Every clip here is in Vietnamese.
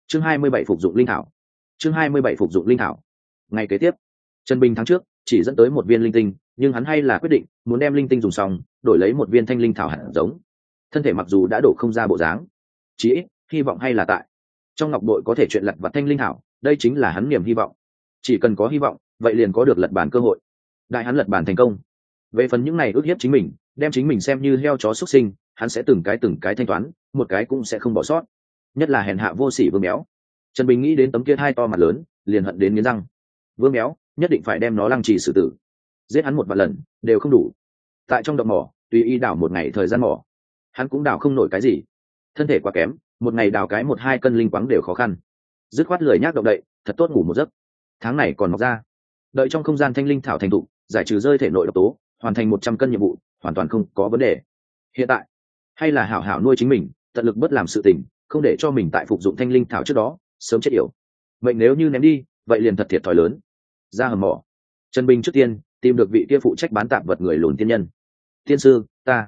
chương 27 phục dụng linh thảo. chương 27 phục dụng linh thảo. Ngày kế tiếp, Trần Bình tháng trước chỉ dẫn tới một viên linh tinh, nhưng hắn hay là quyết định muốn đem linh tinh dùng xong đổi lấy một viên thanh linh thảo hạt giống. Thân thể mặc dù đã đổ không ra bộ dáng, chí ít hy vọng hay là tại. Trong ngọc bội có thể chuyện lật vặt thanh linh thảo, đây chính là hắn niềm hy vọng. Chỉ cần có hy vọng, vậy liền có được lật bản cơ hội. Đại hắn lật bản thành công. Về phần những này ước hiếp chính mình, đem chính mình xem như heo chó xuất sinh, hắn sẽ từng cái thanh toán, một cái cũng sẽ không bỏ sót. Nhất là hèn hạ vô sỉ Vương Béo. Trần Bình nghĩ đến tấm kia hai to mặt lớn, liền hận đến nghiến răng. Vương Béo nhất định phải đem nó lăng trì xử tử, giết hắn một vạn lần đều không đủ. Tại trong động mỏ tùy ý đào một ngày thời gian mỏ, hắn cũng đào không nổi cái gì. Thân thể quá kém, một ngày đào cái 1-2 cân linh quáng đều khó khăn. Dứt khoát lười nhác động đậy, thật tốt ngủ một giấc. Tháng này còn mọc ra, đợi trong không gian thanh linh thảo thành thục, giải trừ rơi thể nội độc tố, hoàn thành 100 cân nhiệm vụ, hoàn toàn không có vấn đề. Hiện tại hay là hảo hảo nuôi chính mình, tận lực bớt làm sự tình, không để cho mình tại phục dụng thanh linh thảo trước đó sớm chết yểu. Vậy nếu như ném đi, vậy liền thật thiệt thòi lớn. Ra hầm mỏ, Trần Bình trước tiên tìm được vị kia phụ trách bán tạp vật người lùn tiên nhân. Tiên sư,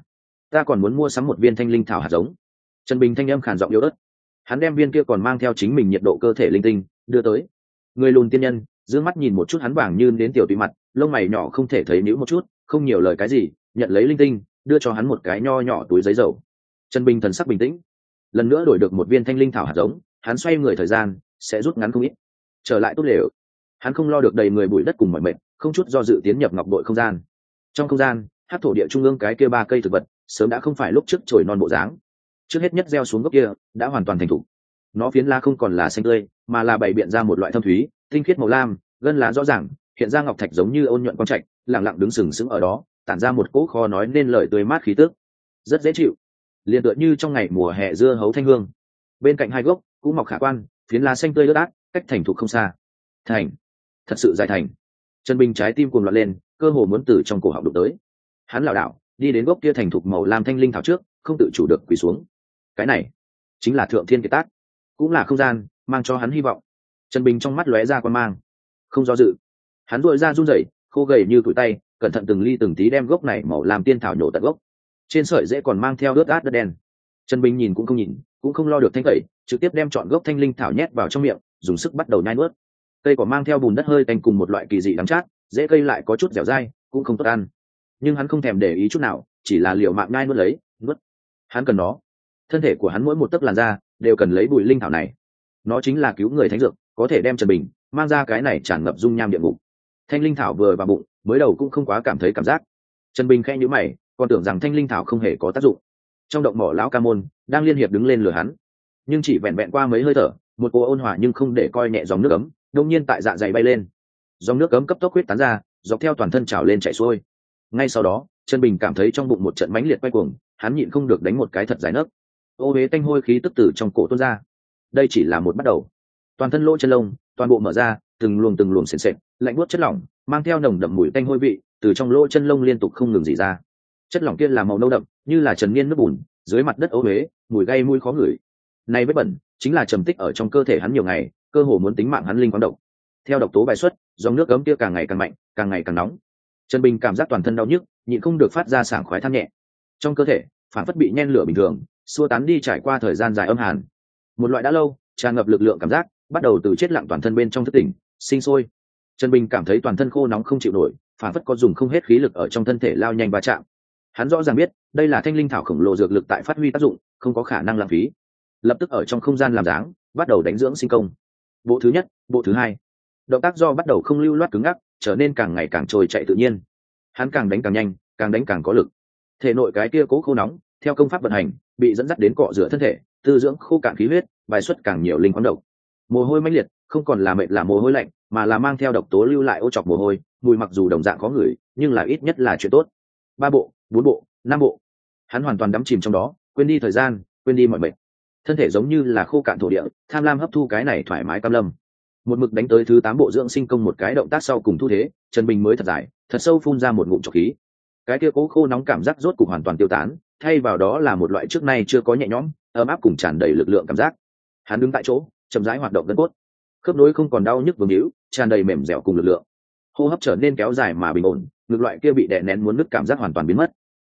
ta còn muốn mua sắm một viên thanh linh thảo hạt giống. Trần Bình thanh âm khàn giọng yếu ớt. Hắn đem viên kia còn mang theo chính mình nhiệt độ cơ thể linh tinh đưa tới. Người lùn tiên nhân dương mắt nhìn một chút hắn vàng như đến tiểu tùy mặt, lông mày nhỏ không thể thấy nhíu một chút, không nhiều lời cái gì, nhận lấy linh tinh, đưa cho hắn một cái nho nhỏ túi giấy dầu. Trần Bình thần sắc bình tĩnh, lần nữa đổi được một viên thanh linh thảo hạt giống, hắn xoay người thời gian sẽ rút ngắn không ít. Trở lại tốt lều, hắn không lo được đầy người bụi đất cùng mọi mệt, không chút do dự tiến nhập ngọc bội không gian. Trong không gian, hát thổ địa trung ương cái kia 3 cây thực vật sớm đã không phải lúc trước trồi non bộ dáng. Trước hết nhất gieo xuống gốc kia đã hoàn toàn thành thục. Nó phiến lá không còn là xanh tươi, mà là bày biện ra một loại thâm thúy, tinh khiết màu lam, gân lá rõ ràng, hiện ra ngọc thạch giống như ôn nhuận quang trạch, lặng lặng đứng sừng sững ở đó, tản ra một cỗ khó nói nên lời tươi mát khí tức, rất dễ chịu, liền tựa như trong ngày mùa hè dưa hấu thanh hương. Bên cạnh hai gốc cũng mọc khả quan, phiến lá xanh tươi ướt át, cách thành thục không xa. Thành, thật sự dài thành. Trần Bình trái tim cuồng loạn lên, cơ hồ muốn từ trong cổ họng đụng tới. Hắn lảo đảo đi đến gốc kia thành thục màu lam thanh linh thảo trước, không tự chủ được quỳ xuống. Cái này chính là thượng thiên kiệt tác, cũng là không gian mang cho hắn hy vọng. Trần Bình trong mắt lóe ra quan mang, không do dự, hắn duỗi ra run rẩy, khô gầy như tuổi tay, cẩn thận từng ly từng tí đem gốc này màu lam tiên thảo nhổ tận gốc. Trên sợi rễ còn mang theo ướt át đất đen. Trần Bình nhìn, cũng không lo được thanh tẩy, trực tiếp đem trọn gốc thanh linh thảo nhét vào trong miệng, dùng sức bắt đầu nhai nuốt. Cây cỏ mang theo bùn đất hơi tanh cùng một loại kỳ dị đắng chát, rễ cây lại có chút dẻo dai, cũng không tốt ăn. Nhưng hắn không thèm để ý chút nào, chỉ là liều mạng nhai nuốt lấy, nuốt. Hắn cần nó. Thân thể của hắn mỗi một tấc làn da đều cần lấy bụi linh thảo này. Nó chính là cứu người thánh dược, có thể đem Trần Bình mang ra cái này tràn ngập dung nham địa ngục. Thanh linh thảo vừa vào bụng, mới đầu cũng không quá cảm thấy cảm giác. Trần Bình khẽ nhíu mày, còn tưởng rằng thanh linh thảo không hề có tác dụng. Trong động mỏ lão ca môn đang liên hiệp đứng lên lừa hắn, nhưng chỉ vẹn vẹn qua mấy hơi thở, một cô ôn hòa nhưng không để coi nhẹ dòng nước ấm đột nhiên tại dạ dày bay lên. Dòng nước ấm cấp tốc huyết tán ra, dọc theo toàn thân trào lên chảy xuôi. Ngay sau đó, Trần Bình cảm thấy trong bụng một trận mãnh liệt quay cuồng, hắn nhịn không được đánh một cái thật dài nấc. Ô huế tanh hôi khí tức từ trong cổ tuôn ra. Đây chỉ là một bắt đầu. Toàn thân lỗ chân lông toàn bộ mở ra, từng luồng sền sệt, lạnh buốt chất lỏng mang theo nồng đậm mùi tanh hôi vị từ trong lỗ chân lông liên tục không ngừng rỉ ra. Chất lỏng kia là màu nâu đậm, như là trần niên nước bùn, dưới mặt đất ố huế, mùi gây mũi khó ngửi. Này vết bẩn chính là trầm tích ở trong cơ thể hắn nhiều ngày, cơ hồ muốn tính mạng hắn linh quáng độc. Theo độc tố bài xuất, dòng nước ấm kia càng ngày càng mạnh, càng ngày càng nóng. Trần Bình cảm giác toàn thân đau nhức, nhịn không được phát ra sảng khoái than nhẹ. Trong cơ thể phản phất bị nhen lửa bình thường, xua tán đi trải qua thời gian dài âm hàn. Một loại đã lâu tràn ngập lực lượng cảm giác bắt đầu từ chết lặng toàn thân bên trong thức tỉnh, sinh sôi. Trần Bình cảm thấy toàn thân khô nóng không chịu nổi, phản phất có dùng không hết khí lực ở trong thân thể lao nhanh va chạm. Hắn rõ ràng biết đây là thanh linh thảo khổng lồ dược lực tại phát huy tác dụng, không có khả năng lãng phí. Lập tức ở trong không gian làm dáng, bắt đầu đánh dưỡng sinh công. Bộ thứ nhất, bộ thứ hai, động tác do bắt đầu không lưu loát cứng ngắc, trở nên càng ngày càng trôi chạy tự nhiên. Hắn càng đánh càng nhanh, càng đánh càng có lực. Thể nội cái kia cố khô nóng, theo công pháp vận hành, bị dẫn dắt đến cọ rửa thân thể, tư dưỡng khô cạn khí huyết, bài xuất càng nhiều linh quáng độc. Mồ hôi mãnh liệt, không còn là mệt là mồ hôi lạnh, mà là mang theo độc tố lưu lại ô chọc mồ hôi, mùi mặc dù đồng dạng khó ngửi, nhưng là ít nhất là chuyện tốt. 3 bộ, 4 bộ, 5 bộ. Hắn hoàn toàn đắm chìm trong đó, quên đi thời gian, quên đi mọi mệt. Thân thể giống như là khô cạn thổ địa, tham lam hấp thu cái này thoải mái cam lâm. Một mực đánh tới thứ 8 bộ dưỡng sinh công một cái động tác sau cùng thu thế, Trần Bình mới thật dài, thật sâu phun ra một ngụm trọc khí. Cái kia cố khô nóng cảm giác rốt cục hoàn toàn tiêu tán, thay vào đó là một loại trước nay chưa có nhẹ nhõm, ấm áp cùng tràn đầy lực lượng cảm giác. Hắn đứng tại chỗ, chậm rãi hoạt động gân cốt, khớp nối không còn đau nhức vương hữu, tràn đầy mềm dẻo cùng lực lượng. Hô hấp trở nên kéo dài mà bình ổn, ngược loại kia bị đè nén muốn nứt cảm giác hoàn toàn biến mất.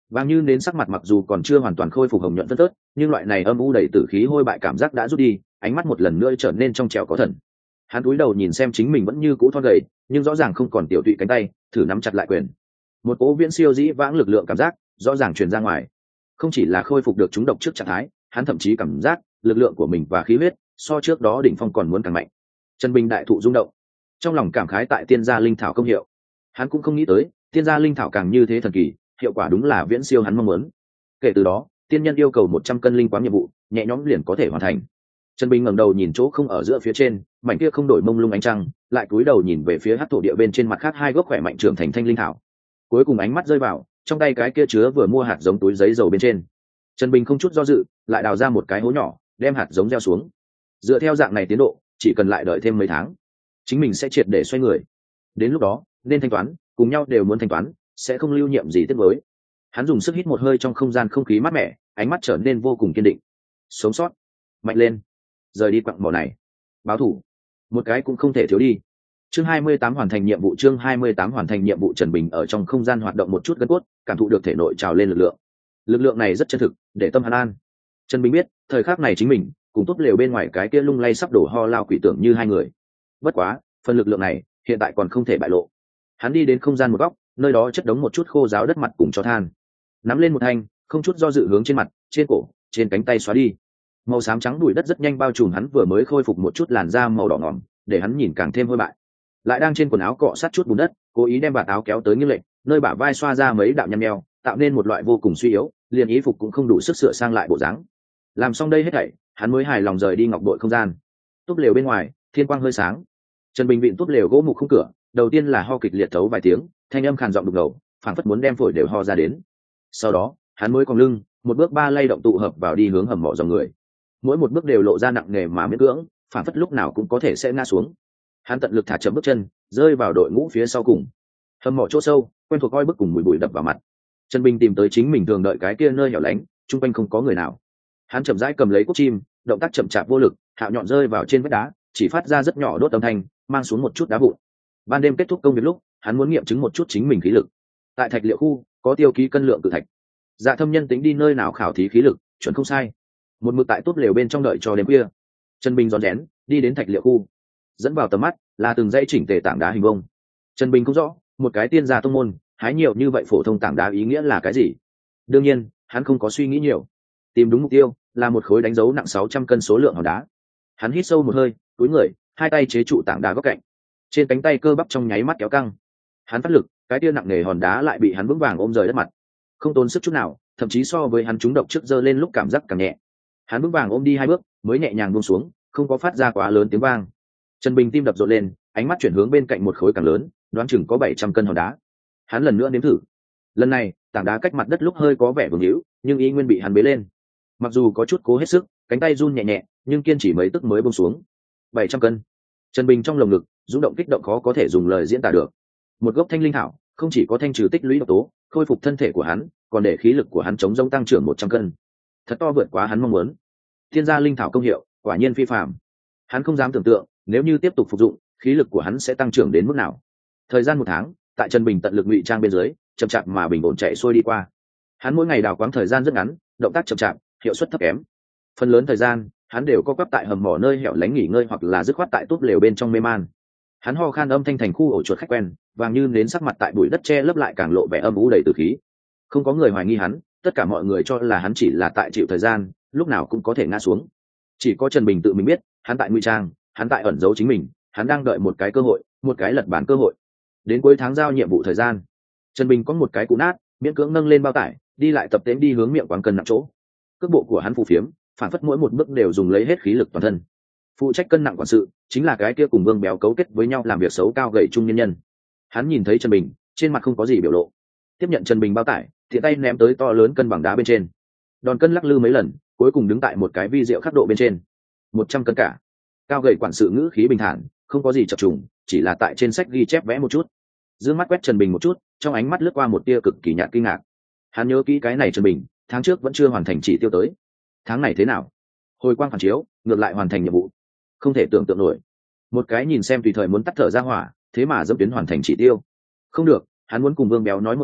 Vàng như nến sắc mặt mặc dù còn chưa hoàn toàn khôi phục hồng nhuận tất tớt, nhưng loại này âm u đầy tử khí hôi bại cảm giác đã rút đi, ánh mắt một lần nữa trở nên trong trẻo có thần. Hắn cúi đầu nhìn xem chính mình vẫn như cũ thon gầy, nhưng rõ ràng không còn tiểu tụy cánh tay, thử nắm chặt lại quyền. Một cỗ viễn siêu dĩ vãng lực lượng cảm giác rõ ràng truyền ra ngoài. Không chỉ là khôi phục được chúng độc trước trạng thái, hắn thậm chí cảm giác lực lượng của mình và khí huyết so trước đó đỉnh phong còn muốn càng mạnh. Trần Bình đại thụ rung động, trong lòng cảm khái tại tiên gia linh thảo công hiệu. Hắn cũng không nghĩ tới tiên gia linh thảo càng như thế thần kỳ, hiệu quả đúng là viễn siêu hắn mong muốn. Kể từ đó, tiên nhân yêu cầu 100 cân linh quáng nhiệm vụ nhẹ nhõm liền có thể hoàn thành. Trần Bình ngẩng đầu nhìn chỗ không ở giữa phía trên, mảnh kia không đổi mông lung ánh trăng, lại cúi đầu nhìn về phía hắc thổ địa bên trên mặt khác hai gốc khỏe mạnh trưởng thành thanh linh thảo. Cuối cùng ánh mắt rơi vào trong tay cái kia chứa vừa mua hạt giống túi giấy dầu bên trên. Trần Bình không chút do dự, lại đào ra một cái hố nhỏ, đem hạt giống gieo xuống. Dựa theo dạng này tiến độ, chỉ cần lại đợi thêm mấy tháng, chính mình sẽ triệt để xoay người. Đến lúc đó, nên thanh toán, cùng nhau đều muốn thanh toán, sẽ không lưu nhiệm gì tiếc nuối. Hắn dùng sức hít một hơi trong không gian không khí mát mẻ, ánh mắt trở nên vô cùng kiên định. Sống sót, mạnh lên, rời đi quặng mỏ này, báo thủ, một cái cũng không thể thiếu đi. Chương 28 hoàn thành nhiệm vụ. Chương 28 hoàn thành nhiệm vụ. Trần Bình ở trong không gian hoạt động một chút gân cốt, cảm thụ được thể nội trào lên lực lượng. Lực lượng này rất chân thực, để tâm hắn an. Trần Bình biết, thời khắc này chính mình cùng tốt lều bên ngoài cái kia lung lay sắp đổ ho lao quỷ tưởng như hai người. Bất quá, phần lực lượng này hiện tại còn không thể bại lộ. Hắn đi đến không gian một góc, nơi đó chất đống một chút khô ráo đất mặt cùng cho than. Nắm lên một thanh, không chút do dự hướng trên mặt, trên cổ, trên cánh tay xóa đi. Màu xám trắng bụi đất rất nhanh bao trùm hắn vừa mới khôi phục một chút làn da màu đỏ ngỏm, để hắn nhìn càng thêm hôi bại. Lại đang trên quần áo cọ sát chút bùn đất, cố ý đem bạt áo kéo tới nghiêng lệch, nơi bả vai xoa ra mấy đạo nhăn nheo, tạo nên một loại vô cùng suy yếu, liền ý phục cũng không đủ sức sửa sang lại bộ dáng. Làm xong đây hết thảy, hắn mới hài lòng rời đi ngọc đội không gian. Túp lều bên ngoài, thiên quang hơi sáng. Trần Bình vịn túp lều gỗ mục không cửa, đầu tiên là ho kịch liệt thấu vài tiếng, thanh âm khàn giọng đục ngầu, phảng phất muốn đem phổi đều ho ra đến. Sau đó, hắn mới cong lưng, một bước ba lay động tụ hợp vào đi hướng hầm mỏ dòng người. Mỗi một bước đều lộ ra nặng nề mà miễn cưỡng, phảng phất lúc nào cũng có thể sẽ ngã xuống. Hắn tận lực thả chậm bước chân, rơi vào đội ngũ phía sau cùng. Hầm mỏ chỗ sâu, quen thuộc oi bức cùng mùi bụi đập vào mặt. Trần Bình tìm tới chính mình thường đợi cái kia nơi hẻo lánh, chung quanh không có người nào. Hắn chậm rãi cầm lấy cốt chim, động tác chậm chạp vô lực, hạo nhọn rơi vào trên vách đá, chỉ phát ra rất nhỏ đốt âm thanh, mang xuống một chút đá vụn. Ban đêm kết thúc công việc lúc, hắn muốn nghiệm chứng một chút chính mình khí lực. Tại thạch liệu khu có tiêu ký cân lượng cự thạch. Dạ Thâm nhân tính đi nơi nào khảo thí khí lực, chuẩn không sai. Một mực tại tốt lều bên trong đợi cho đêm khuya. Trần Bình rón rén đi đến thạch liệu khu, dẫn vào tầm mắt là từng dãy chỉnh tề tảng đá hình vông. Trần Bình không rõ, một cái tiên gia tông môn hái nhiều như vậy phổ thông tảng đá ý nghĩa là cái gì. Đương nhiên, hắn không có suy nghĩ nhiều, tìm đúng mục tiêu là một khối đánh dấu nặng 600 cân số lượng hòn đá. Hắn hít sâu một hơi, cúi người, hai tay chế trụ tảng đá góc cạnh. Trên cánh tay cơ bắp trong nháy mắt kéo căng. Hắn phát lực, cái tia nặng nề hòn đá lại bị hắn vững vàng ôm rời đất mặt, không tốn sức chút nào, thậm chí so với hắn trúng độc trước giơ lên lúc cảm giác càng nhẹ. Hắn vững vàng ôm đi hai bước, mới nhẹ nhàng buông xuống, không có phát ra quá lớn tiếng vang. Trần Bình tim đập rộn lên, ánh mắt chuyển hướng bên cạnh một khối càng lớn, đoán chừng có 700 cân hòn đá. Hắn lần nữa nếm thử. Lần này, tảng đá cách mặt đất lúc hơi có vẻ vương hữu, nhưng ý nguyên bị hắn bế lên. Mặc dù có chút cố hết sức, cánh tay run nhẹ nhẹ, nhưng kiên trì mấy tức mới buông xuống. 700 cân. Trần Bình trong lồng ngực, rung động kích động khó có thể dùng lời diễn tả được. Một gốc thanh linh thảo, không chỉ có thanh trừ tích lũy độc tố, khôi phục thân thể của hắn, còn để khí lực của hắn chống rông tăng trưởng 100 cân. Thật to vượt quá hắn mong muốn. Thiên gia linh thảo công hiệu, quả nhiên phi phàm. Hắn không dám tưởng tượng, nếu như tiếp tục phục dụng, khí lực của hắn sẽ tăng trưởng đến mức nào. Thời gian 1 tháng, tại Trần Bình tận lực ngụy trang bên dưới, chậm chạp mà bình ổn chạy xuôi đi qua. Hắn mỗi ngày đào quáng thời gian rất ngắn, động tác chậm chạp, hiệu suất thấp kém. Phần lớn thời gian, hắn đều co quắp tại hầm mỏ nơi hẻo lánh nghỉ ngơi hoặc là dứt khoát tại túp lều bên trong mê man. Hắn ho khan âm thanh thành khu ổ chuột khách quen, vàng như nến sắc mặt tại bụi đất che lấp lại càng lộ vẻ âm u đầy tử khí. Không có người hoài nghi hắn, tất cả mọi người cho là hắn chỉ là tại chịu thời gian, lúc nào cũng có thể ngã xuống. Chỉ có Trần Bình tự mình biết, hắn tại ngụy trang, hắn tại ẩn giấu chính mình, hắn đang đợi một cái cơ hội, một cái lật bản cơ hội. Đến cuối tháng giao nhiệm vụ thời gian, Trần Bình có một cái cú nát, miễn cưỡng nâng lên bao tải, đi lại tập tễnh đi hướng miệng quán cân nặng chỗ. Cước bộ của hắn phù phiếm, phản phất mỗi một bước đều dùng lấy hết khí lực toàn thân. Phụ trách cân nặng quản sự chính là cái kia cùng Vương Béo cấu kết với nhau làm việc xấu cao gầy trung nhân nhân. Hắn nhìn thấy Trần Bình, trên mặt không có gì biểu lộ, tiếp nhận Trần Bình bao tải, thiện tay ném tới to lớn cân bằng đá bên trên. Đòn cân lắc lư mấy lần, cuối cùng đứng tại một cái vi diệu khắc độ bên trên. 100 cân cả. Cao gầy quản sự ngữ khí bình thản, không có gì chập trùng, chỉ là tại trên sách ghi chép vẽ một chút. Dương mắt quét Trần Bình một chút, trong ánh mắt lướt qua một tia cực kỳ nhạt kinh ngạc. Hắn nhớ kỹ cái này Trần Bình, tháng trước vẫn chưa hoàn thành chỉ tiêu tới. Tháng này thế nào? Hồi quang phản chiếu, ngược lại hoàn thành nhiệm vụ. Không thể tưởng tượng nổi. Một cái nhìn xem tùy thời muốn tắt thở ra hỏa, thế mà dẫm tuyến hoàn thành chỉ tiêu. Không được, hắn muốn cùng Vương Béo nói một tiếng,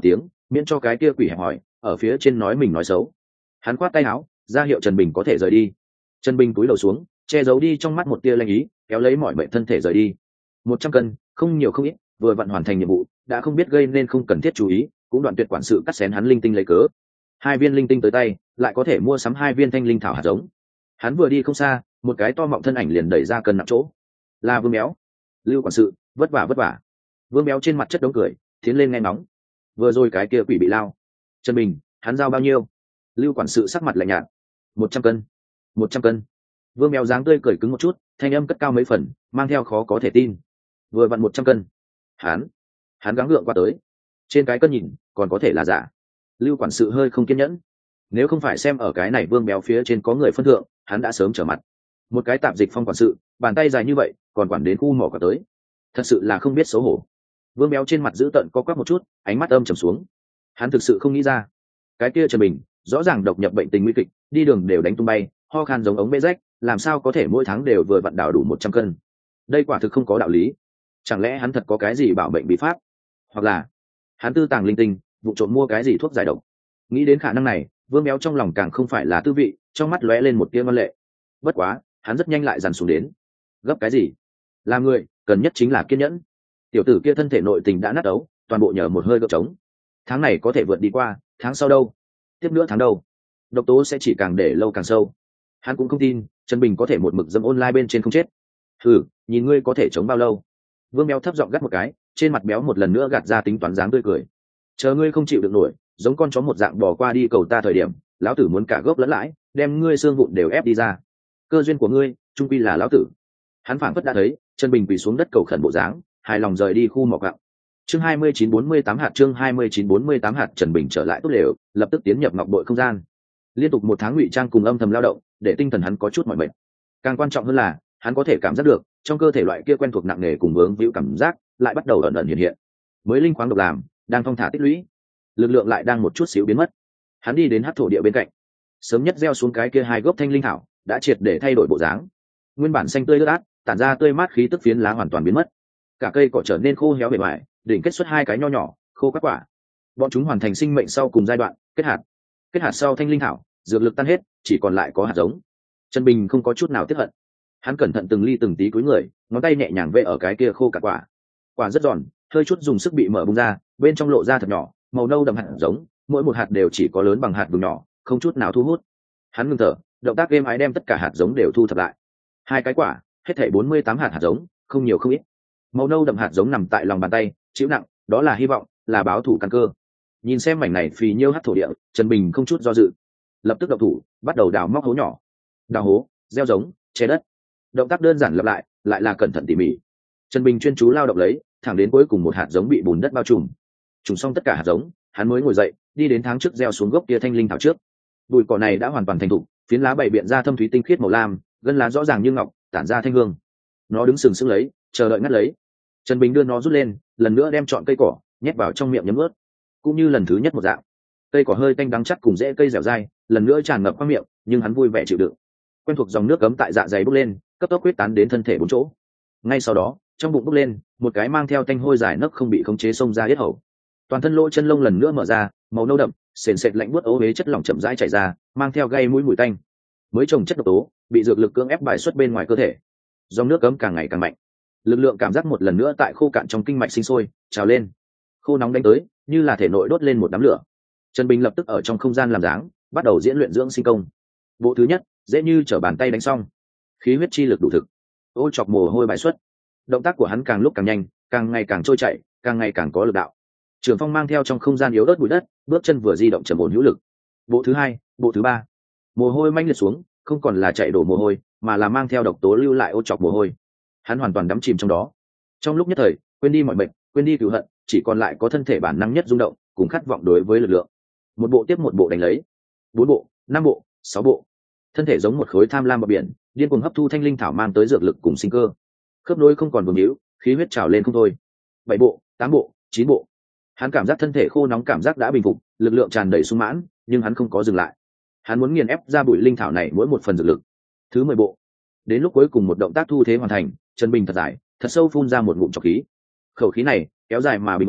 miễn cho cái kia quỷ hẹp hỏi ở phía trên nói mình nói xấu. Hắn khoát tay áo ra hiệu Trần Bình có thể rời đi. Trần Bình cúi đầu xuống che giấu đi trong mắt một tia lanh ý, kéo lấy mọi mệnh thân thể rời đi. 100 cân không nhiều không ít, vừa vặn hoàn thành nhiệm vụ, đã không biết gây nên không cần thiết chú ý, cũng đoạn tuyệt quản sự cắt xén hắn linh tinh lấy cớ. 2 viên linh tinh tới tay, lại có thể mua sắm 2 viên thanh linh thảo hạt giống. Hắn vừa đi không xa, một cái to mọng thân ảnh liền đẩy ra cân nặng chỗ. Là Vương Béo. Lưu quản sự, vất vả. Vương Béo trên mặt chất đống cười, tiến lên nghe ngóng. Vừa rồi cái kia quỷ bị lao. Trần Bình, hắn giao bao nhiêu? Lưu quản sự sắc mặt lạnh nhạt. 100 cân. 100 cân. Vương Béo dáng tươi cười cứng một chút, thanh âm cất cao mấy phần, mang theo khó có thể tin. Vừa vặn 100 cân. Hắn gắng gượng qua tới. Trên cái cân nhìn, còn có thể là giả. Lưu quản sự hơi không kiên nhẫn. Nếu không phải xem ở cái này Vương Béo phía trên có người phân thượng, hắn đã sớm trở mặt. Một cái tạp dịch phong quản sự, bàn tay dài như vậy, còn quản đến khu mỏ cả tới. Thật sự là không biết xấu hổ. Vương Béo trên mặt dữ tợn co quắp một chút, ánh mắt âm trầm xuống. Hắn thực sự không nghĩ ra, cái kia Trần Bình rõ ràng độc nhập bệnh tình nguy kịch, đi đường đều đánh tung bay, ho khan giống ống bê rách, làm sao có thể mỗi tháng đều vừa vặn đào đủ 100 cân? Đây quả thực không có đạo lý. Chẳng lẽ hắn thật có cái gì bảo mệnh bí pháp, hoặc là hắn tư tàng linh tinh, vụ trộm mua cái gì thuốc giải độc? Nghĩ đến khả năng này, Vương Béo trong lòng càng không phải là tư vị, trong mắt lóe lên một tia ngoan lệ. Bất quá, hắn rất nhanh lại dằn xuống đến. Gấp cái gì? Làm người cần nhất chính là kiên nhẫn. Tiểu tử kia thân thể nội tình đã nát ấu, toàn bộ nhờ một hơi gượng trống. Tháng này có thể vượt đi qua, tháng sau đâu? Tiếp nữa tháng đâu? Độc tố sẽ chỉ càng để lâu càng sâu. Hắn cũng không tin Trần Bình có thể một mực dâm online bên trên không chết. Nhìn ngươi có thể chống bao lâu? Vương Béo thấp giọng gắt một cái, trên mặt béo một lần nữa gạt ra tính toán dáng tươi cười. Chờ ngươi không chịu được nổi, giống con chó một dạng bỏ qua đi cầu ta thời điểm, lão tử muốn cả gốc lẫn lãi, đem ngươi xương vụn đều ép đi ra. Cơ duyên của ngươi, trung quy là lão tử. Hắn phảng phất đã thấy Trần Bình quỳ xuống đất cầu khẩn bộ dáng, hài lòng rời đi khu mỏ gạo. Chương 2948 hạt, chương 2948 hạt. Trần Bình trở lại tốt lều, lập tức tiến nhập ngọc bội không gian. Liên tục 1 tháng ngụy trang cùng âm thầm lao động, để tinh thần hắn có chút mỏi mệt. Càng quan trọng hơn là, hắn có thể cảm giác được trong cơ thể loại kia quen thuộc nặng nề cùng vướng víu cảm giác lại bắt đầu ẩn ẩn hiện hiện. Mới linh khoáng độc làm, đang thong thả tích lũy, lực lượng lại đang một chút xíu biến mất. Hắn đi đến hắc thổ địa bên cạnh, sớm nhất gieo xuống cái kia 2 gốc thanh linh thảo, đã triệt để thay đổi bộ dáng. Nguyên bản xanh tươi ướt át, tản ra tươi mát khí tức phiến lá hoàn toàn biến mất. Cả cây cỏ trở nên khô héo bề ngoài, đỉnh kết xuất 2 cái nho nhỏ, khô các quả. Bọn chúng hoàn thành sinh mệnh sau cùng giai đoạn, kết hạt. Kết hạt sau thanh linh thảo, dược lực tan hết, chỉ còn lại có hạt giống. Trần Bình không có chút nào tiếc hận. Hắn cẩn thận từng ly từng tí cúi người, ngón tay nhẹ nhàng vẽ ở cái kia khô cả quả. Quả rất giòn, hơi chút dùng sức bị mở bung ra, bên trong lộ ra thật nhỏ, màu nâu đậm hạt giống, mỗi một hạt đều chỉ có lớn bằng hạt vừng nhỏ, không chút nào thu hút. Hắn ngừng thở, động tác êm ái đem tất cả hạt giống đều thu thập lại. 2 cái quả, hết thảy 48 hạt giống, không nhiều không ít. Màu nâu đậm hạt giống nằm tại lòng bàn tay, chịu nặng, đó là hy vọng, là báo thủ căn cơ. Nhìn xem mảnh này phì nhiêu hắc thổ địa, Trần Bình không chút do dự, lập tức động thủ, bắt đầu đào móc hố nhỏ. Đào hố, gieo giống, che đất. Động tác đơn giản lặp lại, lại là cẩn thận tỉ mỉ. Trần Bình chuyên chú lao động lấy, thẳng đến cuối cùng một hạt giống bị bùn đất bao trùm. Trùng xong tất cả hạt giống, hắn mới ngồi dậy, đi đến tháng trước gieo xuống gốc kia thanh linh thảo trước. Bụi cỏ này đã hoàn toàn thành thục, phiến lá bày biện ra thâm thúy tinh khiết màu lam, gân lá rõ ràng như ngọc, tản ra thanh hương. Nó đứng sừng sững lấy, chờ đợi ngắt lấy. Trần Bình đưa nó rút lên, lần nữa đem trọn cây cỏ nhét vào trong miệng nhấm ướt, cũng như lần thứ nhất một dạng. Cây cỏ hơi tanh đắng chắc cùng rễ cây dẻo dai, lần nữa tràn ngập qua miệng, nhưng hắn vui vẻ chịu đựng. Quen thuộc dòng nước cấm tại dạ dày bốc lên, cấp tốc huyết tán đến thân thể 4 chỗ. Ngay sau đó, trong bụng bốc lên, một cái mang theo tanh hôi dài nấc không bị khống chế xông ra yết hầu. Toàn thân lỗ chân lông lần nữa mở ra, màu nâu đậm, sền sệt lạnh buốt ố huế chất lỏng chậm rãi chảy ra, mang theo gây mũi mùi tanh. Mới trồng chất độc tố, bị dược lực cưỡng ép bài xuất bên ngoài cơ thể. Dòng nước cấm càng ngày càng mạnh. Lực lượng cảm giác một lần nữa tại khô cạn trong kinh mạch sinh sôi, trào lên. Khô nóng đánh tới, như là thể nội đốt lên một đám lửa. Trần Bình lập tức ở trong không gian làm dáng, bắt đầu diễn luyện dưỡng sinh công. Bộ thứ nhất, dễ như trở bàn tay đánh xong. Khí huyết chi lực đủ thực, ô chọc mồ hôi bài xuất. Động tác của hắn càng lúc càng nhanh, càng ngày càng trôi chảy, càng ngày càng có lực đạo. Trường Phong mang theo trong không gian yếu ớt bụi đất, bước chân vừa di động trầm ổn hữu lực. Bộ thứ hai, bộ thứ ba, mồ hôi manh liệt xuống, không còn là chạy đổ mồ hôi, mà là mang theo độc tố lưu lại ô chọc mồ hôi. Hắn hoàn toàn đắm chìm trong đó. Trong lúc nhất thời, quên đi mọi bệnh, quên đi cừu hận, chỉ còn lại có thân thể bản năng nhất rung động, cùng khát vọng đối với lực lượng. Một bộ tiếp một bộ đánh lấy. 4 bộ, 5 bộ, 6 bộ. Thân thể giống một khối tham lam bờ biển, điên cuồng hấp thu thanh linh thảo mang tới dược lực cùng sinh cơ. Khớp nối không còn vương hữu, khí huyết trào lên không thôi. 7 bộ, 8 bộ, 9 bộ. Hắn cảm giác thân thể khô nóng cảm giác đã bình phục, lực lượng tràn đầy sung mãn, nhưng hắn không có dừng lại. Hắn muốn nghiền ép ra bụi linh thảo này mỗi một phần dược lực. Thứ 10 bộ. Đến lúc cuối cùng một động tác thu thế hoàn thành, Trần Bình thật dài, thật sâu phun ra một ngụm trọc khí. Khẩu khí này kéo dài mà bình ổn,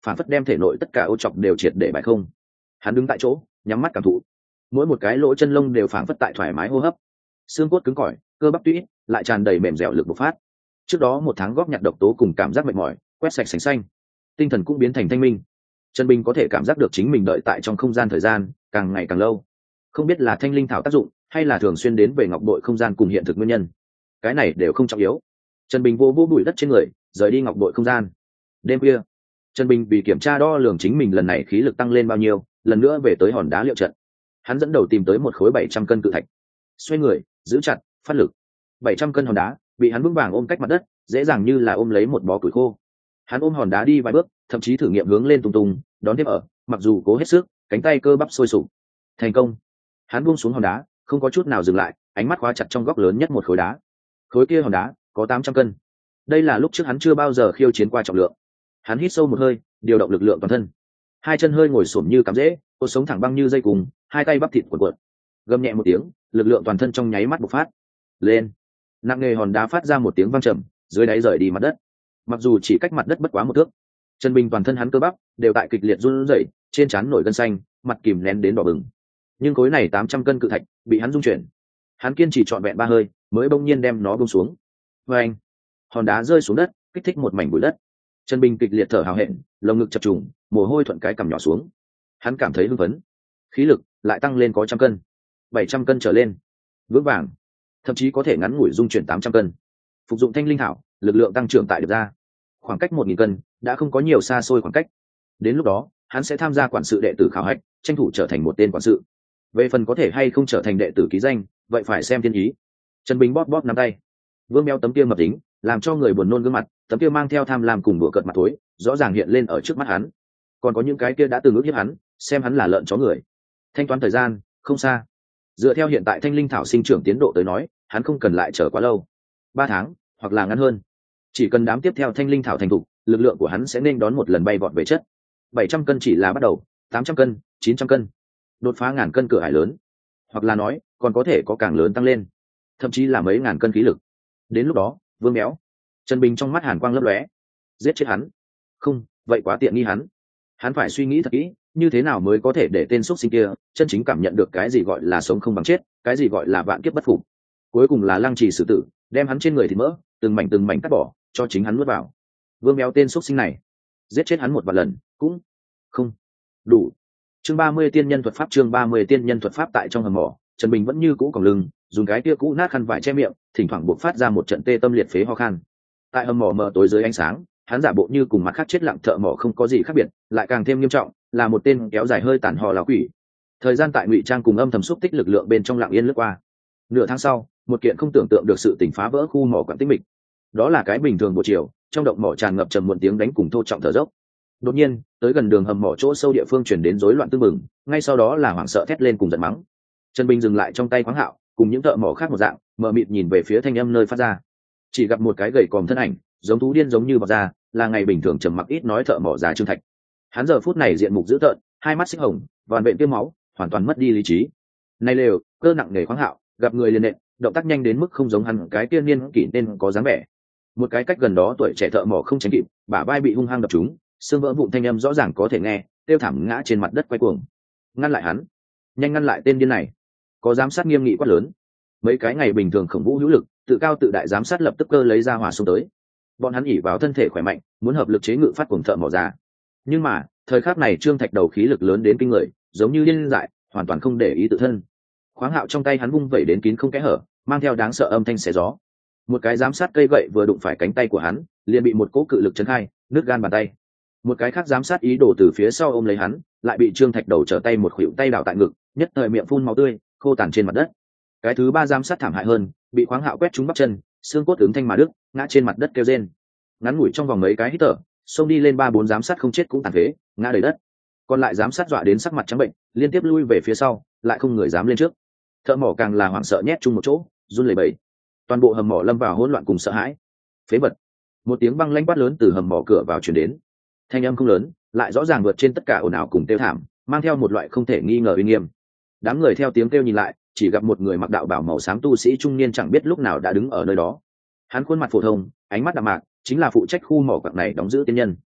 phản phất đem thể nội tất cả ô chọc đều triệt để bại không. Hắn đứng tại chỗ nhắm mắt cảm thụ, mỗi một cái lỗ chân lông đều phản phất tại thoải mái hô hấp, xương cốt cứng cỏi, cơ bắp tũy lại tràn đầy mềm dẻo lực bộc phát. Trước đó một tháng góp nhặt độc tố cùng cảm giác mệt mỏi quét sạch sành xanh, tinh thần cũng biến thành thanh minh. Trần Bình có thể cảm giác được chính mình đợi tại trong không gian thời gian càng ngày càng lâu, không biết là thanh linh thảo tác dụng hay là thường xuyên đến về ngọc bội không gian cùng hiện thực nguyên nhân, cái này đều không trọng yếu. Trần Bình vô bụi đất trên người rời đi ngọc bội không gian. Đêm khuya, Trần Bình vì kiểm tra đo lường chính mình lần này khí lực tăng lên bao nhiêu, lần nữa về tới hòn đá liệu trận. Hắn dẫn đầu tìm tới một khối 700 cân cự thạch, xoay người giữ chặt phát lực. 700 cân hòn đá bị hắn vững vàng ôm cách mặt đất, dễ dàng như là ôm lấy một bó củi khô. Hắn ôm hòn đá đi vài bước, thậm chí thử nghiệm hướng lên tung tung đón tiếp ở, mặc dù cố hết sức, cánh tay cơ bắp sôi sục. Thành công. Hắn buông xuống hòn đá, không có chút nào dừng lại, ánh mắt khóa chặt trong góc lớn nhất một khối đá. Khối kia hòn đá có 800 cân. Đây là lúc trước hắn chưa bao giờ khiêu chiến qua trọng lượng. Hắn hít sâu một hơi, điều động lực lượng toàn thân. Hai chân hơi ngồi xổm như cắm rễ, cột sống thẳng băng như dây cùng, hai tay bắp thịt cuộn cuộn. Gầm nhẹ một tiếng, lực lượng toàn thân trong nháy mắt bộc phát. Lên. Nặng nề hòn đá phát ra một tiếng vang trầm, dưới đáy rời đi mặt đất. Mặc dù chỉ cách mặt đất bất quá một thước, Trần Bình toàn thân hắn cơ bắp đều tại kịch liệt run rẩy, trên trán nổi gân xanh, mặt kìm nén đến đỏ bừng. Nhưng khối này 800 cân cự thạch bị hắn rung chuyển. Hắn kiên trì trọn vẹn 3 hơi, mới bỗng nhiên đem nó buông xuống. Oeng! Hòn đá rơi xuống đất, kích thích một mảnh bụi đất. Trần Bình kịch liệt thở hào hẹn, lồng ngực chập trùng, mồ hôi thuận cái cằm nhỏ xuống. Hắn cảm thấy hưng phấn, khí lực lại tăng lên có 100 cân, 700 cân trở lên, vững vàng, thậm chí có thể ngắn ngủi dung chuyển 800 cân. Phục dụng thanh linh thảo, lực lượng tăng trưởng tại được ra. Khoảng cách 1000 cân đã không có nhiều xa xôi khoảng cách. Đến lúc đó, hắn sẽ tham gia quản sự đệ tử khảo hạch, tranh thủ trở thành một tên quản sự. Về phần có thể hay không trở thành đệ tử ký danh, vậy phải xem thiên ý. Trần Bình bóp bóp nắm tay. Vương Béo tấm kia mập tính, làm cho người buồn nôn gương mặt, tấm kia mang theo tham lam cùng đùa cợt mặt tối, rõ ràng hiện lên ở trước mắt hắn. Còn có những cái kia đã từng ước hiếp hắn, xem hắn là lợn chó người. Thanh toán thời gian, không xa. Dựa theo hiện tại thanh linh thảo sinh trưởng tiến độ tới nói, hắn không cần lại chờ quá lâu. 3 tháng, hoặc là ngắn hơn. Chỉ cần đám tiếp theo thanh linh thảo thành thục, lực lượng của hắn sẽ nên đón một lần bay vọt về chất. 700 cân chỉ là bắt đầu, 800 cân, 900 cân, đột phá 1000 cân cửa ải lớn, hoặc là nói còn có thể có càng lớn tăng lên, thậm chí là mấy ngàn cân khí lực. Đến lúc đó, Vương Béo, Trần Bình trong mắt hàn quang lấp lóe. Giết chết hắn? Không, vậy quá tiện nghi hắn. Hắn phải suy nghĩ thật kỹ, như thế nào mới có thể để tên xuất sinh kia chân chính cảm nhận được cái gì gọi là sống không bằng chết, cái gì gọi là vạn kiếp bất phục. Cuối cùng là lăng trì xử tử, đem hắn trên người thịt mỡ từng mảnh cắt bỏ, cho chính hắn nuốt vào. Vương Béo tên xuất sinh này, giết chết hắn một vài lần cũng không đủ. Chương 30 tiên nhân thuật pháp. Chương 30 tiên nhân thuật pháp. Tại trong hầm mỏ, Trần Bình vẫn như cũ còng lưng, dùng cái kia cũ nát khăn vải che miệng, thỉnh thoảng buộc phát ra một trận tê tâm liệt phế ho khan. Tại hầm mỏ mờ tối dưới ánh sáng, hắn giả bộ như cùng mặt khác chết lặng thợ mỏ không có gì khác biệt, lại càng thêm nghiêm trọng, là một tên kéo dài hơi tàn hò lão quỷ. Thời gian tại ngụy trang cùng âm thầm xúc tích lực lượng bên trong lặng yên lướt qua. Nửa tháng sau, một kiện không tưởng tượng được sự tình phá vỡ khu mỏ quặng tĩnh mịch. Đó là cái bình thường buổi chiều, trong động mỏ tràn ngập trầm muộn tiếng đánh cùng thô trọng thở dốc. Đột nhiên, tới gần đường hầm mỏ chỗ sâu địa phương chuyển đến rối loạn tương mừng, ngay sau đó là hoảng sợ thét lên cùng giận mắng. Trần Bình dừng lại trong tay khoáng hạo, cùng những thợ mỏ khác một dạng, mờ mịt nhìn về phía thanh âm nơi phát ra. Chỉ gặp một cái gầy còm thân ảnh, giống thú điên giống như bọt ra, là ngày bình thường trầm mặc ít nói thợ mỏ già Trương Thạch. Hắn giờ phút này diện mục dữ tợn, hai mắt xích hồng, vằn vện tiêm máu, hoàn toàn mất đi lý trí. Này lều, cơ nặng nề khoáng hạo, gặp người liền nện, động tác nhanh đến mức không giống hắn cái tiên niên kỷ nên có dáng vẻ. Một cái cách gần đó tuổi trẻ thợ mỏ không tránh kịp, bả vai bị hung hăng đập trúng, xương vỡ vụn thanh âm rõ ràng có thể nghe, tiêu thảm ngã trên mặt đất quay cuồng. Ngăn lại hắn, nhanh ngăn lại tên điên này. Có giám sát nghiêm nghị quát lớn. Mấy cái ngày bình thường khổng vũ hữu lực, tự cao tự đại giám sát lập tức cơ lấy ra hỏa xông tới. Bọn hắn ỉ vào thân thể khỏe mạnh, muốn hợp lực chế ngự phát cuồng thợ mỏ già. Nhưng mà thời khắc này Trương Thạch đầu khí lực lớn đến kinh người, giống như điên dại, hoàn toàn không để ý tự thân. Khoáng hạo trong tay hắn vung vẩy đến kín không kẽ hở, mang theo đáng sợ âm thanh xé gió. Một cái giám sát cây gậy vừa đụng phải cánh tay của hắn, liền bị một cỗ cự lực chấn khai, nứt gan bàn tay. Một cái khác giám sát ý đồ từ phía sau ôm lấy hắn, lại bị Trương Thạch đầu trở tay một khuỷu tay đảo tại ngực, nhất thời miệng phun máu tươi, khô tàn trên mặt đất. Cái thứ ba giám sát thảm hại hơn, bị khoáng hạo quét trúng bắp chân, xương cốt ứng thanh mà đứt, ngã trên mặt đất kêu rên. Ngắn ngủi trong vòng mấy cái hít thở, xông đi lên 3-4 giám sát không chết cũng tàn phế, ngã đầy đất. Còn lại giám sát dọa đến sắc mặt trắng bệnh, liên tiếp lui về phía sau, lại không người dám lên trước. Thợ mỏ càng là hoảng sợ nhét chung một chỗ, run lẩy bẩy. Toàn bộ hầm mỏ lâm vào hỗn loạn cùng sợ hãi. Phế vật! Một tiếng băng lãnh quát lớn từ hầm mỏ cửa vào truyền đến. Thanh âm không lớn, lại rõ ràng vượt trên tất cả ồn ào cùng tiêu thảm, mang theo một loại không thể nghi ngờ uy nghiêm. Đám người theo tiếng kêu nhìn lại, chỉ gặp một người mặc đạo bào màu xám tu sĩ trung niên chẳng biết lúc nào đã đứng ở nơi đó. Hắn khuôn mặt phổ thông, ánh mắt đạm mạc, chính là phụ trách khu mỏ quặng này đóng giữ tiên nhân.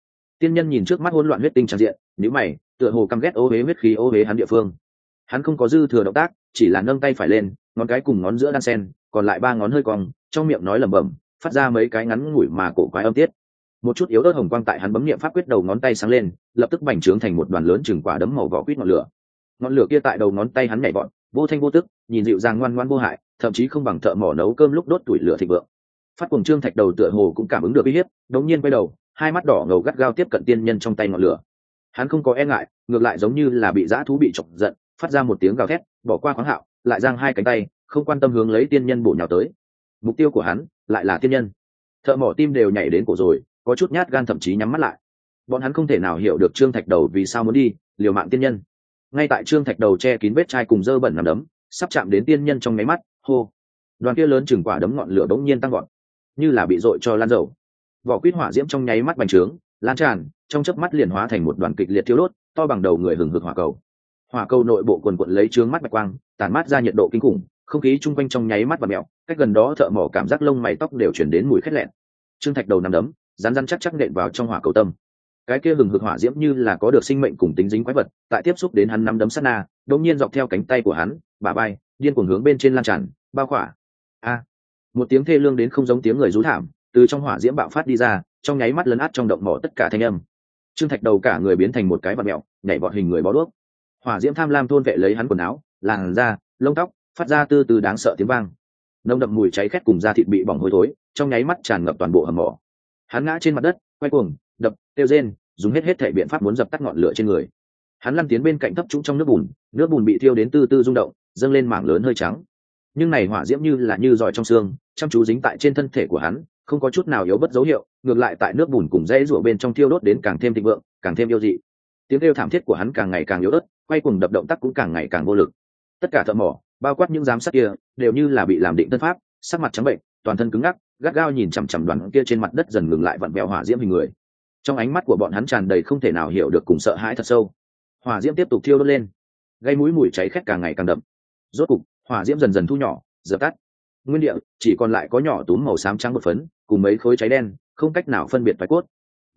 Tiên nhân nhìn trước mắt hỗn loạn huyết tinh tràn diện, nhíu mày, tựa hồ căm ghét ô huế huyết khí ô huế hắn địa phương. Hắn không có dư thừa động tác, chỉ là nâng tay phải lên, ngón cái cùng ngón giữa đan sen, còn lại 3 ngón hơi cong, trong miệng nói lẩm bẩm, phát ra mấy cái ngắn ngủi mà cổ quái âm tiết. Một chút yếu ớt hồng quang tại hắn bấm niệm pháp quyết đầu ngón tay sáng lên, lập tức bành trướng thành một đoàn lớn chừng quả đấm màu vỏ quýt ngọn lửa. Ngọn lửa kia tại đầu ngón tay hắn nhảy vọt, vô thanh vô tức, nhìn dịu dàng ngoan ngoãn vô hại, thậm chí không bằng thợ mỏ nấu cơm lúc đốt tuổi lửa thịnh vượng. Phát cuồng Trương Thạch Đầu tựa hồ cũng cảm ứng được uy hiếp, đống nhiên quay đầu, hai mắt đỏ ngầu gắt gao tiếp cận tiên nhân trong tay ngọn lửa. Hắn không có e ngại, ngược lại giống như là bị dã thú bị chọc giận, phát ra một tiếng gào thét, bỏ qua khoáng hạo, lại giang hai cánh tay, không quan tâm hướng lấy tiên nhân bổ nhào tới. Mục tiêu của hắn lại là tiên nhân. Thợ mỏ tim đều nhảy đến cổ rồi, có chút nhát gan thậm chí nhắm mắt lại. Bọn hắn không thể nào hiểu được Trương Thạch Đầu vì sao muốn đi liều mạng tiên nhân. Ngay tại Trương Thạch Đầu che kín vết chai cùng dơ bẩn nằm đấm, sắp chạm đến tiên nhân trong máy mắt, hô, đoàn kia lớn chừng quả đấm ngọn lửa bỗng nhiên tăng vọt, như là bị dội cho lan dầu. Vỏ quýt hỏa diễm trong nháy mắt bành trướng, lan tràn, trong chớp mắt liền hóa thành một đoàn kịch liệt thiêu đốt, to bằng đầu người hừng hực hỏa cầu. Hỏa cầu nội bộ quần quật lấy trướng mắt bạch quang, tản mát ra nhiệt độ kinh khủng, không khí chung quanh trong nháy mắt và mèo, cách gần đó thợ mỏ cảm giác lông mày tóc đều chuyển đến mùi khét lẹn. Trương Thạch Đầu nằm đấm, rắn rắn chắc chắc nện vào trong hỏa cầu tâm. Cái kia hừng hực hỏa diễm như là có được sinh mệnh cùng tính dính quái vật, tại tiếp xúc đến hắn nắm đấm sát na, đột nhiên dọc theo cánh tay của hắn, bả vai, điên cuồng hướng bên trên lan tràn, bao khỏa. A! Một tiếng thê lương đến không giống tiếng người rú thảm, từ trong hỏa diễm bạo phát đi ra, trong nháy mắt lấn át trong động mỏ tất cả thanh âm. Trương Thạch Đầu cả người biến thành một cái vật mèo, nhảy vọt hình người bó đuốc. Hỏa diễm tham lam thôn vệ lấy hắn quần áo, làn da, lông tóc, phát ra từ từ đáng sợ tiếng vang. Nồng đậm mùi cháy khét cùng da thịt bị bỏng hôi thối, trong nháy mắt tràn ngập toàn bộ hầm mỏ. Hắn ngã trên mặt đất, quay cuồng, đập, kêu rên, dùng hết thể biện pháp muốn dập tắt ngọn lửa trên người. Hắn lăn tiến bên cạnh thấp trũng trong nước bùn bị thiêu đến từ từ rung động, dâng lên mảng lớn hơi trắng. Nhưng này hỏa diễm như là như giỏi trong xương, chăm chú dính tại trên thân thể của hắn, không có chút nào yếu bất dấu hiệu, ngược lại tại nước bùn cùng dãy rủa bên trong thiêu đốt đến càng thêm thịnh vượng, càng thêm yêu dị. Tiếng kêu thảm thiết của hắn càng ngày càng yếu ớt, quay cuồng đập động tác cũng càng ngày càng vô lực. Tất cả thợ mỏ, bao quát những giám sát kia, đều như là bị làm định thân pháp, sắc mặt trắng bệnh, toàn thân cứng ngắc, gắt gao nhìn chằm chằm đoàn kia trên mặt đất dần ngừng lại vặn vẹo hỏa diễm hình người. Trong ánh mắt của bọn hắn tràn đầy không thể nào hiểu được cùng sợ hãi thật sâu. Hỏa diễm tiếp tục thiêu đốt lên, gây mũi mùi cháy khét càng ngày càng đậm. Rốt cục, hỏa diễm dần dần thu nhỏ, dập tắt. Nguyên địa chỉ còn lại có nhỏ túm màu xám trắng bột phấn, cùng mấy khối cháy đen, không cách nào phân biệt phái cốt.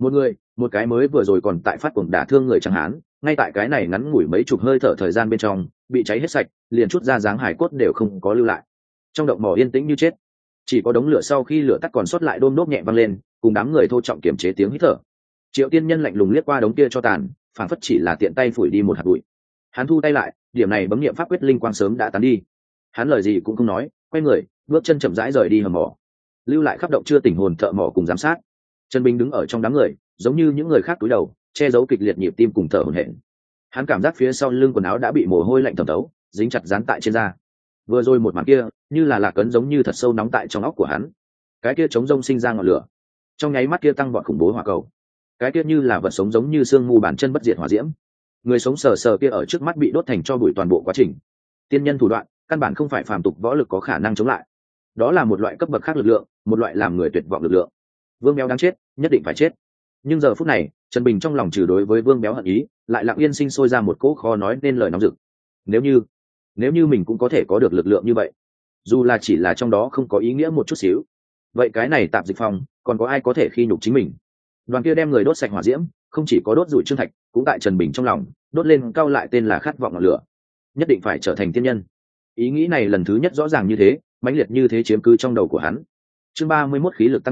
Một cái mới vừa rồi còn tại phát cuồng đả thương người chẳng hán, ngay tại cái này ngắn ngủi mấy chục hơi thở thời gian bên trong, bị cháy hết sạch, liền chút ra dáng hải cốt đều không có lưu lại. Trong động mỏ yên tĩnh như chết, chỉ có đống lửa sau khi lửa tắt còn sót lại đôm đốp nhẹ vang lên, cùng đám người thô trọng kiểm chế tiếng hít thở. Triệu Tiên Nhân lạnh lùng liếc qua đống kia cho tàn, phản phất chỉ là tiện tay phủi đi một hạt bụi. Hắn thu tay lại, điểm này bấm niệm pháp quyết linh quang sớm đã tán đi. Hắn lời gì cũng không nói, quay người, bước chân chậm rãi rời đi hầm mỏ, lưu lại khắp động chưa tỉnh hồn thợ mỏ cùng giám sát. Trần Bình đứng ở trong đám người, giống như những người khác cúi đầu, che giấu kịch liệt nhịp tim cùng thở hổn hển. Hắn cảm giác phía sau lưng quần áo đã bị mồ hôi lạnh thấm thấu, dính chặt dán tại trên da. Vừa rồi một màn kia, như là lạc ấn giống như thật sâu nóng tại trong óc của hắn. Cái kia chống rông sinh ra ngọn lửa, trong nháy mắt kia tăng vọt khủng bố hỏa cầu. Cái kia như là vật sống giống như xương mù bàn chân bất diệt hỏa diễm. Người sống sờ sờ kia ở trước mắt bị đốt thành tro bụi toàn bộ quá trình. Tiên nhân thủ đoạn, căn bản không phải phàm tục võ lực có khả năng chống lại. Đó là một loại cấp bậc khác lực lượng, một loại làm người tuyệt vọng lực lượng. Vương Béo đáng chết, nhất định phải chết. Nhưng giờ phút này, Trần Bình trong lòng trừ đối với Vương Béo hận ý, lại lặng yên sinh sôi ra một cỗ khó nói nên lời nóng rực. Nếu như mình cũng có thể có được lực lượng như vậy, dù là chỉ là trong đó không có ý nghĩa một chút xíu, vậy cái này Tạp Dịch Phong còn có ai có thể khi nhục chính mình? Đoàn kia đem người đốt sạch hỏa diễm, không chỉ có đốt rủi Trương Thạch, cũng tại Trần Bình trong lòng đốt lên cao lại tên là khát vọng ngọn lửa, nhất định phải trở thành tiên nhân. Ý nghĩ này lần thứ nhất rõ ràng như thế, mãnh liệt như thế chiếm cứ trong đầu của hắn. Chương 31 khí lực tăng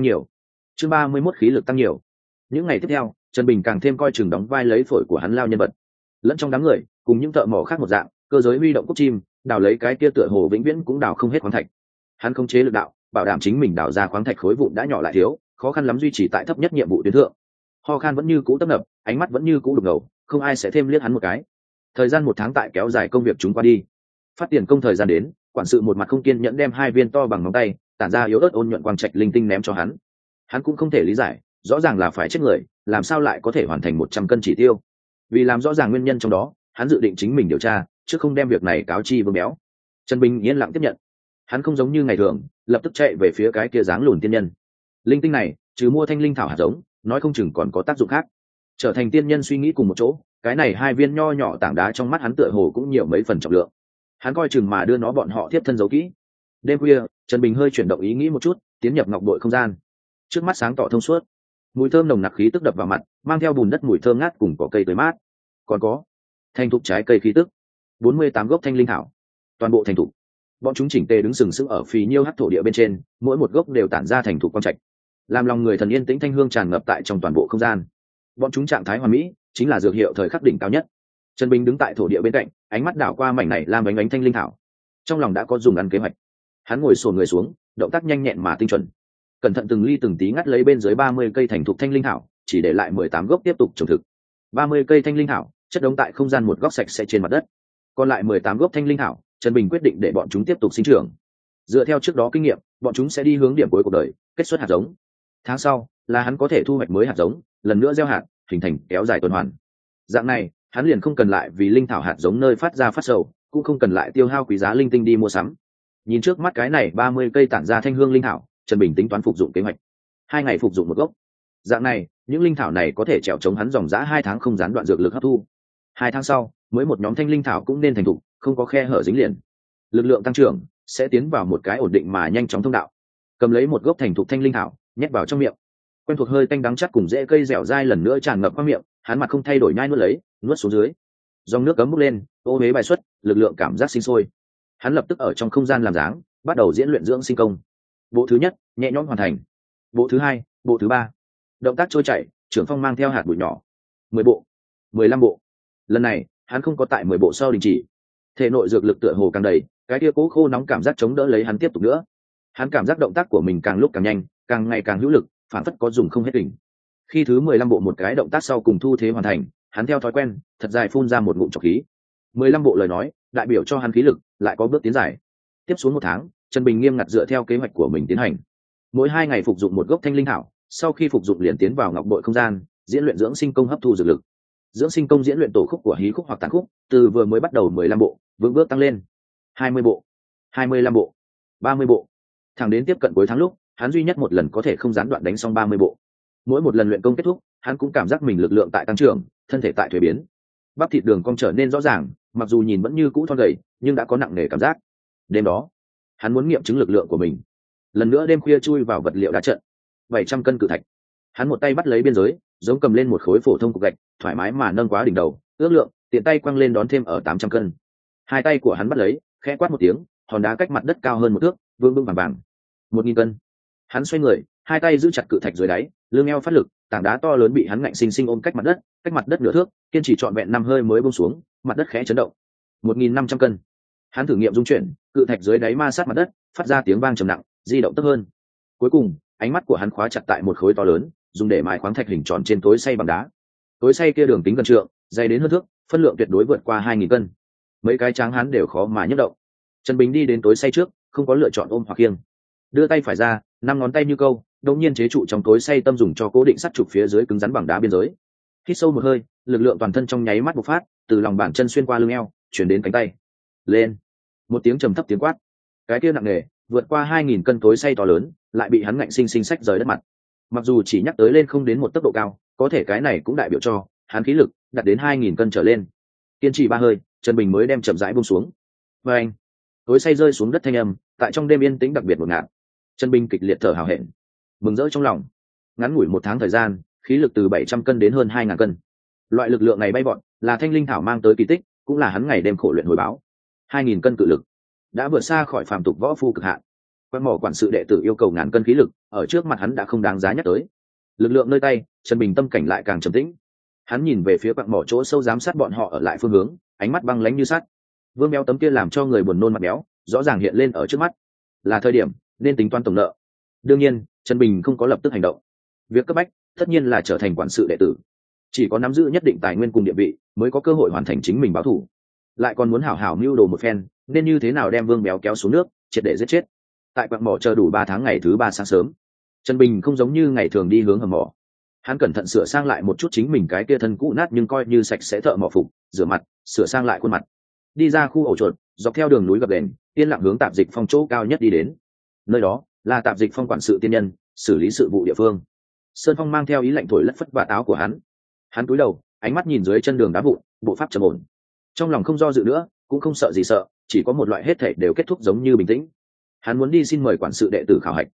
nhiều. Những ngày tiếp theo, Trần Bình càng thêm coi chừng đóng vai lấy phổi của hắn lao nhân vật. Lẫn trong đám người, cùng những thợ mỏ khác một dạng, cơ giới huy động cúc chim, đào lấy cái kia tựa hồ vĩnh viễn cũng đào không hết khoáng thạch. Hắn khống chế lực đạo, bảo đảm chính mình đào ra khoáng thạch khối vụn đã nhỏ lại thiếu, khó khăn lắm duy trì tại thấp nhất nhiệm vụ tuyến thượng. Ho khan vẫn như cũ tấp nập, ánh mắt vẫn như cũ đục ngầu, không ai sẽ thêm liếc hắn một cái. Thời gian 1 tháng tại kéo dài công việc chúng qua đi. Phát tiền công thời gian đến, quản sự một mặt không kiên nhẫn đem 2 viên to bằng ngón tay, tản ra yếu ớt ôn nhuận quang trạch linh tinh ném cho hắn. Hắn cũng không thể lý giải, rõ ràng là phải chết người, làm sao lại có thể hoàn thành 100 cân chỉ tiêu? Vì làm rõ ràng nguyên nhân trong đó, hắn dự định chính mình điều tra, chứ không đem việc này cáo chi Vương Béo. Trần Bình yên lặng tiếp nhận. Hắn không giống như ngày thường, lập tức chạy về phía cái kia dáng lùn tiên nhân. Linh tinh này, trừ mua thanh linh thảo hạt giống, nói không chừng còn có tác dụng khác. Trở thành tiên nhân suy nghĩ cùng một chỗ, cái này 2 viên nho nhỏ tảng đá trong mắt hắn tựa hồ cũng nhiều mấy phần trọng lượng. Hắn coi chừng mà đưa nó bọn họ tiếp thân giấu kỹ. Đêm khuya, Trần Bình hơi chuyển động ý nghĩ một chút, tiến nhập ngọc bội không gian. Trước mắt sáng tỏ thông suốt. Mùi thơm nồng nặc khí tức đập vào mặt, mang theo bùn đất mùi thơm ngát cùng cỏ cây tươi mát. Còn có thành thục trái cây khí tức. 48 gốc thanh linh thảo, toàn bộ thành thục. Bọn chúng chỉnh tề đứng sừng sững ở phì nhiêu hắc thổ địa bên trên, mỗi một gốc đều tản ra thành thục quang trạch, làm lòng người thần yên tĩnh, thanh hương tràn ngập tại trong toàn bộ không gian. Bọn chúng trạng thái hoàn mỹ, chính là dược hiệu thời khắc đỉnh cao nhất. Trần Bình đứng tại thổ địa bên cạnh, ánh mắt đảo qua mảnh này lam ánh ánh thanh linh thảo, trong lòng đã có dùng ăn kế hoạch. Hắn ngồi xổm người xuống, động tác nhanh nhẹn mà tinh chuẩn, cẩn thận từng ly từng tí ngắt lấy bên dưới 30 cây thành thục thanh linh thảo, chỉ để lại 18 gốc tiếp tục trồng thực. 30 cây thanh linh thảo chất đống tại không gian một góc sạch sẽ trên mặt đất, còn lại 18 gốc thanh linh thảo, Trần Bình quyết định để bọn chúng tiếp tục sinh trưởng. Dựa theo trước đó kinh nghiệm, bọn chúng sẽ đi hướng điểm cuối cuộc đời, kết xuất hạt giống. Tháng sau là hắn có thể thu hoạch mới hạt giống, lần nữa gieo hạt, hình thành kéo dài tuần hoàn. Dạng này, hắn liền không cần lại vì linh thảo hạt giống nơi phát ra phát sầu, cũng không cần lại tiêu hao quý giá linh tinh đi mua sắm. Nhìn trước mắt cái này 30 cây tản ra thanh hương linh thảo, Trần Bình tính toán phục dụng kế hoạch. 2 ngày phục dụng một gốc. Dạng này, những linh thảo này có thể trèo chống hắn dòng dã 2 tháng không gián đoạn dược lực hấp thu. 2 tháng sau, mới một nhóm thanh linh thảo cũng nên thành thục, không có khe hở dính liền. Lực lượng tăng trưởng sẽ tiến vào một cái ổn định mà nhanh chóng thông đạo. Cầm lấy một gốc thành thục thanh linh thảo, nhét vào trong miệng. Quen thuộc hơi tanh đắng chát cùng rễ cây dẻo dai lần nữa tràn ngập qua miệng, hắn mặt không thay đổi nhai nuốt lấy, nuốt xuống dưới. Dòng nước cấm bốc lên, ô huế bài xuất, lực lượng cảm giác sinh sôi. Hắn lập tức ở trong không gian làm dáng, bắt đầu diễn luyện dưỡng sinh công. Bộ thứ nhất, nhẹ nhõm hoàn thành. Bộ thứ hai, bộ thứ ba. Động tác trôi chảy, Trưởng Phong mang theo hạt bụi nhỏ. 10 bộ, 15 bộ. Lần này, hắn không có tại 10 bộ sau đình chỉ. Thể nội dược lực tựa hồ càng đầy, cái kia cố khô nóng cảm giác chống đỡ lấy hắn tiếp tục nữa. Hắn cảm giác động tác của mình càng lúc càng nhanh, càng ngày càng hữu lực, phản phất có dùng không hết đỉnh. Khi thứ 15 bộ một cái động tác sau cùng thu thế hoàn thành, hắn theo thói quen, thật dài phun ra một ngụm trọc khí. 15 bộ lời nói, đại biểu cho hắn khí lực lại có bước tiến dài. Tiếp xuống 1 tháng, Trần Bình nghiêm ngặt dựa theo kế hoạch của mình tiến hành. Mỗi 2 ngày phục dụng một gốc thanh linh thảo, sau khi phục dụng liền tiến vào ngọc bội không gian, diễn luyện dưỡng sinh công hấp thu dược lực. Dưỡng sinh công diễn luyện tổ khúc của hí khúc hoặc tàn khúc, từ vừa mới bắt đầu 15 bộ, vững bước tăng lên 20 bộ, 25 bộ, 30 bộ. Thẳng đến tiếp cận cuối tháng lúc, hắn duy nhất một lần có thể không gián đoạn đánh xong 30 bộ. Mỗi một lần luyện công kết thúc, hắn cũng cảm giác mình lực lượng tại tăng trưởng, thân thể tại thuế biến. Bắp thịt đường cong trở nên rõ ràng, mặc dù nhìn vẫn như cũ thon gầy, nhưng đã có nặng nề cảm giác. Đêm đó, hắn muốn nghiệm chứng lực lượng của mình. Lần nữa đêm khuya chui vào vật liệu đá trận. 700 cân cự thạch. Hắn một tay bắt lấy biên giới, giống cầm lên một khối phổ thông cục gạch, thoải mái mà nâng quá đỉnh đầu, ước lượng, tiện tay quăng lên đón thêm ở 800 cân. Hai tay của hắn bắt lấy, khẽ quát một tiếng, hòn đá cách mặt đất cao hơn 1 thước, vương vững vàng vàng. 1000 cân. Hắn xoay người, hai tay giữ chặt cự thạch dưới đáy, lưng eo phát lực, tảng đá to lớn bị hắn ngạnh sinh sinh ôm cách mặt đất nửa thước, kiên trì trọn vẹn 5 hơi mới buông xuống, mặt đất khẽ chấn động. 1500 cân. Hắn thử nghiệm dung chuyển, cự thạch dưới đáy ma sát mặt đất, phát ra tiếng vang trầm nặng, di động tấp hơn. Cuối cùng, ánh mắt của hắn khóa chặt tại một khối to lớn, dùng để mài khoáng thạch hình tròn trên tối xay bằng đá. Tối xay kia đường kính gần trượng, dày đến hơn thước, phân lượng tuyệt đối vượt qua 2000 cân. Mấy cái tráng hắn đều khó mà nhấc động. Trần Bình đi đến tối xay trước, không có lựa chọn ôm hoặc khiêng, đưa tay phải ra, 5 ngón tay như câu, đột nhiên chế trụ trong tối xay tâm dùng cho cố định sắt trục phía dưới cứng rắn bằng đá biên giới. Hít sâu một hơi, lực lượng toàn thân trong nháy mắt bộc phát, từ lòng bàn chân xuyên qua lưng eo, chuyển đến cánh tay. Lên! Một tiếng trầm thấp tiếng quát. Cái kia nặng nề, vượt qua 2000 cân tối xay to lớn, lại bị hắn ngạnh sinh sinh xách rời đất mặt. Mặc dù chỉ nhắc tới lên không đến một tốc độ cao, có thể cái này cũng đại biểu cho hắn khí lực đạt đến 2000 cân trở lên. Kiên trì 3 hơi, Trần Bình mới đem chậm rãi buông xuống. Và anh, tối xay rơi xuống đất thanh âm, tại trong đêm yên tĩnh đặc biệt ngột ngạt. Trần Bình kịch liệt thở hào hẹn, mừng rỡ trong lòng. Ngắn ngủi 1 tháng thời gian, khí lực từ 700 cân đến hơn 2000 cân. Loại lực lượng này bay vọt, là thanh linh thảo mang tới kỳ tích, cũng là hắn ngày đêm khổ luyện hồi báo. 2000 cân cự lực đã vượt xa khỏi phàm tục võ phu cực hạn. Quan mỏ quản sự đệ tử yêu cầu ngàn cân khí lực, ở trước mặt hắn đã không đáng giá nhắc tới. Lực lượng nơi tay, Trần Bình tâm cảnh lại càng trầm tĩnh. Hắn nhìn về phía quặng mỏ chỗ sâu giám sát bọn họ ở lại phương hướng, ánh mắt băng lãnh như sắt. Vương béo tấm kia làm cho người buồn nôn mặt béo, rõ ràng hiện lên ở trước mắt. Là thời điểm nên tính toán tổng nợ. Đương nhiên, Trần Bình không có lập tức hành động. Việc cấp bách, tất nhiên là trở thành quản sự đệ tử. Chỉ có nắm giữ nhất định tài nguyên cùng địa vị, mới có cơ hội hoàn thành chính mình báo thù. Lại còn muốn hảo hảo mưu đồ một phen, nên như thế nào đem Vương béo kéo xuống nước, triệt để giết chết. Tại quặng mỏ chờ đủ 3 tháng, ngày thứ 3 sáng sớm, Trần Bình không giống như ngày thường đi hướng hầm mỏ. Hắn cẩn thận sửa sang lại một chút chính mình cái kia thân cũ nát nhưng coi như sạch sẽ thợ mỏ phục, rửa mặt, sửa sang lại khuôn mặt. Đi ra khu ổ chuột, dọc theo đường núi gập ghềnh, yên lặng hướng tạp dịch phong chỗ cao nhất đi đến. Nơi đó là tạp dịch phong quản sự tiên nhân, xử lý sự vụ địa phương. Sơn Phong mang theo ý lệnh thổi lất phất vạt áo của hắn. Hắn cúi đầu, ánh mắt nhìn dưới chân đường đá vụn, bộ pháp trầm ổn. Trong lòng không do dự nữa, cũng không sợ gì sợ, chỉ có một loại hết thảy đều kết thúc giống như bình tĩnh. Hắn muốn đi xin mời quản sự đệ tử khảo hạch.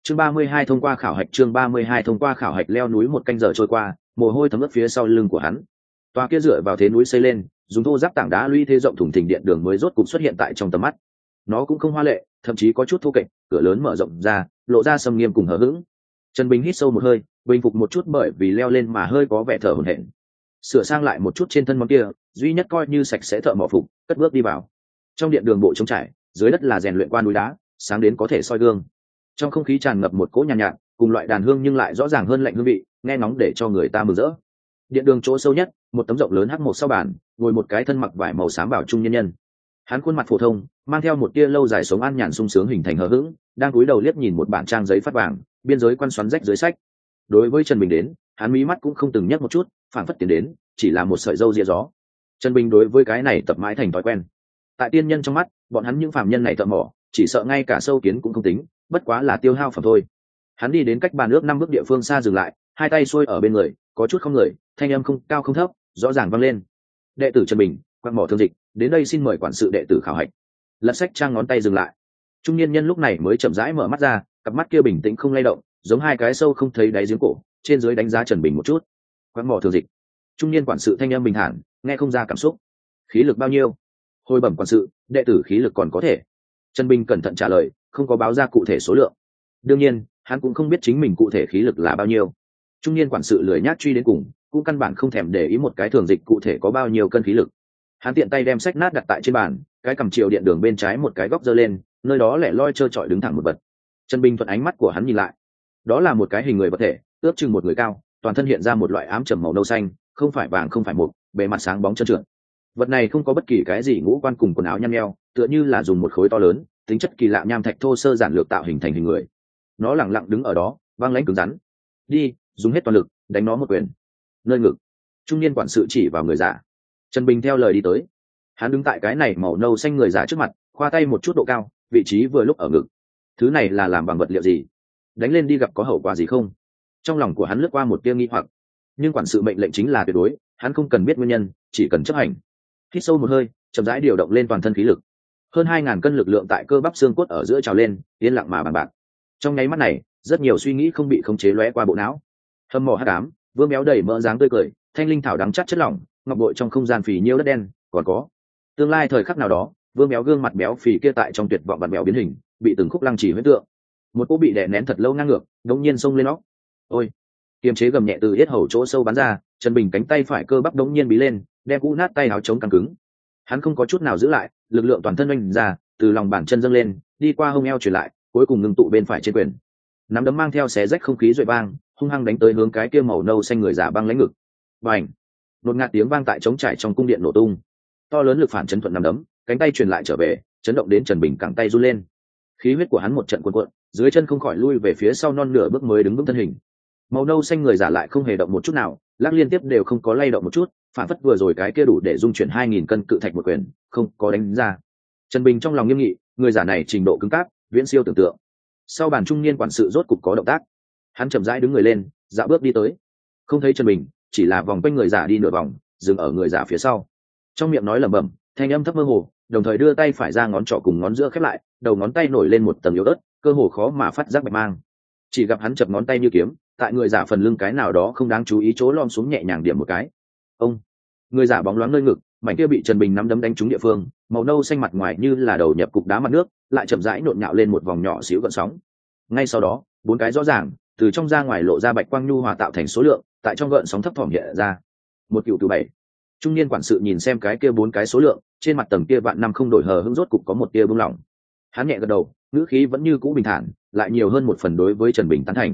Chương 32 thông qua khảo hạch, chương 32 thông qua khảo hạch. Leo núi một canh giờ trôi qua, mồ hôi thấm ướt phía sau lưng của hắn. Tòa kia dựa vào thế núi xây lên, dùng thô giáp tảng đá lũy thế rộng thùng thình điện đường mới rốt cục xuất hiện tại trong tầm mắt. Nó cũng không hoa lệ, thậm chí có chút thô kệch, cửa lớn mở rộng ra, lộ ra sầm nghiêm cùng hờ hững. Trần Bình hít sâu một hơi, bình phục một chút bởi vì leo lên mà hơi có vẻ thở hổn hển. Sửa sang lại một chút trên thân món kia, duy nhất coi như sạch sẽ thợ mỏ phục, cất bước đi vào. Trong điện đường bộ trống trải, dưới đất là rèn luyện qua núi đá, sáng đến có thể soi gương. Trong không khí tràn ngập một cỗ nhàn nhạt, cùng loại đàn hương nhưng lại rõ ràng hơn lạnh hương vị, nghe nóng để cho người ta mừng rỡ. Điện đường chỗ sâu nhất, một tấm rộng lớn hắc một sau bàn, ngồi một cái thân mặc vải màu xám bảo trung nhân nhân. Hắn khuôn mặt phổ thông, mang theo một tia lâu dài sống an nhàn sung sướng hình thành hờ hững, đang cúi đầu liếc nhìn một bản trang giấy phát vàng, biên giới quan xoắn rách dưới sách. Đối với Trần Bình đến, hắn mí mắt cũng không từng nhấc một chút, phảng phất tiến đến, chỉ là một sợi râu ria gió. Trần Bình đối với cái này tập mãi thành thói quen. Tại tiên nhân trong mắt, bọn hắn những phàm nhân này thợ mỏ, chỉ sợ ngay cả sâu kiến cũng không tính, bất quá là tiêu hao phẩm thôi. Hắn đi đến cách bàn ước 5 bước địa phương xa dừng lại, hai tay xuôi ở bên người, có chút không người, thanh âm không cao không thấp, rõ ràng vang lên. Đệ tử Trần Bình, quan mỏ thương dịch, đến đây xin mời quản sự đệ tử khảo hạch. Lật sách trang ngón tay dừng lại. Trung niên nhân lúc này mới chậm rãi mở mắt ra, cặp mắt kia bình tĩnh không lay động, giống hai cái sâu không thấy đáy giếng cổ, trên dưới đánh giá Trần Bình một chút. Quan mỏ thương dịch. Trung niên quản sự thanh âm bình thản, nghe không ra cảm xúc. Khí lực bao nhiêu? Hồi bẩm quản sự, đệ tử khí lực còn có thể. Trần Bình cẩn thận trả lời, không có báo ra cụ thể số lượng. Đương nhiên, hắn cũng không biết chính mình cụ thể khí lực là bao nhiêu. Trung niên quản sự lười nhác truy đến cùng, cũng căn bản không thèm để ý một cái thường dịch cụ thể có bao nhiêu cân khí lực. Hắn tiện tay đem sách nát đặt tại trên bàn, cái cầm chiều điện đường bên trái một cái góc giơ lên, nơi đó lẻ loi trơ trọi đứng thẳng một vật. Trần Bình thuận ánh mắt của hắn nhìn lại, đó là một cái hình người vật thể, ước chừng một người cao, toàn thân hiện ra một loại ám trầm màu nâu xanh, không phải vàng không phải mộc, bề mặt sáng bóng trơn trượt. Vật này không có bất kỳ cái gì ngũ quan cùng quần áo nhăn nheo, tựa như là dùng một khối to lớn, tính chất kỳ lạ nham thạch thô sơ giản lược tạo hình thành hình người. Nó lẳng lặng đứng ở đó, băng lãnh cứng rắn. Đi, dùng hết toàn lực, đánh nó một quyền. Nơi ngực. Trung niên quản sự chỉ vào người giả. Trần Bình theo lời đi tới. Hắn đứng tại cái này màu nâu xanh người giả trước mặt, khoa tay một chút độ cao, vị trí vừa lúc ở ngực. Thứ này là làm bằng vật liệu gì? Đánh lên đi gặp có hậu quả gì không? Trong lòng của hắn lướt qua một tia nghi hoặc. Nhưng quản sự mệnh lệnh chính là tuyệt đối, hắn không cần biết nguyên nhân, chỉ cần chấp hành. Hít sâu một hơi, chậm rãi điều động lên toàn thân khí lực. Hơn 2000 cân lực lượng tại cơ bắp xương cốt ở giữa trào lên, yên lặng mà bằng bạc. Trong nháy mắt này, rất nhiều suy nghĩ không bị khống chế lóe qua bộ não. Hâm mộ hắc ám, vương béo đầy mỡ dáng tươi cười, thanh linh thảo đắng chát chất lỏng, ngọc bội trong không gian phì nhiêu đất đen, còn có tương lai thời khắc nào đó, vương béo gương mặt béo phì kia tại trong tuyệt vọng vặn béo biến hình, bị từng khúc lăng chỉ huyết tượng. Một cô bị đè nén thật lâu ngang ngược, đống nhiên xông lên óc. Ôi! Kiềm chế gầm nhẹ từ yết hầu chỗ sâu bắn ra, Trần Bình cánh tay phải cơ bắp đống nhiên bí lên, đem cũ nát tay áo chống căng cứng. Hắn không có chút nào giữ lại, lực lượng toàn thân oanh ra, từ lòng bàn chân dâng lên, đi qua hông eo truyền lại, cuối cùng ngừng tụ bên phải trên quyền. Nắm đấm mang theo xé rách không khí rội vang, hung hăng đánh tới hướng cái kia màu nâu xanh người giả băng lãnh ngực. Bành! Nột ngạt tiếng vang tại trống trải trong cung điện nổ tung. To lớn lực phản chấn thuận nắm đấm, cánh tay truyền lại trở về, chấn động đến Trần Bình cẳng tay run lên. Khí huyết của hắn một trận cuộn cuộn, dưới chân không khỏi lui về phía sau non nửa bước mới đứng vững thân hình. Màu nâu xanh người giả lại không hề động một chút nào, lắc liên tiếp đều không có lay động một chút, phản phất vừa rồi cái kia đủ để dung chuyển 2000 cân cự thạch một quyền, không có đánh ra. Trần Bình trong lòng nghiêm nghị, người giả này trình độ cứng cáp, viễn siêu tưởng tượng. Sau bàn trung niên quản sự rốt cục có động tác, hắn chậm rãi đứng người lên, dạo bước đi tới. Không thấy Trần Bình, chỉ là vòng quanh người giả đi nửa vòng, dừng ở người giả phía sau. Trong miệng nói lẩm bẩm, thanh âm thấp mơ hồ, đồng thời đưa tay phải ra ngón trỏ cùng ngón giữa khép lại, đầu ngón tay nổi lên một tầng yếu ớt, cơ hồ khó mà phát giác bạch mang. Chỉ gặp hắn chập ngón tay như kiếm, tại người giả phần lưng cái nào đó không đáng chú ý chỗ lom xuống nhẹ nhàng điểm một cái. Ông! Người giả bóng loáng nơi ngực, mảnh kia bị Trần Bình nắm đấm đánh trúng địa phương, màu nâu xanh mặt ngoài như là đầu nhập cục đá mặt nước, lại chậm rãi nhộn nhạo lên một vòng nhỏ xíu gợn sóng. Ngay sau đó, 4 cái rõ ràng, từ trong ra ngoài lộ ra bạch quang nhu hòa tạo thành số lượng, tại trong gợn sóng thấp thỏm hiện ra. Một cựu từ 7. Trung niên quản sự nhìn xem cái kia 4 cái số lượng, trên mặt tầng kia vạn năm không đổi hờ hững rốt cục có một tia buông lỏng. Hắn nhẹ gật đầu, ngữ khí vẫn như cũ bình thản, lại nhiều hơn một phần đối với Trần Bình tán thành.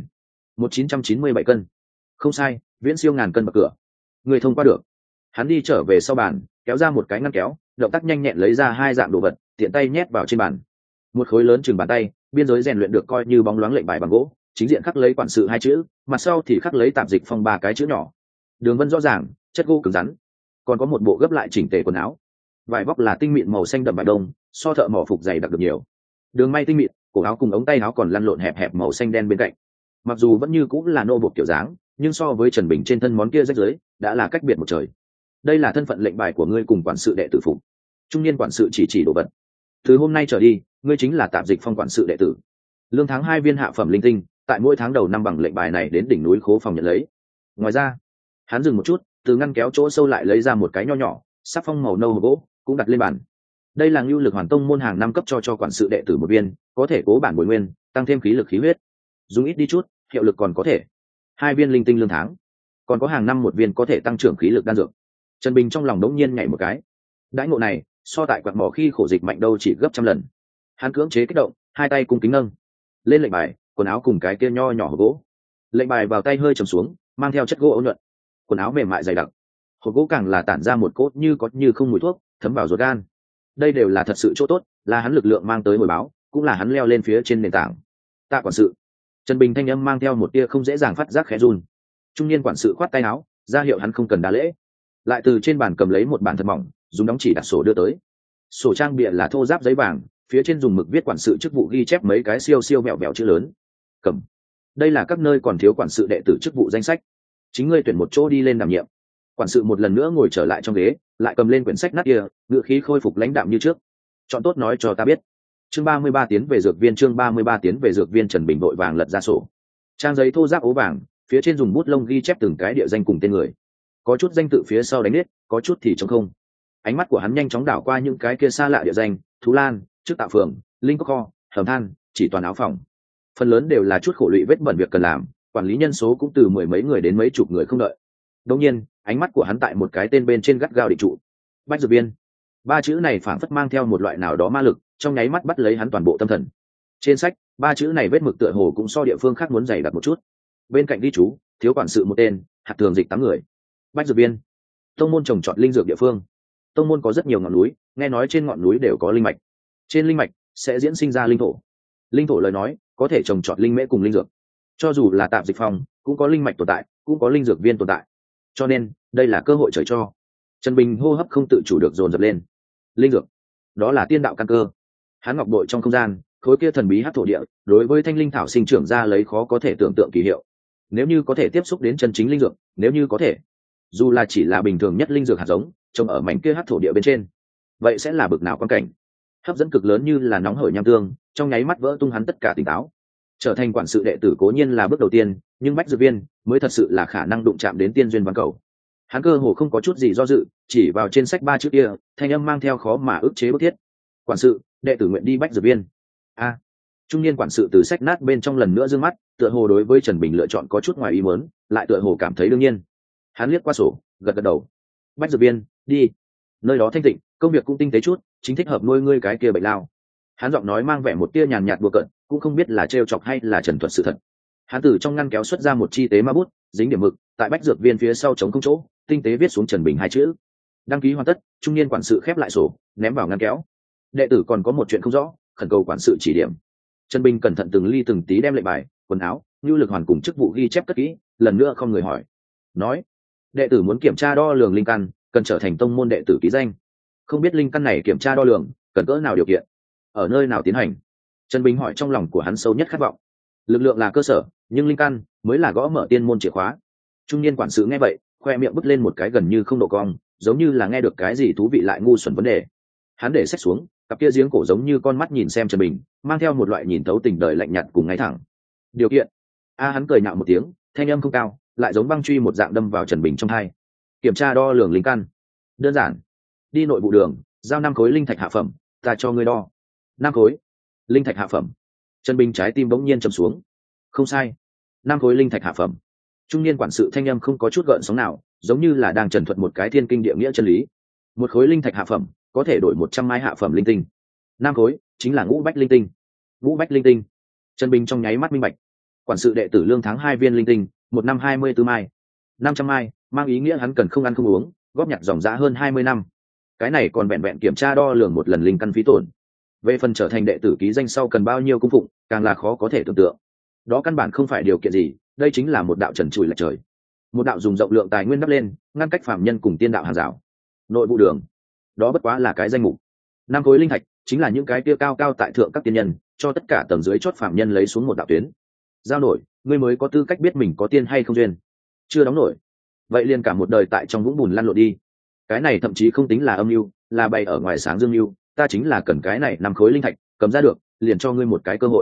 1997 cân. Không sai, viễn siêu ngàn cân bậc cửa. Người thông qua được. Hắn đi trở về sau bàn, kéo ra một cái ngăn kéo, động tác nhanh nhẹn lấy ra 2 dạng đồ vật, tiện tay nhét vào trên bàn. Một khối lớn chừng bàn tay, biên giới rèn luyện được coi như bóng loáng lệnh bài bằng gỗ, chính diện khắc lấy quản sự 2 chữ, mặt sau thì khắc lấy tạp dịch phong 3 cái chữ nhỏ. Đường vân rõ ràng, chất gỗ cứng rắn. Còn có một bộ gấp lại chỉnh tề quần áo. Vải vóc là tinh mịn màu xanh đậm vải đông, so thợ mỏ phục dày đặc được nhiều. Đường may tinh mịn, cổ áo cùng ống tay áo còn lăn lộn hẹp hẹp màu xanh đen bên cạnh. Mặc dù vẫn như cũng là nô buộc kiểu dáng, nhưng so với Trần Bình trên thân món kia rách rưới, đã là cách biệt một trời. Đây là thân phận lệnh bài của ngươi cùng quản sự đệ tử phục. Trung niên quản sự chỉ đồ vật. Từ hôm nay trở đi, ngươi chính là tạp dịch phong quản sự đệ tử. lương tháng 2 viên hạ phẩm linh tinh, tại mỗi tháng đầu năm bằng lệnh bài này đến đỉnh núi khố phòng nhận lấy. Ngoài ra, hắn dừng một chút, từ ngăn kéo chỗ sâu lại lấy ra một cái nho nhỏ sắc phong màu nâu hộp gỗ, cũng đặt lên bàn. Đây là ngưu lực hoàn tông môn hàng năm cấp cho quản sự đệ tử một viên, có thể cố bản bồi nguyên, tăng thêm khí lực khí huyết. Dùng ít đi chút, hiệu lực còn có thể. 2 viên linh tinh lương tháng, còn có hàng năm một viên có thể tăng trưởng khí lực đan dược. Trần Bình trong lòng đống nhiên nhảy một cái. Đãi ngộ này, so tại quạt mỏ khi khổ dịch mạnh đâu chỉ gấp trăm lần. Hắn cưỡng chế kích động, hai tay cung kính nâng lên lệnh bài, quần áo cùng cái kia nho nhỏ hộp gỗ. Lệnh bài vào tay hơi trầm xuống, mang theo chất gỗ ấu nhuận. Quần áo mềm mại dày đặc, hộp gỗ càng là tản ra một cốt như có như không mùi thuốc, thấm vào ruột gan. Đây đều là thật sự chỗ tốt, là hắn lực lượng mang tới hồi báo, cũng là hắn leo lên phía trên nền tảng. Tạ quản sự. Trần Bình thanh âm mang theo một tia không dễ dàng phát giác khẽ run. Trung niên quản sự khoát tay áo, ra hiệu hắn không cần đa lễ. Lại từ trên bàn cầm lấy một bản thật mỏng, dùng đóng chỉ đặt sổ đưa tới. Sổ trang bìa là thô ráp giấy vàng, phía trên dùng mực viết quản sự chức vụ, ghi chép mấy cái siêu siêu mẹo mẹo chữ lớn. Cầm. Đây là các nơi còn thiếu quản sự đệ tử chức vụ danh sách, chính ngươi tuyển một chỗ đi lên đảm nhiệm. Quản sự một lần nữa ngồi trở lại trong ghế, lại cầm lên quyển sách nát kia, ngữ khí khôi phục lãnh đạm như trước. Chọn tốt nói cho ta biết. Chương 33 tiến về dược viên, chương 33 tiến về dược viên. Trần Bình vội vàng lật ra sổ. Trang giấy thô ráp ố vàng, phía trên dùng bút lông ghi chép từng cái địa danh cùng tên người. Có chút danh tự phía sau đánh nét, có chút thì trống không. Ánh mắt của hắn nhanh chóng đảo qua những cái kia xa lạ địa danh, Thú Lan, trước Tạo Phường, Linh Cốc Kho, Hầm Than, chỉ toàn áo phòng. Phần lớn đều là chút khổ lụy vết bẩn việc cần làm, quản lý nhân số cũng từ mười mấy người đến mấy chục người không đợi. Đương nhiên, ánh mắt của hắn tại một cái tên bên trên gắt gao định trụ. Bách Dược Viên. Ba chữ này phảng phất mang theo một loại nào đó ma lực, trong nháy mắt bắt lấy hắn toàn bộ tâm thần. Trên sách, ba chữ này vết mực tựa hồ cũng so địa phương khác muốn dày đặc một chút. Bên cạnh ghi chú, thiếu quản sự một tên, hạt thường dịch 8 người. Bách Dược Viên. Tông môn trồng trọt linh dược địa phương. Tông môn có rất nhiều ngọn núi, nghe nói trên ngọn núi đều có linh mạch. Trên linh mạch sẽ diễn sinh ra linh thổ. Linh thổ lời nói, có thể trồng trọt linh mễ cùng linh dược. Cho dù là tạp dịch phòng, cũng có linh mạch tồn tại, cũng có linh dược viên tồn tại. Cho nên, đây là cơ hội trời cho. Trần Bình hô hấp không tự chủ được dồn dập lên. Linh dược, đó là tiên đạo căn cơ. Hắn ngọc bội trong không gian, khối kia thần bí hắc thổ địa, đối với thanh linh thảo sinh trưởng ra lấy khó có thể tưởng tượng kỳ hiệu. Nếu như có thể tiếp xúc đến chân chính linh dược, nếu như có thể, dù là chỉ là bình thường nhất linh dược hạt giống, trồng ở mảnh kia hắc thổ địa bên trên, vậy sẽ là bực nào quan cảnh? Hấp dẫn cực lớn như là nóng hởi nham tương, trong nháy mắt vỡ tung hắn tất cả tỉnh táo. Trở thành quản sự đệ tử cố nhiên là bước đầu tiên, nhưng Bách Dược Viên mới thật sự là khả năng đụng chạm đến tiên duyên văn cầu. Hắn cơ hồ không có chút gì do dự, chỉ vào trên sách ba chữ kia, thanh âm mang theo khó mà ức chế bức thiết. Quản sự, đệ tử nguyện đi Bách Dược Viên. A. Trung niên quản sự từ sách nát bên trong lần nữa dương mắt, tựa hồ đối với Trần Bình lựa chọn có chút ngoài ý muốn, lại tựa hồ cảm thấy đương nhiên. Hắn liếc qua sổ, gật gật đầu. Bách Dược Viên, đi. Nơi đó thanh tịnh, công việc cũng tinh tế chút, chính thích hợp nuôi ngươi cái kia bệnh lao. Hắn giọng nói mang vẻ một tia nhàn nhạt đùa cợt, cũng không biết là trêu chọc hay là trần thuật sự thật. Hắn từ trong ngăn kéo xuất ra một chi tế ma bút, dính điểm mực, tại Bách Dược Viên phía sau trống không chỗ, tinh tế viết xuống Trần Bình hai chữ. Đăng ký hoàn tất. Trung niên quản sự khép lại sổ, ném vào ngăn kéo. Đệ tử còn có một chuyện không rõ, khẩn cầu quản sự chỉ điểm. Trần Bình cẩn thận từng ly từng tí đem lệnh bài, quần áo, nhu lực hoàn cùng chức vụ ghi chép cất kỹ, lần nữa không người hỏi. Nói, đệ tử muốn kiểm tra đo lường linh căn, cần trở thành tông môn đệ tử ký danh. Không biết linh căn này kiểm tra đo lường, cần cỡ nào điều kiện, ở nơi nào tiến hành? Trần Bình hỏi trong lòng của hắn sâu nhất khát vọng. Lực lượng là cơ sở, nhưng linh căn mới là gõ mở tiên môn chìa khóa. Trung niên quản sự nghe vậy, khoe miệng bứt lên một cái gần như không độ cong, giống như là nghe được cái gì thú vị lại ngu xuẩn vấn đề. Hắn để sách xuống, cặp kia giếng cổ giống như con mắt nhìn xem Trần Bình, mang theo một loại nhìn thấu tình đời lạnh nhạt cùng ngay thẳng. Điều kiện? Hắn cười nhạo một tiếng, thanh âm không cao, lại giống băng truy một dạng đâm vào Trần Bình trong tai. Kiểm tra đo lường linh căn, đơn giản. Đi nội vụ đường, giao 5 khối linh thạch hạ phẩm, ta cho ngươi đo. 5 khối linh thạch hạ phẩm. Trần Bình trái tim bỗng nhiên trầm xuống. Không sai, 5 khối linh thạch hạ phẩm. Trung niên quản sự thanh âm không có chút gợn sóng nào, giống như là đang trần thuật một cái thiên kinh địa nghĩa chân lý. 1 khối linh thạch hạ phẩm có thể đổi 100 mai hạ phẩm linh tinh. 5 khối chính là ngũ bách linh tinh. Ngũ bách linh tinh. Trần Bình trong nháy mắt minh bạch. Quản sự đệ tử lương tháng 2 viên linh tinh, 1 năm 24 mai. 500 mai mang ý nghĩa hắn cần không ăn không uống, góp nhặt dòng giá hơn 20 năm. Cái này còn vẹn vẹn kiểm tra đo lường một lần linh căn phí tổn. Về phần trở thành đệ tử ký danh sau cần bao nhiêu cung phụng, càng là khó có thể tưởng tượng. Đó căn bản không phải điều kiện gì, đây chính là một đạo trần trụi lệch trời. Một đạo dùng rộng lượng tài nguyên đắp lên, ngăn cách phàm nhân cùng tiên đạo hàng rào. Nội vụ đường, đó bất quá là cái danh mục. 5 khối linh thạch chính là những cái kia cao cao tại thượng các tiên nhân, cho tất cả tầng dưới chót phàm nhân lấy xuống một đạo tuyến. Giao nổi, ngươi mới có tư cách biết mình có tiên hay không duyên. Chưa đóng nổi, vậy liền cả một đời tại trong vũng bùn lăn lộn đi. Cái này thậm chí không tính là âm mưu, là bày ở ngoài sáng dương mưu. Ta chính là cần cái này 5 khối linh thạch, cầm ra được, liền cho ngươi một cái cơ hội.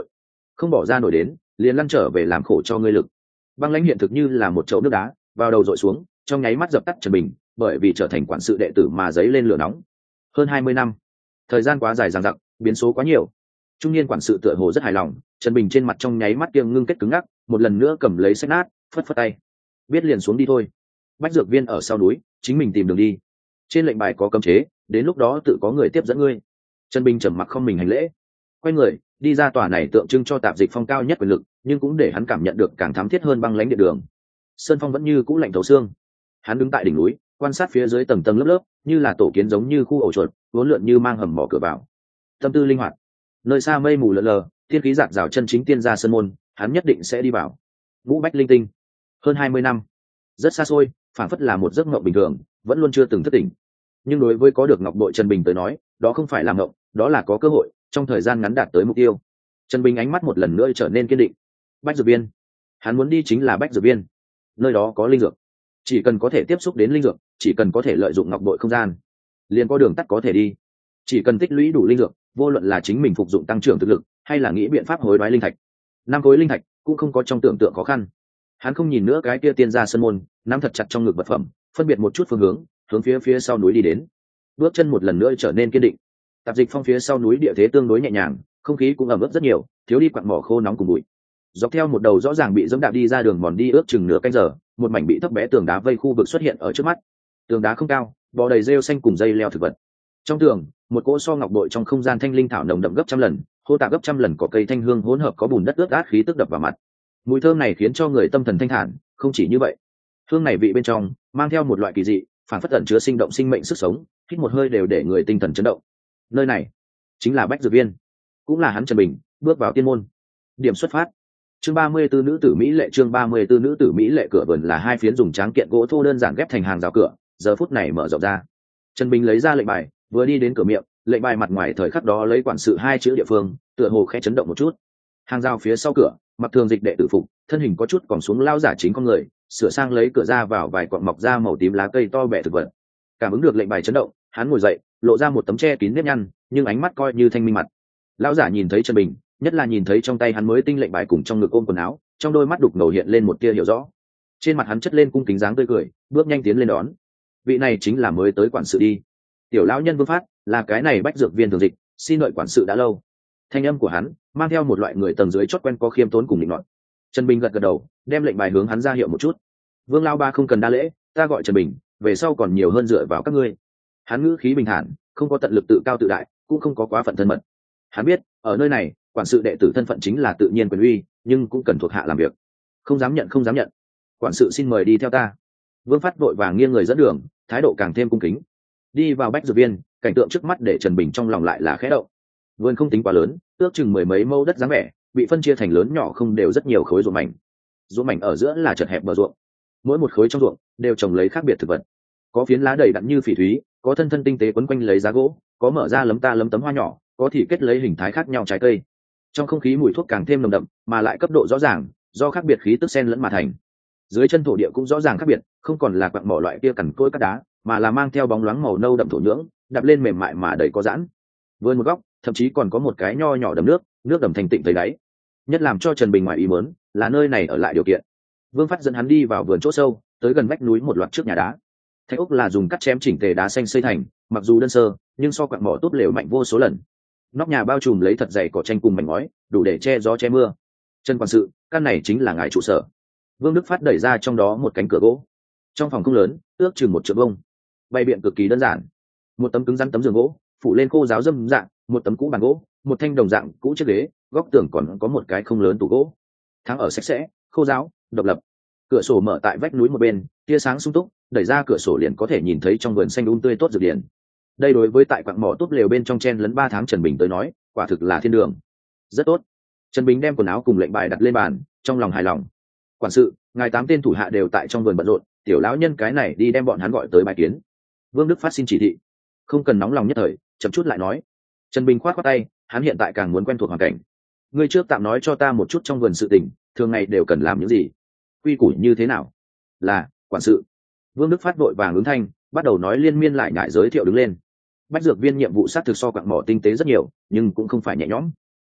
không bỏ ra nổi đến liền lăn trở về làm khổ cho ngươi lực. Băng lãnh hiện thực như là một chậu nước đá vào đầu dội xuống, trong nháy mắt dập tắt Trần Bình, bởi vì trở thành quản sự đệ tử mà dấy lên lửa nóng. Hơn 20 năm, thời gian quá dài dằng dặc, biến số quá nhiều. Trung niên quản sự tựa hồ rất hài lòng, Trần Bình trên mặt trong nháy mắt kiêng ngưng kết cứng ngắc, một lần nữa cầm lấy sách nát, phất phất tay. Biết liền xuống đi thôi. Bách Dược Viên ở sau núi, chính mình tìm đường đi. Trên lệnh bài có cấm chế, đến lúc đó tự có người tiếp dẫn ngươi. Trần Bình trầm mặc không mình hành lễ, quay người đi ra tòa này tượng trưng cho tạp dịch phong cao nhất quyền lực, nhưng cũng để hắn cảm nhận được càng thám thiết hơn băng lãnh địa đường. Sơn phong vẫn như cũ lạnh thấu xương. Hắn đứng tại đỉnh núi, quan sát phía dưới tầng tầng lớp lớp, như là tổ kiến giống như khu ổ chuột, vốn lượn như mang hầm mỏ cửa vào. Tâm tư linh hoạt. Nơi xa mây mù lờ lờ, thiên khí giạt rào chân chính tiên gia sơn môn, hắn nhất định sẽ đi vào. Ngũ bách linh tinh. Hơn 20 năm, rất xa xôi, phản phất là một giấc mộng bình thường, vẫn luôn chưa từng thức tỉnh. Nhưng đối với có được ngọc bội Trần Bình tới nói, đó không phải là mộng, đó là có cơ hội trong thời gian ngắn đạt tới mục tiêu. Trần Bình ánh mắt một lần nữa trở nên kiên định. Bách Dược Viên, hắn muốn đi chính là Bách Dược Viên. Nơi đó có linh dược, chỉ cần có thể tiếp xúc đến linh dược, chỉ cần có thể lợi dụng ngọc bội không gian, liền có đường tắt có thể đi. Chỉ cần tích lũy đủ linh dược, vô luận là chính mình phục dụng tăng trưởng thực lực, hay là nghĩ biện pháp hối đoái linh thạch, 5 khối linh thạch cũng không có trong tưởng tượng khó khăn. Hắn không nhìn nữa cái kia tiên gia sơn môn, nắm thật chặt trong ngực vật phẩm, phân biệt một chút phương hướng, hướng phía sau núi đi đến. Bước chân một lần nữa trở nên kiên định. Tạp dịch phong phía sau núi địa thế tương đối nhẹ nhàng, không khí cũng ẩm ướt rất nhiều, thiếu đi quặng mỏ khô nóng cùng bụi. Dọc theo một đầu rõ ràng bị dẫm đạp đi ra đường mòn đi ước chừng nửa canh giờ, một mảnh bị thấp bé tường đá vây khu vực xuất hiện ở trước mắt. Tường đá không cao, bò đầy rêu xanh cùng dây leo thực vật. Trong tường, một cỗ so ngọc bội trong không gian thanh linh thảo nồng đậm gấp trăm lần, hô tạp gấp trăm lần có cây thanh hương hỗn hợp có bùn đất ướt át khí tức đập vào mặt. Mùi thơm này khiến cho người tâm thần thanh thản, không chỉ như vậy, hương này vị bên trong mang theo một loại kỳ dị, phản phất ẩn chứa sinh động sinh mệnh sức sống, hít một hơi đều để người tinh thần chấn động. Nơi này chính là Bách Dược Viên, cũng là hắn Trần Bình bước vào tiên môn. Điểm xuất phát. Chương 34 nữ tử mỹ lệ, chương 34 nữ tử mỹ lệ. Cửa vườn là hai phiến dùng tráng kiện gỗ thô đơn giản ghép thành hàng rào cửa, giờ phút này mở rộng ra. Trần Bình lấy ra lệnh bài, vừa đi đến cửa miệng, lệnh bài mặt ngoài thời khắc đó lấy quản sự hai chữ địa phương, tựa hồ khẽ chấn động một chút. Hàng rào phía sau cửa, mặc thường dịch đệ tử phục, thân hình có chút còn xuống lao giả chính con người, sửa sang lấy cửa ra vào vài cọng mọc ra màu tím lá cây to bẹ thực vật. Cảm ứng được lệnh bài chấn động, hắn ngồi dậy, lộ ra một tấm che kín nếp nhăn, nhưng ánh mắt coi như thanh minh mặt. Lão giả nhìn thấy Trần Bình, nhất là nhìn thấy trong tay hắn mới tinh lệnh bài cùng trong ngực ôm quần áo, trong đôi mắt đục ngầu hiện lên một tia hiểu rõ. Trên mặt hắn chất lên cung kính dáng tươi cười, bước nhanh tiến lên đón. Vị này chính là mới tới quản sự đi. Tiểu lão nhân Vương Phát, là cái này Bách Dược Viên thường dịch, xin đợi quản sự đã lâu. Thanh âm của hắn mang theo một loại người tầng dưới chót quen có khiêm tốn cùng định nọt. Trần Bình gật gật đầu, đem lệnh bài hướng hắn ra hiệu một chút. Vương lão ba không cần đa lễ, ta gọi Trần Bình, về sau còn nhiều hơn dựa vào các ngươi. Hắn ngữ khí bình thản, không có tận lực tự cao tự đại, cũng không có quá phận thân mật. Hắn biết, ở nơi này, quản sự đệ tử thân phận chính là tự nhiên quyền uy, nhưng cũng cần thuộc hạ làm việc. Không dám nhận, không dám nhận. Quản sự xin mời đi theo ta. Vương Phát vội vàng nghiêng người dẫn đường, thái độ càng thêm cung kính. Đi vào Bách Dược Viên, cảnh tượng trước mắt để Trần Bình trong lòng lại là khẽ động. Vườn không tính quá lớn, ước chừng mười mấy mẫu đất dáng vẻ, bị phân chia thành lớn nhỏ không đều rất nhiều khối ruộng mảnh. Ruộng mảnh ở giữa là chật hẹp bờ ruộng, mỗi một khối trong ruộng đều trồng lấy khác biệt thực vật. Có phiến lá đầy đặn như phỉ thúy, có thân thân tinh tế quấn quanh lấy giá gỗ, có mở ra lấm ta lấm tấm hoa nhỏ, có thì kết lấy hình thái khác nhau trái cây. Trong không khí mùi thuốc càng thêm nồng đậm, mà lại cấp độ rõ ràng, do khác biệt khí tức xen lẫn mà thành. Dưới chân thổ địa cũng rõ ràng khác biệt, không còn là quặng mỏ loại kia cằn cỗi cát đá, mà là mang theo bóng loáng màu nâu đậm thổ nhưỡng, đạp lên mềm mại mà đầy có giãn. Vươn một góc, thậm chí còn có một cái nho nhỏ đầm nước đầm thành tịnh tới đáy. Nhất làm cho Trần Bình ngoài ý muốn, là nơi này ở lại điều kiện. Vương Phát dẫn hắn đi vào vườn chỗ sâu, tới gần vách núi một loạt trước nhà đá. Thạch ốc là dùng cắt chém chỉnh tề đá xanh xây thành, mặc dù đơn sơ, nhưng so quặng mỏ tốt lều mạnh vô số lần. Nóc nhà bao trùm lấy thật dày cỏ tranh cùng mảnh ngói, đủ để che gió che mưa. Trần quản sự, căn này chính là ngài trụ sở. Vương Đức Phát đẩy ra trong đó một cánh cửa gỗ. Trong phòng không lớn, ước chừng 1 trượng vuông, bày biện cực kỳ đơn giản. Một tấm cứng rắn tấm giường gỗ, phủ lên khô giáo dâm dạng, một tấm cũ bàn gỗ, một thanh đồng dạng cũ chiếc ghế, góc tường còn có một cái không lớn tủ gỗ. Tháng ở sạch sẽ, khô giáo, độc lập. Cửa sổ mở tại vách núi một bên, tia sáng sung túc, đẩy ra cửa sổ liền có thể nhìn thấy trong vườn xanh tươi tốt dược điển. Đây đối với tại quặng mỏ tốt lều bên trong chen lấn 3 tháng Trần Bình tới nói, quả thực là thiên đường. Rất tốt. Trần Bình đem quần áo cùng lệnh bài đặt lên bàn, trong lòng hài lòng. Quản sự, ngài 8 tên thủ hạ đều tại trong vườn bận rộn, tiểu lão nhân cái này đi đem bọn hắn gọi tới bài kiến. Vương Đức Phát xin chỉ thị. Không cần nóng lòng nhất thời, chậm chút lại nói. Trần Bình khoát khoát tay, hắn hiện tại càng muốn quen thuộc hoàn cảnh. Ngươi trước tạm nói cho ta một chút trong vườn sự tình, thường ngày đều cần làm những gì, quy củ như thế nào. Là, quản sự. Vương Đức Phát vội vàng ứng thanh, bắt đầu nói liên miên lại nhại giới thiệu đứng lên. Bách Dược Viên nhiệm vụ sát thực so quặng mỏ tinh tế rất nhiều, nhưng cũng không phải nhẹ nhõm.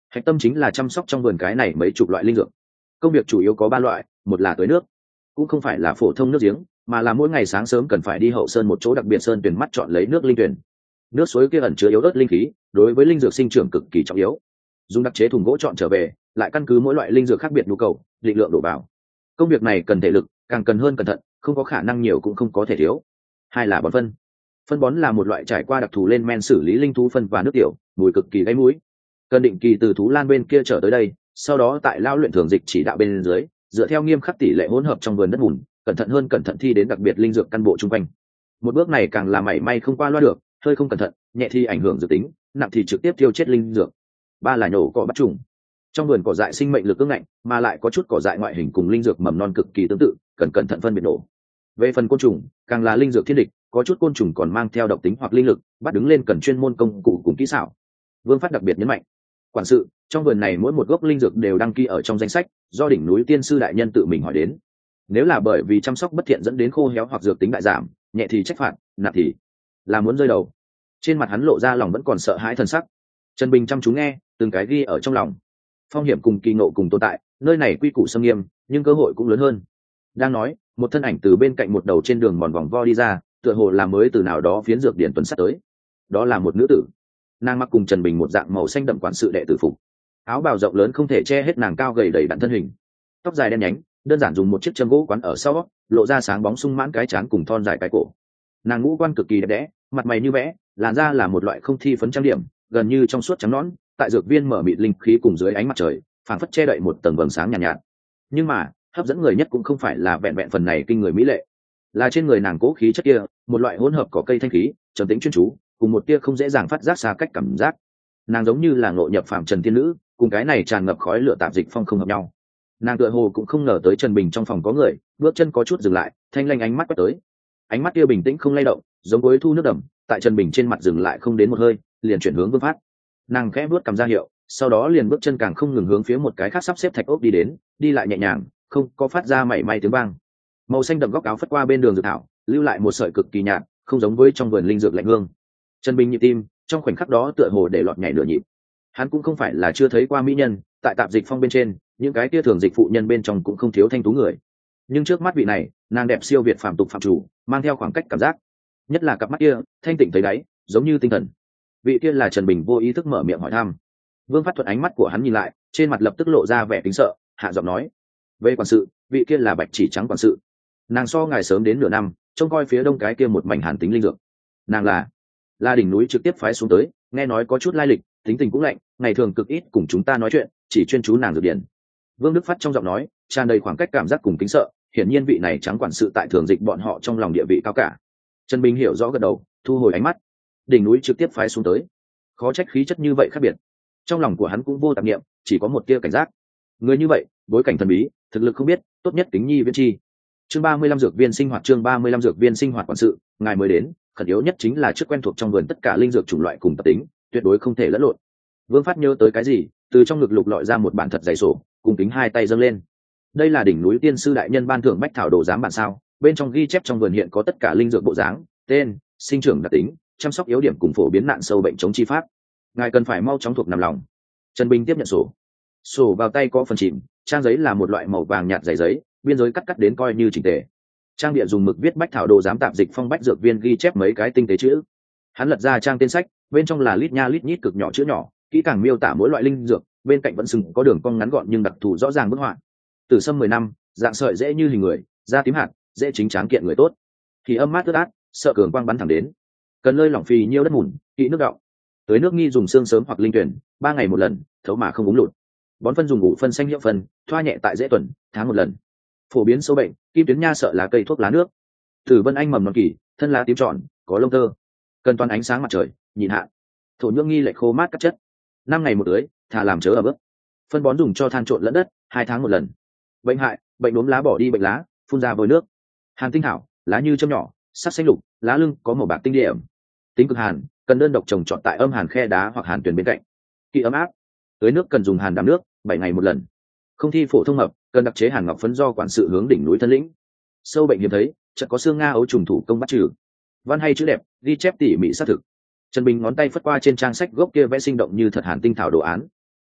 Hạch tâm chính là chăm sóc trong vườn cái này mấy chục loại linh dược. Công việc chủ yếu có 3 loại, một là tưới nước, cũng không phải là phổ thông nước giếng, mà là mỗi ngày sáng sớm cần phải đi hậu sơn một chỗ đặc biệt sơn tuyển mắt chọn lấy nước linh tuyển. Nước suối kia ẩn chứa yếu ớt linh khí, đối với linh dược sinh trưởng cực kỳ trọng yếu. Dùng đặc chế thùng gỗ chọn trở về, lại căn cứ mỗi loại linh dược khác biệt nhu cầu, định lượng đổ vào. Công việc này cần thể lực, càng cần hơn cẩn thận, không có khả năng nhiều cũng không có thể thiếu. Hai là bón phân. Phân bón là một loại trải qua đặc thù lên men xử lý linh thú phân và nước tiểu, mùi cực kỳ gây mũi. Cần định kỳ từ thú lan bên kia trở tới đây, sau đó tại lao luyện thường dịch chỉ đạo bên dưới, dựa theo nghiêm khắc tỷ lệ hỗn hợp trong vườn đất bùn, cẩn thận thi đến đặc biệt linh dược căn bộ chung quanh. Một bước này càng là mảy may không qua loa được, hơi không cẩn thận, nhẹ thì ảnh hưởng dự tính, nặng thì trực tiếp tiêu chết linh dược. Ba là nhổ cỏ bắt trùng. Trong vườn cỏ dại sinh mệnh lực ương ngạnh, mà lại có chút cỏ dại ngoại hình cùng linh dược mầm non cực kỳ tương tự, cần cẩn thận phân biệt nổ. Về phần côn trùng, càng là linh dược thiên địch, có chút côn trùng còn mang theo độc tính hoặc linh lực, bắt đứng lên cần chuyên môn công cụ cùng kỹ xảo. Vương Phát đặc biệt nhấn mạnh, quản sự, trong vườn này mỗi một gốc linh dược đều đăng ký ở trong danh sách, do đỉnh núi tiên sư đại nhân tự mình hỏi đến. Nếu là bởi vì chăm sóc bất thiện dẫn đến khô héo hoặc dược tính đại giảm, nhẹ thì trách phạt, nặng thì là muốn rơi đầu. Trên mặt hắn lộ ra lòng vẫn còn sợ hãi thần sắc. Trần Bình chăm chú nghe, từng cái ghi ở trong lòng. Phong hiểm cùng kỳ ngộ cùng tồn tại, nơi này quy củ xâm nghiêm, nhưng cơ hội cũng lớn hơn. Đang nói, một thân ảnh từ bên cạnh một đầu trên đường mòn vòng vo đi ra, tựa hồ là mới từ nào đó phiến dược điển tuần sắt tới. Đó là một nữ tử. Nàng mặc cùng Trần Bình một dạng màu xanh đậm quản sự đệ tử phục. Áo bào rộng lớn không thể che hết nàng cao gầy đầy đặn thân hình. Tóc dài đen nhánh, đơn giản dùng một chiếc châm gỗ quấn ở sau, lộ ra sáng bóng sung mãn cái trán cùng thon dài cái cổ. Nàng ngũ quan cực kỳ đẹp đẽ, mặt mày như vẽ, làn da là một loại không thi phấn trang điểm, gần như trong suốt trắng nõn, tại dược viên mở mịt linh khí cùng dưới ánh mặt trời, phảng phất che đậy một tầng vầng sáng nhàn nhạt. Nhưng mà, hấp dẫn người nhất cũng không phải là vẹn vẹn phần này kinh người mỹ lệ, là trên người nàng cố khí chất kia, một loại hỗn hợp cỏ cây thanh khí, trầm tĩnh chuyên chú, cùng một tia không dễ dàng phát giác xa cách cảm giác. Nàng giống như là ngộ nhập phàm trần tiên nữ, cùng cái này tràn ngập khói lửa tạp dịch phong không hợp nhau. Nàng tựa hồ cũng không ngờ tới Trần Bình trong phòng có người, bước chân có chút dừng lại, thanh lanh ánh mắt quét tới. Ánh mắt kia bình tĩnh không lay động, giống với thu nước đầm, tại Trần Bình trên mặt dừng lại không đến một hơi, liền chuyển hướng Vương Phát. Nàng khẽ bước cầm ra hiệu, sau đó liền bước chân càng không ngừng hướng phía một cái khác sắp xếp thạch ốc đi đến, đi lại nhẹ nhàng, không có phát ra mảy may tiếng vang. Màu xanh đậm góc áo phất qua bên đường dược thảo, lưu lại một sợi cực kỳ nhạt, không giống với trong vườn linh dược lạnh hương. Trần Bình nhịp tim, trong khoảnh khắc đó tựa hồ để lọt nhảy nửa nhịp. Hắn cũng không phải là chưa thấy qua mỹ nhân, tại tạp dịch phong bên trên, những cái kia thường dịch phụ nhân bên trong cũng không thiếu thanh tú người. Nhưng trước mắt vị này, nàng đẹp siêu việt phàm tục phạm chủ, mang theo khoảng cách cảm giác. Nhất là cặp mắt kia, thanh tịnh thấy đáy, giống như tinh thần. Vị kia là Trần Bình vô ý thức mở miệng hỏi thăm. Vương Phát thuận ánh mắt của hắn nhìn lại, trên mặt lập tức lộ ra vẻ kính sợ, hạ giọng nói: "Về quản sự, vị kia là Bạch Chỉ Trắng quản sự. Nàng so ngài sớm đến nửa năm, trông coi phía đông cái kia một mảnh hàn tính linh dược. Nàng là đỉnh núi trực tiếp phái xuống tới, nghe nói có chút lai lịch, tính tình cũng lạnh, ngày thường cực ít cùng chúng ta nói chuyện, chỉ chuyên chú nàng dược điển." Vương Đức Phát trong giọng nói tràn đầy khoảng cách cảm giác cùng kính sợ, hiển nhiên vị này Trắng quản sự tại thường dịch bọn họ trong lòng địa vị cao cả. Trần Bình hiểu rõ gật đầu, thu hồi ánh mắt. Đỉnh núi trực tiếp phái xuống tới, khó trách khí chất như vậy khác biệt. Trong lòng của hắn cũng vô tạp niệm, chỉ có một tia cảnh giác. Người như vậy, bối cảnh thần bí, thực lực không biết, tốt nhất kính nhi viễn chi. Chương 35 dược viên sinh hoạt, chương 35 dược viên sinh hoạt quản sự, ngài mới đến, khẩn yếu nhất chính là trước quen thuộc trong vườn tất cả linh dược chủng loại cùng tập tính, tuyệt đối không thể lẫn lộn. Vương Phát nhớ tới cái gì, từ trong ngực lục lọi ra một bản thật dày sổ, cùng kính hai tay dâng lên. Đây là đỉnh núi tiên sư đại nhân ban thưởng bách thảo đồ giám bản sao, bên trong ghi chép trong vườn hiện có tất cả linh dược bộ dáng, tên, sinh trưởng đặc tính, chăm sóc yếu điểm cùng phổ biến nạn sâu bệnh chống chi pháp. Ngài cần phải mau chóng thuộc nằm lòng. Trần Bình tiếp nhận sổ vào tay có phần chìm, trang giấy là một loại màu vàng nhạt dày giấy, biên giới cắt đến coi như chỉnh tề. Trang địa dùng mực viết bách thảo đồ giám tạp dịch phong bách dược viên ghi chép mấy cái tinh tế chữ. Hắn lật ra trang tên sách, bên trong là lít nha lít nhít cực nhỏ chữ nhỏ, kỹ càng miêu tả mỗi loại linh dược, bên cạnh vẫn sừng có đường cong ngắn gọn nhưng đặc thù rõ ràng bức họa. Tử sâm 10 năm, dạng sợi dễ như hình người, da tím hạt, dễ chính tráng kiện người tốt. Thì âm mát ướt át, sợ cường quang bắn thẳng đến. Cần lơi lỏng phì nhiêu đất mùn, kỹ nước đọng. Tưới nước nghi dùng xương sớm hoặc linh tuyển, 3 ngày một lần, thấu mà không úng lụt. Bón phân dùng ủ phân xanh hiệu phân, thoa nhẹ tại dễ tuần, tháng một lần. Phổ biến sâu bệnh, kim tuyến nha sợ lá cây thuốc lá nước. Tử vân anh mầm non kỳ, thân lá tím tròn, có lông tơ. Cần toàn ánh sáng mặt trời, nhìn hạn. Thổ nhưỡng nghi lệch khô mát các chất. 5 ngày một tưới, thả làm chớ ở bước. Phân bón dùng cho than trộn lẫn đất, 2 tháng một lần. Bệnh hại, bệnh đốm lá bỏ đi bệnh lá, phun ra vôi nước. Hàn tinh thảo, lá như châm nhỏ, sắc xanh lục, lá lưng có màu bạc tinh điểm. Tính cực hàn, cần đơn độc trồng trọt tại âm hàn khe đá hoặc hàn tuyền bên cạnh. Kỵ ấm áp, tưới nước cần dùng hàn đàm nước, 7 ngày một lần. Không thi phổ thông hợp, cần đặc chế hàn ngọc phấn do quản sự hướng đỉnh núi thân lĩnh. Sâu bệnh hiếm thấy, chợt có xương nga ấu trùng thủ công bắt trừ. Văn hay chữ đẹp, ghi chép tỉ mỉ xác thực. Trần Bình ngón tay phất qua trên trang sách gốc kia vẽ sinh động như thật hàn tinh thảo đồ án.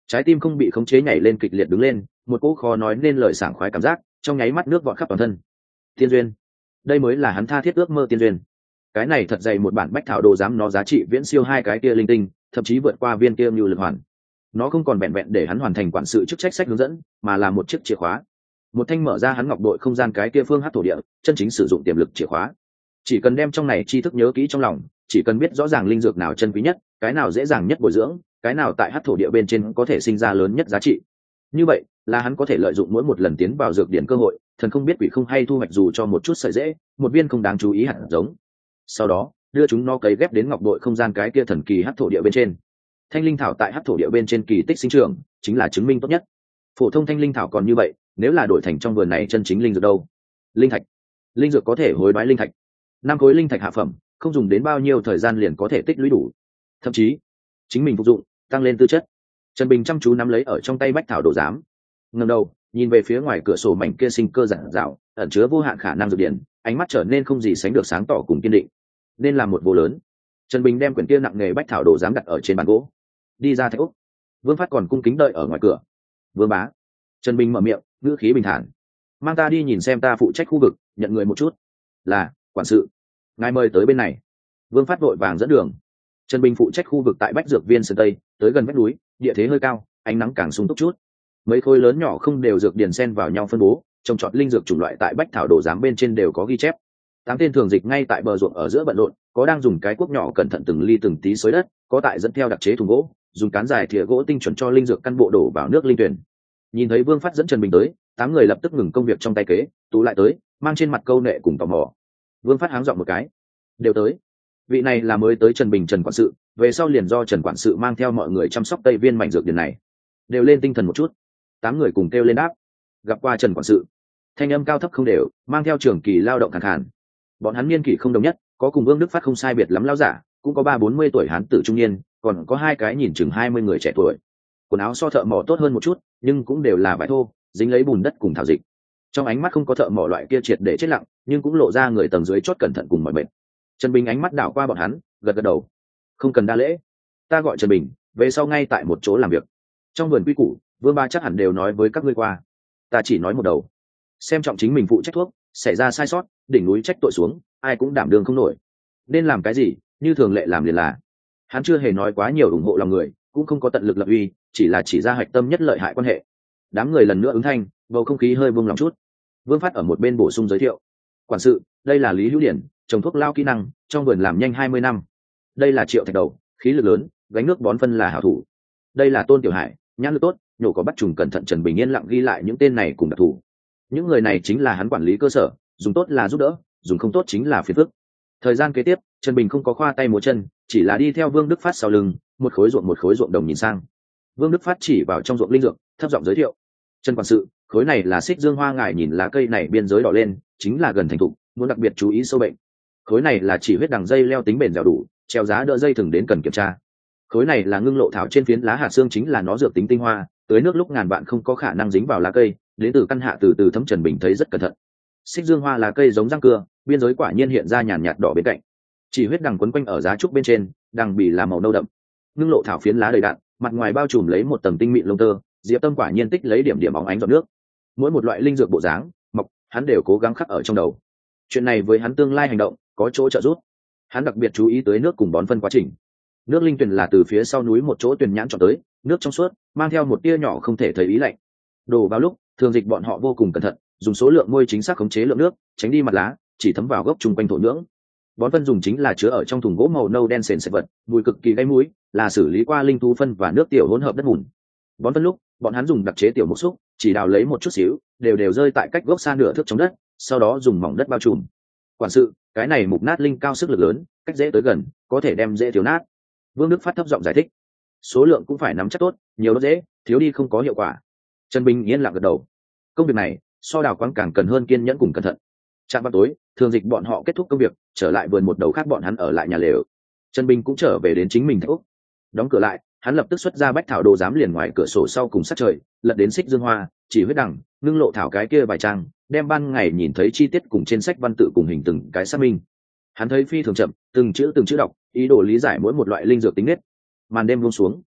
trái tim không bị khống chế nhảy lên kịch liệt đứng lên, một cỗ khó nói nên lời sảng khoái cảm giác trong nháy mắt nước vọt khắp toàn thân. Tiên duyên, đây mới là hắn tha thiết ước mơ tiên duyên. Cái này thật dày một bản bách thảo đồ giám, nó giá trị viễn siêu hai cái kia linh tinh, thậm chí vượt qua viên kia như lực hoàn. Nó không còn vẹn vẹn để hắn hoàn thành quản sự chức trách sách hướng dẫn, mà là một chiếc chìa khóa, một thanh mở ra hắn ngọc đội không gian cái kia phương hát thổ địa chân chính sử dụng tiềm lực chìa khóa. Chỉ cần đem trong này tri thức nhớ kỹ trong lòng, chỉ cần biết rõ ràng linh dược nào chân quý nhất, cái nào dễ dàng nhất bồi dưỡng, cái nào tại hát thổ địa bên trên có thể sinh ra lớn nhất giá trị, như vậy là hắn có thể lợi dụng mỗi một lần tiến vào dược điển cơ hội, thần không biết quỷ không hay thu hoạch dù cho một chút sợi dễ, một viên không đáng chú ý hạt giống, sau đó đưa chúng nó cấy ghép đến ngọc đội không gian cái kia thần kỳ hát thổ địa bên trên. Thanh linh thảo tại hát thổ địa bên trên kỳ tích sinh trưởng chính là chứng minh tốt nhất. Phổ thông thanh linh thảo còn như vậy, nếu là đổi thành trong vườn này chân chính linh dược đâu? Linh thạch, linh dược có thể hối đoái linh thạch, 5 khối linh thạch hạ phẩm, không dùng đến bao nhiêu thời gian liền có thể tích lũy đủ, thậm chí chính mình phục dụng tăng lên tư chất. Trần Bình chăm chú nắm lấy ở trong tay bách thảo đồ giám, ngẩng đầu nhìn về phía ngoài cửa sổ mảnh kia sinh cơ rạng rào, ẩn chứa vô hạn khả năng dược điển, ánh mắt trở nên không gì sánh được sáng tỏ cùng kiên định. Nên làm một vô lớn. Trần Bình đem quyển kia nặng nghề bách thảo đồ giám đặt ở trên bàn gỗ, đi ra thạch úc. Vương Phát còn cung kính đợi ở ngoài cửa. Vương bá. Trần Bình mở miệng, ngữ khí bình thản, mang ta đi nhìn xem ta phụ trách khu vực, nhận người một chút. Là quản sự, ngài mời tới bên này. Vương Phát vội vàng dẫn đường. Trần Bình phụ trách khu vực tại bách dược viên sơn tây, tới gần vách núi, địa thế hơi cao, ánh nắng càng sung túc chút. Mấy khối lớn nhỏ không đều dược điển xen vào nhau phân bố, trồng trọt linh dược chủng loại tại bách thảo đồ giám bên trên đều có ghi chép. 8 tên thường dịch ngay tại bờ ruộng ở giữa bận rộn, có đang dùng cái cuốc nhỏ cẩn thận từng ly từng tí xới đất, có tại dẫn theo đặc chế thùng gỗ, dùng cán dài thìa gỗ tinh chuẩn cho linh dược căn bộ đổ vào nước linh tuyển. Nhìn thấy Vương Phát dẫn Trần Bình tới, 8 người lập tức ngừng công việc trong tay kế, tụ lại tới, mang trên mặt câu nệ cùng tò mò. Vương Phát háng giọng một cái, đều tới. Vị này là mới tới Trần Bình Trần quản sự, về sau liền do Trần quản sự mang theo mọi người chăm sóc tây viên mảnh dược điển này. Đều lên tinh thần một chút. 8 người cùng kêu lên đáp. Gặp qua Trần quản sự. Thanh âm cao thấp không đều, mang theo trường kỳ lao động khàn khàn. Bọn hắn niên kỷ không đồng nhất, có cùng Vương Đức Phát không sai biệt lắm lão giả, cũng có 30-40 tuổi hán tử trung niên, còn có 2 cái nhìn chừng 20 người trẻ tuổi. Quần áo so thợ mỏ tốt hơn một chút, nhưng cũng đều là vải thô, dính lấy bùn đất cùng thảo dịch. Trong ánh mắt không có thợ mỏ loại kia triệt để chết lặng, nhưng cũng lộ ra người tầng dưới chót cẩn thận cùng mọi mệt. Trần Bình ánh mắt đảo qua bọn hắn, gật gật đầu. Không cần đa lễ, ta gọi Trần Bình, về sau ngay tại một chỗ làm việc. Trong vườn quy củ, Vương ba chắc hẳn đều nói với các ngươi qua. Ta chỉ nói một đầu. Xem trọng chính mình phụ trách thuốc, xảy ra sai sót, đỉnh núi trách tội xuống, ai cũng đảm đương không nổi. Nên làm cái gì, như thường lệ làm liền là. Hắn chưa hề nói quá nhiều ủng hộ lòng người, cũng không có tận lực lập uy, chỉ là chỉ ra hạch tâm nhất lợi hại quan hệ. Đám người lần nữa ứng thanh, bầu không khí hơi buông lòng chút. Vương Phát ở một bên bổ sung giới thiệu. Quản sự, đây là Lý Hữu Điển, trồng thuốc lao kỹ năng, trong vườn làm nhanh 20 năm. Đây là Triệu Thạch Đầu, khí lực lớn, gánh nước bón phân là hảo thủ. Đây là Tôn Tiểu Hải, nhãn lực tốt, nhổ có bắt trùng cẩn thận. Trần Bình yên lặng ghi lại những tên này cùng đặc thù. Những người này chính là hắn quản lý cơ sở, dùng tốt là giúp đỡ, dùng không tốt chính là phiền phức. Thời gian kế tiếp, Trần Bình không có khoa tay múa chân, chỉ là đi theo Vương Đức Phát sau lưng, một khối ruộng đồng nhìn sang. Vương Đức Phát chỉ vào trong ruộng linh dược, thấp giọng giới thiệu. Trần quản sự, khối này là xích dương hoa, ngài nhìn lá cây này biên giới đỏ lên, chính là gần thành thục, muốn đặc biệt chú ý sâu bệnh. Khối này là chỉ huyết đằng dây leo, tính bền dẻo đủ, treo giá đỡ dây thừng đến cần kiểm tra. Khối này là ngưng lộ thảo, trên phiến lá hạt xương chính là nó dược tính tinh hoa, tưới nước lúc ngàn vạn không có khả năng dính vào lá cây, đến từ căn hạ từ từ thấm. Trần Bình thấy rất cẩn thận. Xích dương hoa là cây giống răng cưa, biên giới quả nhiên hiện ra nhàn nhạt đỏ bên cạnh. Chỉ huyết đằng quấn quanh ở giá trúc bên trên, đằng bì là màu nâu đậm. Ngưng lộ thảo phiến lá đầy đạn, mặt ngoài bao trùm lấy một tầng tinh mịn lông tơ, diệp tâm quả nhiên tích lấy điểm điểm óng ánh giọt nước. Mỗi một loại linh dược bộ dáng, mọc, hắn đều cố gắng khắc ở trong đầu. Chuyện này với hắn tương lai hành động có chỗ trợ giúp. Hắn đặc biệt chú ý tới nước cùng bón phân quá trình. Nước linh tuyền là từ phía sau núi một chỗ tuyền nhãn chọn tới, nước trong suốt, mang theo một tia nhỏ không thể thấy ý lạnh. Đổ vào lúc, thường dịch bọn họ vô cùng cẩn thận, dùng số lượng môi chính xác khống chế lượng nước, tránh đi mặt lá, chỉ thấm vào gốc chung quanh thổ nhưỡng. Bón phân dùng chính là chứa ở trong thùng gỗ màu nâu đen sền sệt vật, mùi cực kỳ gây mũi, là xử lý qua linh thú phân và nước tiểu hỗn hợp đất bùn. Bón phân lúc, bọn hắn dùng đặc chế tiểu mục xúc, chỉ đào lấy một chút xíu, đều rơi tại cách gốc xa nửa thước trong đất, sau đó dùng mỏng đất bao trùm. Quản sự, cái này mục nát linh cao sức lực lớn, cách dễ tới gần, có thể đem dễ thiếu nát. Vương Đức Phát thấp giọng giải thích. Số lượng cũng phải nắm chắc tốt, nhiều nó dễ, thiếu đi không có hiệu quả. Trần Bình yên lặng gật đầu. Công việc này, so đào quáng càng cần hơn kiên nhẫn cùng cẩn thận. Trạm vào tối, thường dịch bọn họ kết thúc công việc, trở lại vườn một đầu khác, bọn hắn ở lại nhà lều. Trần Bình cũng trở về đến chính mình thạch úc. Đóng cửa lại, hắn lập tức xuất ra bách thảo đồ giám, liền ngoài cửa sổ sau cùng sát trời, lật đến xích dương hoa, chỉ huyết đằng, ngưng lộ thảo cái kia vài trang, đem ban ngày nhìn thấy chi tiết cùng trên sách văn tự cùng hình từng cái xác minh. Hắn thấy phi thường chậm, từng chữ đọc, ý đồ lý giải mỗi một loại linh dược tính nết. Màn đêm buông xuống,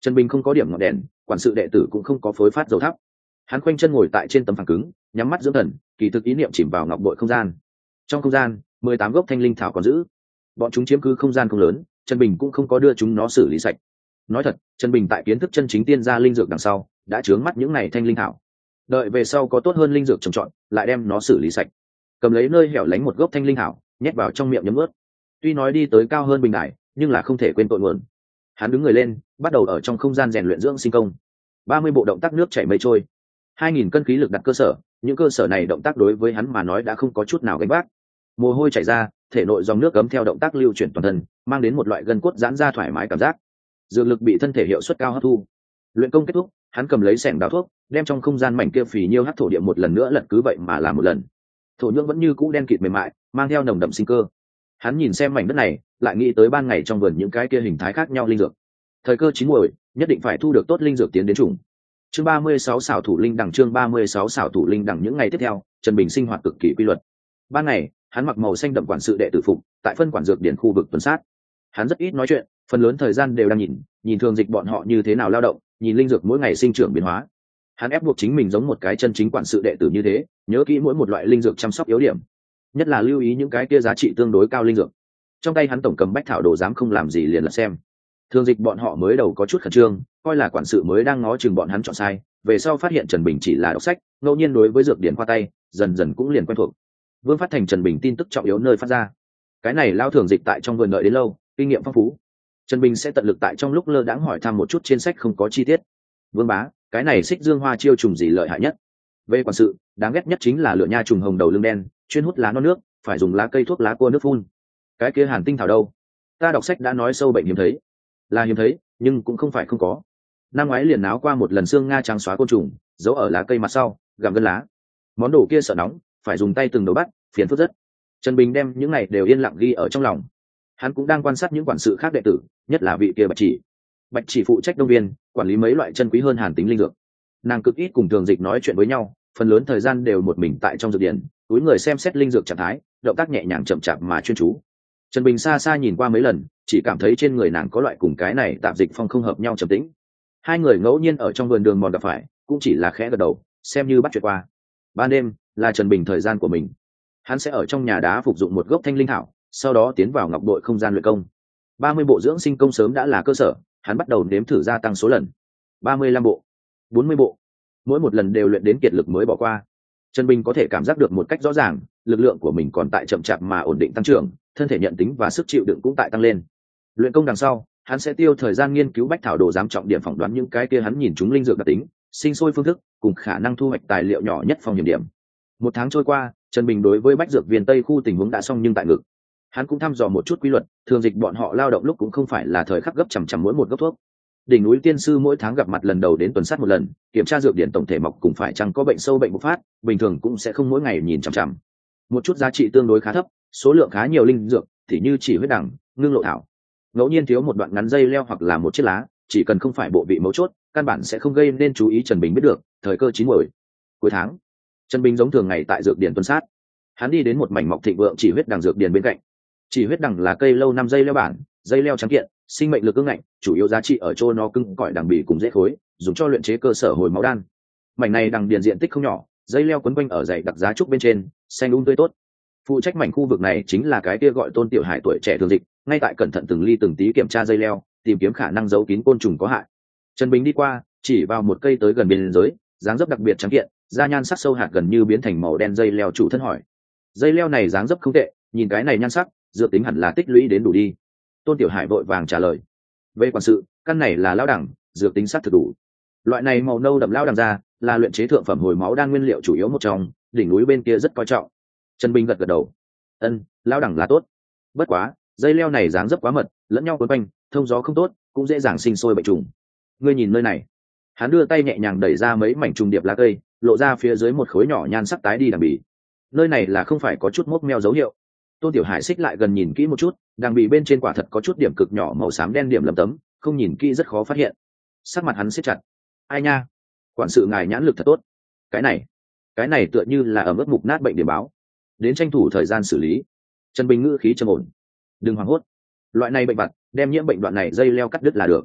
Trần Bình không có điểm ngọn đèn, quản sự đệ tử cũng không có phối phát dầu thắp. Hắn khoanh chân ngồi tại trên tấm phẳng cứng, nhắm mắt dưỡng thần, kỳ thực ý niệm chìm vào ngọc bội không gian. Trong không gian, 18 gốc thanh linh thảo còn giữ. Bọn chúng chiếm cứ không gian không lớn, Trần Bình cũng không có đưa chúng nó xử lý sạch. Nói thật, Trần Bình tại kiến thức chân chính tiên gia linh dược đằng sau, đã chướng mắt những này thanh linh thảo. Đợi về sau có tốt hơn linh dược trồng trọt, lại đem nó xử lý sạch. Cầm lấy nơi hẻo lánh một gốc thanh linh thảo, nhét vào trong miệng nhấm ướt. Tuy nói đi tới cao hơn bình đại, nhưng là không thể quên tội nguồn. Hắn đứng người lên, bắt đầu ở trong không gian rèn luyện dưỡng sinh công. 30 bộ động tác nước chảy mây trôi, 2000 cân khí lực đặt cơ sở, những cơ sở này động tác đối với hắn mà nói đã không có chút nào gánh vác. Mồ hôi chảy ra, thể nội dòng nước cấm theo động tác lưu chuyển toàn thân, mang đến một loại gân cốt giãn ra thoải mái cảm giác. Dược lực bị thân thể hiệu suất cao hấp thu. Luyện công kết thúc, hắn cầm lấy xẻng đào thuốc, đem trong không gian mảnh kia phì nhiêu hắc thổ địa một lần nữa lật cứ vậy mà làm một lần. Thổ nhưỡng vẫn như cũ đen kịt mềm mại, mang theo nồng đậm sinh cơ. Hắn nhìn xem mảnh đất này, lại nghĩ tới ban ngày trong vườn những cái kia hình thái khác nhau linh dược. Thời cơ chín muồi, nhất định phải thu được tốt linh dược tiến đến trùng. Chương 36 xảo thủ linh đẳng, chương 36 xảo thủ linh đẳng. Những ngày tiếp theo, Trần Bình sinh hoạt cực kỳ quy luật. Ban ngày, hắn mặc màu xanh đậm quản sự đệ tử phục, tại phân quản dược điển khu vực tuần sát. Hắn rất ít nói chuyện, phần lớn thời gian đều đang nhìn thường dịch bọn họ như thế nào lao động, nhìn linh dược mỗi ngày sinh trưởng biến hóa. Hắn ép buộc chính mình giống một cái chân chính quản sự đệ tử như thế, nhớ kỹ mỗi một loại linh dược chăm sóc yếu điểm, nhất là lưu ý những cái kia giá trị tương đối cao linh dược. Trong tay hắn tổng cầm bách thảo đồ, dám không làm gì liền là xem. Thường dịch bọn họ mới đầu có chút khẩn trương, coi là quản sự mới đang ngó chừng bọn hắn chọn sai, về sau phát hiện Trần Bình chỉ là đọc sách, ngẫu nhiên đối với dược điển qua tay, dần dần cũng liền quen thuộc. Vương phát thành Trần Bình tin tức trọng yếu nơi phát ra. Cái này lao thường dịch tại trong vườn đợi đến lâu, kinh nghiệm phong phú. Trần Bình sẽ tận lực tại trong lúc lơ đãng hỏi thăm một chút trên sách không có chi tiết. Vương bá, cái này xích dương hoa chiêu trùng gì lợi hại nhất? Về quản sự, đáng ghét nhất chính là lửa nha trùng hồng đầu lưng đen, chuyên hút lá non nước, phải dùng lá cây thuốc lá cua nước phun. Cái kia hàn tinh thảo đâu? Ta đọc sách đã nói sâu bệnh hiếm thấy. Là hiếm thấy, nhưng cũng không phải không có. Năm ngoái liền náo qua một lần xương nga trắng xóa côn trùng, giấu ở lá cây mặt sau, gặm gân lá. Món đồ kia sợ nóng, phải dùng tay từng đầu bắt, phiền phức rất. Trần Bình đem những này đều yên lặng ghi ở trong lòng. Hắn cũng đang quan sát những quản sự khác đệ tử, nhất là vị kia Bạch Chỉ phụ trách đông viên, quản lý mấy loại chân quý hơn hàn tính linh dược. Nàng cực ít cùng thường dịch nói chuyện với nhau, phần lớn thời gian đều một mình tại trong dược điển, túi người xem xét linh dược trạng thái, động tác nhẹ nhàng chậm chạp mà chuyên chú. Trần Bình xa xa nhìn qua mấy lần, chỉ cảm thấy trên người nàng có loại cùng cái này tạp dịch phong không hợp nhau trầm tĩnh. Hai người ngẫu nhiên ở trong vườn đường mòn gặp phải, cũng chỉ là khẽ gật đầu, xem như bắt chuyện qua. Ban đêm là Trần Bình thời gian của mình. Hắn sẽ ở trong nhà đá phục dụng một gốc thanh linh thảo, sau đó tiến vào ngọc bội không gian luyện công. 30 bộ dưỡng sinh công sớm đã là cơ sở, hắn bắt đầu nếm thử gia tăng số lần. 35 bộ, 40 bộ, mỗi một lần đều luyện đến kiệt lực mới bỏ qua. Trần Bình có thể cảm giác được một cách rõ ràng, lực lượng của mình còn tại chậm chạp mà ổn định tăng trưởng, thân thể nhận tính và sức chịu đựng cũng tại tăng lên. Luyện công đằng sau, hắn sẽ tiêu thời gian nghiên cứu bách thảo đồ, giám trọng điểm phỏng đoán những cái kia hắn nhìn chúng linh dược đặc tính, sinh sôi phương thức, cùng khả năng thu hoạch tài liệu nhỏ nhất phòng hiểm điểm. Một tháng trôi qua, Trần Bình đối với bách dược viên tây khu tình huống đã xong, nhưng tại ngực hắn cũng thăm dò một chút quy luật, thường dịch bọn họ lao động lúc cũng không phải là thời khắc gấp chằm chằm mỗi một gốc thuốc. Đỉnh núi tiên sư mỗi tháng gặp mặt lần đầu đến tuần sát một lần, kiểm tra dược điển tổng thể mọc cùng phải chăng có bệnh sâu bệnh bộc phát, bình thường cũng sẽ không mỗi ngày nhìn chằm chằm. Một chút giá trị tương đối khá thấp, số lượng khá nhiều linh dược, thì như chỉ huyết đẳng, ngưng lộ thảo, ngẫu nhiên thiếu một đoạn ngắn dây leo hoặc là một chiếc lá, chỉ cần không phải bộ vị mấu chốt, căn bản sẽ không gây nên chú ý. Trần Bình biết được thời cơ chín muồi. Cuối tháng, Trần Bình giống thường ngày tại dược điển tuần sát. Hắn đi đến một mảnh mọc thịnh vượng chỉ huyết đằng dược điển bên cạnh. Chỉ huyết đằng là cây lâu năm dây leo bản, dây leo trắng kiện, sinh mệnh lực ương ngạnh, chủ yếu giá trị ở chỗ nó cứng cỏi đằng bì cùng dễ khối, dùng cho luyện chế cơ sở hồi máu đan. Mảnh này đằng điển diện tích không nhỏ, dây leo quấn quanh ở dãy đặc giá trúc bên trên, xanh tươi tốt. Phụ trách mảnh khu vực này chính là cái kia gọi Tôn Tiểu Hải tuổi trẻ thường dịch, ngay tại cẩn thận từng ly từng tí kiểm tra dây leo, tìm kiếm khả năng giấu kín côn trùng có hại. Trần Bình đi qua, chỉ vào một cây tới gần biên giới, dáng dấp đặc biệt trắng kiện, da nhan sắc sâu hạt gần như biến thành màu đen dây leo. Chủ thân hỏi: dây leo này dáng dấp không tệ, nhìn cái này nhan sắc, dược tính hẳn là tích lũy đến đủ đi. Tôn Tiểu Hải vội vàng trả lời: về quản sự, căn này là lao đẳng, dược tính sắc thực đủ. Loại này màu nâu đậm lao đẳng ra là luyện chế thượng phẩm hồi máu đan nguyên liệu chủ yếu một trong, đỉnh núi bên kia rất coi trọng. Trần Bình gật gật đầu: lao đẳng là tốt, bất quá dây leo này dáng dấp quá mật, lẫn nhau quấn quanh, thông gió không tốt, cũng dễ dàng sinh sôi bệnh trùng. Ngươi nhìn nơi này. Hắn đưa tay nhẹ nhàng đẩy ra mấy mảnh trùng điệp lá cây, lộ ra phía dưới một khối nhỏ nhan sắc tái đi đằng bì. Nơi này là không phải có chút mốc meo dấu hiệu. Tôn Tiểu Hải xích lại gần nhìn kỹ một chút, đằng bì bên trên quả thật có chút điểm cực nhỏ màu xám đen điểm lấm tấm, không nhìn kỹ rất khó phát hiện. Sắc mặt hắn siết chặt: ai nha, quản sự ngài nhãn lực thật tốt. Cái này tựa như là ẩm ướt mục nát bệnh điểm báo, đến tranh thủ thời gian xử lý. Trần Bình ngữ khí trầm ổn: đừng hoảng hốt, loại này bệnh vặt, đem nhiễm bệnh đoạn này dây leo cắt đứt là được.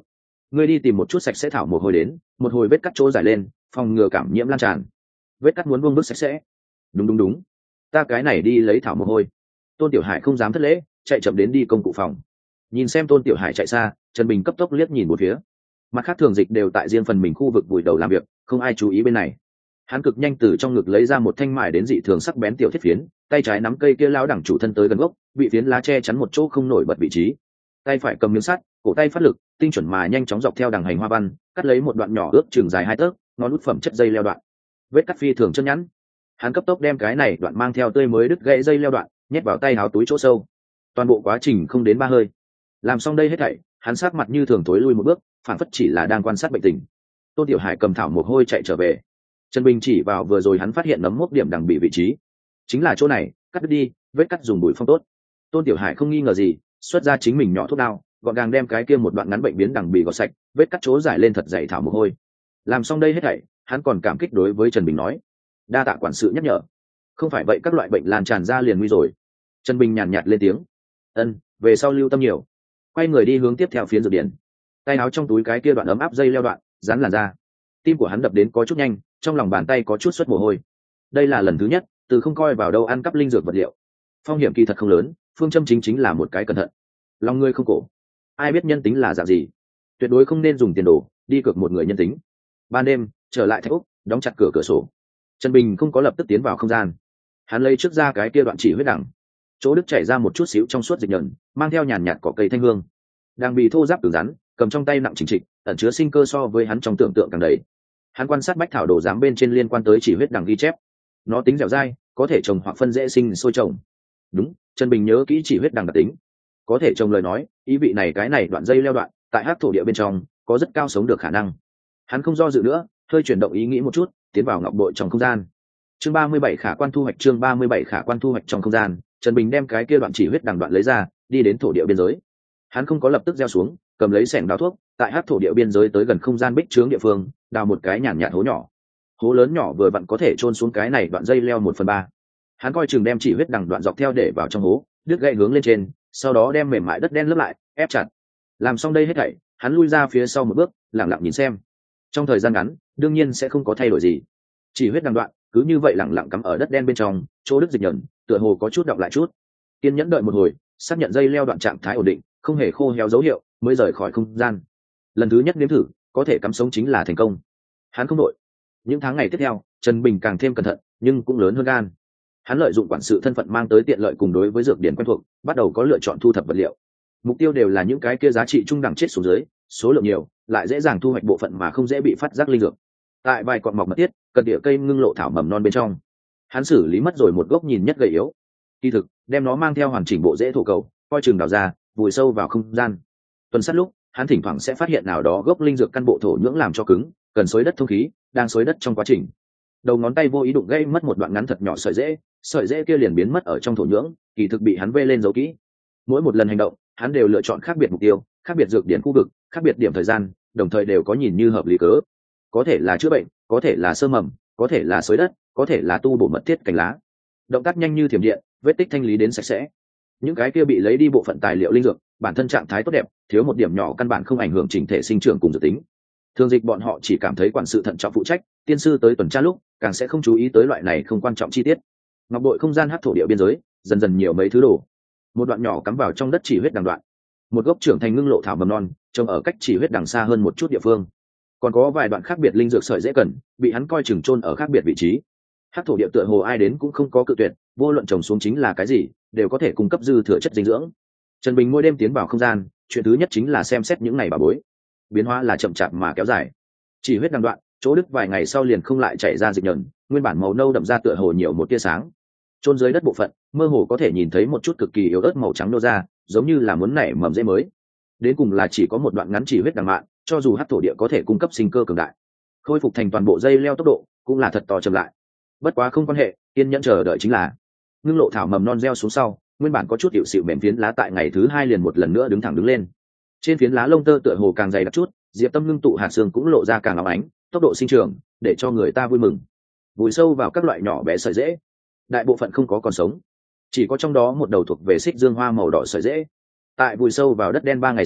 ngươi đi tìm một chút sạch sẽ thảo mồ hôi đến, một hồi vết cắt chỗ dài lên, phòng ngừa cảm nhiễm lan tràn. Vết cắt muốn buông bước sạch sẽ. Đúng đúng đúng, ta cái này đi lấy thảo mồ hôi. Tôn Tiểu Hải không dám thất lễ, chạy chậm đến đi công cụ phòng. Nhìn xem Tôn Tiểu Hải chạy xa, Trần Bình cấp tốc liếc nhìn một phía. Mặt khác thường dịch đều tại riêng phần mình khu vực vùi đầu làm việc, không ai chú ý bên này. Hắn cực nhanh từ trong ngực lấy ra một thanh mài đến dị thường sắc bén tiểu thiết phiến, tay trái nắm cây kia lao đẳng chủ thân tới gần gốc, bị phiến lá che chắn một chỗ không nổi bật vị trí. Tay phải cầm miếng sắt, cổ tay phát lực, tinh chuẩn mà nhanh chóng dọc theo đằng hành hoa văn, cắt lấy một đoạn nhỏ ước chừng dài 2 tấc, ngón út phẩm chất dây leo đoạn. Vết cắt phi thường chân nhẵn. Hắn cấp tốc đem cái này đoạn mang theo tươi mới đứt gãy dây leo đoạn, nhét vào tay áo túi chỗ sâu. Toàn bộ quá trình không đến 3 hơi. Làm xong đây hết thảy, hắn sát mặt như thường tối lui một bước, phản phất chỉ là đang quan sát bệnh tình. Tôn Tiểu Hải cầm thảo mồ hôi chạy trở về. Trần Bình chỉ vào vừa rồi hắn phát hiện nấm mốc điểm đằng bị vị trí, chính là chỗ này, cắt đứt đi, vết cắt dùng bụi phong tốt. Tôn Tiểu Hải không nghi ngờ gì, xuất ra chính mình nhỏ thuốc đao, gọn gàng đem cái kia một đoạn ngắn bệnh biến đằng bị gọt sạch, vết cắt chỗ giải lên thật dày thảo mồ hôi. Làm xong đây hết thảy, hắn còn cảm kích đối với Trần Bình nói: đa tạ quản sự nhắc nhở, không phải vậy các loại bệnh lan tràn ra liền nguy rồi. Trần Bình nhàn nhạt lên tiếng: ân, về sau lưu tâm nhiều. Quay người đi hướng tiếp theo phiến dược điển. Tay áo trong túi cái kia đoạn ấm áp dây leo đoạn, dán làn ra. Tim của hắn đập đến có chút nhanh, trong lòng bàn tay có chút xuất mồ hôi. Đây là lần thứ nhất từ không coi vào đâu ăn cắp linh dược vật liệu. Phong hiểm kỳ thật không lớn, phương châm chính là một cái cẩn thận. Lòng ngươi không cổ, ai biết nhân tính là dạng gì, tuyệt đối không nên dùng tiền đồ đi cược một người nhân tính. Ban đêm trở lại Thạch Úc, đóng chặt cửa sổ. Trần Bình không có lập tức tiến vào không gian. Hắn lấy trước ra cái kia đoạn chỉ huyết đẳng, chỗ đứt chảy ra một chút xíu trong suốt dịch nhẫn, mang theo nhàn nhạt cỏ cây thanh hương, đang bị thô ráp cứng rắn, cầm trong tay nặng chỉnh trịch, ẩn chứa sinh cơ so với hắn trong tưởng tượng càng đầy. Hắn quan sát bách thảo đồ giám bên trên liên quan tới chỉ huyết đằng ghi chép, nó tính dẻo dai, có thể trồng hoặc phân dễ sinh sôi trồng. Đúng, Trần Bình nhớ kỹ chỉ huyết đằng đặc tính, có thể trồng lời nói, ý vị này cái này đoạn dây leo đoạn tại hắc thổ địa bên trong có rất cao sống được khả năng. Hắn không do dự nữa, hơi chuyển động ý nghĩ một chút, tiến vào ngọc bội trong không gian. Chương 37 khả quan thu hoạch, chương 37 khả quan thu hoạch trong không gian. Trần Bình đem cái kia đoạn chỉ huyết đằng đoạn lấy ra, đi đến thổ địa biên giới. Hắn không có lập tức gieo xuống, cầm lấy xẻng đào thuốc, tại hắc thổ địa biên giới tới gần không gian bích trướng địa phương, đào một cái nhàn nhạt hố nhỏ. Hố lớn nhỏ vừa vặn có thể chôn xuống cái này đoạn dây leo 1/3. Hắn coi chừng đem chỉ huyết đằng đoạn dọc theo để vào trong hố, đứt gãy hướng lên trên, sau đó đem mềm mại đất đen lấp lại, ép chặt. Làm xong đây hết thảy, hắn lui ra phía sau một bước, lặng lặng nhìn xem. Trong thời gian ngắn, đương nhiên sẽ không có thay đổi gì. Chỉ huyết đằng đoạn cứ như vậy lặng lặng cắm ở đất đen bên trong, chỗ đứt dịch nhẫn, tựa hồ có chút đọng lại chút. Kiên nhẫn đợi một hồi, xác nhận dây leo đoạn trạng thái ổn định, không hề khô héo dấu hiệu, mới rời khỏi không gian. Lần thứ nhất nếm thử, có thể cắm sống chính là thành công. Hắn không đội. Những tháng ngày tiếp theo, Trần Bình càng thêm cẩn thận, nhưng cũng lớn hơn gan. Hắn lợi dụng quản sự thân phận mang tới tiện lợi cùng đối với dược điển quen thuộc, bắt đầu có lựa chọn thu thập vật liệu. Mục tiêu đều là những cái kia giá trị trung đẳng chết xuống dưới, số lượng nhiều, lại dễ dàng thu hoạch bộ phận mà không dễ bị phát giác linh dược. Tại vài cọn mọc mật tiết, cần địa cây ngưng lộ thảo mầm non bên trong, hắn xử lý mất rồi một gốc nhìn nhất gầy yếu. Kỳ thực, đem nó mang theo hoàn chỉnh bộ rễ thổ cầu, coi chừng đào ra, vùi sâu vào không gian. Tuần sát lúc, hắn thỉnh thoảng sẽ phát hiện nào đó gốc linh dược căn bộ thổ nhưỡng làm cho cứng, cần xới đất thông khí, đang xới đất trong quá trình. Đầu ngón tay vô ý đụng gây mất một đoạn ngắn thật nhỏ sợi rễ kia liền biến mất ở trong thổ nhưỡng, kỳ thực bị hắn vê lên dấu kỹ. Mỗi một lần hành động, hắn đều lựa chọn khác biệt mục tiêu, khác biệt dược điển khu vực, khác biệt điểm thời gian, đồng thời đều có nhìn như hợp lý cớ. Có thể là chữa bệnh, có thể là sơ mầm, có thể là xới đất, có thể là tu bổ mật thiết cành lá. Động tác nhanh như thiểm điện, vết tích thanh lý đến sạch sẽ. Những cái kia bị lấy đi bộ phận tài liệu linh dược, bản thân trạng thái tốt đẹp, thiếu một điểm nhỏ căn bản không ảnh hưởng chỉnh thể sinh trưởng cùng dự tính. Thường dịch bọn họ chỉ cảm thấy quản sự thận trọng phụ trách, tiên sư tới tuần tra lúc càng sẽ không chú ý tới loại này không quan trọng chi tiết. Ngọc bội không gian hắc thổ địa biên giới, dần dần nhiều mấy thứ đồ. Một đoạn nhỏ cắm vào trong đất chỉ huyết đằng đoạn, một gốc trưởng thành ngưng lộ thảo mầm non trồng ở cách chỉ huyết đằng xa hơn một chút địa phương, còn có vài đoạn khác biệt linh dược sợi dễ cần bị hắn coi chừng chôn ở khác biệt vị trí. Hắc thổ địa tựa hồ ai đến cũng không có cự tuyệt, vô luận trồng xuống chính là cái gì đều có thể cung cấp dư thừa chất dinh dưỡng. Trần Bình mỗi đêm tiến vào không gian, chuyện thứ nhất chính là xem xét những này bà bối. Biến hóa là chậm chạp mà kéo dài. Chỉ huyết đằng đoạn, chỗ đứt vài ngày sau liền không lại chảy ra dịch nhẫn, nguyên bản màu nâu đậm ra tựa hồ nhiều một tia sáng. Chôn dưới đất bộ phận, mơ hồ có thể nhìn thấy một chút cực kỳ yếu ớt màu trắng nô ra, giống như là muốn nảy mầm rễ mới. Đến cùng là chỉ có một đoạn ngắn chỉ huyết đằng mạn, cho dù hắc thổ địa có thể cung cấp sinh cơ cường đại, khôi phục thành toàn bộ dây leo tốc độ cũng là thật to chậm lại. Bất quá không quan hệ, kiên nhẫn chờ đợi chính là. Ngưng lộ thảo mầm non gieo xuống sau, nguyên bản có chút hiệu xịu mềm phiến lá tại ngày thứ 2 liền một lần nữa đứng thẳng đứng lên. Trên phiến lá lông tơ tựa hồ càng dày đặc chút, diệp tâm ngưng tụ hạt xương cũng lộ ra càng óng ánh, tốc độ sinh trưởng để cho người ta vui mừng. Vùi sâu vào các loại nhỏ bé sợi rễ, đại bộ phận không có còn sống, chỉ có trong đó một đầu thuộc về xích dương hoa màu đỏ sợi rễ. Tại vùi sâu vào đất đen 3 ngày sau,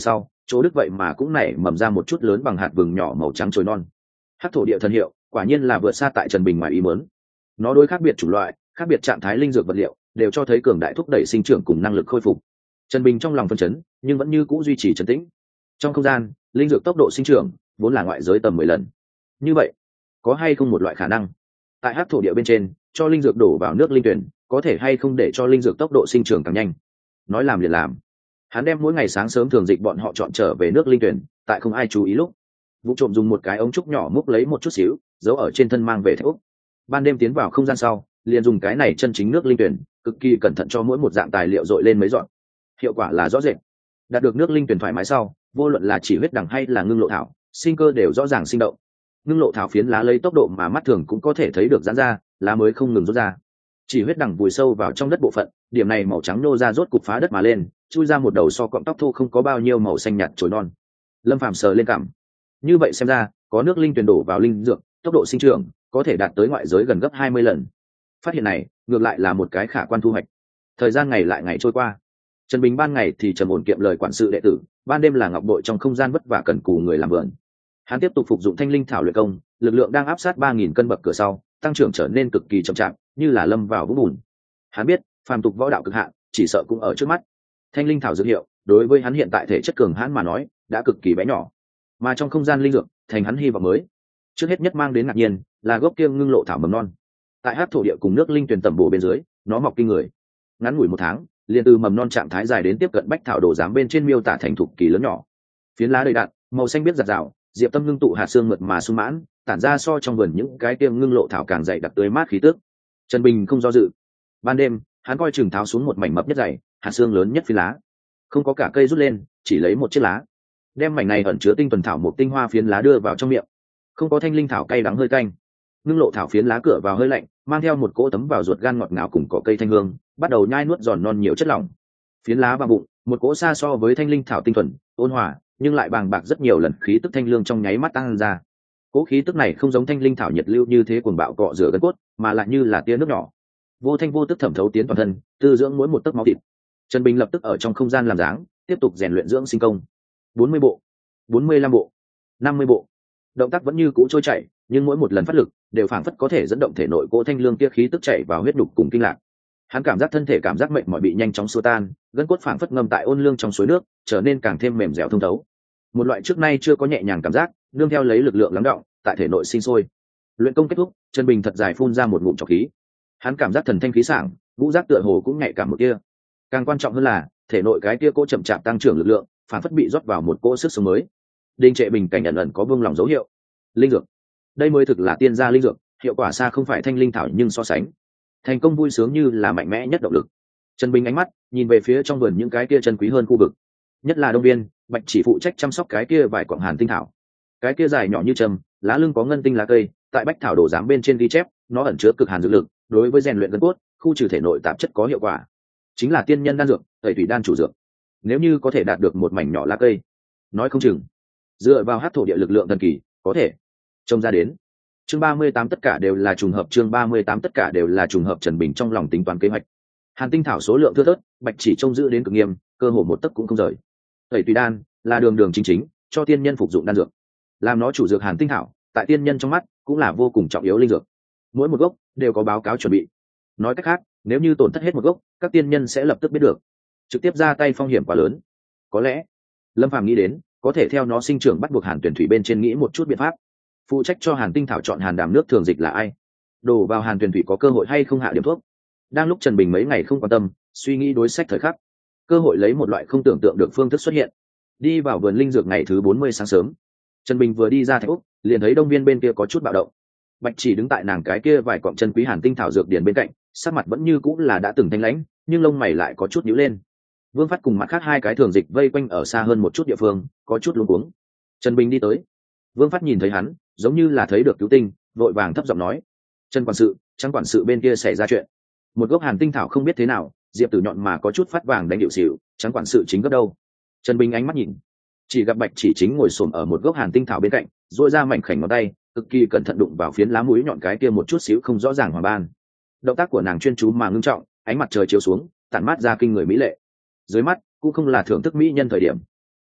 chỗ đức vậy mà cũng nảy mầm ra một chút lớn bằng hạt vừng nhỏ màu trắng trồi non. Hắc thổ địa thần hiệu quả nhiên là vượt xa tại Trần Bình ngoài ý muốn. Nó đối khác biệt chủng loại, khác biệt trạng thái linh dược vật liệu đều cho thấy cường đại thúc đẩy sinh trưởng cùng năng lực khôi phục. Trần Bình trong lòng phân chấn, nhưng vẫn như cũ duy trì trấn tĩnh. Trong không gian, linh dược tốc độ sinh trưởng vốn là ngoại giới tầm 10 lần. Như vậy, có hay không một loại khả năng, tại hắc thổ địa bên trên, cho linh dược đổ vào nước linh tuyển, có thể hay không để cho linh dược tốc độ sinh trưởng càng nhanh? Nói làm liền làm. Hắn đem mỗi ngày sáng sớm thường dịch bọn họ chọn trở về nước linh tuyển, tại không ai chú ý lúc, vụ trộm dùng một cái ống trúc nhỏ múc lấy một chút xíu, giấu ở trên thân mang về thạch úc. Ban đêm tiến vào không gian sau, liền dùng cái này chân chính nước linh tuyển, cực kỳ cẩn thận cho mỗi một dạng tài liệu dội lên mấy dọn. Hiệu quả là rõ rệt. Đạt được nước linh tuyển thoải mái sau, vô luận là chỉ huyết đằng hay là ngưng lộ thảo, sinh cơ đều rõ ràng sinh động. Ngưng lộ thảo phiến lá lấy tốc độ mà mắt thường cũng có thể thấy được giãn ra, lá mới không ngừng rút ra. Chỉ huyết đằng vùi sâu vào trong đất bộ phận, điểm này màu trắng nô ra rốt cục phá đất mà lên, chui ra một đầu so cọng tóc thô không có bao nhiêu màu xanh nhạt chồi non. Lâm Phàm sờ lên cằm. Như vậy xem ra, có nước linh tuyển đổ vào linh dược, tốc độ sinh trưởng có thể đạt tới ngoại giới gần gấp 20 lần. Phát hiện này, ngược lại là một cái khả quan thu hoạch. Thời gian ngày lại ngày trôi qua. Trần Bình ban ngày thì trầm ổn kiệm lời quản sự đệ tử, ban đêm là ngọc bội trong không gian vất vả cần cù người làm vườn. Hắn tiếp tục phục dụng thanh linh thảo luyện công, lực lượng đang áp sát 3000 cân bậc cửa sau, tăng trưởng trở nên cực kỳ chậm chạp, như là lâm vào vũng bùn. Hắn biết, phàm tục võ đạo cực hạn, chỉ sợ cũng ở trước mắt. Thanh linh thảo dược hiệu, đối với hắn hiện tại thể chất cường hãn mà nói, đã cực kỳ bé nhỏ. Mà trong không gian linh dược, thành hắn hy vọng mới. Trước hết nhất mang đến ngạc nhiên, là gốc kiêng ngưng lộ thảo mầm non. Tại hắc thổ địa cùng nước linh tuyển tầm bổ bên dưới, nó mọc kinh người. Ngắn ngủi 1 tháng, liền từ mầm non trạng thái dài đến tiếp cận bách thảo đồ giám bên trên miêu tả thành thục kỳ lớn nhỏ. Phiến lá đầy đặn, màu xanh biếc rạt rào, diệp tâm ngưng tụ hạt xương mượt mà sung mãn, tản ra so trong vườn những cái tiêm ngưng lộ thảo càng dày đặc tươi mát khí tức. Trần Bình không do dự. Ban đêm, hắn coi chừng tháo xuống một mảnh mập nhất dày, hạt xương lớn nhất phiến lá. Không có cả cây rút lên, chỉ lấy một chiếc lá. Đem mảnh này ẩn chứa tinh tuần thảo một tinh hoa phiến lá đưa vào trong miệng. Không có thanh linh thảo cay đắng hơi canh. Ngưng lộ thảo phiến lá cửa vào hơi lạnh, mang theo một cỗ tấm vào ruột gan ngọt ngào cùng cỏ cây thanh hương, bắt đầu nhai nuốt giòn non nhiều chất lỏng. Phiến lá vào bụng, một cỗ xa so với thanh linh thảo tinh thuần, ôn hòa, nhưng lại bàng bạc rất nhiều lần khí tức thanh lương trong nháy mắt tăng ra. Cỗ khí tức này không giống thanh linh thảo nhiệt lưu như thế cuồng bạo cọ rửa gân cốt, mà lại như là tia nước nhỏ, vô thanh vô tức thẩm thấu tiến toàn thân, tư dưỡng mỗi một tấc máu thịt. Trần Bình lập tức ở trong không gian làm dáng, tiếp tục rèn luyện dưỡng sinh công. 40 bộ, 45 bộ, 50 bộ. Động tác vẫn như cũ trôi chảy, nhưng mỗi một lần phát lực đều phảng phất có thể dẫn động thể nội cỗ thanh lương kia khí tức chảy vào huyết đục cùng kinh lạc. Hắn cảm giác thân thể cảm giác mệt mỏi bị nhanh chóng xua tan, gân cốt phảng phất ngâm tại ôn lương trong suối nước, trở nên càng thêm mềm dẻo thông thấu. Một loại trước nay chưa có nhẹ nhàng cảm giác, nương theo lấy lực lượng lắng đọng tại thể nội sinh sôi. Luyện công kết thúc, Trần Bình thật dài phun ra một ngụm trọc khí. Hắn cảm giác thần thanh khí sảng, ngũ giác tựa hồ cũng nhạy cảm một kia. Càng quan trọng hơn là, thể nội cái kia cỗ chậm chạp tăng trưởng lực lượng, phảng phất bị rót vào một cỗ sức sống mới. Đình trệ bình cảnh ẩn ẩn có vương lòng dấu hiệu. Linh dược, đây mới thực là tiên gia linh dược, hiệu quả xa không phải thanh linh thảo nhưng so sánh thành công vui sướng như là mạnh mẽ nhất động lực. Trần Bình ánh mắt nhìn về phía trong vườn những cái kia chân quý hơn khu vực, nhất là đông viên, Bạch chỉ phụ trách chăm sóc cái kia vài quặng hàn tinh thảo. Cái kia dài nhỏ như trầm, lá lưng có ngân tinh lá cây, tại bách thảo đồ giám bên trên ghi chép, nó ẩn chứa cực hàn dược lực, đối với rèn luyện gân cốt, khu trừ thể nội tạp chất có hiệu quả. Chính là tiên nhân đan dược, tẩy thủy đan chủ dược. Nếu như có thể đạt được một mảnh nhỏ lá cây, nói không chừng dựa vào hắc thổ địa lực lượng thần kỳ, có thể trông ra đến. Chương 38 tất cả đều là trùng hợp, chương 38 tất cả đều là trùng hợp. Trần Bình trong lòng tính toán kế hoạch. Hàn tinh thảo số lượng thưa thớt, Bạch chỉ trông giữ đến cực nghiêm, cơ hồ một tấc cũng không rời. Tẩy tùy đan là đường đường chính chính cho tiên nhân phục dụng đan dược. Làm nó chủ dược hàn tinh thảo, tại tiên nhân trong mắt cũng là vô cùng trọng yếu linh dược. Mỗi một gốc đều có báo cáo chuẩn bị. Nói cách khác, nếu như tổn thất hết một gốc, các tiên nhân sẽ lập tức biết được, trực tiếp ra tay phong hiểm quá lớn. Có lẽ, Lâm Phàm nghĩ đến, có thể theo nó sinh trưởng bắt buộc hàn tuyển thủy bên trên nghĩ một chút biện pháp. Phụ trách cho hàn tinh thảo chọn hàn đàm nước thường dịch là ai, đổ vào hàn tuyển thủy có cơ hội hay không hạ điểm thuốc. Đang lúc Trần Bình mấy ngày không quan tâm suy nghĩ đối sách thời khắc, cơ hội lấy một loại không tưởng tượng được phương thức xuất hiện. Đi vào vườn linh dược ngày thứ 40 sáng sớm, Trần Bình vừa đi ra thạch úc, liền thấy đông viên bên kia có chút bạo động. Bạch chỉ đứng tại nàng cái kia vài cọng chân quý hàn tinh thảo dược điển bên cạnh, sắc mặt vẫn như cũng là đã từng thanh lãnh, nhưng lông mày lại có chút nhíu lên. Vương Phát cùng mặt khác hai cái thường dịch vây quanh ở xa hơn một chút địa phương, có chút luống cuống. Trần Bình đi tới, Vương Phát nhìn thấy hắn, giống như là thấy được cứu tinh, vội vàng thấp giọng nói: "Trần quản sự, Trang quản sự bên kia xảy ra chuyện. Một gốc hàn tinh thảo không biết thế nào, diệp tử nhọn mà có chút phát vàng đánh điệu xỉu, Trang quản sự chính gấp đâu?" Trần Bình ánh mắt nhìn, chỉ gặp Bạch chỉ chính ngồi xổm ở một gốc hàn tinh thảo bên cạnh, duỗi ra mảnh khảnh ngón tay, cực kỳ cẩn thận đụng vào phiến lá mũi nhọn cái kia một chút xíu không rõ ràng hoàng ban. Động tác của nàng chuyên chú mà ngưng trọng, ánh mặt trời chiếu xuống, tản mát ra kinh người mỹ lệ. Dưới mắt cũng không là thưởng thức mỹ nhân thời điểm.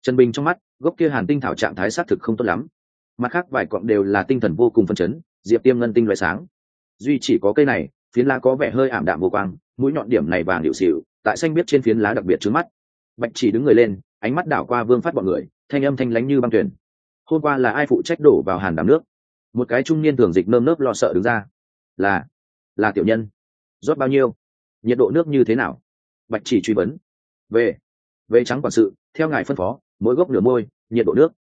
Trần Bình trong mắt gốc kia hàn tinh thảo trạng thái xác thực không tốt lắm, mặt khác vài cọng đều là tinh thần vô cùng phấn chấn, diệp tiêm ngân tinh loại sáng, duy chỉ có cây này phiến lá có vẻ hơi ảm đạm vô quang, mũi nhọn điểm này vàng hiệu xịu tại xanh biết trên phiến lá đặc biệt trướng mắt. Bạch chỉ đứng người lên, ánh mắt đảo qua Vương Phát bọn người, thanh âm thanh lánh như băng tuyển. Hôm qua là ai phụ trách đổ vào hàn đàm nước? Một cái trung niên thường dịch nơm nớp lo sợ đứng ra. Là tiểu nhân. Rót bao nhiêu? Nhiệt độ nước như thế nào? Bạch chỉ truy vấn. Về trắng quản sự, theo ngài phân phó, mỗi gốc nửa môi, nhiệt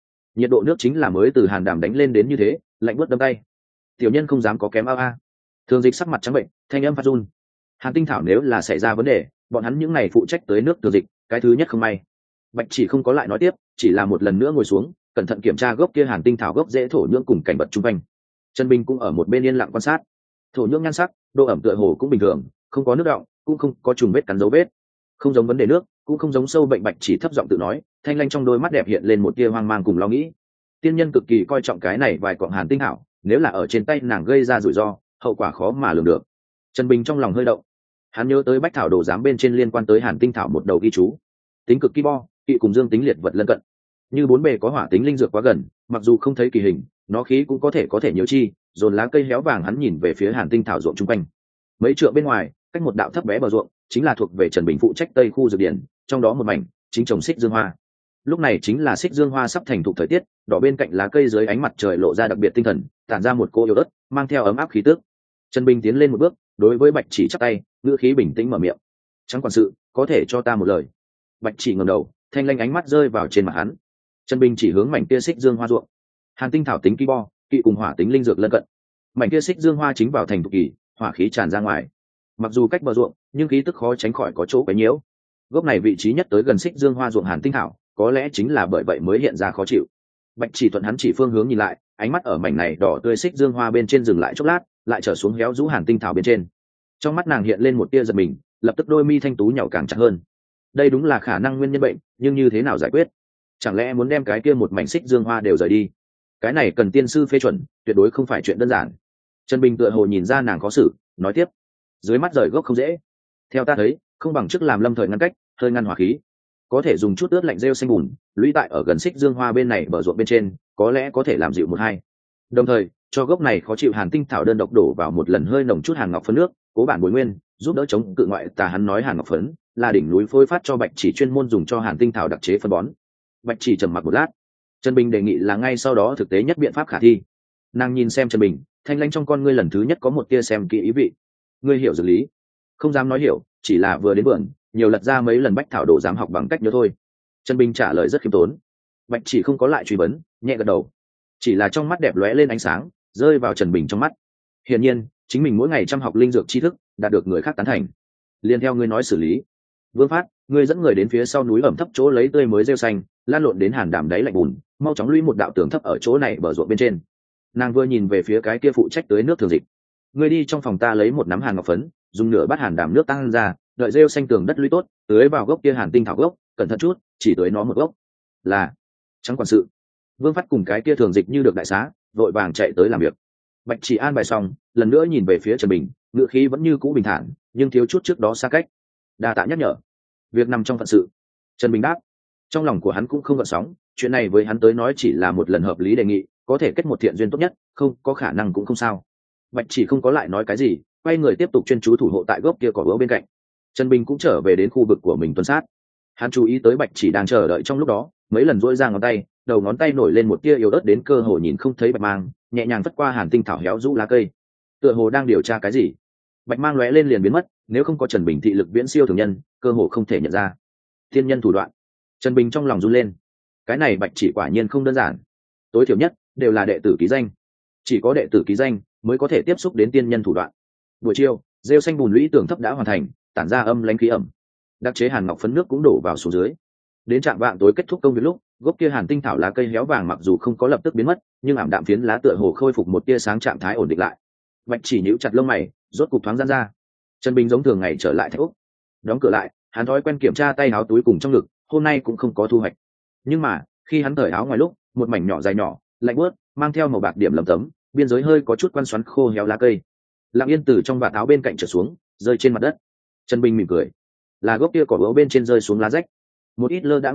độ nước chính là mới từ hàn đàm đánh lên đến như thế, lạnh buốt đâm tay. Tiểu nhân không dám có kém a. Thường dịch sắc mặt trắng bệnh, thanh âm phát run. Hàn tinh thảo nếu là xảy ra vấn đề, bọn hắn những này phụ trách tới nước thường dịch, cái thứ nhất không may. Bạch chỉ không có lại nói tiếp, chỉ là một lần nữa ngồi xuống, cẩn thận kiểm tra gốc kia hàn tinh thảo gốc rễ thổ nhưỡng cùng cảnh vật chung quanh. Trần Bình cũng ở một bên yên lặng quan sát. Thổ nhưỡng nhan sắc, độ ẩm tựa hồ cũng bình thường, không có nước đọng, cũng không có trùng vết cắn dấu vết, không giống vấn đề nước, cũng không giống sâu bệnh. Bạch chỉ thấp giọng tự nói, thanh lanh trong đôi mắt đẹp hiện lên một tia hoang mang cùng lo nghĩ. Tiên nhân cực kỳ coi trọng cái này vài cọng hàn tinh thảo, nếu là ở trên tay nàng gây ra rủi ro, hậu quả khó mà lường được. Trần Bình trong lòng hơi động, hắn nhớ tới bách thảo đồ giám bên trên liên quan tới hàn tinh thảo một đầu ghi chú, tính cực kỳ bo, kỵ cùng dương tính liệt vật lân cận, như bốn bề có hỏa tính linh dược quá gần, mặc dù không thấy kỳ hình, nó khí cũng có thể nhiều chi. Dồn lá cây héo vàng, hắn nhìn về phía hàn tinh thảo ruộng chung quanh, mấy trượng bên ngoài, cách một đạo thấp bé bờ ruộng, chính là thuộc về Trần Bình phụ trách tây khu dược điển, trong đó một mảnh chính trồng xích dương hoa. Lúc này chính là xích dương hoa sắp thành thục thời tiết, đỏ bên cạnh lá cây dưới ánh mặt trời lộ ra đặc biệt tinh thần, tản ra một cô yếu ớt, mang theo ấm áp khí tức. Trần Bình tiến lên một bước, đối với Bạch chỉ chắp tay, ngữ khí bình tĩnh mở miệng. Trắng quản sự, có thể cho ta một lời? Bạch chỉ ngẩng đầu, thanh lanh ánh mắt rơi vào trên mặt hắn. Trần Bình chỉ hướng mảnh kia xích dương hoa ruộng. Hàn tinh thảo tính kỳ bo, kỵ cùng hỏa tính linh dược lân cận. Mảnh kia xích dương hoa chính vào thành thục kỳ, hỏa khí tràn ra ngoài. Mặc dù cách bờ ruộng, nhưng khí tức khó tránh khỏi có chỗ quấy nhiễu. Gốc này vị trí nhất tới gần xích dương hoa ruộng hàn tinh thảo, có lẽ chính là bởi vậy mới hiện ra khó chịu. Bạch chỉ thuận hắn chỉ phương hướng nhìn lại, ánh mắt ở mảnh này đỏ tươi xích dương hoa bên trên dừng lại chốc lát, lại trở xuống héo rũ hàn tinh thảo bên trên. Trong mắt nàng hiện lên một tia giật mình, lập tức đôi mi thanh tú nhỏ càng chặt hơn. Đây đúng là khả năng nguyên nhân bệnh, nhưng như thế nào giải quyết? Chẳng lẽ muốn đem cái kia một mảnh xích dương hoa đều rời đi? Cái này cần tiên sư phê chuẩn, tuyệt đối không phải chuyện đơn giản. Trần Bình tựa hồ nhìn ra nàng khó xử, nói tiếp. Dưới mắt rời gốc không dễ. Theo ta thấy, không bằng trước làm lâm thời ngăn cách, hơi ngăn hỏa khí. Có thể dùng chút ướt lạnh rêu xanh bùn, lũy tại ở gần xích dương hoa bên này bờ ruộng bên trên, có lẽ có thể làm dịu một hai. Đồng thời, cho gốc này khó chịu hàn tinh thảo đơn độc đổ vào một lần hơi nồng chút hàn ngọc phấn nước, cố bản bồi nguyên, giúp đỡ chống cự ngoại tà. Hắn nói hàn ngọc phấn là đỉnh núi phối phát cho Bạch chỉ chuyên môn dùng cho hàn tinh thảo đặc chế phân bón. Bạch chỉ trầm mặc một lát, Trần Bình đề nghị là ngay sau đó thực tế nhất biện pháp khả thi. Nàng nhìn xem Trần Bình, thanh lãnh trong con ngươi lần thứ nhất có một tia xem kỹ ý vị. Ngươi hiểu dược lý? Không dám nói hiểu, chỉ là vừa đến vườn, nhiều lật ra mấy lần bách thảo đồ dám học bằng cách nhớ thôi. Trần Bình trả lời rất khiêm tốn. Bạch chỉ không có lại truy vấn, nhẹ gật đầu, chỉ là trong mắt đẹp lóe lên ánh sáng, rơi vào Trần Bình trong mắt. Hiển nhiên, chính mình mỗi ngày chăm học linh dược tri thức, đạt được người khác tán thành. Liên theo ngươi nói xử lý. Vương Phát, ngươi dẫn người đến phía sau núi ẩm thấp chỗ lấy tươi mới rêu xanh, lan lộn đến hàn đàm đáy lạnh bùn, mau chóng lũy một đạo tường thấp ở chỗ này bờ ruộng bên trên. Nàng vừa nhìn về phía cái kia phụ trách tới nước thường dịch. Ngươi đi trong phòng ta lấy một nắm hàn ngọc phấn, dùng nửa bát hàn đàm nước tăng ra, đợi rêu xanh tường đất lũy tốt, tưới vào gốc kia hàn tinh thảo gốc, cẩn thận chút, chỉ tưới nó một gốc. Là Trắng quản sự. Vương Phát cùng cái kia thường dịch như được đại xá, vội vàng chạy tới làm việc. Bạch chỉ an bài xong, lần nữa nhìn về phía Trần Bình, ngữ khí vẫn như cũ bình thản, nhưng thiếu chút trước đó xa cách. Đa tạ nhắc nhở, việc nằm trong phận sự. Trần Bình đáp. Trong lòng của hắn cũng không gợn sóng, chuyện này với hắn tới nói chỉ là một lần hợp lý đề nghị, có thể kết một thiện duyên tốt nhất, không có khả năng cũng không sao. Bạch chỉ không có lại nói cái gì, quay người tiếp tục chuyên chú thủ hộ tại gốc kia cỏ gỗ bên cạnh. Trần Bình cũng trở về đến khu vực của mình tuần sát. Hắn chú ý tới Bạch chỉ đang chờ đợi trong lúc đó, mấy lần duỗi ra ngón tay, đầu ngón tay nổi lên một tia yếu ớt đến cơ hồ nhìn không thấy bạch mang, nhẹ nhàng vất qua hàn tinh thảo héo rũ lá cây, tựa hồ đang điều tra cái gì. Bạch mang lóe lên liền biến mất, nếu không có Trần Bình thị lực viễn siêu thường nhân, cơ hồ không thể nhận ra. Thiên nhân thủ đoạn. Trần Bình trong lòng run lên, cái này Bạch chỉ quả nhiên không đơn giản. Tối thiểu nhất đều là đệ tử ký danh, chỉ có đệ tử ký danh mới có thể tiếp xúc đến tiên nhân thủ đoạn. Buổi chiều, rêu xanh bùn lũy tường thấp đã hoàn thành, tản ra âm lãnh khí ẩm. Đặc chế hàn ngọc phấn nước cũng đổ vào xuống dưới. Đến trạm vạng tối kết thúc công việc lúc, gốc kia hàn tinh thảo lá cây héo vàng mặc dù không có lập tức biến mất, nhưng ảm đạm phiến lá tựa hồ khôi phục một tia sáng, trạng thái ổn định lại. Bạch chỉ nhíu chặt lông mày, rốt cục thoáng giãn ra. Trần Bình giống thường ngày trở lại thạch úc, đóng cửa lại, hắn thói quen kiểm tra tay áo túi cùng trong ngực, hôm nay cũng không có thu hoạch. Nhưng mà khi hắn cởi áo ngoài lúc, một mảnh nhỏ dài nhỏ, lạnh buốt, mang theo màu bạc điểm lấm tấm, biên giới hơi có chút quan xoắn khô héo lá cây, lặng yên từ trong vạt áo bên cạnh trở xuống, rơi trên mặt đất. Trần Bình mỉm cười, là gốc kia cỏ gỗ bên trên rơi xuống lá rách. Một ít lơ đãng động tác,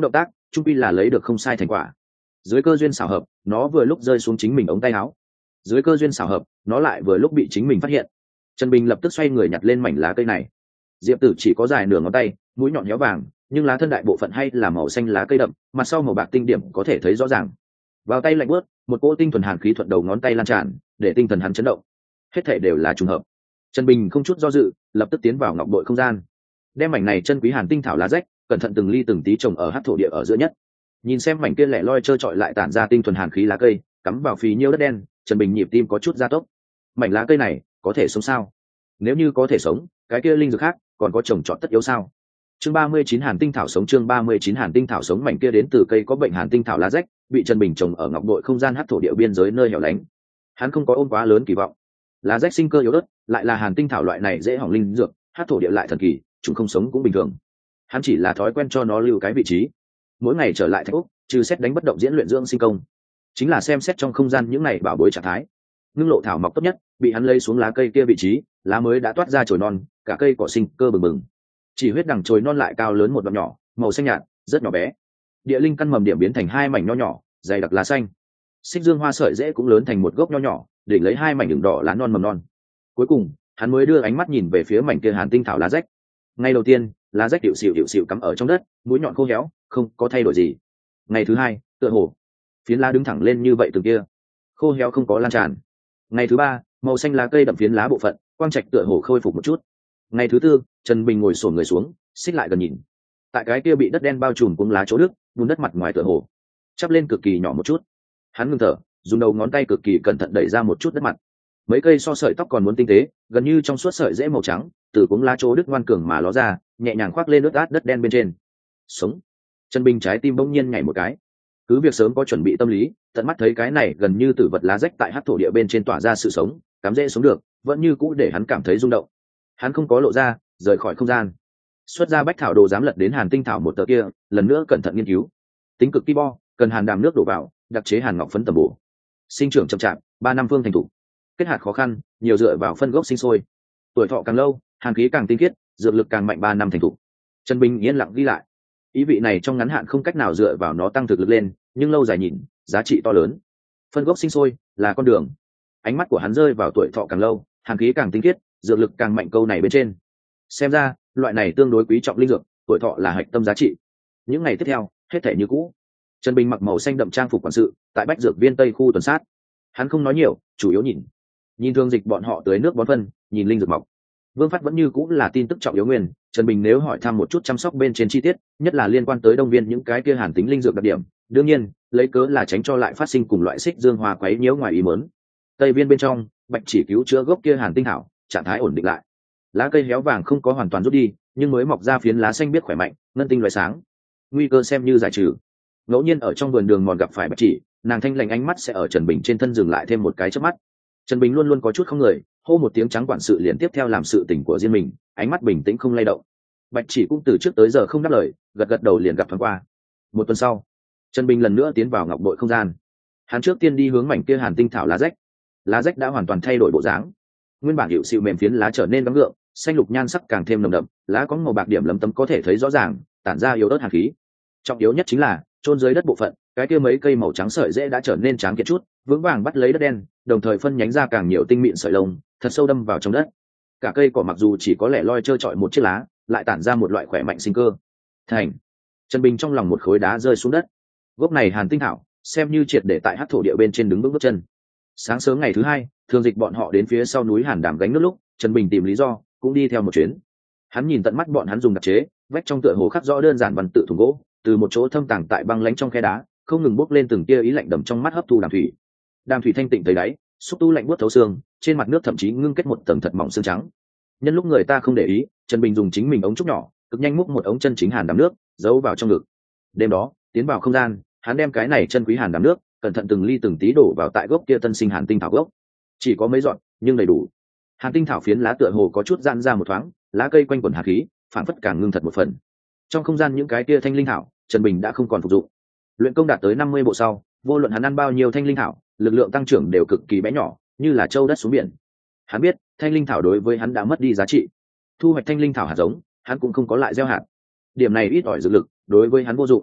trung pi là lấy được không sai thành quả. Dưới cơ duyên xảo hợp, nó vừa lúc rơi xuống chính mình ống tay áo. Dưới cơ duyên xảo hợp, nó lại vừa lúc bị chính mình phát hiện. Trần Bình lập tức xoay người nhặt lên mảnh lá cây này. Diệp Tử chỉ có dài nửa ngón tay, mũi nhọn héo vàng, nhưng lá thân đại bộ phận hay là màu xanh lá cây đậm, mặt sau màu bạc tinh điểm có thể thấy rõ ràng. Vào tay lạnh buốt, một cỗ tinh thuần hàn khí thuận đầu ngón tay lan tràn, để tinh thần hắn chấn động. Hết thảy đều là trùng hợp. Trần Bình không chút do dự, lập tức tiến vào ngọc bội không gian, đem mảnh này chân quý hàn tinh thảo lá rách, cẩn thận từng ly từng tí trồng ở hắc thổ địa ở giữa nhất. Nhìn xem mảnh kia lẻ loi trơ trọi lại tản ra tinh thuần hàn khí lá cây, cắm vào phì nhiêu đất đen, Trần Bình nhịp tim có chút gia tốc. Mảnh lá cây này có thể sống sao? Nếu như có thể sống, cái kia linh dược khác còn có trồng trọt tất yếu sao? Chương 39 Hàn tinh thảo sống, chương 39 Hàn tinh thảo sống. Mảnh kia đến từ cây có bệnh hàn tinh thảo lá rách, bị Trần Bình trồng ở ngọc bội không gian hắc thổ địa biên giới nơi hẻo lánh. Hắn không có ôm quá lớn kỳ vọng. Lá rách sinh cơ yếu ớt, lại là hàn tinh thảo loại này dễ hỏng linh dược, hắc thổ địa lại thần kỳ, chúng không sống cũng bình thường. Hắn chỉ là thói quen cho nó lưu cái vị trí. Mỗi ngày trở lại Thạch Úc, trừ xét đánh bất động diễn luyện dưỡng sinh công, chính là xem xét trong không gian những này bảo bối trạng thái. Ngưng lộ thảo mọc tốt nhất, bị hắn lấy xuống lá cây kia vị trí, lá mới đã toát ra chồi non, cả cây cỏ sinh cơ bừng bừng. Chỉ huyết đằng chồi non lại cao lớn một đoạn nhỏ, màu xanh nhạt, rất nhỏ bé. Địa linh căn mầm điểm biến thành hai mảnh nho nhỏ, dày đặc lá xanh. Xích dương hoa sợi rễ cũng lớn thành một gốc nho nhỏ, để lấy hai mảnh đường đỏ lá non mầm non. Cuối cùng, hắn mới đưa ánh mắt nhìn về phía mảnh kia hàn tinh thảo lá rách. Ngay đầu tiên, lá rách hiệu xịu cắm ở trong đất, mũi nhọn khô héo, không có thay đổi gì. Ngày thứ hai, tựa hồ phiến lá đứng thẳng lên như vậy từ kia, khô héo không có lan tràn. Ngày thứ ba, màu xanh lá cây đậm phiến lá bộ phận, quang trạch tựa hồ khôi phục một chút. Ngày thứ tư, Trần Bình ngồi xổm người xuống, xích lại gần nhìn. Tại cái kia bị đất đen bao trùm cuống lá chỗ đức, bùn đất mặt ngoài tựa hồ chắp lên cực kỳ nhỏ một chút. Hắn ngừng thở, dùng đầu ngón tay cực kỳ cẩn thận đẩy ra một chút đất mặt. Mấy cây so sợi tóc còn muốn tinh tế, gần như trong suốt sợi rễ màu trắng, từ cuống lá chỗ đức ngoan cường mà ló ra, nhẹ nhàng khoác lên ướt át đất đen bên trên. Sống. Trần Bình trái tim bỗng nhiên nhảy một cái. Cứ việc sớm có chuẩn bị tâm lý, tận mắt thấy cái này gần như tử vật lá rách tại hắc thổ địa bên trên tỏa ra sự sống, cắm rễ sống được, vẫn như cũ để hắn cảm thấy rung động. Hắn không có lộ ra, rời khỏi không gian, xuất ra bách thảo đồ dám lật đến hàn tinh thảo một tờ kia, lần nữa cẩn thận nghiên cứu. Tính cực ki bo, cần hàn đàm nước đổ vào, đặc chế hàn ngọc phấn tầm bổ. Sinh trưởng chậm chạp, 3 năm phương thành thủ. Kết hạt khó khăn, nhiều dựa vào phân gốc sinh sôi. Tuổi thọ càng lâu, hàn khí càng tinh khiết, dược lực càng mạnh, 3 năm thành thủ. Trần Bình yên lặng ghi lại. Ý vị này trong ngắn hạn không cách nào dựa vào nó tăng thực lực lên, nhưng lâu dài nhìn, giá trị to lớn. Phân gốc sinh sôi là con đường. Ánh mắt của hắn rơi vào tuổi thọ càng lâu, hàn khí càng tinh khiết, dược lực càng mạnh câu này bên trên. Xem ra, loại này tương đối quý trọng linh dược, tuổi thọ là hạch tâm giá trị. Những ngày tiếp theo, hết thể như cũ. Trần Bình mặc màu xanh đậm trang phục quản sự, tại bách dược viên tây khu tuần sát. Hắn không nói nhiều, chủ yếu nhìn thương dịch bọn họ tưới nước bón phân, nhìn linh dược mọc. Vương Phát vẫn như cũng là tin tức trọng yếu nguyên. Trần Bình nếu hỏi thăm một chút chăm sóc bên trên chi tiết, nhất là liên quan tới đông viên những cái kia hàn tính linh dược đặc điểm, đương nhiên lấy cớ là tránh cho lại phát sinh cùng loại xích dương hoa quấy nhiễu ngoài ý muốn. Tây viên bên trong, bạch chỉ cứu chữa gốc kia hàn tinh thảo, trạng thái ổn định lại. Lá cây héo vàng không có hoàn toàn rút đi, nhưng mới mọc ra phiến lá xanh biếc khỏe mạnh, ngân tinh loại sáng. Nguy cơ xem như giải trừ. Ngẫu nhiên ở trong vườn đường mòn gặp phải bạch chỉ, nàng thanh lành ánh mắt sẽ ở Trần Bình trên thân dừng lại thêm một cái chớp mắt. Trần Bình luôn luôn có chút không người, hô một tiếng trắng quản sự liền tiếp theo làm sự tình của riêng mình, ánh mắt bình tĩnh không lay động. Bạch chỉ cũng từ trước tới giờ không đáp lời, gật gật đầu liền gặp thoáng qua. Một tuần sau, Trần Bình lần nữa tiến vào ngọc bội không gian. Hắn trước tiên đi hướng mảnh kia hàn tinh thảo lá rách. Lá rách đã hoàn toàn thay đổi bộ dáng. Nguyên bản hiệu xịu mềm phiến lá trở nên gắng gượng, xanh lục nhan sắc càng thêm nồng đậm, lá có màu bạc điểm lấm tấm có thể thấy rõ ràng, tản ra yếu ớt hàn khí. Trọng yếu nhất chính là chôn dưới đất bộ phận, cái kia mấy cây màu trắng sợi rễ đã trở nên tráng kiện chút, vững vàng bắt lấy đất đen, đồng thời phân nhánh ra càng nhiều tinh mịn sợi lông, thật sâu đâm vào trong đất. Cả cây cỏ mặc dù chỉ có lẻ loi trơ trọi một chiếc lá, lại tản ra một loại khỏe mạnh sinh cơ. Thành. Trần Bình trong lòng một khối đá rơi xuống đất. Gốc này hàn tinh thảo, xem như triệt để tại hắc thổ địa bên trên đứng bước bước chân. Sáng sớm ngày thứ hai, thường dịch bọn họ đến phía sau núi Hàn Đàm gánh nước lúc, Trần Bình tìm lý do, cũng đi theo một chuyến. Hắn nhìn tận mắt bọn hắn dùng đặc chế, vách trong tựa hồ khắc rõ đơn giản văn tự thùng gỗ, từ một chỗ thâm tàng tại băng lánh trong khe đá, không ngừng bốc lên từng tia ý lạnh đậm trong mắt hấp thu đàm thủy. Đàm thủy thanh tịnh tới đáy, xúc tu lạnh buốt thấu xương, trên mặt nước thậm chí ngưng kết một tầng thật mỏng xương trắng. Nhân lúc người ta không để ý, Trần Bình dùng chính mình ống trúc nhỏ, cực nhanh múc một ống chân chính hàn đàm nước, giấu vào trong ngực. Đêm đó, tiến vào không gian, hắn đem cái này chân quý hàn đàm nước, cẩn thận từng ly từng tí đổ vào tại gốc kia tân sinh hàn tinh thảo gốc. Chỉ có mấy giọt, nhưng đầy đủ. Hàn tinh thảo phiến lá tựa hồ có chút giãn ra một thoáng, lá cây quanh quẩn hạt khí, phản phất càng ngưng thật một phần. Trong không gian những cái kia thanh linh thảo, Trần Bình đã không còn phục dụng. Luyện công đạt tới 50 bộ sau, vô luận hắn ăn bao nhiêu thanh linh thảo, lực lượng tăng trưởng đều cực kỳ bé nhỏ, như là châu đất xuống biển. Hắn biết, thanh linh thảo đối với hắn đã mất đi giá trị. Thu hoạch thanh linh thảo hạt giống, hắn cũng không có lại gieo hạt. Điểm này ít ỏi dược lực, đối với hắn vô dụng.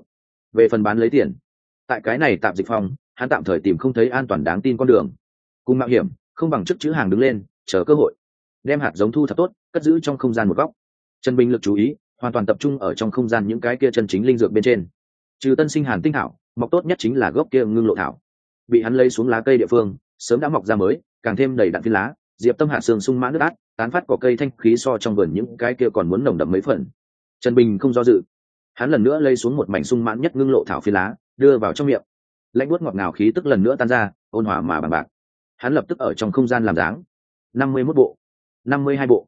Về phần bán lấy tiền, tại cái này tạm dịch phòng, hắn tạm thời tìm không thấy an toàn đáng tin con đường. Cùng mạo hiểm, không bằng trước chữ hàng đứng lên, chờ cơ hội. Đem hạt giống thu thập tốt, cất giữ trong không gian một góc. Trần Bình lực chú ý hoàn toàn tập trung ở trong không gian những cái kia chân chính linh dược bên trên. Trừ tân sinh hàn tinh thảo, mọc tốt nhất chính là gốc kia ngưng lộ thảo. Bị hắn lấy xuống lá cây địa phương, sớm đã mọc ra mới, càng thêm đầy đặn phiến lá, diệp tâm hạt xương sung mãn nước át, tán phát cỏ cây thanh khí so trong vườn những cái kia còn muốn nồng đậm mấy phần. Trần Bình không do dự, hắn lần nữa lấy xuống một mảnh sung mãn nhất ngưng lộ thảo phiến lá, đưa vào trong miệng. Lạnh buốt ngọt ngào khí tức lần nữa tan ra, ôn hòa mà bằng bạc. Hắn lập tức ở trong không gian làm dáng. 51 bộ, 52 bộ,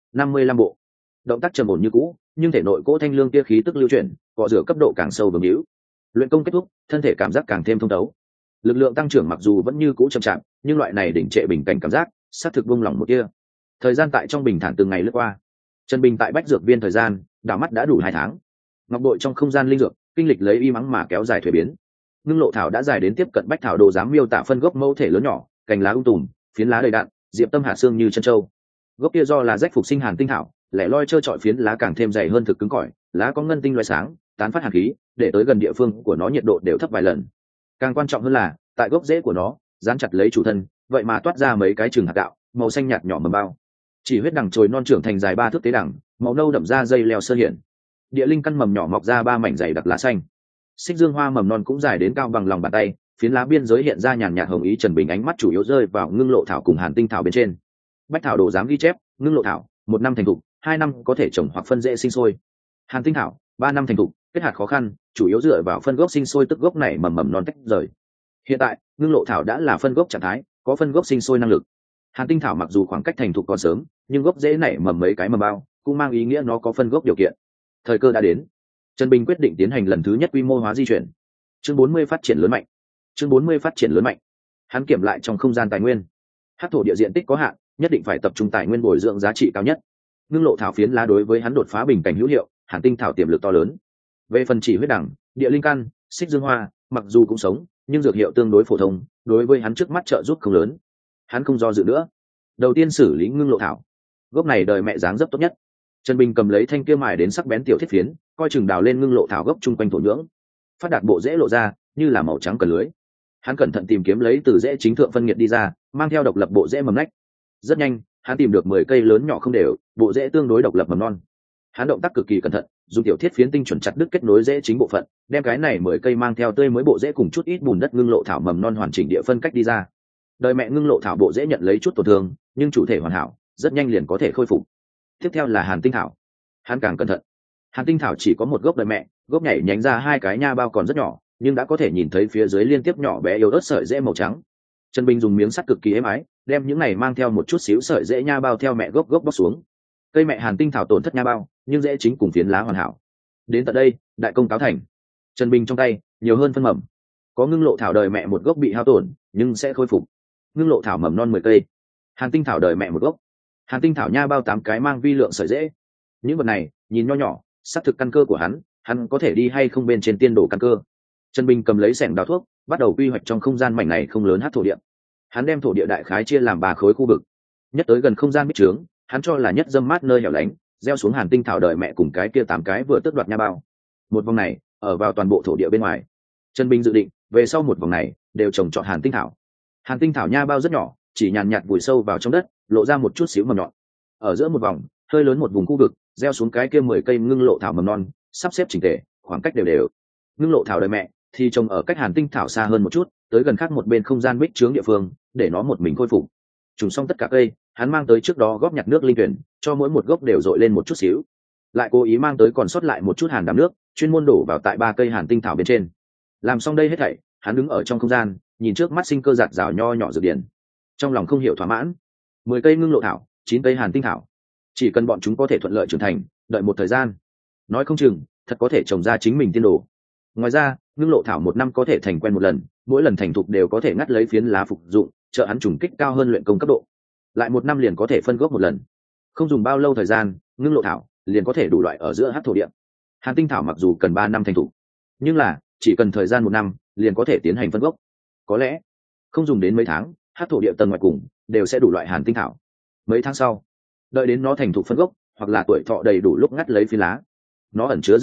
55 bộ. Động tác trầm ổn như cũ, nhưng thể nội cỗ thanh lương kia khí tức lưu chuyển, cọ rửa cấp độ càng sâu vững hữu. Luyện công kết thúc, thân thể cảm giác càng thêm thông thấu. Lực lượng tăng trưởng mặc dù vẫn như cũ chậm chạp, nhưng loại này đỉnh trệ bình cảnh cảm giác, sát thực buông lỏng một tia. Thời gian tại trong bình thản từng ngày lướt qua. Trần Bình tại bách dược viên thời gian, đảo mắt đã đủ 2 tháng. Ngọc bội trong không gian linh dược, kinh lịch lấy y mắng mà kéo dài thuế biến. Ngưng lộ thảo đã dài đến tiếp cận bách thảo đồ dám miêu tả phân gốc mẫu thể lớn nhỏ, cành lá tùm, phiến lá đầy đặn, diệp tâm hạt xương như chân châu. Gốc kia do là rách phục sinh hàn tinh thảo, lẻ loi trơ trọi phiến lá càng thêm dày hơn thực cứng cỏi, lá có ngân tinh loé sáng, tán phát hàn khí, để tới gần địa phương của nó nhiệt độ đều thấp vài lần. Càng quan trọng hơn là, tại gốc rễ của nó, dán chặt lấy chủ thân, vậy mà toát ra mấy cái chừng hạt gạo, màu xanh nhạt nhỏ mầm bao. Chỉ huyết đằng chồi non trưởng thành dài 3 thước tế đằng, màu nâu đậm ra dây leo sơ hiển. Địa linh căn mầm nhỏ mọc ra 3 mảnh dày đặc lá xanh. Xích dương hoa mầm non cũng dài đến cao bằng lòng bàn tay, phiến lá biên giới hiện ra nhàn nhạt hồng ý. Trần Bình ánh mắt chủ yếu rơi vào ngưng lộ thảo cùng hàn tinh thảo bên trên. Bách thảo đồ dám ghi chép, ngưng lộ thảo 1 năm thành thục, 2 năm có thể trồng hoặc phân rễ sinh sôi. Hàn tinh thảo 3 năm thành thục, kết hạt khó khăn, chủ yếu dựa vào phân gốc sinh sôi tức gốc này mầm non tách rời. Hiện tại ngưng lộ thảo đã là phân gốc trạng thái, có phân gốc sinh sôi năng lực. Hàn tinh thảo mặc dù khoảng cách thành thục còn sớm, nhưng gốc rễ nảy mầm mấy cái mầm bao, cũng mang ý nghĩa nó có phân gốc điều kiện. Thời cơ đã đến, Trần Bình quyết định tiến hành lần thứ nhất quy mô hóa di chuyển. Chương 40 phát triển lớn mạnh. Chương 40 phát triển lớn mạnh. Hắn kiểm lại trong không gian tài nguyên. Hắc thổ địa diện tích có hạn, nhất định phải tập trung tài nguyên bồi dưỡng giá trị cao nhất. Ngưng lộ thảo phiến lá đối với hắn đột phá bình cảnh hữu hiệu, hàn tinh thảo tiềm lực to lớn. Về phần chỉ huyết đẳng, địa linh căn, xích dương hoa, mặc dù cũng sống, nhưng dược hiệu tương đối phổ thông, đối với hắn trước mắt trợ giúp không lớn. Hắn không do dự nữa, đầu tiên xử lý ngưng lộ thảo. Gốc này đời mẹ dáng dấp tốt nhất. Trần Bình cầm lấy thanh kia mài đến sắc bén tiểu thiết phiến, coi chừng đào lên ngưng lộ thảo gốc chung quanh thổ nhưỡng. Phát đạt bộ rễ lộ ra, như là màu trắng cờ lưới. Hắn cẩn thận tìm kiếm lấy từ rễ chính thượng phân nhiệt đi ra, mang theo độc lập bộ rễ mầm nách. Rất nhanh, hắn tìm được 10 cây lớn nhỏ không đều, bộ rễ tương đối độc lập mầm non. Hắn động tác cực kỳ cẩn thận, dùng tiểu thiết phiến tinh chuẩn chặt đứt kết nối rễ chính bộ phận, đem cái này 10 cây mang theo tươi mới bộ rễ cùng chút ít bùn đất ngưng lộ thảo mầm non hoàn chỉnh địa phân cách đi ra. Đời mẹ ngưng lộ thảo bộ rễ nhận lấy chút tổn thương, nhưng chủ thể hoàn hảo, rất nhanh liền có thể khôi phục. Tiếp theo là hàn tinh thảo. Hắn càng cẩn thận. Hàn tinh thảo chỉ có một gốc đời mẹ, gốc nhảy nhánh ra 2 cái nha bao còn rất nhỏ, nhưng đã có thể nhìn thấy phía dưới liên tiếp nhỏ bé yếu ớt sợi rễ màu trắng. Trần Bình dùng miếng sắt cực kỳ êm ái, đem những này mang theo một chút xíu sợi rễ nha bao theo mẹ gốc bóc xuống. Cây mẹ hàn tinh thảo tổn thất nha bao, nhưng rễ chính cùng phiến lá hoàn hảo. Đến tận đây, đại công cáo thành. Trần Bình trong tay nhiều hơn phân mầm. Có ngưng lộ thảo đời mẹ một gốc bị hao tổn, nhưng sẽ khôi phục. Ngưng lộ thảo mầm non 10 cây. Hàn tinh thảo đời mẹ một gốc. Hàn tinh thảo nha bao 8 cái mang vi lượng sợi rễ. Những vật này nhìn nho nhỏ, xác thực căn cơ của hắn có thể đi hay không bên trên tiên đổ căn cơ. Trần Bình cầm lấy xẻng đào thuốc, bắt đầu quy hoạch trong không gian mảnh này không lớn hát thổ địa. Hắn đem thổ địa đại khái chia làm 3 khối khu vực. Nhất tới gần không gian bích trướng, hắn cho là nhất dâm mát nơi hẻo lánh, gieo xuống hàn tinh thảo đời mẹ cùng cái kia 8 cái vừa tước đoạt nha bao. Một vòng này ở vào toàn bộ thổ địa bên ngoài. Trần Bình dự định về sau một vòng này đều trồng trọt hàn tinh thảo. Hàn tinh thảo nha bao rất nhỏ, chỉ nhàn nhạt vùi sâu vào trong đất, lộ ra một chút xíu mầm nhọn. Ở giữa một vòng hơi lớn một vùng khu vực, gieo xuống cái kia 10 cây ngưng lộ thảo mầm non, sắp xếp chỉnh tề, khoảng cách đều đều. Ngưng lộ thảo đời mẹ thì trồng ở cách hàn tinh thảo xa hơn một chút, tới gần khác một bên không gian bích trướng địa phương, để nó một mình khôi phục. Trùng xong tất cả cây, hắn mang tới trước đó góp nhặt nước linh tuyển, cho mỗi một gốc đều dội lên một chút xíu. Lại cố ý mang tới còn sót lại một chút hàn đàm nước, chuyên môn đổ vào tại 3 cây hàn tinh thảo bên trên. Làm xong đây hết thảy, hắn đứng ở trong không gian, nhìn trước mắt sinh cơ giạt rào nho nhỏ dược điển. Trong lòng không hiểu thỏa mãn. 10 cây ngưng lộ thảo, 9 cây hàn tinh thảo. Chỉ cần bọn chúng có thể thuận lợi trưởng thành, đợi một thời gian, nói không chừng thật có thể trồng ra chính mình tiên đồ. Ngoài ra, ngưng lộ thảo 1 năm có thể thành quen một lần, mỗi lần thành thục đều có thể ngắt lấy phiến lá phục dụng, trợ hắn trùng kích cao hơn luyện công cấp độ. Lại 1 năm liền có thể phân gốc một lần. Không dùng bao lâu thời gian, ngưng lộ thảo liền có thể đủ loại ở giữa hắc thổ địa. Hàn tinh thảo mặc dù cần 3 năm thành thục, nhưng là chỉ cần thời gian 1 năm liền có thể tiến hành phân gốc. Có lẽ không dùng đến mấy tháng, hắc thổ địa tầng ngoài cùng đều sẽ đủ loại hàn tinh thảo. Mấy tháng sau, đợi đến nó thành thục phân gốc, hoặc là tuổi thọ đầy đủ lúc ngắt lấy phiến lá, nó ẩn chứa dược lực,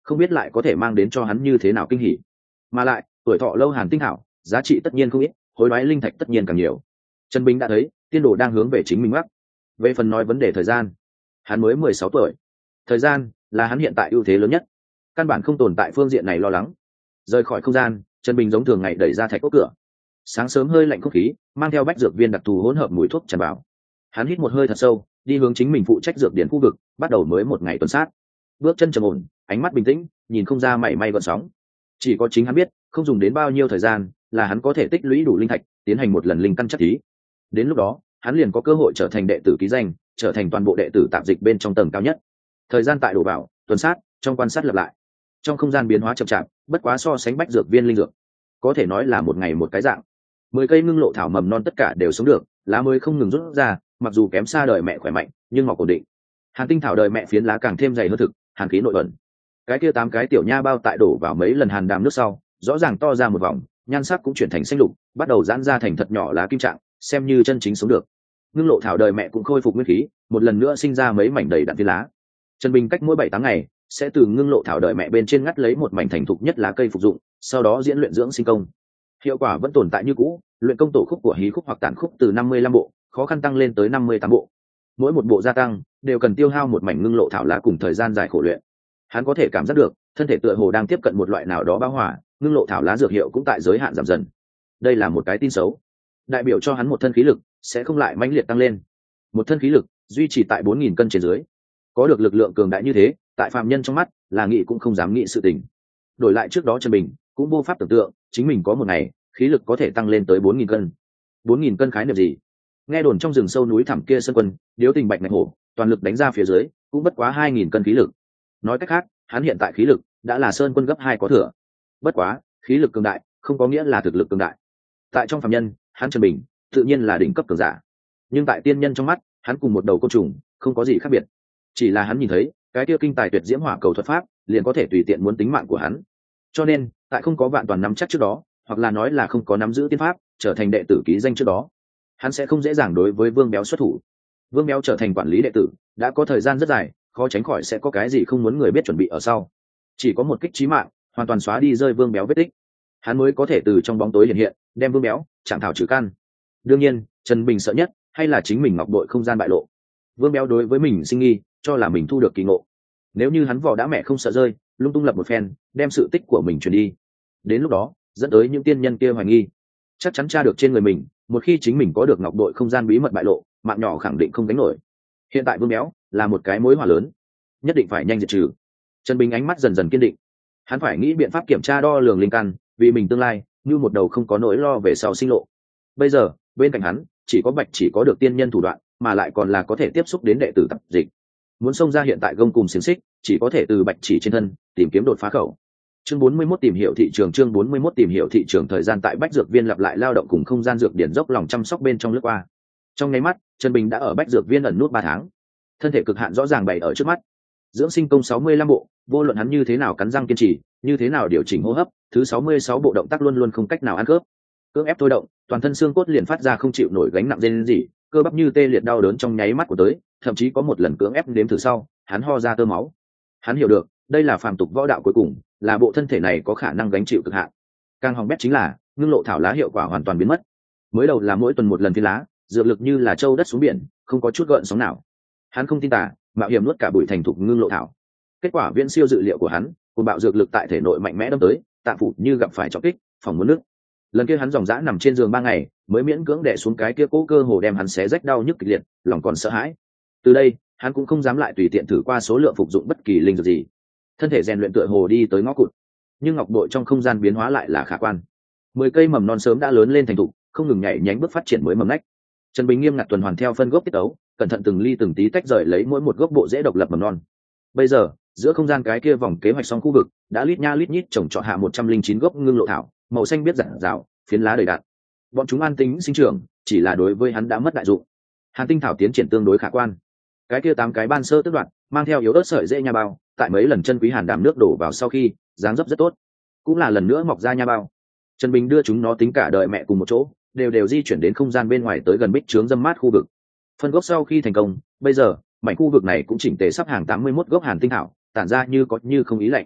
không biết lại có thể mang đến cho hắn như thế nào kinh hỉ. Mà lại tuổi thọ lâu hàn tinh thảo giá trị tất nhiên không ít, hối đoái linh thạch tất nhiên càng nhiều. Trần Bình đã thấy tiên đồ đang hướng về chính mình mắc. Về phần nói vấn đề thời gian, hắn mới 16 tuổi, thời gian là hắn hiện tại ưu thế lớn nhất, căn bản không tồn tại phương diện này lo lắng. Rời khỏi không gian, Trần Bình giống thường ngày đẩy ra thạch ốc cửa. Sáng sớm hơi lạnh không khí mang theo bách dược viên đặc thù hỗn hợp mùi thuốc tràn vào. Hắn hít một hơi thật sâu, đi hướng chính mình phụ trách dược điển khu vực, bắt đầu mới một ngày tuần sát. Bước chân trầm ổn, ánh mắt bình tĩnh, nhìn không ra mảy may gợn sóng. Chỉ có chính hắn biết, không dùng đến bao nhiêu thời gian, là hắn có thể tích lũy đủ linh thạch, tiến hành một lần linh căn chất thí. Đến lúc đó, hắn liền có cơ hội trở thành đệ tử ký danh, trở thành toàn bộ đệ tử tạp dịch bên trong tầng cao nhất. Thời gian tại đổ vào, tuần sát, trong quan sát lặp lại. Trong không gian biến hóa chậm chạp, bất quá so sánh bách dược viên linh dược, có thể nói là một ngày một cái dạng. 10 cây ngưng lộ thảo mầm non tất cả đều sống được, lá mới không ngừng rút ra, mặc dù kém xa đời mẹ khỏe mạnh, nhưng mọc ổn định. Hàn tinh thảo đời mẹ phiến lá càng thêm dày hơn thực, hàn khí nội ẩn. Cái kia 8 cái tiểu nha bao tại đổ vào mấy lần hàn đàm nước sau, rõ ràng to ra một vòng, nhan sắc cũng chuyển thành xanh lục, bắt đầu giãn ra thành thật nhỏ lá kim trạng, xem như chân chính sống được. Ngưng lộ thảo đời mẹ cũng khôi phục nguyên khí, một lần nữa sinh ra mấy mảnh đầy đặn phiến lá. Trần Bình cách mỗi 7-8 ngày sẽ từ ngưng lộ thảo đời mẹ bên trên ngắt lấy một mảnh thành thục nhất lá cây phục dụng, sau đó diễn luyện dưỡng sinh công. Hiệu quả vẫn tồn tại như cũ, luyện công tổ khúc của hí khúc hoặc tản khúc từ 55 bộ, khó khăn tăng lên tới 58 bộ. Mỗi một bộ gia tăng đều cần tiêu hao một mảnh ngưng lộ thảo lá cùng thời gian dài khổ luyện. Hắn có thể cảm giác được, thân thể tựa hồ đang tiếp cận một loại nào đó bão hỏa, ngưng lộ thảo lá dược hiệu cũng tại giới hạn giảm dần. Đây là một cái tin xấu, đại biểu cho hắn một thân khí lực sẽ không lại mãnh liệt tăng lên. Một thân khí lực duy trì tại 4000 cân trên dưới. Có được lực lượng cường đại như thế, tại phàm nhân trong mắt, là nghĩ cũng không dám nghĩ sự tình. Đổi lại trước đó Trần Bình, cũng vô pháp tưởng tượng, chính mình có một ngày, khí lực có thể tăng lên tới 4000 cân. 4000 cân khái niệm gì? Nghe đồn trong rừng sâu núi thẳm kia sơn quân, điếu tình bạch ngạch hổ, toàn lực đánh ra phía dưới, cũng bất quá 2000 cân khí lực. Nói cách khác, hắn hiện tại khí lực đã là sơn quân gấp 2 có thừa. Bất quá, khí lực cường đại không có nghĩa là thực lực cường đại. Tại trong phàm nhân, hắn Trần Bình tự nhiên là đỉnh cấp cường giả. Nhưng tại tiên nhân trong mắt, hắn cùng một đầu côn trùng không có gì khác biệt. Chỉ là hắn nhìn thấy, cái kia kinh tài tuyệt diễm hỏa cầu thuật pháp, liền có thể tùy tiện muốn tính mạng của hắn. Cho nên, tại không có vạn toàn nắm chắc trước đó, hoặc là nói là không có nắm giữ tiên pháp, trở thành đệ tử ký danh trước đó, hắn sẽ không dễ dàng đối với Vương Béo xuất thủ. Vương Béo trở thành quản lý đệ tử, đã có thời gian rất dài, khó tránh khỏi sẽ có cái gì không muốn người biết chuẩn bị ở sau. Chỉ có một kích chí mạng, hoàn toàn xóa đi rơi Vương Béo vết tích, hắn mới có thể từ trong bóng tối hiện hiện, đem Vương Béo chạm thảo trừ căn. Đương nhiên, Trần Bình sợ nhất hay là chính mình ngọc bội không gian bại lộ. Vương Béo đối với mình sinh nghi, cho là mình thu được kỳ ngộ. Nếu như hắn vỏ đã mẹ không sợ rơi, lung tung lập một phen, đem sự tích của mình truyền đi, đến lúc đó dẫn tới những tiên nhân kia hoài nghi, chắc chắn tra được trên người mình. Một khi chính mình có được ngọc bội không gian bí mật bại lộ, mạng nhỏ khẳng định không đánh nổi. Hiện tại Vương Béo là một cái mối họa lớn, nhất định phải nhanh diệt trừ. Trần Bình ánh mắt dần dần kiên định, hắn phải nghĩ biện pháp kiểm tra đo lường linh căn, vì mình tương lai như một đầu không có nỗi lo về sau sinh lộ. Bây giờ bên cạnh hắn chỉ có Bạch Chỉ có được tiên nhân thủ đoạn, mà lại còn là có thể tiếp xúc đến đệ tử tập dịch. Muốn xông ra hiện tại gông cùng xiềng xích, chỉ có thể từ Bạch Chỉ trên thân tìm kiếm đột phá khẩu. Chương 41 tìm hiểu thị trường. Chương 41 tìm hiểu thị trường. Thời gian tại Bách Dược Viên lặp lại lao động cùng không gian dược điển dốc lòng chăm sóc bên trong lướt qua. Trong nháy mắt, Trần Bình đã ở Bách Dược Viên ẩn nút 3 tháng. Thân thể cực hạn rõ ràng bày ở trước mắt. Dưỡng sinh công 65 bộ, vô luận hắn như thế nào cắn răng kiên trì, như thế nào điều chỉnh hô hấp, thứ 66 bộ động tác luôn luôn không cách nào ăn khớp. Cưỡng ép thôi động, toàn thân xương cốt liền phát ra không chịu nổi gánh nặng rên rỉ, cơ bắp như tê liệt đau đớn trong nháy mắt của tới, thậm chí có một lần cưỡng ép nếm thử sau, hắn ho ra tơ máu. Hắn hiểu được, đây là phàm tục võ đạo cuối cùng, là bộ thân thể này có khả năng gánh chịu cực hạn. Càng hỏng bét chính là, ngưng lộ thảo lá hiệu quả hoàn toàn biến mất. Mới đầu là mỗi tuần một lần phi lá, dược lực như là trâu đất xuống biển, không có chút gợn sóng nào. Hắn không tin tà, mạo hiểm nuốt cả bụi thành thục ngưng lộ thảo. Kết quả viễn siêu dự liệu của hắn, cùng bạo dược lực tại thể nội mạnh mẽ đâm tới, tạng phủ như gặp phải trọng kích, phòng muốn nước. Lần kia hắn dòng dã nằm trên giường 3 ngày, mới miễn cưỡng đè xuống cái kia cố cơ hồ đem hắn xé rách đau nhức kịch liệt, lòng còn sợ hãi. Từ đây, hắn cũng không dám lại tùy tiện thử qua số lượng phục dụng bất kỳ linh dược gì. Thân thể rèn luyện tựa hồ đi tới ngõ cụt, nhưng ngọc bội trong không gian biến hóa lại là khả quan. 10 cây mầm non sớm đã lớn lên thành thục, không ngừng nhảy nhánh bước phát triển mới mầm nách. Trần Bình nghiêm ngặt tuần hoàn theo phân gốc tiết tấu, cẩn thận từng ly từng tí tách rời lấy mỗi một gốc bộ rễ độc lập mầm non. Bây giờ, giữa không gian cái kia vòng kế hoạch xong khu vực, đã lít nha lít nhít trồng trọt hạ 109 gốc ngưng lộ thảo, màu xanh biết rạng rào, phiến lá đầy đặn. Bọn chúng an tính sinh trưởng, chỉ là đối với hắn đã mất đại dụng. Hàn tinh thảo tiến triển tương đối khả quan. Cái kia 8 cái ban sơ tức đoạn, mang theo yếu ớt sợi rễ nha bao, tại mấy lần chân quý hàn đàm nước đổ vào sau khi, dáng dấp rất tốt. Cũng là lần nữa mọc ra nha bao. Trần Bình đưa chúng nó tính cả đời mẹ cùng một chỗ, đều di chuyển đến không gian bên ngoài tới gần bích trướng dâm mát khu vực. Phân gốc sau khi thành công, bây giờ mảnh khu vực này cũng chỉnh tề sắp hàng 81 gốc hàn tinh thảo, tản ra như có như không ý lạnh.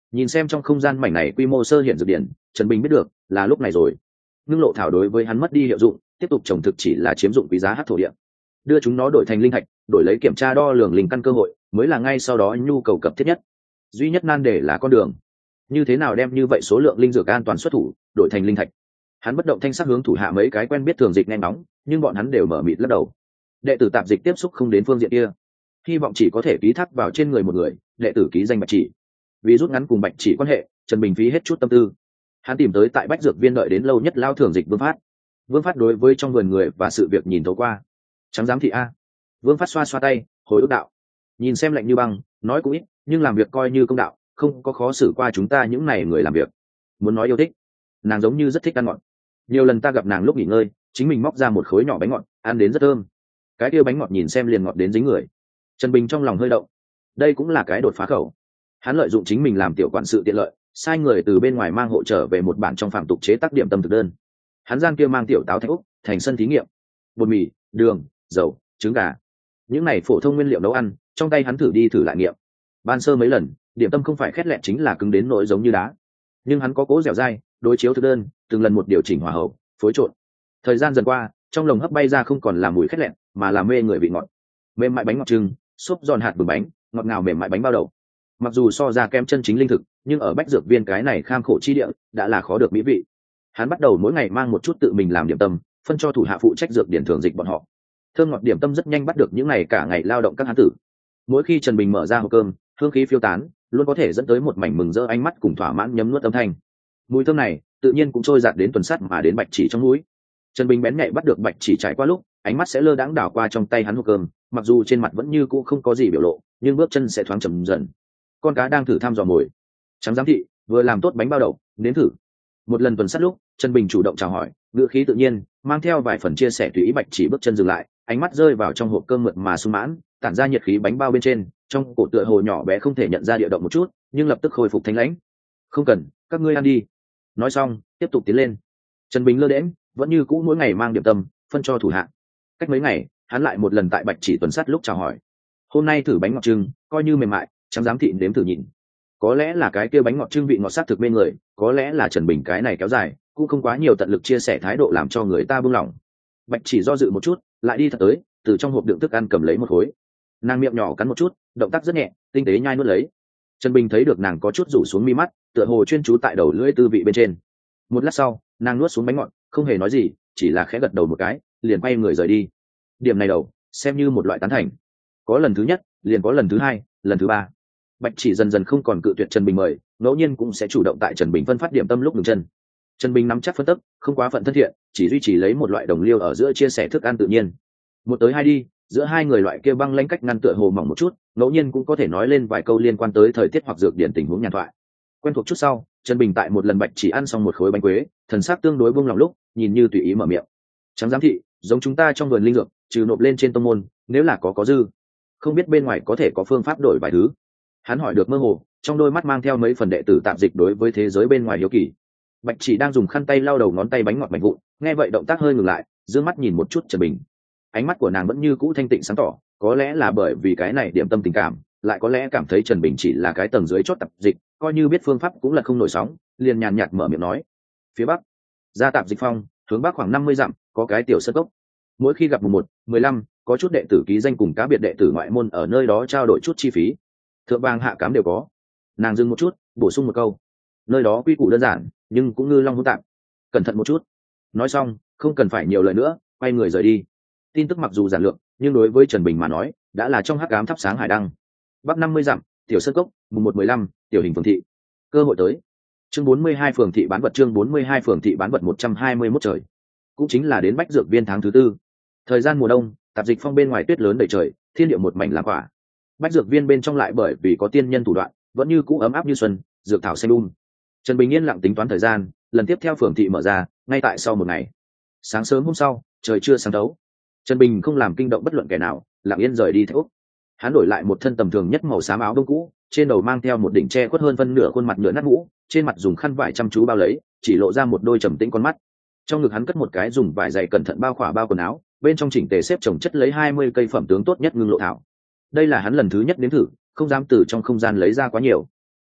Nhìn xem trong không gian mảnh này quy mô sơ hiện dược điển, Trần Bình biết được là lúc này rồi. Ngưng lộ thảo đối với hắn mất đi hiệu dụng, tiếp tục trồng thực chỉ là chiếm dụng quý giá hắc thổ địa. Đưa chúng nó đổi thành linh thạch, đổi lấy kiểm tra đo lường linh căn cơ hội, mới là ngay sau đó nhu cầu cấp thiết nhất. Duy nhất nan đề là con đường. Như thế nào đem như vậy số lượng linh dược an toàn xuất thủ, đổi thành linh thạch? Hắn bất động thanh sắc hướng thủ hạ mấy cái quen biết thường dịch nghe ngóng, nhưng bọn hắn đều mở mịt lắc đầu. Đệ tử tạp dịch tiếp xúc không đến phương diện kia, hy vọng chỉ có thể ký thác vào trên người một người, đệ tử ký danh Bạch Chỉ. Vì rút ngắn cùng Bạch Chỉ quan hệ, Trần Bình phí hết chút tâm tư. Hắn tìm tới tại Bách Dược Viên đợi đến lâu nhất lao thường dịch Vương Phát. Vương Phát đối với trong vườn người và sự việc nhìn thấu qua. Trắng giám thị a. Vương Phát xoa xoa tay, hồi ức đạo. Nhìn xem lạnh như băng, nói cũng ít, nhưng làm việc coi như công đạo, không có khó xử qua chúng ta những này người làm việc. Muốn nói yêu thích, nàng giống như rất thích ăn ngọt. Nhiều lần ta gặp nàng lúc nghỉ ngơi, chính mình móc ra một khối nhỏ bánh ngọt, ăn đến rất thơm. Cái kia bánh ngọt nhìn xem liền ngọt đến dính người. Trần Bình trong lòng hơi động. Đây cũng là cái đột phá khẩu. Hắn lợi dụng chính mình làm tiểu quản sự tiện lợi, sai người từ bên ngoài mang hộ trở về một bản trong phạm tục chế tác điểm tâm thực đơn. Hắn gian kia mang tiểu táo thạch úc thành sân thí nghiệm, bột mì, đường, dầu, trứng gà, những này phổ thông nguyên liệu nấu ăn, trong tay hắn thử đi thử lại nghiệm. Ban sơ mấy lần, điểm tâm không phải khét lẹn chính là cứng đến nỗi giống như đá, nhưng hắn có cố dẻo dai, đối chiếu thực đơn, từng lần một điều chỉnh hòa hậu, phối trộn. Thời gian dần qua, trong lồng hấp bay ra không còn là mùi khét lẹn, mà là mê người vị ngọt. Mềm mại bánh ngọt trưng, xốp giòn hạt bừng bánh, ngọt ngào mềm mại bánh bao đậu. Mặc dù so ra kem chân chính linh thực, nhưng ở Bách Dược Viên cái này kham khổ chi địa, đã là khó được mỹ vị. Hắn bắt đầu mỗi ngày mang một chút tự mình làm điểm tâm, phân cho thủ hạ phụ trách dược điển thường dịch bọn họ. Thơm ngọt điểm tâm rất nhanh bắt được những ngày cả ngày lao động các hán tử. Mỗi khi Trần Bình mở ra hộp cơm, hương khí phiêu tán, luôn có thể dẫn tới một mảnh mừng rỡ ánh mắt cùng thỏa mãn nhấm nuốt âm thanh. Mùi thơm này tự nhiên cũng trôi dạt đến tuần sắt mà đến Bạch Chỉ trong mũi. Trần Bình bén nhạy bắt được Bạch Chỉ trải qua lúc, ánh mắt sẽ lơ đãng đảo qua trong tay hắn hộp cơm, mặc dù trên mặt vẫn như cũ không có gì biểu lộ, nhưng bước chân sẽ thoáng chậm dần. Con cá đang thử thăm dò mồi. Trắng giám thị vừa làm tốt bánh bao đậu, nếm thử. Một lần tuần sát lúc, Trần Bình chủ động chào hỏi, ngữ khí tự nhiên, mang theo vài phần chia sẻ tùy ý. Bạch Chỉ bước chân dừng lại, ánh mắt rơi vào trong hộp cơm mượt mà sung mãn, tản ra nhiệt khí bánh bao bên trên, trong cổ tựa hồ nhỏ bé không thể nhận ra địa động một chút, nhưng lập tức khôi phục thanh lãnh. Không cần, các ngươi ăn đi. Nói xong, tiếp tục tiến lên. Trần Bình lơ đễnh, vẫn như cũ mỗi ngày mang điểm tâm, phân cho thủ hạ. Cách mấy ngày, hắn lại một lần tại Bạch Chỉ tuần sát lúc chào hỏi. Hôm nay thử bánh ngọt trưng, coi như mềm mại, chẳng dám thị nếm thử nhịn. Có lẽ là cái kia bánh ngọt trưng vị ngọt sắc thực mê người, có lẽ là Trần Bình cái này kéo dài, cũng không quá nhiều tận lực chia sẻ thái độ làm cho người ta buông lỏng. Bạch Chỉ do dự một chút, lại đi thật tới, từ trong hộp đựng thức ăn cầm lấy một khối. Nàng miệng nhỏ cắn một chút, động tác rất nhẹ, tinh tế nhai nuốt lấy. Trần Bình thấy được nàng có chút rủ xuống mi mắt, tựa hồ chuyên chú tại đầu lưỡi tư vị bên trên. Một lát sau, nàng nuốt xuống bánh ngọt, không hề nói gì, chỉ là khẽ gật đầu một cái, liền quay người rời đi. Điểm này đầu, xem như một loại tán thành. Có lần thứ nhất, liền có lần thứ hai, lần thứ ba. Bạch Chỉ dần dần không còn cự tuyệt Trần Bình mời, ngẫu nhiên cũng sẽ chủ động tại Trần Bình phân phát điểm tâm lúc ngừng chân. Trần Bình nắm chắc phân tấp, không quá phận thân thiện, chỉ duy trì lấy một loại đồng liêu ở giữa chia sẻ thức ăn tự nhiên. Một tới hai đi, giữa hai người loại kia băng lãnh cách ngăn tựa hồ mỏng một chút, ngẫu nhiên cũng có thể nói lên vài câu liên quan tới thời tiết hoặc dược điển tình huống nhàn thoại. Quen thuộc chút sau, Trần Bình tại một lần Bạch Chỉ ăn xong một khối bánh quế, thần sắc tương đối buông lòng lúc, nhìn như tùy ý mở miệng. Trắng giám thị, giống chúng ta trong vườn linh dược, trừ nộp lên trên tông môn, nếu là có dư, không biết bên ngoài có thể có phương pháp đổi vài thứ. Hắn hỏi được mơ hồ, trong đôi mắt mang theo mấy phần đệ tử tạm dịch đối với thế giới bên ngoài hiếu kỳ. Bạch Chỉ đang dùng khăn tay lau đầu ngón tay bánh ngọt mảnh vụn, nghe vậy động tác hơi ngừng lại, dương mắt nhìn một chút Trần Bình. Ánh mắt của nàng vẫn như cũ thanh tịnh sáng tỏ, có lẽ là bởi vì cái này điểm tâm tình cảm, lại có lẽ cảm thấy Trần Bình chỉ là cái tầng dưới chót tạp dịch, coi như biết phương pháp cũng là không nổi sóng, liền nhàn nhạt mở miệng nói: phía bắc, ra tạp dịch phong, hướng bắc khoảng 50 dặm, có cái tiểu sơn cốc. Mỗi khi gặp mùng 1, 15, có chút đệ tử ký danh cùng cá biệt đệ tử ngoại môn ở nơi đó trao đổi chút chi phí. Thượng vàng hạ cám đều có. Nàng dừng một chút, bổ sung một câu: nơi đó quy củ đơn giản, nhưng cũng ngư long hỗn tạp, cẩn thận một chút. Nói xong, không cần phải nhiều lời nữa, quay người rời đi. Tin tức mặc dù giản lược, nhưng đối với Trần Bình mà nói, đã là trong hắc ám thắp sáng hải đăng. Bắc 50 dặm, tiểu sơn cốc, mùng 1, 15, tiểu hình phường thị. Cơ hội tới. Chương 42 phường thị bán vật, chương 42 phường thị bán vật 121 trời. Cũng chính là đến Bách Dược Viên tháng thứ 4. Thời gian mùa đông, tạp dịch phong bên ngoài tuyết lớn đầy trời, thiên địa một mảnh lãng quả. Bách Dược Viên bên trong lại bởi vì có tiên nhân thủ đoạn, vẫn như cũ ấm áp như xuân, dược thảo xanh Trần Bình yên lặng tính toán thời gian, lần tiếp theo phường thị mở ra, ngay tại sau một ngày. Sáng sớm hôm sau, trời chưa sáng thấu. Trần Bình không làm kinh động bất luận kẻ nào, lặng yên rời đi Thạch Úc. Hắn đổi lại một thân tầm thường nhất màu xám áo đông cũ, trên đầu mang theo một đỉnh che khuất hơn phân nửa khuôn mặt nhựa nát mũ, trên mặt dùng khăn vải chăm chú bao lấy, chỉ lộ ra một đôi trầm tĩnh con mắt. Trong ngực hắn cất một cái dùng vải dày cẩn thận bao khỏa bao quần áo, bên trong chỉnh tề xếp chồng chất lấy 20 cây phẩm tướng tốt nhất ngưng lộ thảo. Đây là hắn lần thứ nhất nếm thử, không dám từ trong không gian lấy ra quá nhiều.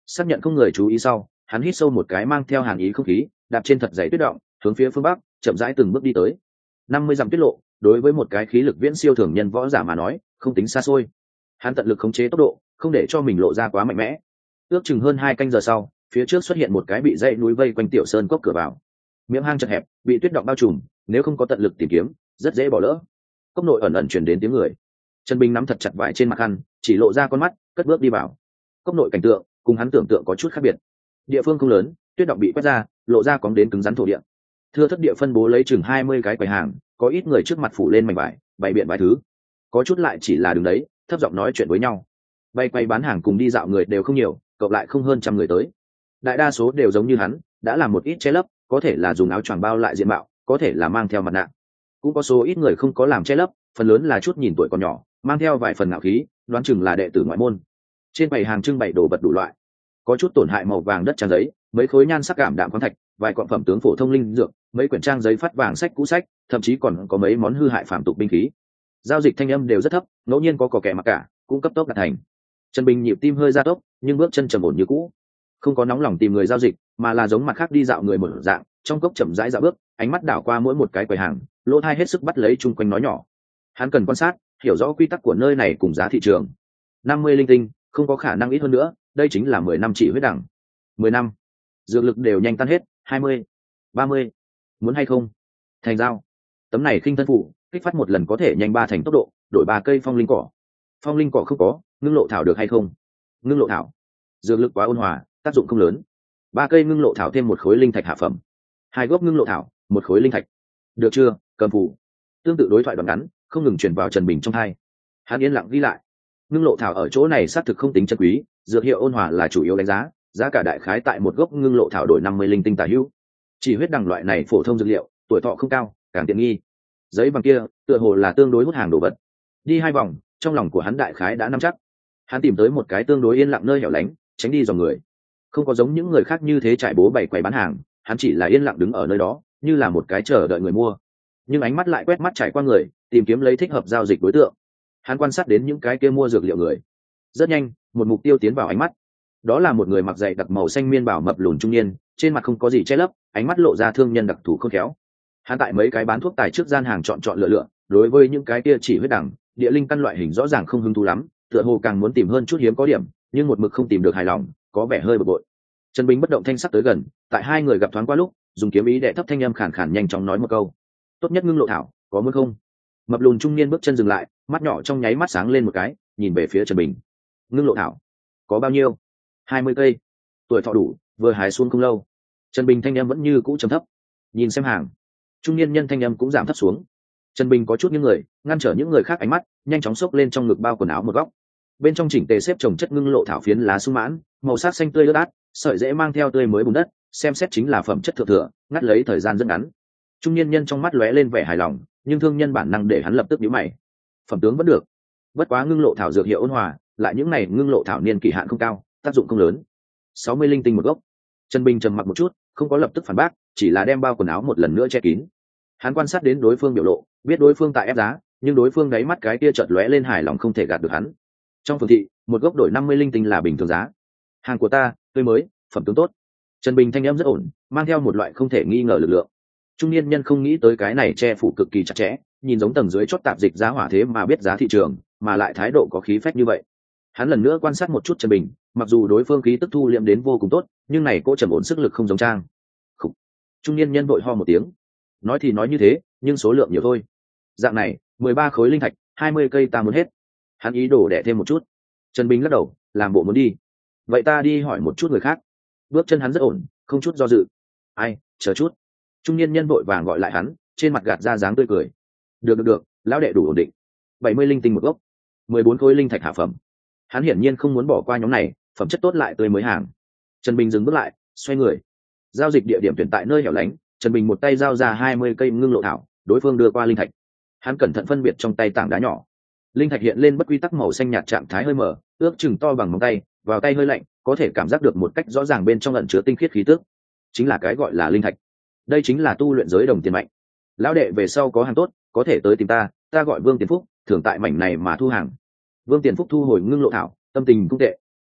Xác nhận không người chú ý sau, hắn hít sâu một cái mang theo hàn ý không khí, đạp trên thật dày tuyết động, hướng phía phương bắc chậm rãi từng bước đi tới. 50 dặm tuyết lộ, đối với một cái khí lực viễn siêu thường nhân võ giả mà nói, không tính xa xôi. Hắn tận lực khống chế tốc độ, không để cho mình lộ ra quá mạnh mẽ. Ước chừng hơn 2 canh giờ sau, phía trước xuất hiện một cái bị dãy núi vây quanh tiểu sơn cốc cửa vào. Miệng hang chật hẹp, bị tuyết động bao trùm, nếu không có tận lực tìm kiếm, rất dễ bỏ lỡ. Cốc nội ẩn ẩn truyền đến tiếng người. Trần Bình nắm thật chặt vải trên mặt khăn, chỉ lộ ra con mắt, cất bước đi vào. Cốc nội cảnh tượng cùng hắn tưởng tượng có chút khác biệt. Địa phương không lớn, tuyết động bị quét ra, lộ ra cóng đến cứng rắn thổ địa. Thưa thất địa phân bố lấy chừng 20 cái quầy hàng, có ít người trước mặt phủ lên mảnh vải, bày biện vài thứ. Có chút lại chỉ là đứng đấy, thấp giọng nói chuyện với nhau. Bay quay bán hàng cùng đi dạo người đều không nhiều, cộng lại không hơn trăm người tới. Đại đa số đều giống như hắn, đã làm một ít che lấp, có thể là dùng áo choàng bao lại diện mạo, có thể là mang theo mặt nạ. Cũng có số ít người không có làm che lấp, phần lớn là chút nhìn tuổi còn nhỏ, mang theo vài phần ngạo khí, đoán chừng là đệ tử ngoại môn. Trên bày hàng trưng bày đồ vật đủ loại, có chút tổn hại màu vàng đất trang giấy, mấy khối nhan sắc cảm đạm khoáng thạch, vài quặng phẩm tướng phổ thông linh dược, mấy quyển trang giấy phát vàng sách cũ sách, thậm chí còn có mấy món hư hại phàm tục binh khí. Giao dịch thanh âm đều rất thấp, ngẫu nhiên có kẻ mặc cả, cũng cấp tốc đạt thành. Trần Bình nhịp tim hơi gia tốc, nhưng bước chân trầm ổn như cũ, không có nóng lòng tìm người giao dịch, mà là giống mặt khác đi dạo người một dạng, trong cốc chậm rãi dạo bước, ánh mắt đảo qua mỗi một cái quầy hàng, lỗ tai hết sức bắt lấy chung quanh nói nhỏ. Hắn cần quan sát, hiểu rõ quy tắc của nơi này cùng giá thị trường. 50 linh tinh, không có khả năng ít hơn nữa, đây chính là 10 năm chỉ huyết đẳng. 10 năm, dược lực đều nhanh tan hết. 20, 30, muốn hay không? Thành giao. Tấm này khinh thân phụ, kích phát một lần có thể nhanh 3 thành tốc độ, đổi 3 cây phong linh cỏ. Phong linh cỏ không có, ngưng lộ thảo được hay không? Ngưng lộ thảo, dược lực quá ôn hòa, tác dụng không lớn. 3 cây ngưng lộ thảo thêm 1 khối linh thạch hạ phẩm. 2 gốc ngưng lộ thảo, 1 khối linh thạch. Được chưa? Cầm phủ. Tương tự đối thoại đoạn ngắn, không ngừng truyền vào Trần Bình trong tai. Hắn yên lặng ghi lại. Ngưng lộ thảo ở chỗ này xác thực không tính chân quý, dược hiệu ôn hòa là chủ yếu đánh giá, giá cả đại khái tại 1 gốc ngưng lộ thảo đổi 50 linh tinh tả hữu. Chỉ huyết đằng loại này phổ thông dược liệu, tuổi thọ không cao, càng tiện nghi. Giấy bằng kia, tựa hồ là tương đối hút hàng đồ vật. Đi 2 vòng, trong lòng của hắn đại khái đã nắm chắc. Hắn tìm tới một cái tương đối yên lặng nơi hẻo lánh, tránh đi dòng người. Không có giống những người khác như thế trải bố bày quầy bán hàng, hắn chỉ là yên lặng đứng ở nơi đó, như là một cái chờ đợi người mua. Nhưng ánh mắt lại quét mắt trải qua người, tìm kiếm lấy thích hợp giao dịch đối tượng. Hắn quan sát đến những cái kia mua dược liệu người. Rất nhanh, một mục tiêu tiến vào ánh mắt. Đó là một người mặc dày đặc màu xanh miên bảo mập lùn trung niên, trên mặt không có gì che lấp, ánh mắt lộ ra thương nhân đặc thù khôn khéo. Hắn tại mấy cái bán thuốc tài trước gian hàng chọn lựa, đối với những cái kia chỉ huyết đẳng, địa linh căn loại hình rõ ràng không hứng thú lắm, tựa hồ càng muốn tìm hơn chút hiếm có điểm, nhưng một mực không tìm được hài lòng, có vẻ hơi bực bội. Trần Bình bất động thanh sắc tới gần, tại hai người gặp thoáng qua lúc, dùng kiếm ý đệ thấp thanh âm khàn khàn nhanh chóng nói một câu: "Tốt nhất ngưng lộ thảo, có muốn không?" Mập lùn trung niên bước chân dừng lại, mắt nhỏ trong nháy mắt sáng lên một cái, nhìn về phía Trần Bình. "Ngưng lộ thảo, có bao nhiêu?" 20 cây. Tuổi thọ đủ, vừa hái xuống không lâu. Trần Bình thanh âm vẫn như cũ trầm thấp. Nhìn xem hàng. Trung niên nhân thanh âm cũng giảm thấp xuống. Trần Bình có chút những người, ngăn trở những người khác ánh mắt, nhanh chóng xốc lên trong ngực bao quần áo một góc. Bên trong chỉnh tề xếp chồng chất ngưng lộ thảo phiến lá sung mãn, màu sắc xanh tươi ướt át, sợi rễ mang theo tươi mới bùn đất, xem xét chính là phẩm chất thượng thừa, ngắt lấy thời gian rất ngắn. Trung niên nhân trong mắt lóe lên vẻ hài lòng, nhưng thương nhân bản năng để hắn lập tức nhíu mày. Phẩm tướng vẫn được, bất quá ngưng lộ thảo dược hiệu ôn hòa, lại những này ngưng lộ thảo niên kỳ hạn không cao, tác dụng không lớn. 60 linh tinh một gốc. Trần Bình trầm mặc một chút, không có lập tức phản bác, chỉ là đem bao quần áo một lần nữa che kín. Hắn quan sát đến đối phương biểu lộ, biết đối phương tại ép giá, nhưng đối phương đáy mắt cái kia chợt lóe lên hài lòng không thể gạt được hắn. Trong phường thị, một gốc đổi 50 linh tinh là bình thường giá. Hàng của ta, tươi mới, phẩm tướng tốt. Trần Bình thanh âm rất ổn, mang theo một loại không thể nghi ngờ lực lượng. Trung niên nhân không nghĩ tới cái này che phủ cực kỳ chặt chẽ, nhìn giống tầng dưới chót tạp dịch giá hỏa thế mà biết giá thị trường, mà lại thái độ có khí phách như vậy. Hắn lần nữa quan sát một chút Trần Bình, mặc dù đối phương khí tức thu liệm đến vô cùng tốt, nhưng này cô trầm ổn sức lực không giống trang. Khủ. Trung niên nhân vội ho một tiếng. Nói thì nói như thế, nhưng số lượng nhiều thôi. Dạng này, 13 khối linh thạch, 20 cây ta muốn hết. Hắn ý đồ đẻ thêm một chút. Trần Bình lắc đầu, làm bộ muốn đi. Vậy ta đi hỏi một chút người khác. Bước chân hắn rất ổn, không chút do dự. Ai, chờ chút. Trung niên nhân vội vàng gọi lại hắn, trên mặt gạt ra dáng tươi cười. Được, lão đệ đủ ổn định. 70 linh tinh một gốc, 14 khối linh thạch hạ phẩm. Hắn hiển nhiên không muốn bỏ qua nhóm này, phẩm chất tốt lại tươi mới hàng. Trần Bình dừng bước lại, xoay người. Giao dịch địa điểm tuyển tại nơi hẻo lánh, Trần Bình một tay giao ra 20 cây ngưng lộ thảo, đối phương đưa qua linh thạch. Hắn cẩn thận phân biệt trong tay tảng đá nhỏ. Linh thạch hiện lên bất quy tắc màu xanh nhạt trạng thái hơi mở, ước chừng to bằng móng tay, vào tay hơi lạnh, có thể cảm giác được một cách rõ ràng bên trong ẩn chứa tinh khiết khí tức. Chính là cái gọi là linh thạch. Đây chính là tu luyện giới đồng tiền mạnh. Lão đệ về sau có hàng tốt, có thể tới tìm ta, ta gọi Vương Tiền Phúc, thường tại mảnh này mà thu hàng. Vương Tiền Phúc thu hồi ngưng lộ thảo, tâm tình cũng tệ.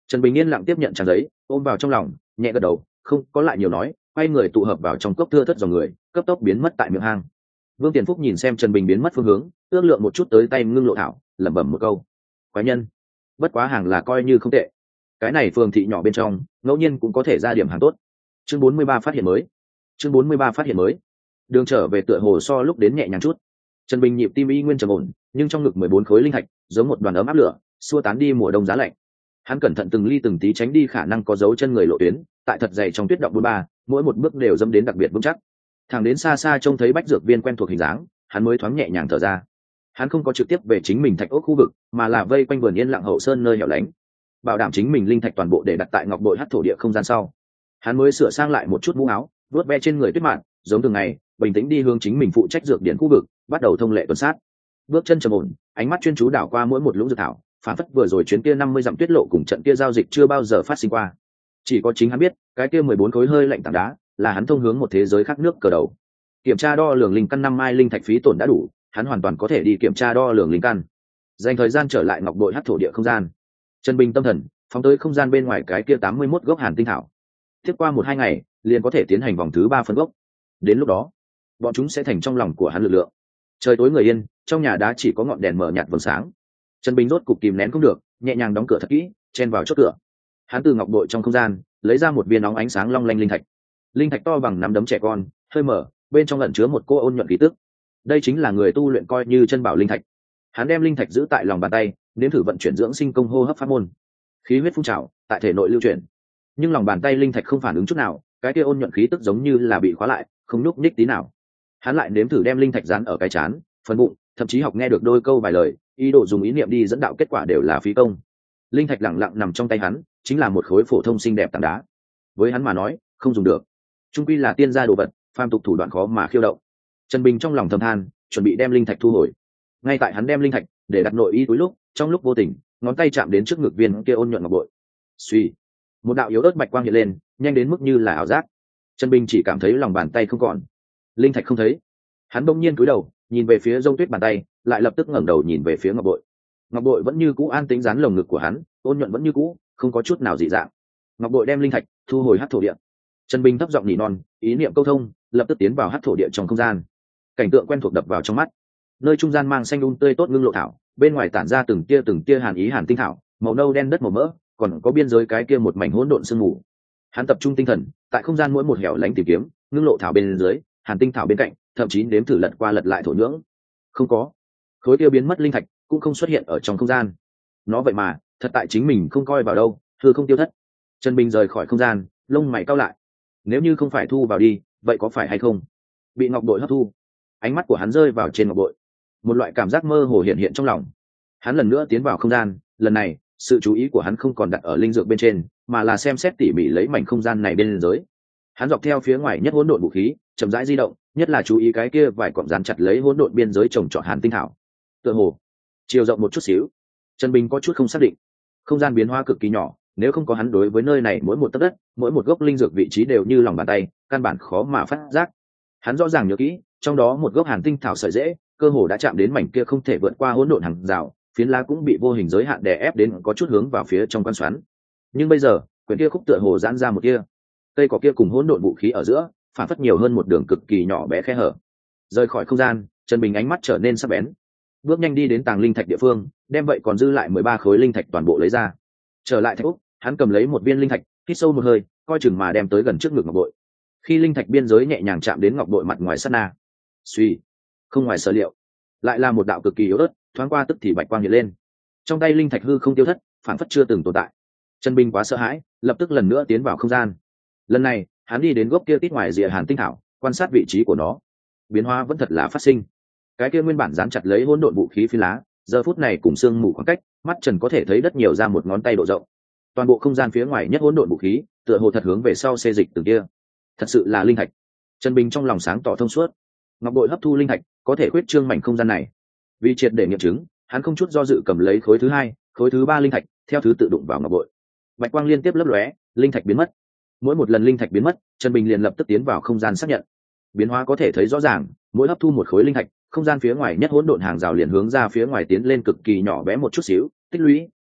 Trần Bình yên lặng tiếp nhận trang giấy, ôm vào trong lòng, nhẹ gật đầu, không có lại nhiều nói, quay người tụ hợp vào trong cốc thưa thất dòng người, cấp tốc biến mất tại miệng hang. Vương Tiền Phúc nhìn xem Trần Bình biến mất phương hướng, ước lượng một chút tới tay ngưng lộ thảo, lẩm bẩm một câu: quái nhân. Bất quá hàng là coi như không tệ. Cái này phường thị nhỏ bên trong, ngẫu nhiên cũng có thể ra điểm hàng tốt. Chương 43 phát hiện mới. Chương 43 phát hiện mới. Đường trở về tựa hồ so lúc đến nhẹ nhàng chút. Trần Bình nhịp tim y nguyên trầm ổn, nhưng trong ngực 14 khối linh thạch, giống một đoàn ấm áp lửa, xua tán đi mùa đông giá lạnh. Hắn cẩn thận từng ly từng tí tránh đi khả năng có dấu chân người lộ tuyến, tại thật dày trong tuyết động bôn ba, mỗi một bước đều dẫm đến đặc biệt vững chắc. Thẳng đến xa xa trông thấy bách dược viên quen thuộc hình dáng, hắn mới thoáng nhẹ nhàng thở ra. Hắn không có trực tiếp về chính mình thạch ốc khu vực, mà là vây quanh vườn yên lặng hậu sơn nơi hẻo lánh, bảo đảm chính mình linh thạch toàn bộ để đặt tại ngọc bội hắc thổ địa không gian sau. Hắn mới sửa sang lại một chút mũ áo, vuốt ve trên người tuyết mạn, giống thường ngày, bình tĩnh đi hướng chính mình phụ trách dược điển khu vực, bắt đầu thông lệ tuần sát. Bước chân trầm ổn, ánh mắt chuyên chú đảo qua mỗi một lũng dược thảo, phản phất vừa rồi chuyến kia 50 dặm tuyết lộ cùng trận kia giao dịch chưa bao giờ phát sinh qua. Chỉ có chính hắn biết, cái kia 14 khối hơi lạnh tảng đá, là hắn thông hướng một thế giới khác nước cờ đầu. Kiểm tra đo lường linh căn 5 mai linh thạch phí tổn đã đủ, hắn hoàn toàn có thể đi kiểm tra đo lường linh căn. Dành thời gian trở lại ngọc bội hắc thổ địa không gian. Trần Bình tâm thần, phóng tới không gian bên ngoài cái kia 81 gốc hàn tinh thảo. Tiếp qua 1-2 ngày, liền có thể tiến hành vòng thứ 3 phân gốc. Đến lúc đó, bọn chúng sẽ thành trong lòng của hắn lực lượng. Trời tối người yên, trong nhà đá chỉ có ngọn đèn mở nhạt vầng sáng. Trần Bình rốt cục kìm nén không được, nhẹ nhàng đóng cửa thật kỹ, chen vào chốt cửa. Hắn từ ngọc bội trong không gian lấy ra một viên nóng ánh sáng long lanh linh thạch. Linh thạch to bằng nắm đấm trẻ con, hơi mở, bên trong ẩn chứa một cô ôn nhuận khí tức. Đây chính là người tu luyện coi như chân bảo linh thạch. Hắn đem linh thạch giữ tại lòng bàn tay, nếm thử vận chuyển dưỡng sinh công hô hấp pháp môn. Khí huyết phun trào, tại thể nội lưu chuyển. Nhưng lòng bàn tay linh thạch không phản ứng chút nào, cái kia ôn nhuận khí tức giống như là bị khóa lại, không nhúc nhích tí nào. Hắn lại nếm thử đem linh thạch dán ở cái trán, phần bụng, thậm chí học nghe được đôi câu vài lời, ý đồ dùng ý niệm đi dẫn đạo, kết quả đều là phí công. Linh thạch lặng lặng nằm trong tay hắn, chính là một khối phổ thông xinh đẹp tảng đá. Với hắn mà nói, không dùng được. Trung quy là tiên gia đồ vật, phàm tục thủ đoạn khó mà khiêu động. Trần Bình trong lòng thầm than, chuẩn bị đem linh thạch thu hồi. Ngay tại hắn đem linh thạch để đặt nội y túi lúc, trong lúc vô tình, ngón tay chạm đến trước ngực viên kia ôn nhuận ngọc bội. Suy, một đạo yếu ớt bạch quang hiện lên, nhanh đến mức như là ảo giác. Trần Bình chỉ cảm thấy lòng bàn tay không còn, linh thạch không thấy. Hắn bỗng nhiên cúi đầu, nhìn về phía rông tuyết bàn tay, lại lập tức ngẩng đầu nhìn về phía ngọc bội. Ngọc bội vẫn như cũ an tĩnh dán lồng ngực của hắn, ôn nhuận vẫn như cũ, không có chút nào dị dạng. Ngọc bội đem linh thạch thu hồi hắc thổ địa. Trần Bình thấp giọng nỉ non, ý niệm câu thông, lập tức tiến vào hắc thổ địa trong không gian. Cảnh tượng quen thuộc đập vào trong mắt. Nơi trung gian mang xanh tươi tốt ngưng lộ thảo, bên ngoài tản ra từng tia hàn ý hàn tinh thảo, màu nâu đen đất màu mỡ, còn có biên giới cái kia một mảnh hỗn độn sương mù. Hắn tập trung tinh thần, tại không gian mỗi một hẻo lánh tìm kiếm, ngưng lộ thảo bên dưới, hàn tinh thảo bên cạnh, thậm chí đếm thử lật qua lật lại thổ nhưỡng. Không có. Khối kia biến mất linh thạch cũng không xuất hiện ở trong không gian. Nó vậy mà, thật tại chính mình không coi vào đâu, hư không tiêu thất. Trần Bình rời khỏi không gian, lông mày cau lại. Nếu như không phải thu vào đi, vậy có phải hay không bị ngọc bội hấp thu? Ánh mắt của hắn rơi vào trên ngọc bội, một loại cảm giác mơ hồ hiện hiện trong lòng. Hắn lần nữa tiến vào không gian, lần này sự chú ý của hắn không còn đặt ở linh dược bên trên, mà là xem xét tỉ mỉ lấy mảnh không gian này bên dưới. Hắn dọc theo phía ngoài nhất hỗn độn vũ khí chậm rãi di động, nhất là chú ý cái kia vài cọng dán chặt lấy hỗn độn biên giới trồng trọt hàn tinh thảo. Tựa hồ chiều rộng một chút xíu. Trần Bình có chút không xác định. Không gian biến hóa cực kỳ nhỏ, nếu không có hắn đối với nơi này mỗi một tấc đất, mỗi một gốc linh dược vị trí đều như lòng bàn tay, căn bản khó mà phát giác. Hắn rõ ràng nhớ kỹ, trong đó một gốc hàn tinh thảo sợi rễ, cơ hồ đã chạm đến mảnh kia không thể vượt qua hỗn độn hàng rào, phiến lá cũng bị vô hình giới hạn đè ép đến có chút hướng vào phía trong quan xoắn. Nhưng bây giờ, quyển kia khúc tựa hồ giãn ra một kia, cây có kia cùng hỗn độn vũ khí ở giữa, phản phất nhiều hơn một đường cực kỳ nhỏ bé khe hở. Rời khỏi không gian, Trần Bình ánh mắt trở nên sắc bén, bước nhanh đi đến tàng linh thạch địa phương, đem vậy còn dư lại 13 khối linh thạch toàn bộ lấy ra. Trở lại thạch úc, hắn cầm lấy một viên linh thạch, hít sâu một hơi, coi chừng mà đem tới gần trước ngực ngọc bội. Khi linh thạch biên giới nhẹ nhàng chạm đến ngọc bội mặt ngoài sát na, suy, không ngoài sở liệu, lại là một đạo cực kỳ yếu ớt, thoáng qua tức thì bạch quang hiện lên. Trong tay linh thạch hư không tiêu thất, phản phất chưa từng tồn tại. Trần Bình quá sợ hãi, lập tức lần nữa tiến vào không gian. Lần này, hắn đi đến gốc kia tít ngoài rìa hàn tinh thảo, quan sát vị trí của nó. Biến hóa vẫn thật là phát sinh. Cái kia nguyên bản dán chặt lấy hỗn độn vũ khí phi lá, giờ phút này cùng xương mù khoảng cách, mắt Trần có thể thấy đất nhiều ra một ngón tay độ rộng. Toàn bộ không gian phía ngoài nhất hỗn độn vũ khí, tựa hồ thật hướng về sau xê dịch từng kia. Thật sự là linh thạch. Trần Bình trong lòng sáng tỏ thông suốt. Ngọc bội hấp thu linh thạch, có thể khuyết trương mảnh không gian này. Vì triệt để nghiệm chứng, hắn không chút do dự cầm lấy khối thứ 2, khối thứ 3 linh thạch, theo thứ tự đụng vào ngọc bội. Bạch quang liên tiếp lấp lóe, linh thạch biến mất. Mỗi một lần linh thạch biến mất, Trần Bình liền lập tức tiến vào không gian xác nhận. Biến hóa có thể thấy rõ ràng, mỗi hấp thu một khối linh thạch, không gian phía ngoài nhất hỗn độn hàng rào liền hướng ra phía ngoài tiến lên cực kỳ nhỏ bé một chút xíu, tích lũy,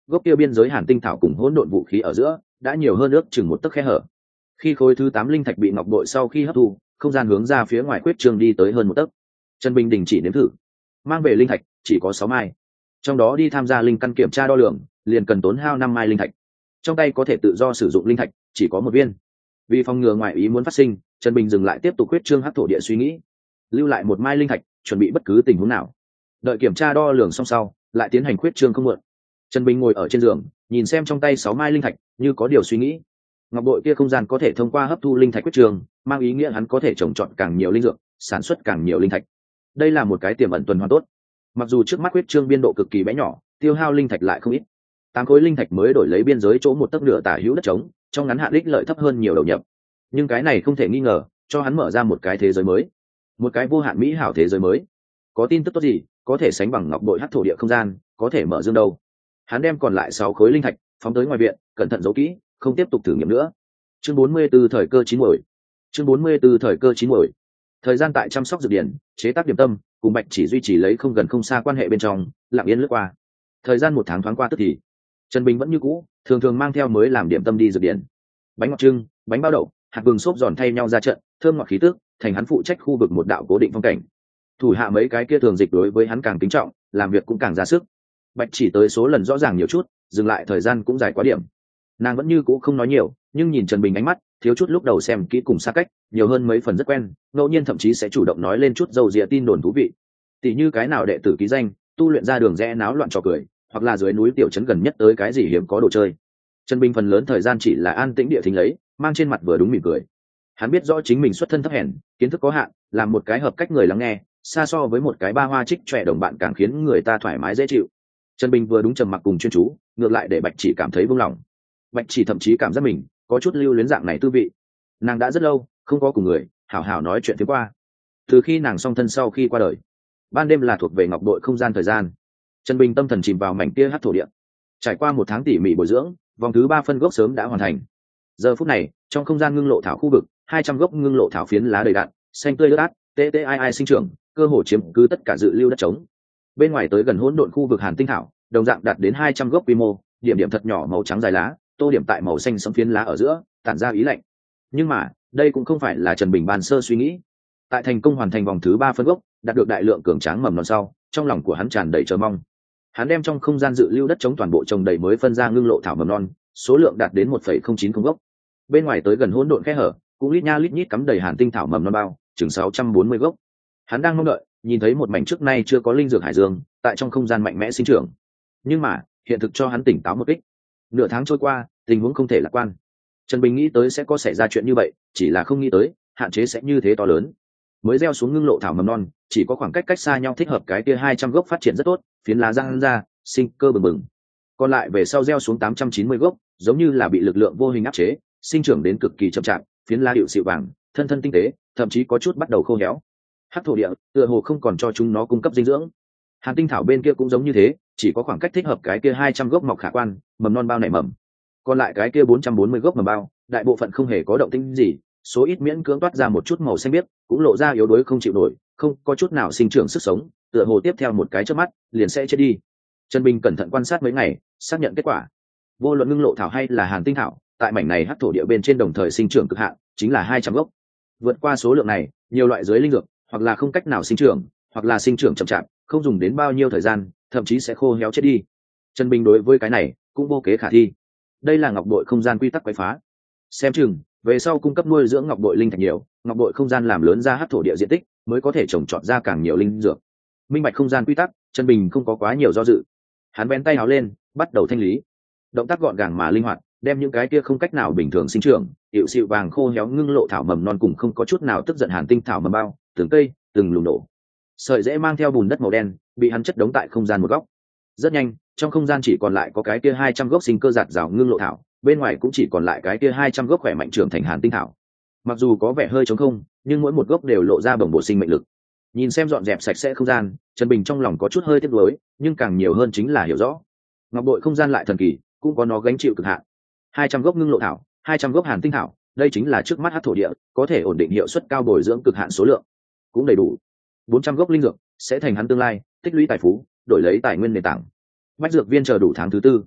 gốc kia biên giới hàn tinh thảo cùng hỗn độn vũ khí ở giữa đã nhiều hơn ước chừng một tấc khe hở. Khi khối thứ 8 linh thạch bị ngọc bội sau khi hấp thu, không gian hướng ra phía ngoài khuyết trương đi tới hơn một tấc. Trần Bình đình chỉ nếm thử, mang về linh thạch chỉ có 6 mai, trong đó đi tham gia linh căn kiểm tra đo lường liền cần tốn hao 5 mai linh thạch, trong tay có thể tự do sử dụng linh thạch chỉ có 1 viên. Vì phòng ngừa ngoại ý muốn phát sinh, Trần Bình dừng lại tiếp tục khuyết trương hắc thổ địa suy nghĩ, lưu lại 1 mai linh thạch chuẩn bị bất cứ tình huống nào. Đợi kiểm tra đo lường xong sau lại tiến hành khuyết trương không muộn. Trần Bình ngồi ở trên giường nhìn xem trong tay 6 mai linh thạch, như có điều suy nghĩ. Ngọc bội kia không gian có thể thông qua hấp thu linh thạch khuyết trương, mang ý nghĩa hắn có thể trồng trọt càng nhiều linh dược, sản xuất càng nhiều linh thạch. Đây là một cái tiềm ẩn tuần hoàn tốt. Mặc dù trước mắt khuyết trương biên độ cực kỳ bé nhỏ, tiêu hao linh thạch lại không ít. 8 khối linh thạch mới đổi lấy biên giới chỗ một tấc nửa tả hữu đất trống, trong ngắn hạn ích lợi thấp hơn nhiều đầu nhập. Nhưng cái này không thể nghi ngờ cho hắn mở ra một cái thế giới mới, một cái vô hạn mỹ hảo thế giới mới. Có tin tức tốt gì có thể sánh bằng ngọc bội hắc thổ địa không gian, có thể mở dương đâu. Hắn đem còn lại 6 khối linh thạch phóng tới ngoài viện, cẩn thận giấu kỹ, không tiếp tục thử nghiệm nữa. Chương 44 thời cơ chín muồi. Chương 44 thời cơ chín muồi. Thời gian tại chăm sóc dược điển, chế tác điểm tâm, cùng Bạch Chỉ duy trì lấy không gần không xa quan hệ bên trong, lặng yên lướt qua. Thời gian 1 tháng thoáng qua tức thì, Trần Bình vẫn như cũ, thường thường mang theo mới làm điểm tâm đi dược điển. Bánh ngọt trưng, bánh bao đậu, hạt vừng xốp giòn thay nhau ra trận, thơm ngọt khí tức, thành hắn phụ trách khu vực một đạo cố định phong cảnh. Thủ hạ mấy cái kia thường dịch đối với hắn càng kính trọng, làm việc cũng càng ra sức. Bạch Chỉ tới số lần rõ ràng nhiều chút, dừng lại thời gian cũng dài quá điểm. Nàng vẫn như cũ không nói nhiều, nhưng nhìn Trần Bình ánh mắt thiếu chút lúc đầu xem kỹ cùng xa cách, nhiều hơn mấy phần rất quen, ngẫu nhiên thậm chí sẽ chủ động nói lên chút dầu dịa tin đồn thú vị. Tỷ như cái nào đệ tử ký danh tu luyện ra đường rẽ náo loạn trò cười, hoặc là dưới núi tiểu trấn gần nhất tới cái gì hiếm có đồ chơi. Trần Bình phần lớn thời gian chỉ là an tĩnh địa thính lấy, mang trên mặt vừa đúng mỉm cười. Hắn biết rõ chính mình xuất thân thấp hèn, kiến thức có hạn, làm một cái hợp cách người lắng nghe, xa so với một cái ba hoa trích trẻ đồng bạn càng khiến người ta thoải mái dễ chịu. Trần Bình vừa đúng trầm mặc cùng chuyên chú, ngược lại để Bạch Chỉ cảm thấy buông lỏng. Bạch Chỉ thậm chí cảm giác mình có chút lưu luyến dạng này tư vị. Nàng đã rất lâu không có cùng người hảo hảo nói chuyện tiếng qua. Từ khi nàng song thân sau khi qua đời, ban đêm là thuộc về ngọc bội không gian thời gian. Trần Bình tâm thần chìm vào mảnh kia hắc thổ địa. Trải qua 1 tháng tỉ mỉ bồi dưỡng, vòng thứ 3 phân gốc sớm đã hoàn thành. Giờ phút này, trong không gian ngưng lộ thảo khu vực, 200 gốc ngưng lộ thảo phiến lá đầy đặn, xanh tươi ướt át, tê ai sinh trưởng, cơ hồ chiếm cứ tất cả dự lưu đất trống. Bên ngoài tới gần hỗn độn khu vực hàn tinh thảo, đồng dạng đạt đến 200 gốc quy mô, điểm điểm thật nhỏ màu trắng dài lá, tô điểm tại màu xanh sẫm phiến lá ở giữa, tản ra ý lạnh. Nhưng mà, đây cũng không phải là Trần Bình ban sơ suy nghĩ. Tại thành công hoàn thành vòng thứ 3 phân gốc, đạt được đại lượng cường tráng mầm non sau, trong lòng của hắn tràn đầy chờ mong. Hắn đem trong không gian dự lưu đất trống toàn bộ trồng đầy mới phân ra ngưng lộ thảo mầm non, số lượng đạt đến 1,090 gốc. Bên ngoài tới gần hỗn độn khe hở, cũng lít nha lít nhít cắm đầy hàn tinh thảo mầm non bao, chừng 640 gốc. Hắn đang mong đợi nhìn thấy một mảnh trước nay chưa có linh dược hải dương tại trong không gian mạnh mẽ sinh trưởng. Nhưng mà, hiện thực cho hắn tỉnh táo một kích. Nửa tháng trôi qua, tình huống không thể lạc quan. Trần Bình nghĩ tới sẽ có xảy ra chuyện như vậy, chỉ là không nghĩ tới hạn chế sẽ như thế to lớn. Mới gieo xuống ngưng lộ thảo mầm non, chỉ có khoảng cách xa nhau thích hợp cái kia 200 gốc phát triển rất tốt, phiến lá răng ra, sinh cơ bừng bừng. Còn lại về sau gieo xuống 890 gốc, giống như là bị lực lượng vô hình áp chế, sinh trưởng đến cực kỳ chậm chạp, phiến lá hiệu xịu vàng, thân thân tinh tế, thậm chí có chút bắt đầu khô héo. Hắc thổ địa tựa hồ không còn cho chúng nó cung cấp dinh dưỡng. Hàn tinh thảo bên kia cũng giống như thế, chỉ có khoảng cách thích hợp cái kia 200 gốc mọc khả quan, mầm non bao nảy mầm. Còn lại cái kia 440 gốc mầm bao, đại bộ phận không hề có động tĩnh gì, số ít miễn cưỡng toát ra một chút màu xanh biếc, cũng lộ ra yếu đuối không chịu nổi, không có chút nào sinh trưởng sức sống, tựa hồ tiếp theo một cái chớp mắt liền sẽ chết đi. Trần Bình cẩn thận quan sát mấy ngày, xác nhận kết quả. Vô luận ngưng lộ thảo hay là hàn tinh thảo, tại mảnh này hắc thổ địa bên trên đồng thời sinh trưởng cực hạn, chính là 200 gốc. Vượt qua số lượng này, nhiều loại dưới linh dược, hoặc là không cách nào sinh trưởng, hoặc là sinh trưởng chậm chạp, không dùng đến bao nhiêu thời gian, thậm chí sẽ khô héo chết đi. Trần Bình đối với cái này cũng vô kế khả thi. Đây là ngọc bội không gian quy tắc quấy phá. Xem chừng về sau cung cấp nuôi dưỡng ngọc bội linh thạch nhiều, ngọc bội không gian làm lớn ra hắc thổ địa diện tích, mới có thể trồng trọt ra càng nhiều linh dược. Minh bạch không gian quy tắc, Trần Bình không có quá nhiều do dự. Hắn bén tay áo lên, bắt đầu thanh lý. Động tác gọn gàng mà linh hoạt, đem những cái kia không cách nào bình thường sinh trưởng, hiệu xịu vàng khô héo ngưng lộ thảo mầm non cùng không có chút nào tức giận hàn tinh thảo mầm bao, từng cây, từng lùm nổ. Sợi rễ mang theo bùn đất màu đen, bị hắn chất đống tại không gian một góc. Rất nhanh, trong không gian chỉ còn lại có cái kia 200 gốc sinh cơ giạt rào ngưng lộ thảo, bên ngoài cũng chỉ còn lại cái kia 200 gốc khỏe mạnh trưởng thành hàn tinh thảo. Mặc dù có vẻ hơi trống không, nhưng mỗi một gốc đều lộ ra bồng bột sinh mệnh lực. Nhìn xem dọn dẹp sạch sẽ không gian, Trần Bình trong lòng có chút hơi tiếc nuối, nhưng càng nhiều hơn chính là hiểu rõ. Ngọc bội không gian lại thần kỳ, cũng có nó gánh chịu cực hạn. 200 gốc ngưng lộ thảo, 200 gốc hàn tinh thảo, đây chính là trước mắt hắc thổ địa có thể ổn định hiệu suất cao bồi dưỡng cực hạn số lượng, cũng đầy đủ. 400 gốc linh dược sẽ thành hắn tương lai tích lũy tài phú, đổi lấy tài nguyên nền tảng. Bách dược viên chờ đủ tháng thứ 4,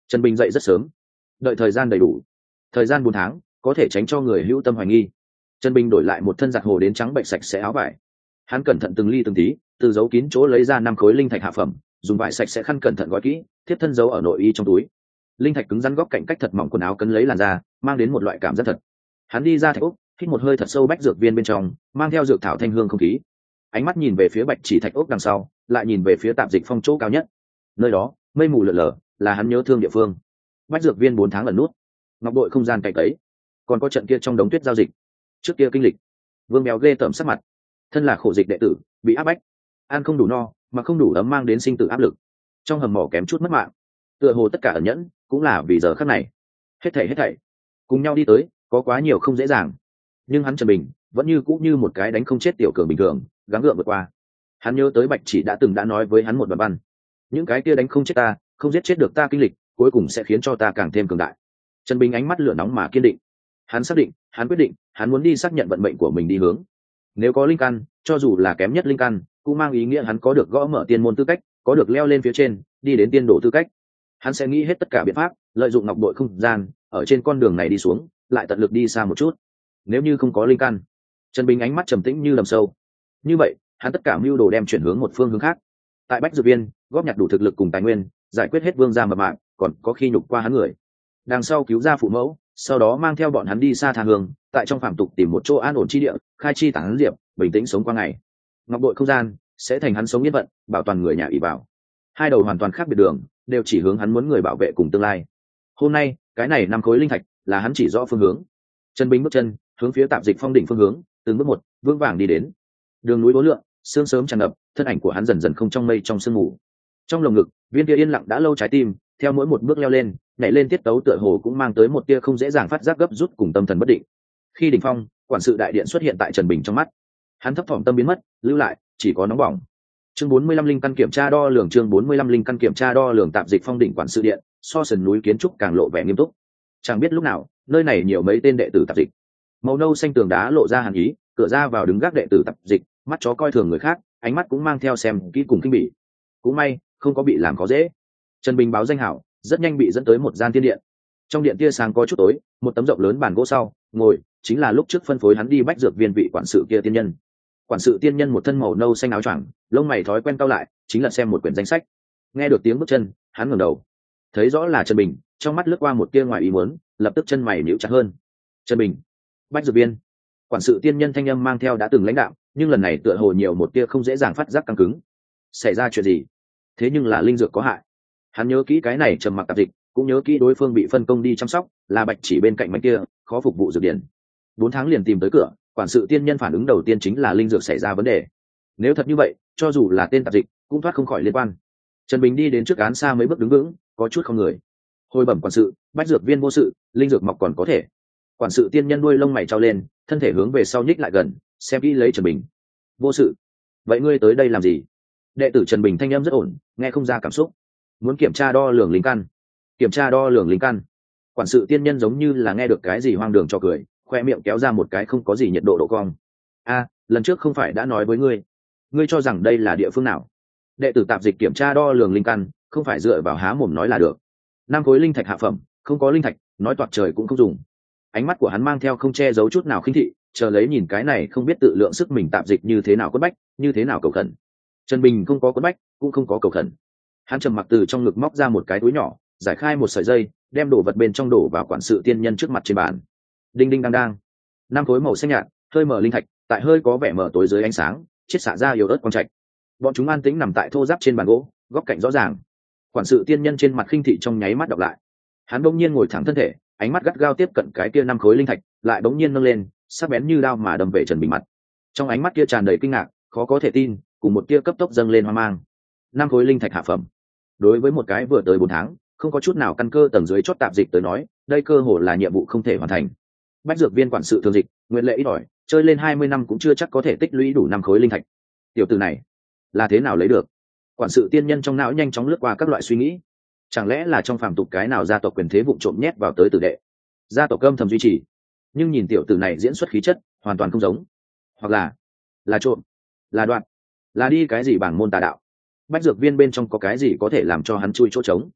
Trần Bình dậy rất sớm, đợi thời gian đầy đủ, thời gian 4 tháng có thể tránh cho người hữu tâm hoài nghi. Trần Bình đổi lại một thân giặt hồ đến trắng bệnh sạch sẽ áo vải, hắn cẩn thận từng ly từng tí từ giấu kín chỗ lấy ra 5 khối linh thạch hạ phẩm, dùng vải sạch sẽ khăn cẩn thận gói kỹ, tiếp thân giấu ở nội y trong túi. Linh thạch cứng rắn góc cạnh cách thật mỏng quần áo cấn lấy làn da, mang đến một loại cảm giác thật. Hắn đi ra thạch ốc, hít một hơi thật sâu bách dược viên bên trong, mang theo dược thảo thanh hương không khí. Ánh mắt nhìn về phía bạch chỉ thạch ốc đằng sau, lại nhìn về phía tạp dịch phong chỗ cao nhất. Nơi đó mây mù lờ lờ, là hắn nhớ thương địa phương. Bách dược viên 4 tháng ẩn nút, ngọc bội không gian cày tấy, còn có trận kia trong đống tuyết giao dịch. Trước kia kinh lịch, Vương Béo ghê tởm sắc mặt, thân là khổ dịch đệ tử, bị áp bách, ăn không đủ no, mà không đủ ấm mang đến sinh tử áp lực. Trong hầm mỏ kém chút mất mạng, tựa hồ tất cả ẩn nhẫn cũng là vì giờ khắc này. Hết thảy cùng nhau đi tới, có quá nhiều không dễ dàng, nhưng hắn Trần Bình vẫn như cũ như một cái đánh không chết tiểu cường bình thường, gắng gượng vượt qua. Hắn nhớ tới Bạch Chỉ đã từng đã nói với hắn một đoạn văn, những cái kia đánh không chết ta, không giết chết được ta kinh lịch, cuối cùng sẽ khiến cho ta càng thêm cường đại. Trần Bình ánh mắt lửa nóng mà kiên định, hắn xác định, hắn quyết định, hắn muốn đi xác nhận vận mệnh của mình đi hướng. Nếu có linh căn, cho dù là kém nhất linh căn, cũng mang ý nghĩa hắn có được gõ mở tiên môn tư cách, có được leo lên phía trên, đi đến tiên độ tư cách. Hắn sẽ nghĩ hết tất cả biện pháp, lợi dụng ngọc bội không gian, ở trên con đường này đi xuống, lại tận lực đi xa một chút. Nếu như không có linh căn, Trần Bình ánh mắt trầm tĩnh như đầm sâu. Như vậy, hắn tất cả mưu đồ đem chuyển hướng một phương hướng khác. Tại Bách Dược Viên, góp nhặt đủ thực lực cùng tài nguyên, giải quyết hết vương gia mập mạng, còn có khi nhục qua hắn người. Đằng sau cứu ra phụ mẫu, sau đó mang theo bọn hắn đi xa tha hương, tại trong phàm tục tìm một chỗ an ổn chi địa, khai chi tán diệp, bình tĩnh sống qua ngày. Ngọc bội không gian sẽ thành hắn sống yên vận, bảo toàn người nhà ỷ vào. Hai đầu hoàn toàn khác biệt đường, đều chỉ hướng hắn muốn người bảo vệ cùng tương lai. Hôm nay, cái này 5 khối linh thạch là hắn chỉ rõ phương hướng. Trần Bình bước chân hướng phía tạp dịch phong đỉnh phương hướng, từng bước một vững vàng đi đến. Đường núi vô lượng, sương sớm tràn ngập, thân ảnh của hắn dần dần không trong mây trong sương mù. Trong lồng ngực, viên kia yên lặng đã lâu trái tim, theo mỗi một bước leo lên, nhảy lên tiết tấu tựa hồ cũng mang tới một tia không dễ dàng phát giác gấp rút cùng tâm thần bất định. Khi đỉnh phong, quản sự đại điện xuất hiện tại Trần Bình trong mắt. Hắn thấp thỏm tâm biến mất, lưu lại chỉ có nóng bỏng. Chương 45 linh căn kiểm tra đo lường, chương 45 linh căn kiểm tra đo lường tạp dịch phong đỉnh quản sự điện, so sườn núi kiến trúc càng lộ vẻ nghiêm túc. Chẳng biết lúc nào, nơi này nhiều mấy tên đệ tử tạp dịch. Màu nâu xanh tường đá lộ ra hàn ý, cửa ra vào đứng gác đệ tử tạp dịch, mắt chó coi thường người khác, ánh mắt cũng mang theo xem kỹ cùng kinh bỉ. Cũng may, không có bị làm khó dễ. Trần Bình báo danh hảo, rất nhanh bị dẫn tới một gian tiên điện. Trong điện tia sáng có chút tối, một tấm rộng lớn bàn gỗ sau, ngồi, chính là lúc trước phân phối hắn đi Bách Dược Viên vị quản sự kia tiên nhân. Quản sự tiên nhân một thân màu nâu xanh áo choàng, lông mày thói quen cau lại, chính là xem một quyển danh sách. Nghe được tiếng bước chân, hắn ngẩng đầu, thấy rõ là Trần Bình, trong mắt lướt qua một tia ngoài ý muốn, lập tức chân mày nhíu chặt hơn. Trần Bình, Bách Dược Viên. Quản sự tiên nhân thanh âm mang theo đã từng lãnh đạo, nhưng lần này tựa hồ nhiều một tia không dễ dàng phát giác căng cứng. Xảy ra chuyện gì? Thế nhưng là linh dược có hại. Hắn nhớ kỹ cái này trầm mặc tạp dịch, cũng nhớ kỹ đối phương bị phân công đi chăm sóc, là Bạch Chỉ bên cạnh mảnh kia, khó phục vụ dược điển. 4 tháng liền tìm tới cửa, quản sự tiên nhân phản ứng đầu tiên chính là linh dược xảy ra vấn đề. Nếu thật như vậy, cho dù là tên tạp dịch, cũng thoát không khỏi liên quan. Trần Bình đi đến trước án xa mấy bước đứng vững, có chút không người. Hồi bẩm quản sự, Bách Dược Viên vô sự, linh dược mọc còn có thể. Quản sự tiên nhân đuôi lông mày trao lên, thân thể hướng về sau nhích lại gần, xem kỹ lấy Trần Bình. Vô sự? Vậy ngươi tới đây làm gì? Đệ tử Trần Bình thanh âm rất ổn, nghe không ra cảm xúc. Muốn kiểm tra đo lường linh căn. Kiểm tra đo lường linh căn. Quản sự tiên nhân giống như là nghe được cái gì hoang đường cho cười, khoe miệng kéo ra một cái không có gì nhiệt độ độ cong. A, lần trước không phải đã nói với ngươi, ngươi cho rằng đây là địa phương nào? Đệ tử tạp dịch kiểm tra đo lường linh căn, không phải dựa vào há mồm nói là được. 5 khối linh thạch hạ phẩm, không có linh thạch, nói toạc trời cũng không dùng. Ánh mắt của hắn mang theo không che giấu chút nào khinh thị, chờ lấy nhìn cái này không biết tự lượng sức mình tạp dịch như thế nào quất bách, như thế nào cầu khẩn. Trần Bình không có quất bách, cũng không có cầu khẩn. Hắn trầm mặc từ trong ngực móc ra một cái túi nhỏ, giải khai một sợi dây, đem đồ vật bên trong đổ vào quản sự tiên nhân trước mặt trên bàn. Đinh đinh đang đang, 5 khối màu xanh nhạt, hơi mở linh thạch, tại hơi có vẻ mở tối dưới ánh sáng, chiết xạ ra yếu ớt quang trạch. Bọn chúng an tĩnh nằm tại thô giáp trên bàn gỗ, góc cạnh rõ ràng. Quản sự tiên nhân trên mặt khinh thị trong nháy mắt đọc lại. Hắn bỗng nhiên ngồi thẳng thân thể, ánh mắt gắt gao tiếp cận cái kia 5 khối linh thạch, lại bỗng nhiên nâng lên, sắc bén như đao mà đâm về Trần Bình mặt. Trong ánh mắt kia tràn đầy kinh ngạc, khó có thể tin, cùng một tia cấp tốc dâng lên hoang mang. 5 khối linh thạch hạ phẩm. Đối với một cái vừa tới 4 tháng, không có chút nào căn cơ tầng dưới chót tạp dịch tới nói, đây cơ hồ là nhiệm vụ không thể hoàn thành. Bách Dược Viên quản sự thường dịch, nguyện lệ ít ỏi, chơi lên 20 năm cũng chưa chắc có thể tích lũy đủ 5 khối linh thạch. Tiểu tử này là thế nào lấy được? Quản sự tiên nhân trong não nhanh chóng lướt qua các loại suy nghĩ. Chẳng lẽ là trong phàm tục cái nào gia tộc quyền thế vụ trộm nhét vào tới tử đệ? Gia tộc âm thầm duy trì, nhưng nhìn tiểu tử này diễn xuất khí chất, hoàn toàn không giống. Hoặc là trộm, là đoạn, là đi cái gì bảng môn tà đạo. Bách Dược Viên bên trong có cái gì có thể làm cho hắn chui chỗ trống?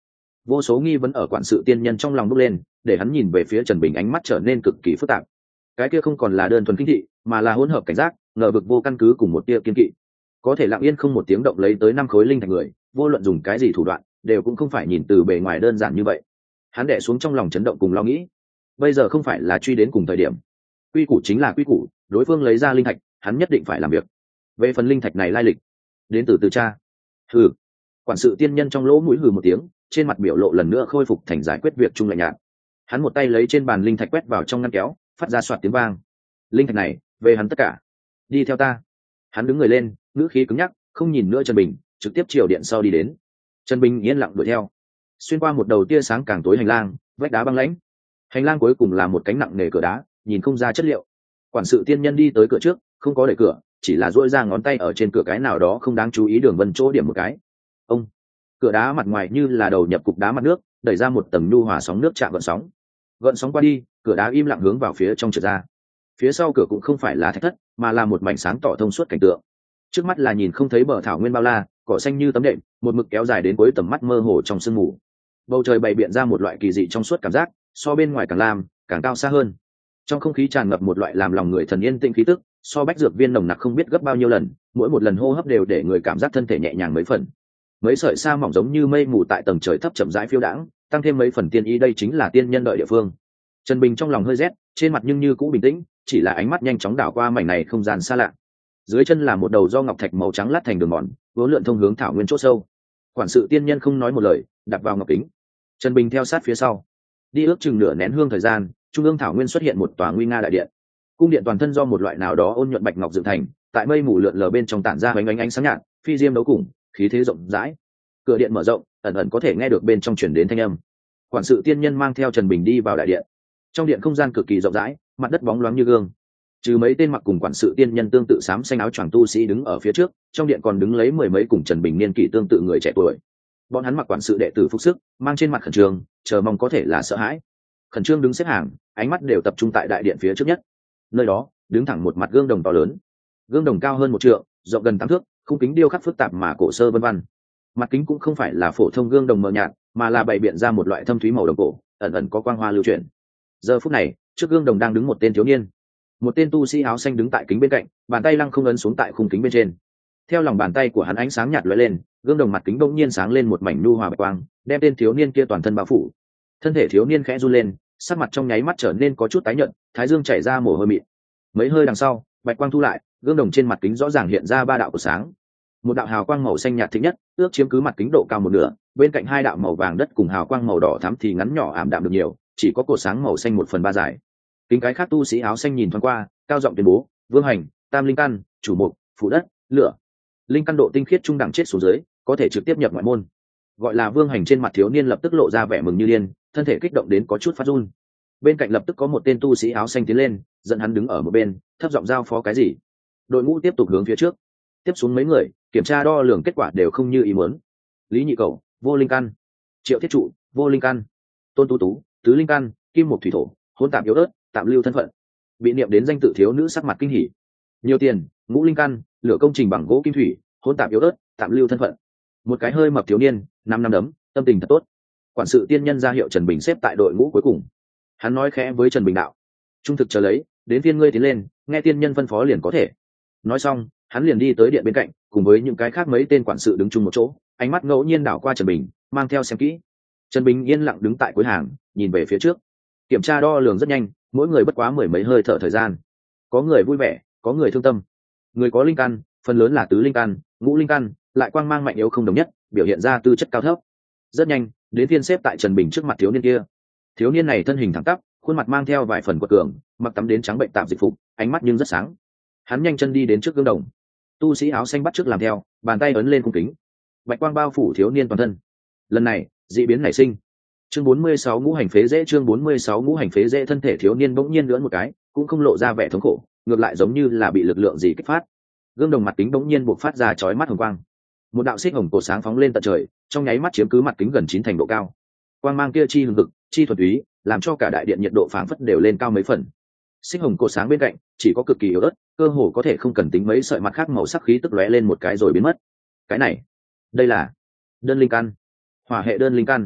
Vô số nghi vấn ở quản sự tiên nhân trong lòng bốc lên, để hắn nhìn về phía Trần Bình ánh mắt trở nên cực kỳ phức tạp. Cái kia không còn là đơn thuần kinh thị, mà là hỗn hợp cảnh giác, ngờ vực vô căn cứ cùng một tia kiên kỵ. Có thể lặng yên không một tiếng động lấy tới 5 khối linh thạch người, vô luận dùng cái gì thủ đoạn, đều cũng không phải nhìn từ bề ngoài đơn giản như vậy. Hắn đè xuống trong lòng chấn động cùng lo nghĩ. Bây giờ không phải là truy đến cùng thời điểm. Quy củ chính là quy củ, đối phương lấy ra linh thạch, hắn nhất định phải làm việc. Về phần linh thạch này lai lịch, đến từ cha. Hừ. Quản sự tiên nhân trong lỗ mũi hừ một tiếng, trên mặt biểu lộ lần nữa khôi phục thành giải quyết việc chung lạnh nhạt. Hắn một tay lấy trên bàn linh thạch quét vào trong ngăn kéo, phát ra soạt tiếng vang. Linh thạch này, về hắn tất cả. Đi theo ta. Hắn đứng người lên, ngữ khí cứng nhắc, không nhìn nữa Trần Bình, trực tiếp chiều điện sau đi đến. Trần Bình yên lặng đuổi theo. Xuyên qua một đầu tia sáng càng tối hành lang, vách đá băng lãnh. Hành lang cuối cùng là một cánh nặng nề cửa đá, nhìn không ra chất liệu. Quản sự tiên nhân đi tới cửa trước, không có đẩy cửa, chỉ là duỗi ra ngón tay ở trên cửa cái nào đó không đáng chú ý đường vân chỗ điểm một cái. Ông. Cửa đá mặt ngoài như là đầu nhập cục đá mặt nước, đẩy ra một tầng nhu hòa sóng nước chạm gợn sóng. Gợn sóng qua đi, cửa đá im lặng hướng vào phía trong trượt ra. Phía sau cửa cũng không phải là thạch thất, mà là một mảnh sáng tỏ thông suốt cảnh tượng. Trước mắt là nhìn không thấy bờ thảo nguyên bao la, cỏ xanh như tấm đệm, một mực kéo dài đến cuối tầm mắt mơ hồ trong sương mù. Bầu trời bày biện ra một loại kỳ dị trong suốt cảm giác, so bên ngoài càng lam, càng cao xa hơn. Trong không khí tràn ngập một loại làm lòng người thần yên tĩnh khí tức, so bách dược viên nồng nặc không biết gấp bao nhiêu lần, mỗi một lần hô hấp đều để người cảm giác thân thể nhẹ nhàng mấy phần. Mấy sợi sa mỏng giống như mây mù tại tầng trời thấp chậm rãi phiêu đãng, tăng thêm mấy phần tiên ý, đây chính là tiên nhân đợi địa phương. Trần Bình trong lòng hơi rét, trên mặt nhưng như cũ bình tĩnh, chỉ là ánh mắt nhanh chóng đảo qua mảnh này không gian xa lạ. Dưới chân là một đầu do ngọc thạch màu trắng lát thành đường mòn, vốn lượn thông hướng thảo nguyên chỗ sâu. Quản sự tiên nhân không nói một lời, đặt vào ngọc kính. Trần Bình theo sát phía sau, đi ước chừng nửa nén hương thời gian, trung ương thảo nguyên xuất hiện một tòa nguy nga đại điện. Cung điện toàn thân do một loại nào đó ôn nhuận bạch ngọc dựng thành, tại mây mù lượn lờ bên trong tản ra ánh sáng nhạt, phi diêm đấu cùng, khí thế rộng rãi. Cửa điện mở rộng, ẩn ẩn có thể nghe được bên trong truyền đến thanh âm. Quản sự tiên nhân mang theo Trần Bình đi vào đại điện. Trong điện không gian cực kỳ rộng rãi, mặt đất bóng loáng như gương. Trừ mấy tên mặc cùng quản sự tiên nhân tương tự xám xanh áo choàng tu sĩ đứng ở phía trước, trong điện còn đứng lấy mười mấy cùng Trần Bình niên kỷ tương tự người trẻ tuổi. Bọn hắn mặc quản sự đệ tử phục sức, mang trên mặt khẩn trương, chờ mong có thể là sợ hãi. Khẩn trương đứng xếp hàng, ánh mắt đều tập trung tại đại điện phía trước nhất. Nơi đó, đứng thẳng một mặt gương đồng to lớn. Gương đồng cao hơn 1 trượng, rộng gần 8 thước, khung kính điêu khắc phức tạp mà cổ sơ vân vân. Mặt kính cũng không phải là phổ thông gương đồng mờ nhạt, mà là bày biện ra một loại thâm thúy màu đồng cổ, ẩn ẩn có quang hoa lưu chuyển. Giờ phút này, trước gương đồng đang đứng một tên thiếu niên. Một tên tu sĩ áo xanh đứng tại kính bên cạnh, bàn tay lăng không ấn xuống tại khung kính bên trên. Theo lòng bàn tay của hắn ánh sáng nhạt lóe lên, gương đồng mặt kính bỗng nhiên sáng lên một mảnh nhu hòa bạch quang, đem tên thiếu niên kia toàn thân bao phủ. Thân thể thiếu niên khẽ run lên, sắc mặt trong nháy mắt trở nên có chút tái nhợt, thái dương chảy ra mồ hôi mịn. Mấy hơi đằng sau, bạch quang thu lại, gương đồng trên mặt kính rõ ràng hiện ra 3 đạo của sáng. Một đạo hào quang màu xanh nhạt thịnh nhất, ước chiếm cứ mặt kính độ cao 1/2, bên cạnh 2 đạo màu vàng đất cùng hào quang màu đỏ thắm thì ngắn nhỏ ảm đạm được nhiều, chỉ có cột sáng màu xanh 1/3 dài. Kính cái khác tu sĩ áo xanh nhìn thoáng qua, cao giọng tuyên bố: Vương Hành, Tam linh căn, chủ mục, phụ đất, lửa. Linh căn độ tinh khiết trung đẳng chết xuống dưới, có thể trực tiếp nhập ngoại môn. Gọi là Vương Hành trên mặt thiếu niên lập tức lộ ra vẻ mừng như điên, thân thể kích động đến có chút phát run. Bên cạnh lập tức có một tên tu sĩ áo xanh tiến lên, dẫn hắn đứng ở một bên, thấp giọng giao phó cái gì. Đội ngũ tiếp tục hướng phía trước. Tiếp xuống mấy người, kiểm tra đo lường kết quả đều không như ý muốn. Lý Nhị Cầu, vô linh căn. Triệu Thiết Trụ, vô linh căn. Tôn Tú Tú, tứ linh căn, kim một thủy thổ, hỗn tạp yếu ớt, tạm lưu thân phận. Bị niệm đến danh tự thiếu nữ sắc mặt kinh hỉ. Nhiều tiền, ngũ linh căn, lửa công trình bằng gỗ kim thủy, hỗn tạp yếu ớt, tạm lưu thân phận. Một cái hơi mập thiếu niên, 5 năm đấm, tâm tình thật tốt. Quản sự tiên nhân ra hiệu Trần Bình xếp tại đội ngũ cuối cùng. Hắn nói khẽ với Trần Bình đạo: trung thực chờ lấy, đến tiên ngươi tiến lên, nghe tiên nhân phân phó liền có thể. Nói xong, hắn liền đi tới điện bên cạnh, cùng với những cái khác mấy tên quản sự đứng chung một chỗ, ánh mắt ngẫu nhiên đảo qua Trần Bình, mang theo xem kỹ. Trần Bình yên lặng đứng tại cuối hàng, nhìn về phía trước. Kiểm tra đo lường rất nhanh, mỗi người bất quá 10 mấy hơi thở thời gian. Có người vui vẻ, có người thương tâm. Người có linh căn, phần lớn là tứ linh căn, ngũ linh căn, lại quang mang mạnh yếu không đồng nhất, biểu hiện ra tư chất cao thấp. Rất nhanh, đến phiên xếp tại Trần Bình trước mặt thiếu niên kia. Thiếu niên này thân hình thẳng tắp, khuôn mặt mang theo vài phần quật cường, mặc tắm đến trắng bệnh tạm dịch phục, ánh mắt nhưng rất sáng. Hắn nhanh chân đi đến trước gương đồng. Tu sĩ áo xanh bắt chước làm theo, bàn tay ấn lên khung kính. Bạch quang bao phủ thiếu niên toàn thân. Lần này, dị biến nảy sinh. Chương 46 ngũ hành phế dễ, chương 46 ngũ hành phế dễ, thân thể thiếu niên bỗng nhiên lưỡn một cái, cũng không lộ ra vẻ thống khổ, ngược lại giống như là bị lực lượng gì kích phát. Gương đồng mặt kính bỗng nhiên bộc phát ra chói mắt hồng quang. Một đạo xích hồng cổ sáng phóng lên tận trời, trong nháy mắt chiếm cứ mặt kính gần 9 thành độ cao. Quang mang kia chi hừng hực, chi thuần túy, làm cho cả đại điện nhiệt độ phảng phất đều lên cao mấy phần. Xích hồng cổ sáng bên cạnh chỉ có cực kỳ yếu ớt, cơ hồ có thể không cần tính mấy sợi mặt khác màu sắc khí tức lóe lên một cái rồi biến mất. Cái này, đây là đơn linh căn, hỏa hệ đơn linh căn.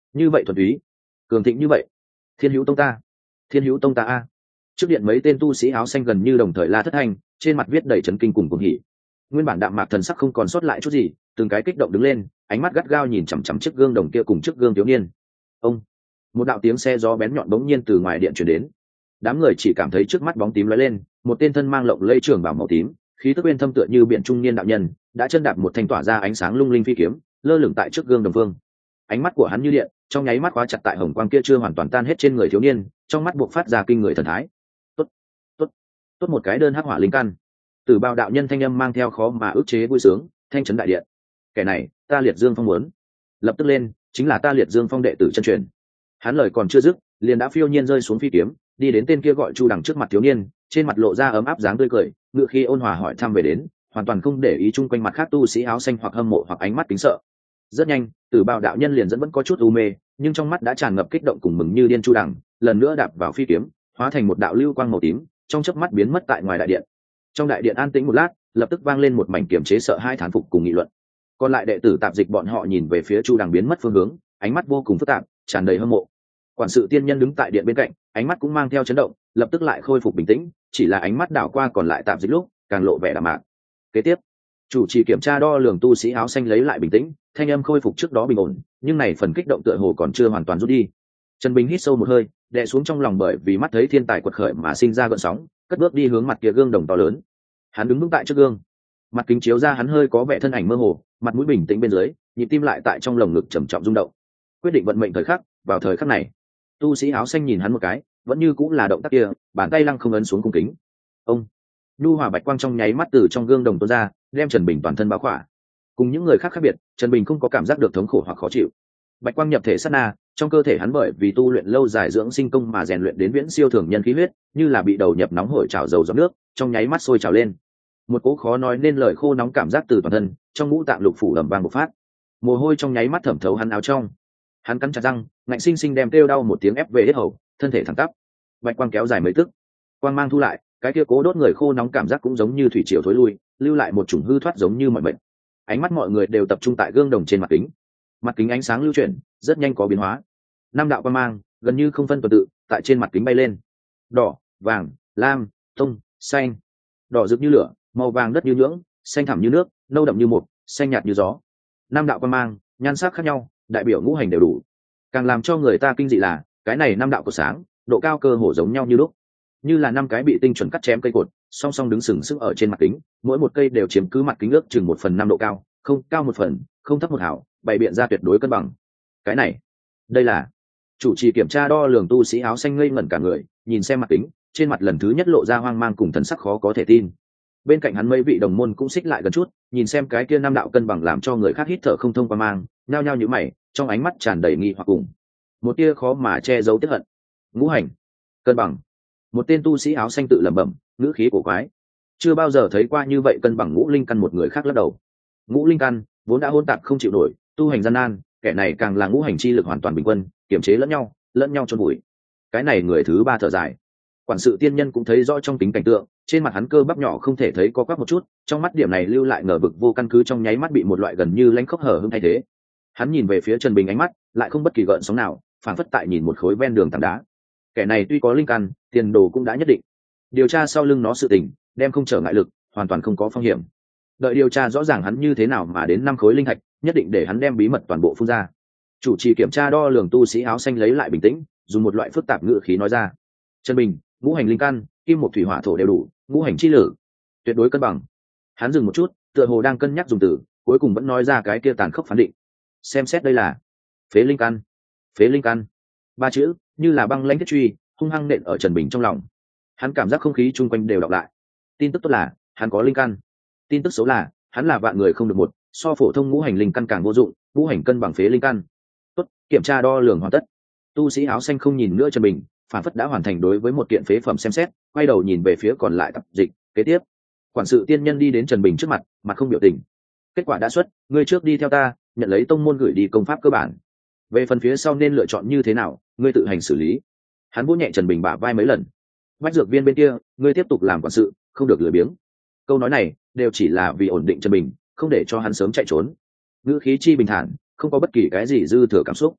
như vậy thuần túy, cường thịnh như vậy. Thiên hữu tông ta, thiên hữu tông ta a. Trước điện mấy tên tu sĩ áo xanh gần như đồng thời la thất thanh, trên mặt viết đầy chấn kinh cùng cuồng hỉ. Nguyên bản đạm mạc thần sắc không còn sót lại chút gì, từng cái kích động đứng lên, ánh mắt gắt gao nhìn chằm chằm chiếc gương đồng kia cùng chiếc gương thiếu niên. Ông, một đạo tiếng xe gió bén nhọn bỗng nhiên từ ngoài điện truyền đến. Đám người chỉ cảm thấy trước mắt bóng tím lóe lên, một tên thân mang lộng lẫy trường bào màu tím, khí tức bên thâm tựa như biển trung niên đạo nhân, đã chân đạp một thanh tỏa ra ánh sáng lung linh phi kiếm, lơ lửng tại trước gương đồng phương. Ánh mắt của hắn như điện, trong nháy mắt khóa chặt tại hồng quang kia chưa hoàn toàn tan hết trên người thiếu niên, trong mắt buộc phát ra kinh người thần thái. Tốt, tốt, tốt một cái đơn hắc hỏa linh căn. Tử Bào đạo nhân thanh âm mang theo khó mà ức chế vui sướng, thanh chấn đại điện. Kẻ này, ta Liệt Dương Phong muốn. Lập tức lên, chính là ta Liệt Dương Phong đệ tử chân truyền. Hắn lời còn chưa dứt, liền đã phiêu nhiên rơi xuống phi kiếm, đi đến tên kia gọi Chu Đằng trước mặt thiếu niên, trên mặt lộ ra ấm áp dáng tươi cười, ngựa khi ôn hòa hỏi thăm về đến, hoàn toàn không để ý chung quanh mặt khác tu sĩ áo xanh hoặc hâm mộ hoặc ánh mắt kính sợ. Rất nhanh, Tử Bào đạo nhân liền vẫn có chút u mê, nhưng trong mắt đã tràn ngập kích động cùng mừng như điên. Chu Đằng lần nữa đạp vào phi kiếm, hóa thành một đạo lưu quang màu tím, trong chớp mắt biến mất tại ngoài đại điện. Trong đại điện an tĩnh một lát, lập tức vang lên một mảnh kiềm chế sợ hai thán phục cùng nghị luận. Còn lại đệ tử tạp dịch bọn họ nhìn về phía Chu Đằng biến mất phương hướng, ánh mắt vô cùng phức tạp, tràn đầy hâm mộ. Quản sự tiên nhân đứng tại điện bên cạnh, ánh mắt cũng mang theo chấn động, lập tức lại khôi phục bình tĩnh, chỉ là ánh mắt đảo qua còn lại tạp dịch lúc, càng lộ vẻ đạm mạc. Kế tiếp, chủ trì kiểm tra đo lường tu sĩ áo xanh lấy lại bình tĩnh, thanh âm khôi phục trước đó bình ổn, nhưng này phần kích động tựa hồ còn chưa hoàn toàn rút đi. Trần Bình hít sâu một hơi, đè xuống trong lòng bởi vì mắt thấy thiên tài quật khởi mà sinh ra gợn sóng, cất bước đi hướng mặt kia gương đồng to lớn. Hắn đứng vững tại trước gương, mặt kính chiếu ra hắn hơi có vẻ thân ảnh mơ hồ, mặt mũi bình tĩnh bên dưới, nhịp tim lại tại trong lồng ngực trầm trọng rung động. Quyết định vận mệnh thời khắc, vào thời khắc này, tu sĩ áo xanh nhìn hắn một cái, vẫn như cũng là động tác kia, bàn tay lăng không ấn xuống cung kính. Ông, nhu hòa bạch quang trong nháy mắt từ trong gương đồng tuôn ra, đem Trần Bình toàn thân bao khỏa. Cùng những người khác khác biệt, Trần Bình không có cảm giác được thống khổ hoặc khó chịu. Bạch quang nhập thể sát na, trong cơ thể hắn bởi vì tu luyện lâu dài dưỡng sinh công mà rèn luyện đến viễn siêu thường nhân khí huyết, như là bị đầu nhập nóng hổi chảo dầu giọt nước, trong nháy mắt sôi trào lên. Một cỗ khó nói nên lời khô nóng cảm giác từ toàn thân, trong ngũ tạng lục phủ ầm vang bộc phát. Mồ hôi trong nháy mắt thẩm thấu hắn áo trong. Hắn cắn chặt răng, ngạnh sinh sinh đem kêu đau một tiếng ép về hết hầu, thân thể thẳng tắp. Bạch quang kéo dài mấy tức, quang mang thu lại, cái kia cố đốt người khô nóng cảm giác cũng giống như thủy triều thối lui, lưu lại một chủng hư thoát giống như mọi bệnh. Ánh mắt mọi người đều tập trung tại gương đồng trên mặt kính. Mặt kính ánh sáng lưu chuyển, rất nhanh có biến hóa. Năm đạo quang mang, gần như không phân tuần tự, tại trên mặt kính bay lên. Đỏ, vàng, lam, tông, xanh. Đỏ rực như lửa, màu vàng đất như nhưỡng, xanh thẳm như nước, nâu đậm như mục, xanh nhạt như gió. Năm đạo quang mang, nhan sắc khác nhau, đại biểu ngũ hành đều đủ. Càng làm cho người ta kinh dị là, cái này năm đạo của sáng, độ cao cơ hồ giống nhau như lúc, như là năm cái bị tinh chuẩn cắt chém cây cột, song song đứng sừng sững ở trên mặt kính, mỗi một cây đều chiếm cứ mặt kính ước chừng 1/5 độ cao, không cao một phần, không thấp một hào, bày biện ra tuyệt đối cân bằng. Cái này, đây là chủ trì kiểm tra đo lường tu sĩ áo xanh ngây ngẩn cả người, nhìn xem mặt kính, trên mặt lần thứ nhất lộ ra hoang mang cùng thần sắc khó có thể tin. Bên cạnh hắn mấy vị đồng môn cũng xích lại gần chút, nhìn xem cái kia năm đạo cân bằng làm cho người khác hít thở không thông qua mang, nhao nhao nhíu mày, trong ánh mắt tràn đầy nghi hoặc cùng một tia khó mà che giấu tiếc hận. Ngũ hành cân bằng. Một tên tu sĩ áo xanh tự lẩm bẩm, ngữ khí cổ quái. Chưa bao giờ thấy qua như vậy cân bằng ngũ linh căn. Một người khác lắc đầu. Ngũ linh căn vốn đã hỗn tạp không chịu nổi, tu hành gian nan, kẻ này càng là ngũ hành chi lực hoàn toàn bình quân, kiểm chế lẫn nhau chôn bụi. Cái này người thứ ba thở dài. Quản sự tiên nhân cũng thấy rõ trong tính cảnh tượng, trên mặt hắn cơ bắp nhỏ không thể thấy có quắc một chút, trong mắt điểm này lưu lại ngờ vực vô căn cứ, trong nháy mắt bị một loại gần như lãnh khốc hở hững thay thế. Hắn nhìn về phía Trần Bình, ánh mắt lại không bất kỳ gợn sóng nào, phản phất tại nhìn một khối ven đường tảng đá. Kẻ này tuy có linh căn, tiền đồ cũng đã nhất định. Điều tra sau lưng nó sự tình, đem không trở ngại lực, hoàn toàn không có phong hiểm. Đợi điều tra rõ ràng hắn như thế nào mà đến 5 khối linh thạch, nhất định để hắn đem bí mật toàn bộ phun ra. Chủ trì kiểm tra đo lường tu sĩ áo xanh lấy lại bình tĩnh, dùng một loại phức tạp ngữ khí nói ra: Trần Bình, ngũ hành linh căn, kim một thủy hỏa thổ đều đủ, ngũ hành chi lử tuyệt đối cân bằng. Hắn dừng một chút, tựa hồ đang cân nhắc dùng từ, cuối cùng vẫn nói ra cái kia tàn khốc phán định. Xem xét đây là phế linh căn. Phế linh căn, 3 chữ như là băng lãnh thiết truy, hung hăng nện ở Trần Bình trong lòng. Hắn cảm giác không khí chung quanh đều đọc lại. Tin tức tốt là hắn có linh căn, tin tức xấu là hắn là vạn người không được một, so phổ thông ngũ hành linh căn càng vô dụng, ngũ hành cân bằng phế linh căn. Tốt, kiểm tra đo lường hoàn tất. Tu sĩ áo xanh không nhìn nữa Trần Bình, phản phất đã hoàn thành đối với một kiện phế phẩm xem xét, quay đầu nhìn về phía còn lại tập dịch. Kế tiếp, quản sự tiên nhân đi đến Trần Bình trước mặt, mặt không biểu tình. Kết quả đã xuất, ngươi trước đi theo ta, nhận lấy tông môn gửi đi công pháp cơ bản. Về phần phía sau nên lựa chọn như thế nào, ngươi tự hành xử lý. Hắn vỗ nhẹ Trần Bình bả vai mấy lần. Bách dược viên bên kia, ngươi tiếp tục làm quản sự, không được lười biếng. Câu nói này đều chỉ là vì ổn định Trần Bình, không để cho hắn sớm chạy trốn. Ngữ khí chi bình thản, không có bất kỳ cái gì dư thừa cảm xúc.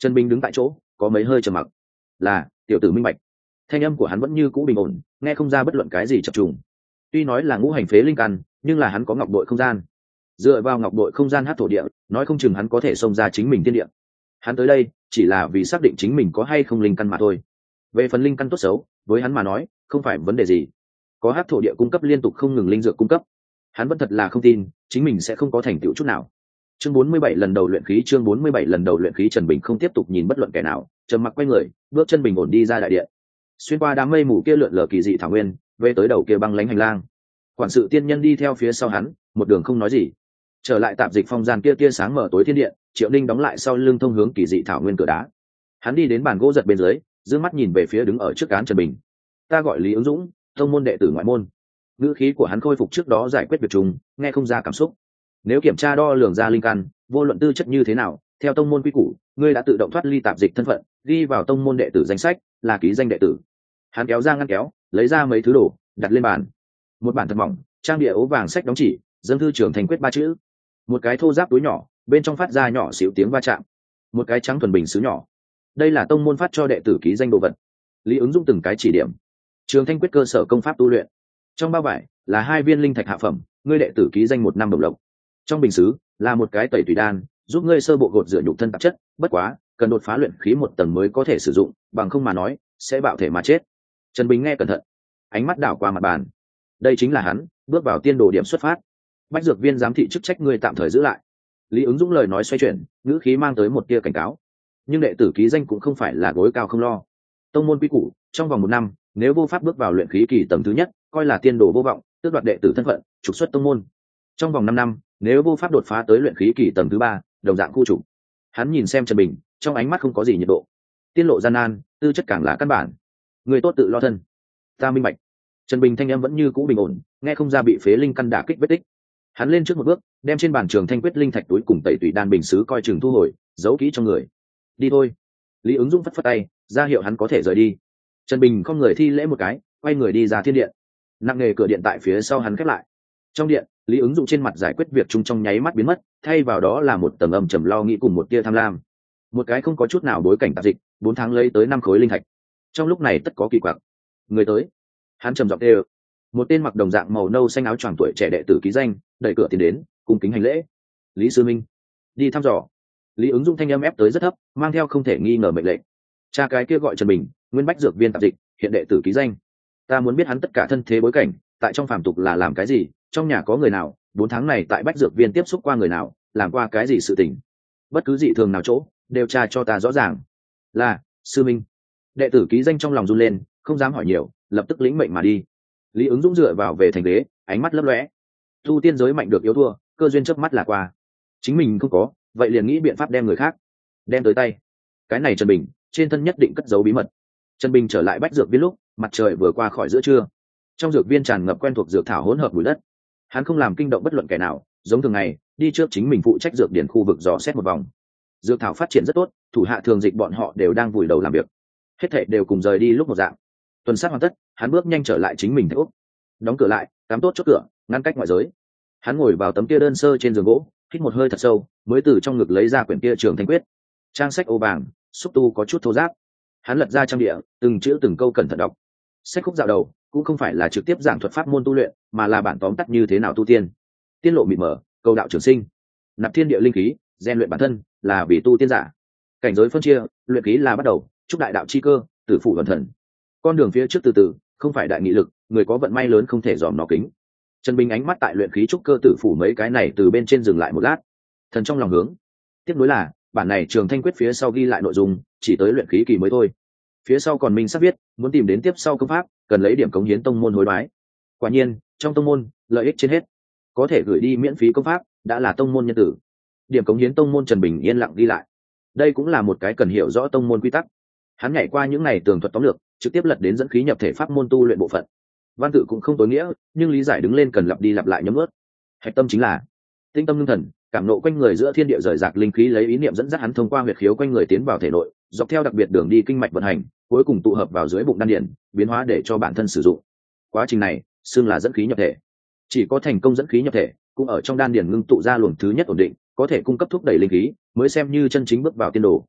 Trần Bình đứng tại chỗ có mấy hơi trầm mặc. Là tiểu tử minh bạch. Thanh âm của hắn vẫn như cũ bình ổn, nghe không ra bất luận cái gì chập trùng. Tuy nói là ngũ hành phế linh căn, nhưng là hắn có ngọc bội không gian. Dựa vào ngọc bội không gian hát thổ địa, nói không chừng hắn có thể xông ra chính mình thiên địa. Hắn tới đây chỉ là vì xác định chính mình có hay không linh căn mà thôi. Về phần linh căn tốt xấu, với hắn mà nói không phải vấn đề gì. Có hát thổ địa cung cấp liên tục không ngừng linh dược cung cấp, hắn vẫn thật là không tin chính mình sẽ không có thành tựu chút nào. Chương 47 lần đầu luyện khí, chương 47 lần đầu luyện khí. Trần Bình không tiếp tục nhìn bất luận kẻ nào, trầm mặc quay người, bước chân bình ổn đi ra đại điện. Xuyên qua đám mây mù kia lượn lờ kỳ dị thảo nguyên, về tới đầu kia băng lánh hành lang. Quản sự tiên nhân đi theo phía sau hắn, một đường không nói gì. Trở lại tạp dịch phong gian kia tia sáng mở tối thiên điện, Triệu Ninh đóng lại sau lưng thông hướng kỳ dị thảo nguyên cửa đá. Hắn đi đến bàn gỗ giật bên dưới, dương mắt nhìn về phía đứng ở trước cán Trần Bình. Ta gọi Lý Ứng Dũng, tông môn đệ tử ngoại môn. Ngữ khí của hắn khôi phục trước đó giải quyết việc trùng, nghe không ra cảm xúc. Nếu kiểm tra đo lường ra linh căn, vô luận tư chất như thế nào, theo tông môn quy củ, ngươi đã tự động thoát ly tạp dịch thân phận, ghi vào tông môn đệ tử danh sách, là ký danh đệ tử. Hắn kéo ra ngăn kéo, lấy ra mấy thứ đồ, đặt lên bàn. Một bản thật mỏng, trang địa ố vàng sách đóng chỉ, dâng thư trưởng thành quyết 3 chữ. Một cái thô giáp túi nhỏ, bên trong phát ra nhỏ xíu tiếng va chạm. Một cái trắng thuần bình sứ nhỏ. Đây là tông môn phát cho đệ tử ký danh đồ vật. Lý Ứng Dung từng cái chỉ điểm. Trường Thanh quyết cơ sở công pháp tu luyện. Trong bao vải là 2 viên linh thạch hạ phẩm, ngươi đệ tử ký danh 1 năm đồng lộc. Trong bình sứ là một cái tẩy tùy đan, giúp ngươi sơ bộ gột rửa nhục thân tạp chất, bất quá cần đột phá luyện khí 1 tầng mới có thể sử dụng, bằng không mà nói sẽ bạo thể mà chết. Trần Bình nghe cẩn thận, ánh mắt đảo qua mặt bàn. Đây chính là hắn bước vào tiên đồ điểm xuất phát. Bách dược viên giám thị chức trách ngươi tạm thời giữ lại. Lý Ứng Dũng lời nói xoay chuyển, ngữ khí mang tới một tia cảnh cáo. Nhưng đệ tử ký danh cũng không phải là gối cao không lo. Tông môn quy củ, trong vòng 1 năm, nếu vô pháp bước vào luyện khí kỳ tầng thứ nhất, coi là tiên đồ vô vọng, tước đoạt đệ tử thân phận, trục xuất tông môn. Trong vòng 5 năm, nếu vô pháp đột phá tới luyện khí kỳ tầng thứ 3, đồng dạng khu trục. Hắn nhìn xem Trần Bình, trong ánh mắt không có gì nhiệt độ. Tiên lộ gian nan, tư chất càng là căn bản. Người tốt tự lo thân. Ta minh bạch. Trần Bình thanh âm vẫn như cũ bình ổn, nghe không ra bị phế linh căn đả kích vết tích. Hắn lên trước một bước, đem trên bàn Trường Thanh quyết linh thạch túi cùng tẩy tùy đan bình sứ coi chừng thu hồi, giấu kỹ trong người. Đi thôi. Lý Ứng Dũng phất phất tay, ra hiệu hắn có thể rời đi. Trần Bình không người thi lễ một cái, quay người đi ra thiên điện. Nặng nề cửa điện tại phía sau hắn khép lại. Trong điện, Lý Ứng Dũng trên mặt giải quyết việc chung trong nháy mắt biến mất, thay vào đó là một tầng âm trầm lo nghĩ cùng một tia tham lam. Một cái không có chút nào bối cảnh tạp dịch, 4 tháng lấy tới 5 khối linh thạch. Trong lúc này tất có kỳ quặc. Người tới. Hắn trầm giọng kêu. Một tên mặc đồng dạng màu nâu xanh áo choàng tuổi trẻ đệ tử ký danh, đẩy cửa tiến đến, cung kính hành lễ. Lý sư minh. Đi thăm dò. Lý Ứng Dũng thanh âm ép tới rất thấp, mang theo không thể nghi ngờ mệnh lệnh. Cha cái kia gọi Trần Bình, nguyên bách dược viên tạp dịch, hiện đệ tử ký danh. Ta muốn biết hắn tất cả thân thế bối cảnh, tại trong phàm tục là làm cái gì, trong nhà có người nào, 4 tháng này tại bách dược viên tiếp xúc qua người nào, làm qua cái gì sự tình. Bất cứ dị thường nào chỗ, đều tra cho ta rõ ràng. Là, sư minh. Đệ tử ký danh trong lòng run lên, không dám hỏi nhiều, lập tức lĩnh mệnh mà đi. Lý Ứng Dũng dựa vào về thành ghế, ánh mắt lấp lóe. Tu tiên giới mạnh được yếu thua, cơ duyên chớp mắt là qua. Chính mình không có, vậy liền nghĩ biện pháp đem người khác đem tới tay. Cái này Trần Bình, trên thân nhất định cất giấu bí mật. Trần Bình trở lại bách dược viên lúc mặt trời vừa qua khỏi giữa trưa. Trong dược viên tràn ngập quen thuộc dược thảo hỗn hợp bụi đất. Hắn không làm kinh động bất luận kẻ nào, giống thường ngày đi trước chính mình phụ trách dược điển khu vực dò xét một vòng. Dược thảo phát triển rất tốt, thủ hạ thường dịch bọn họ đều đang vùi đầu làm việc, hết thảy đều cùng rời đi lúc một dạng. Tuần sát hoàn tất, hắn bước nhanh trở lại chính mình thạch úc, đóng cửa lại, cắm tốt chốt cửa, ngăn cách ngoại giới. Hắn ngồi vào tấm kia đơn sơ trên giường gỗ, hít một hơi thật sâu, mới từ trong ngực lấy ra quyển kia Trường Thanh quyết. Trang sách ô vàng, xúc tu có chút thô ráp. Hắn lật ra trang địa, từng chữ từng câu cẩn thận đọc. Sách khúc dạo đầu cũng không phải là trực tiếp giảng thuật pháp môn tu luyện, mà là bản tóm tắt như thế nào tu tiên. Tiên lộ mịt mờ, cầu đạo trường sinh, nạp thiên địa linh khí, rèn luyện bản thân, là vì tu tiên giả. Cảnh giới phân chia, luyện khí là bắt đầu, chúc đại đạo chi cơ, tử phụ vận thần. Con đường phía trước từ từ, không phải đại nghị lực, người có vận may lớn không thể dòm nó kính. Trần Bình ánh mắt tại luyện khí trúc cơ tử phủ mấy cái này từ bên trên dừng lại một lát, thần trong lòng hướng. Tiếp nối là, bản này Trường Thanh quyết phía sau ghi lại nội dung, chỉ tới luyện khí kỳ mới thôi. Phía sau còn minh xác viết, muốn tìm đến tiếp sau công pháp, cần lấy điểm cống hiến tông môn hối đoái. Quả nhiên, trong tông môn, lợi ích trên hết. Có thể gửi đi miễn phí công pháp, đã là tông môn nhân tử. Điểm cống hiến tông môn Trần Bình yên lặng ghi lại. Đây cũng là một cái cần hiểu rõ tông môn quy tắc. Hắn nhảy qua những này tường thuật tóm lược, trực tiếp lật đến dẫn khí nhập thể pháp môn tu luyện bộ phận. Văn tự cũng không tối nghĩa, nhưng lý giải đứng lên cần lặp đi lặp lại nhấm ướt. Hạch tâm chính là tinh tâm ngưng thần, cảm nộ quanh người giữa thiên địa rời rạc linh khí, lấy ý niệm dẫn dắt hắn thông qua huyệt khiếu quanh người tiến vào thể nội, dọc theo đặc biệt đường đi kinh mạch vận hành, cuối cùng tụ hợp vào dưới bụng đan điển, biến hóa để cho bản thân sử dụng. Quá trình này xưng là dẫn khí nhập thể. Chỉ có thành công dẫn khí nhập thể, cũng ở trong đan điển ngưng tụ ra luồng thứ nhất ổn định, có thể cung cấp thúc đẩy linh khí, mới xem như chân chính bước vào tiên đồ.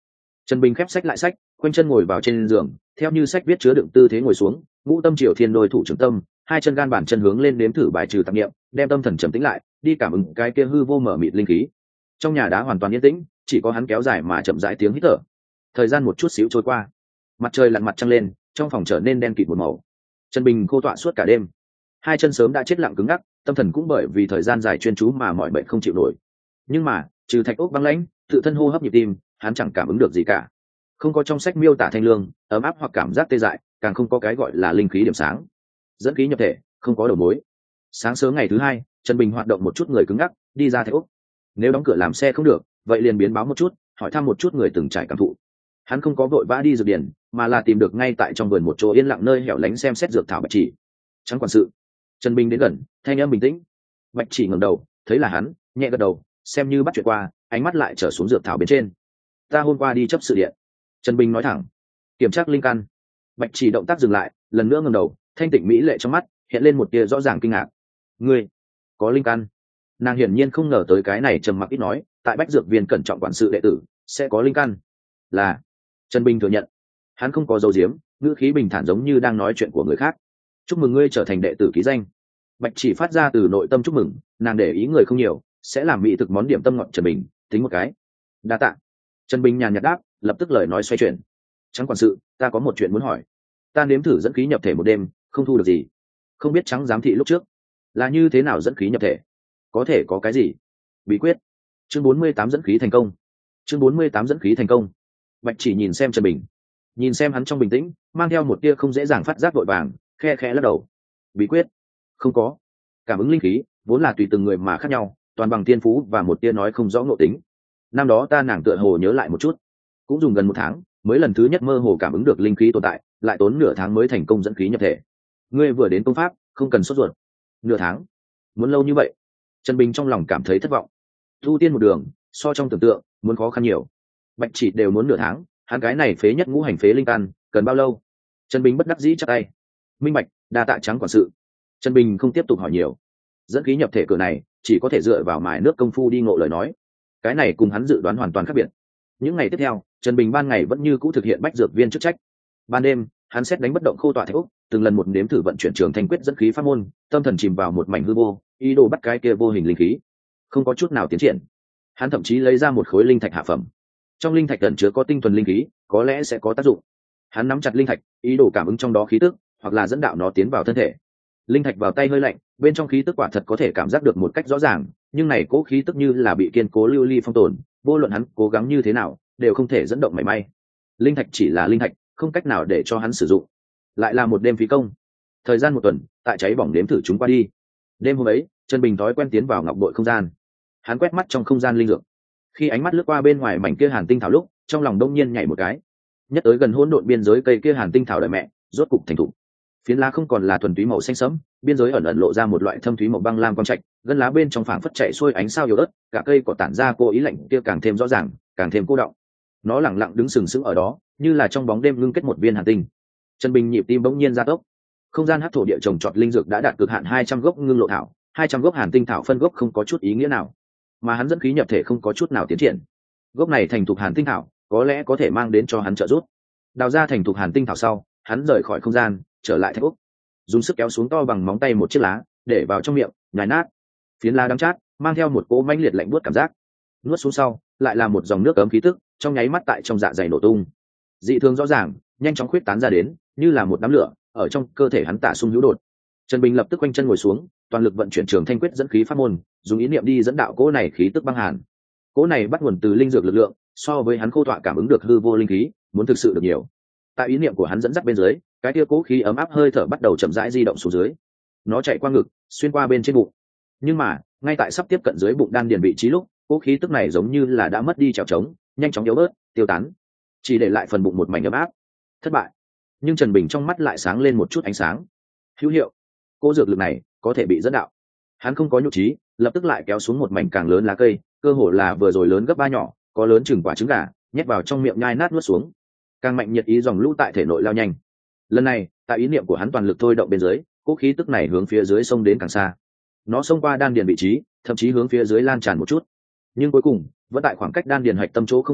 Trần Bình khép sách lại sách, quanh chân ngồi vào trên giường, theo như sách viết chứa đựng tư thế ngồi xuống, ngũ tâm triều thiên đôi thủ trưởng tâm, hai chân gan bản chân hướng lên nếm thử bài trừ tạp niệm, đem tâm thần trầm tĩnh lại, đi cảm ứng cái kia hư vô mở mịt linh khí. Trong nhà đá hoàn toàn yên tĩnh, chỉ có hắn kéo dài mà chậm rãi tiếng hít thở. Thời gian một chút xíu trôi qua, mặt trời lặn mặt trăng lên, trong phòng trở nên đen kịt một màu. Trần Bình khô tọa suốt cả đêm, hai chân sớm đã chết lặng cứng ngắc, tâm thần cũng bởi vì thời gian dài chuyên chú mà mọi bệnh không chịu nổi. Nhưng mà trừ thạch ốc băng lãnh, tự thân hô hấp nhịp tim, hắn chẳng cảm ứng được gì cả. Không có trong sách miêu tả thanh lương ấm áp hoặc cảm giác tê dại, càng không có cái gọi là linh khí điểm sáng, dẫn khí nhập thể, không có đầu mối. Sáng sớm ngày thứ hai, Trần Bình hoạt động một chút người cứng ngắc, đi ra thạch ốc. Nếu đóng cửa làm xe không được, vậy liền biến báo một chút, hỏi thăm một chút người từng trải cảm thụ. Hắn không có vội vã đi dược điển, mà là tìm được ngay tại trong vườn một chỗ yên lặng nơi hẻo lánh xem xét dược thảo Bạch Chỉ. Trắng quản sự. Trần Bình đến gần, thanh âm bình tĩnh. Bạch Chỉ ngẩng đầu, thấy là hắn, nhẹ gật đầu, xem như bắt chuyện qua, ánh mắt lại trở xuống dược thảo bên trên. Ta hôm qua đi chấp sự điện. Trần Bình nói thẳng. Kiểm tra linh căn. Bạch Chỉ động tác dừng lại, lần nữa ngẩng đầu, thanh tịnh mỹ lệ trong mắt hiện lên một tia rõ ràng kinh ngạc. Ngươi có linh căn? Nàng hiển nhiên không ngờ tới cái này, trầm mặc ít nói, tại Bách Dược Viên cẩn trọng quản sự đệ tử sẽ có linh căn. Là. Trần Bình thừa nhận. Hắn không có dấu diếm, ngữ khí bình thản giống như đang nói chuyện của người khác. Chúc mừng ngươi trở thành đệ tử ký danh. Bạch Chỉ phát ra từ nội tâm chúc mừng, nàng để ý người không nhiều, sẽ làm mỹ thực món điểm tâm ngọt Trần Bình, tính một cái. Đa tạ. Trần Bình nhàn nhạt đáp, lập tức lời nói xoay chuyển. Trắng quản sự, ta có một chuyện muốn hỏi. Ta nếm thử dẫn khí nhập thể một đêm, không thu được gì. Không biết Trắng giám thị lúc trước là như thế nào dẫn khí nhập thể, có thể có cái gì bí quyết? Chương 48 dẫn khí thành công. Chương 48 dẫn khí thành công. Bạch Chỉ nhìn xem Trần Bình, nhìn xem hắn trong bình tĩnh mang theo một tia không dễ dàng phát giác vội vàng, khe khẽ lắc đầu. Bí quyết không có. Cảm ứng linh khí vốn là tùy từng người mà khác nhau, toàn bằng tiên phú và một tia nói không rõ ngộ tính. Năm đó ta nàng tựa hồ nhớ lại một chút, cũng dùng gần 1 tháng mới lần thứ nhất mơ hồ cảm ứng được linh khí tồn tại, lại tốn nửa tháng mới thành công dẫn khí nhập thể. Ngươi vừa đến công pháp, không cần sốt ruột. Nửa tháng? Muốn lâu như vậy? Trần Bình trong lòng cảm thấy thất vọng. Tu tiên một đường, so trong tưởng tượng muốn khó khăn nhiều. Bạch Chỉ đều muốn nửa tháng, hắn cái này phế nhất ngũ hành phế linh căn, cần bao lâu? Trần Bình bất đắc dĩ chắp tay. Minh bạch, đa tạ Trắng quản sự. Trần Bình không tiếp tục hỏi nhiều. Dẫn khí nhập thể cửa này chỉ có thể dựa vào mài nước công phu đi ngộ lời nói. Cái này cùng hắn dự đoán hoàn toàn khác biệt. Những ngày tiếp theo, Trần Bình ban ngày vẫn như cũ thực hiện Bách Dược Viên chức trách. Ban đêm, hắn xét đánh bất động khô tọa thạch úc, từng lần một nếm thử vận chuyển trường thanh quyết dẫn khí pháp môn, tâm thần chìm vào một mảnh hư vô, ý đồ bắt cái kia vô hình linh khí. Không có chút nào tiến triển. Hắn thậm chí lấy ra một khối linh thạch hạ phẩm. Trong linh thạch ẩn chứa có tinh thuần linh khí, có lẽ sẽ có tác dụng. Hắn nắm chặt linh thạch, ý đồ cảm ứng trong đó khí tức, hoặc là dẫn đạo nó tiến vào thân thể. Linh thạch vào tay hơi lạnh, bên trong khí tức quả thật có thể cảm giác được một cách rõ ràng, nhưng này cố khí tức như là bị kiên cố lưu ly phong tồn, vô luận hắn cố gắng như thế nào, đều không thể dẫn động mảy may. Linh thạch chỉ là linh thạch, không cách nào để cho hắn sử dụng. Lại là một đêm phí công. Thời gian 1 tuần, tại cháy bỏng đếm thử chúng qua đi. Đêm hôm ấy, Trần Bình thói quen tiến vào ngọc bội không gian. Hắn quét mắt trong không gian linh dược. Khi ánh mắt lướt qua bên ngoài mảnh kia hàn tinh thảo lúc, trong lòng đông nhiên nhảy một cái. Nhất tới gần hỗn độn biên giới cây kia hàn tinh thảo đời mẹ, rốt cục thành thục. Phiến lá không còn là thuần túy màu xanh sẫm, biên giới ẩn ẩn lộ ra một loại thâm thúy màu băng lam quang trạch, gân lá bên trong phảng phất chạy xuôi ánh sao yếu ớt, cả cây cỏ tản ra cô ý lạnh kia càng thêm rõ ràng, càng thêm cô đọng. Nó lặng lặng đứng sừng sững ở đó, như là trong bóng đêm ngưng kết một viên hàn tinh. Trần Bình nhịp tim bỗng nhiên gia tốc. Không gian hắc thổ địa trồng trọt linh dược đã đạt cực hạn 200 gốc ngưng lộ thảo, 200 gốc hàn tinh thảo phân gốc không có chút ý nghĩa nào, mà hắn dẫn khí nhập thể không có chút nào tiến triển. Gốc này thành thục hàn tinh thảo, có lẽ có thể mang đến cho hắn trợ giúp. Đào ra thành thục hàn tinh thảo sau, hắn rời khỏi không gian, trở lại thạch úc, dùng sức kéo xuống to bằng móng tay một chiếc lá, để vào trong miệng, nhai nát. Phiến lá đắng chát, mang theo một cỗ mãnh liệt lạnh buốt cảm giác. Nuốt xuống sau, lại là một dòng nước ấm khí tức, trong nháy mắt tại trong dạ dày nổ tung. Dị thường rõ ràng, nhanh chóng khuyết tán ra đến, như là một đám lửa ở trong cơ thể hắn tả xung hữu đột. Trần Bình lập tức quanh chân ngồi xuống, toàn lực vận chuyển trường thanh quyết dẫn khí pháp môn, dùng ý niệm đi dẫn đạo cỗ này khí tức băng hàn. Cỗ này bắt nguồn từ linh dược lực lượng, so với hắn khô tọa cảm ứng được hư vô linh khí, muốn thực sự được nhiều. Tại ý niệm của hắn dẫn dắt bên dưới, cái kia cố khí ấm áp hơi thở bắt đầu chậm rãi di động xuống dưới. Nó chạy qua ngực, xuyên qua bên trên bụng. Nhưng mà, ngay tại sắp tiếp cận dưới bụng đan điền vị trí lúc, cố khí tức này giống như là đã mất đi trèo trống, nhanh chóng yếu bớt, tiêu tán, chỉ để lại phần bụng một mảnh ấm áp. Thất bại. Nhưng Trần Bình trong mắt lại sáng lên một chút ánh sáng. Hữu hiệu. Cố dược lực này có thể bị dẫn đạo. Hắn không có nhục trí, lập tức lại kéo xuống một mảnh càng lớn lá cây, cơ hồ là vừa rồi lớn gấp 3 nhỏ, có lớn chừng quả trứng gà, nhét vào trong miệng nhai nát nuốt xuống. Càng mạnh nhiệt ý dòng lũ tại thể nội lao nhanh. Lần này, tại ý niệm của hắn toàn lực thôi động bên dưới, cố khí tức này hướng phía dưới sông đến càng xa. Nó xông qua đan điền vị trí, thậm chí hướng phía dưới lan tràn một chút. Nhưng cuối cùng, vẫn tại khoảng cách đan điền hạch tâm chỗ không xa,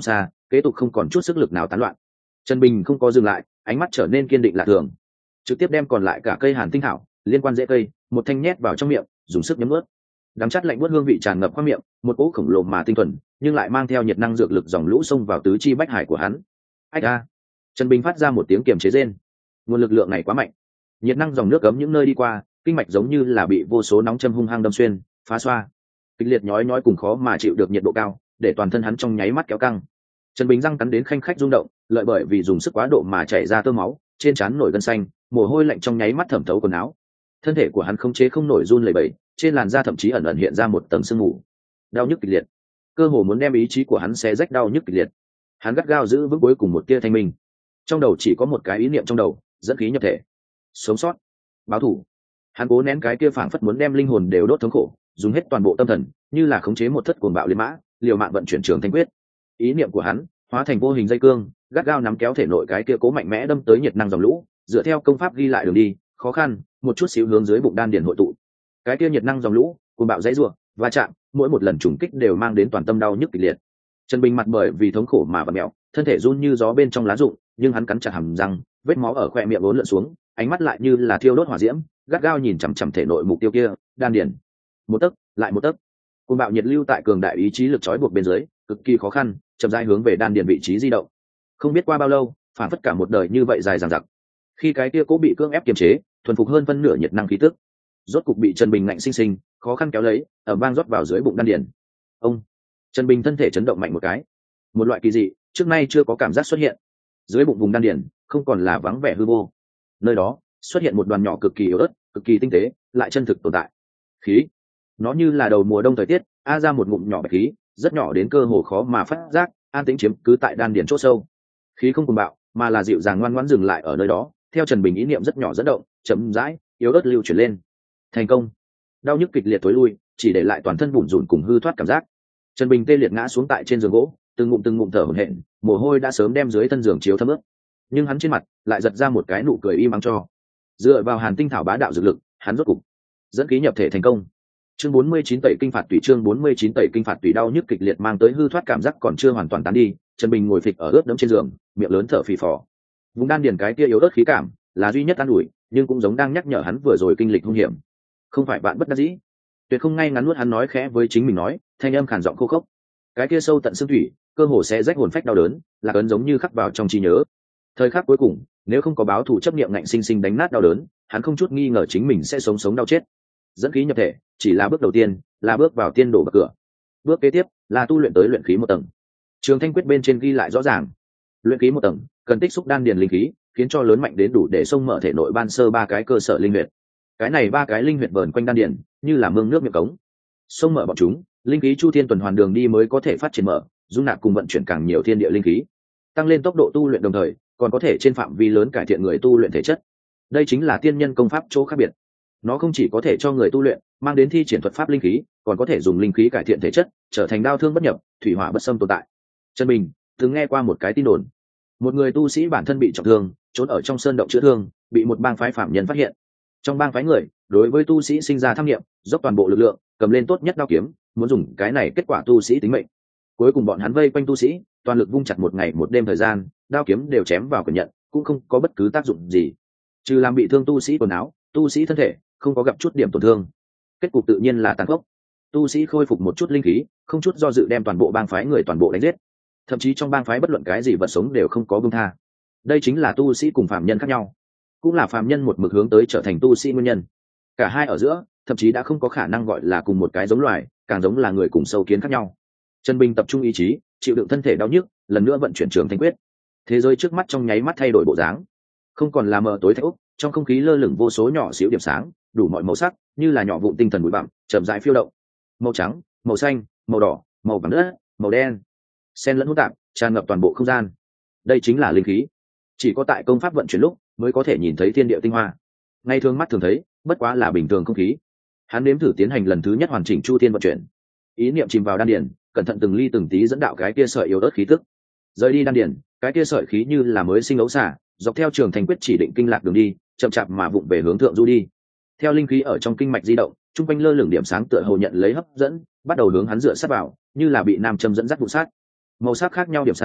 kế tục không còn chút sức lực nào tán loạn. Trần Bình không có dừng lại, ánh mắt trở nên kiên định lạ thường, trực tiếp đem còn lại cả cây hàn tinh thảo liên quan rễ cây một thanh nhét vào trong miệng, dùng sức nhấm ướt. Đắng chát lạnh buốt hương vị tràn ngập qua miệng, một cỗ khổng lồ mà tinh thuần nhưng lại mang theo nhiệt năng dược lực dòng lũ xông vào tứ chi bách hải của hắn. Ách a! Trần Bình phát ra một tiếng kiềm chế rên. Nguồn lực lượng này quá mạnh, nhiệt năng dòng nước cấm những nơi đi qua, kinh mạch giống như là bị vô số nóng châm hung hăng đâm xuyên, phá xoa. Kịch liệt nhói nhói cùng khó mà chịu được nhiệt độ cao, để toàn thân hắn trong nháy mắt kéo căng. Trần Bình răng cắn đến khanh khách rung động, lợi bởi vì dùng sức quá độ mà chảy ra tơ máu, trên trán nổi gân xanh, mồ hôi lạnh trong nháy mắt thẩm thấu quần áo. Thân thể của hắn không chế không nổi run lẩy bẩy, trên làn da thậm chí ẩn ẩn hiện ra một tầng sương mù. Đau nhức kịch liệt, cơ hồ muốn đem ý chí của hắn xé rách đau nhức kịch liệt. Hắn gắt gao giữ vững cuối cùng một tia thanh minh, trong đầu chỉ có một cái ý niệm trong đầu, dẫn khí nhập thể, sống sót, báo thù. Hắn cố nén cái kia phảng phất muốn đem linh hồn đều đốt thống khổ, dùng hết toàn bộ tâm thần, như là khống chế một thất cuồng bạo liệt mã, liều mạng vận chuyển trường thanh quyết. Ý niệm của hắn hóa thành vô hình dây cương, gắt gao nắm kéo thể nội cái kia cố mạnh mẽ đâm tới nhiệt năng dòng lũ, dựa theo công pháp ghi lại đường đi khó khăn, một chút xíu hướng dưới bụng đan điền hội tụ. Cái kia nhiệt năng dòng lũ cuồng bạo dãy rủa, va chạm, mỗi một lần trùng kích đều mang đến toàn tâm đau nhức kịch liệt. Trần Bình mặt bởi vì thống khổ mà vặn mèo, thân thể run như gió bên trong lá rụng, nhưng hắn cắn chặt hàm răng, vết máu ở khóe miệng uốn lượn xuống, ánh mắt lại như là thiêu đốt hỏa diễm, gắt gao nhìn chằm chằm thể nội mục tiêu kia, đan điền. Một tấc, lại một tấc. Cuồng bạo nhiệt lưu tại cường đại ý chí lực trói buộc bên dưới, cực kỳ khó khăn, chậm rãi hướng về đan điền vị trí di động. Không biết qua bao lâu, phản phất cả một đời như vậy dài dằng dặc. Khi cái kia cố bị cưỡng ép kiềm chế, thuần phục hơn phân nửa nhiệt năng khí tức, rốt cục bị Trần Bình ngạnh sinh sinh, khó khăn kéo lấy, ở vang rót vào dưới bụng đan điền. Ông, Trần Bình thân thể chấn động mạnh một cái. Một loại kỳ dị, trước nay chưa có cảm giác xuất hiện. Dưới bụng vùng đan điền, không còn là vắng vẻ hư vô. Nơi đó, xuất hiện một đoàn nhỏ cực kỳ yếu ớt, cực kỳ tinh tế, lại chân thực tồn tại. Khí. Nó như là đầu mùa đông thời tiết, ra một ngụm nhỏ bạch khí, rất nhỏ đến cơ hồ khó mà phát giác, an tĩnh chiếm cứ tại đan điền chỗ sâu. Khí không cuồng bạo, mà là dịu dàng ngoan ngoãn dừng lại ở nơi đó, theo Trần Bình ý niệm rất nhỏ dẫn động, chậm rãi, yếu ớt lưu chuyển lên. Thành công. Đau nhức kịch liệt tối lui, chỉ để lại toàn thân bủn rủn cùng hư thoát cảm giác. Trần Bình tê liệt ngã xuống tại trên giường gỗ, từng ngụm thở hổn hển, mồ hôi đã sớm đem dưới thân giường chiếu thấm ướt. Nhưng hắn trên mặt lại giật ra một cái nụ cười im ắng cho. Dựa vào hàn tinh thảo bá đạo dược lực, hắn rốt cục dẫn khí nhập thể thành công. Chương 49 tẩy kinh phạt tùy, chương 49 tẩy kinh phạt tùy. Đau nhức kịch liệt mang tới hư thoát cảm giác còn chưa hoàn toàn tán đi, Trần Bình ngồi phịch ở ướt đẫm trên giường, miệng lớn thở phì phò. Vùng đan điền cái kia yếu ớt khí cảm, là duy nhất an ủi, nhưng cũng giống đang nhắc nhở hắn vừa rồi kinh lịch hung hiểm. Không phải bạn bất đắc dĩ, tuyệt không ngay ngắn nuốt, hắn nói khẽ với chính mình nói, thanh âm khàn giọng khô khốc. Cái kia sâu tận xương thủy, cơ hồ sẽ rách hồn phách đau đớn, là ấn giống như khắc vào trong trí nhớ. Thời khắc cuối cùng, nếu không có báo thù chấp niệm ngạnh sinh sinh đánh nát đau đớn, hắn không chút nghi ngờ chính mình sẽ sống đau chết. Dẫn khí nhập thể chỉ là bước đầu tiên, là bước vào tiên đổ bậc cửa. Bước kế tiếp là tu luyện tới luyện khí một tầng. Trường Thanh quyết bên trên ghi lại rõ ràng, luyện khí một tầng cần tích xúc đan điền linh khí, khiến cho lớn mạnh đến đủ để xông mở thể nội ban sơ ba cái cơ sở linh huyệt. Cái này ba cái linh huyệt vờn quanh đan điền, như là mương nước miệng cống. Xông mở bọn chúng, linh khí chu thiên tuần hoàn đường đi mới có thể phát triển mở, dung nạp cùng vận chuyển càng nhiều thiên địa linh khí, tăng lên tốc độ tu luyện, đồng thời còn có thể trên phạm vi lớn cải thiện người tu luyện thể chất. Đây chính là tiên nhân công pháp chỗ khác biệt. Nó không chỉ có thể cho người tu luyện mang đến thi triển thuật pháp linh khí, còn có thể dùng linh khí cải thiện thể chất, trở thành đao thương bất nhập, thủy hỏa bất xâm tồn tại. Trần Bình từng nghe qua một cái tin đồn, một người tu sĩ bản thân bị trọng thương, trốn ở trong sơn động chữa thương, bị một bang phái phạm nhân phát hiện. Trong bang phái người đối với tu sĩ sinh ra tham nghiệm, dốc toàn bộ lực lượng cầm lên tốt nhất đao kiếm, muốn dùng cái này kết quả tu sĩ tính mệnh. Cuối cùng bọn hắn vây quanh tu sĩ, toàn lực vung chặt một ngày một đêm thời gian, đao kiếm đều chém vào cẩn nhận, cũng không có bất cứ tác dụng gì, trừ làm bị thương tu sĩ quần áo, tu sĩ thân thể không có gặp chút điểm tổn thương. Kết cục tự nhiên là tàn khốc. Tu sĩ khôi phục một chút linh khí, không chút do dự đem toàn bộ bang phái người toàn bộ đánh giết. Thậm chí trong bang phái bất luận cái gì vật sống đều không có buông tha. Đây chính là tu sĩ cùng phàm nhân khác nhau, cũng là phàm nhân một mực hướng tới trở thành tu sĩ nguyên nhân. Cả hai ở giữa thậm chí đã không có khả năng gọi là cùng một cái giống loài, càng giống là người cùng sâu kiến khác nhau. Trần Bình tập trung ý chí, chịu đựng thân thể đau nhức, lần nữa vận chuyển Trường Thanh quyết. Thế giới trước mắt trong nháy mắt thay đổi bộ dáng, không còn là mờ tối thạch úc, trong không khí lơ lửng vô số nhỏ xíu điểm sáng, đủ mọi màu sắc, như là nhỏ vụn tinh thần bụi bặm, chậm rãi phiêu động. Màu trắng, màu xanh, màu đỏ, màu vàng đất, màu đen, xen lẫn hỗn tạp, tràn ngập toàn bộ không gian. Đây chính là linh khí. Chỉ có tại công pháp vận chuyển lúc mới có thể nhìn thấy thiên địa tinh hoa. Ngay thường mắt thường thấy, bất quá là bình thường không khí. Hắn nếm thử tiến hành lần thứ nhất hoàn chỉnh chu thiên vận chuyển. Ý niệm chìm vào đan điền, cẩn thận từng ly từng tí dẫn đạo cái kia sợi yếu ớt khí tức. Rời đi đan điền, cái kia sợi khí như là mới sinh ấu xả, dọc theo Trường Thanh quyết chỉ định kinh lạc đường đi, chậm chạp mà vụng về hướng thượng du đi. Theo linh khí ở trong kinh mạch di động, trung quanh lơ lửng điểm sáng tựa hồ nhận lấy hấp dẫn, bắt đầu hướng hắn dựa sát vào, như là bị nam châm dẫn dắt vụ sát. Màu sắc khác nhau điểm sáng,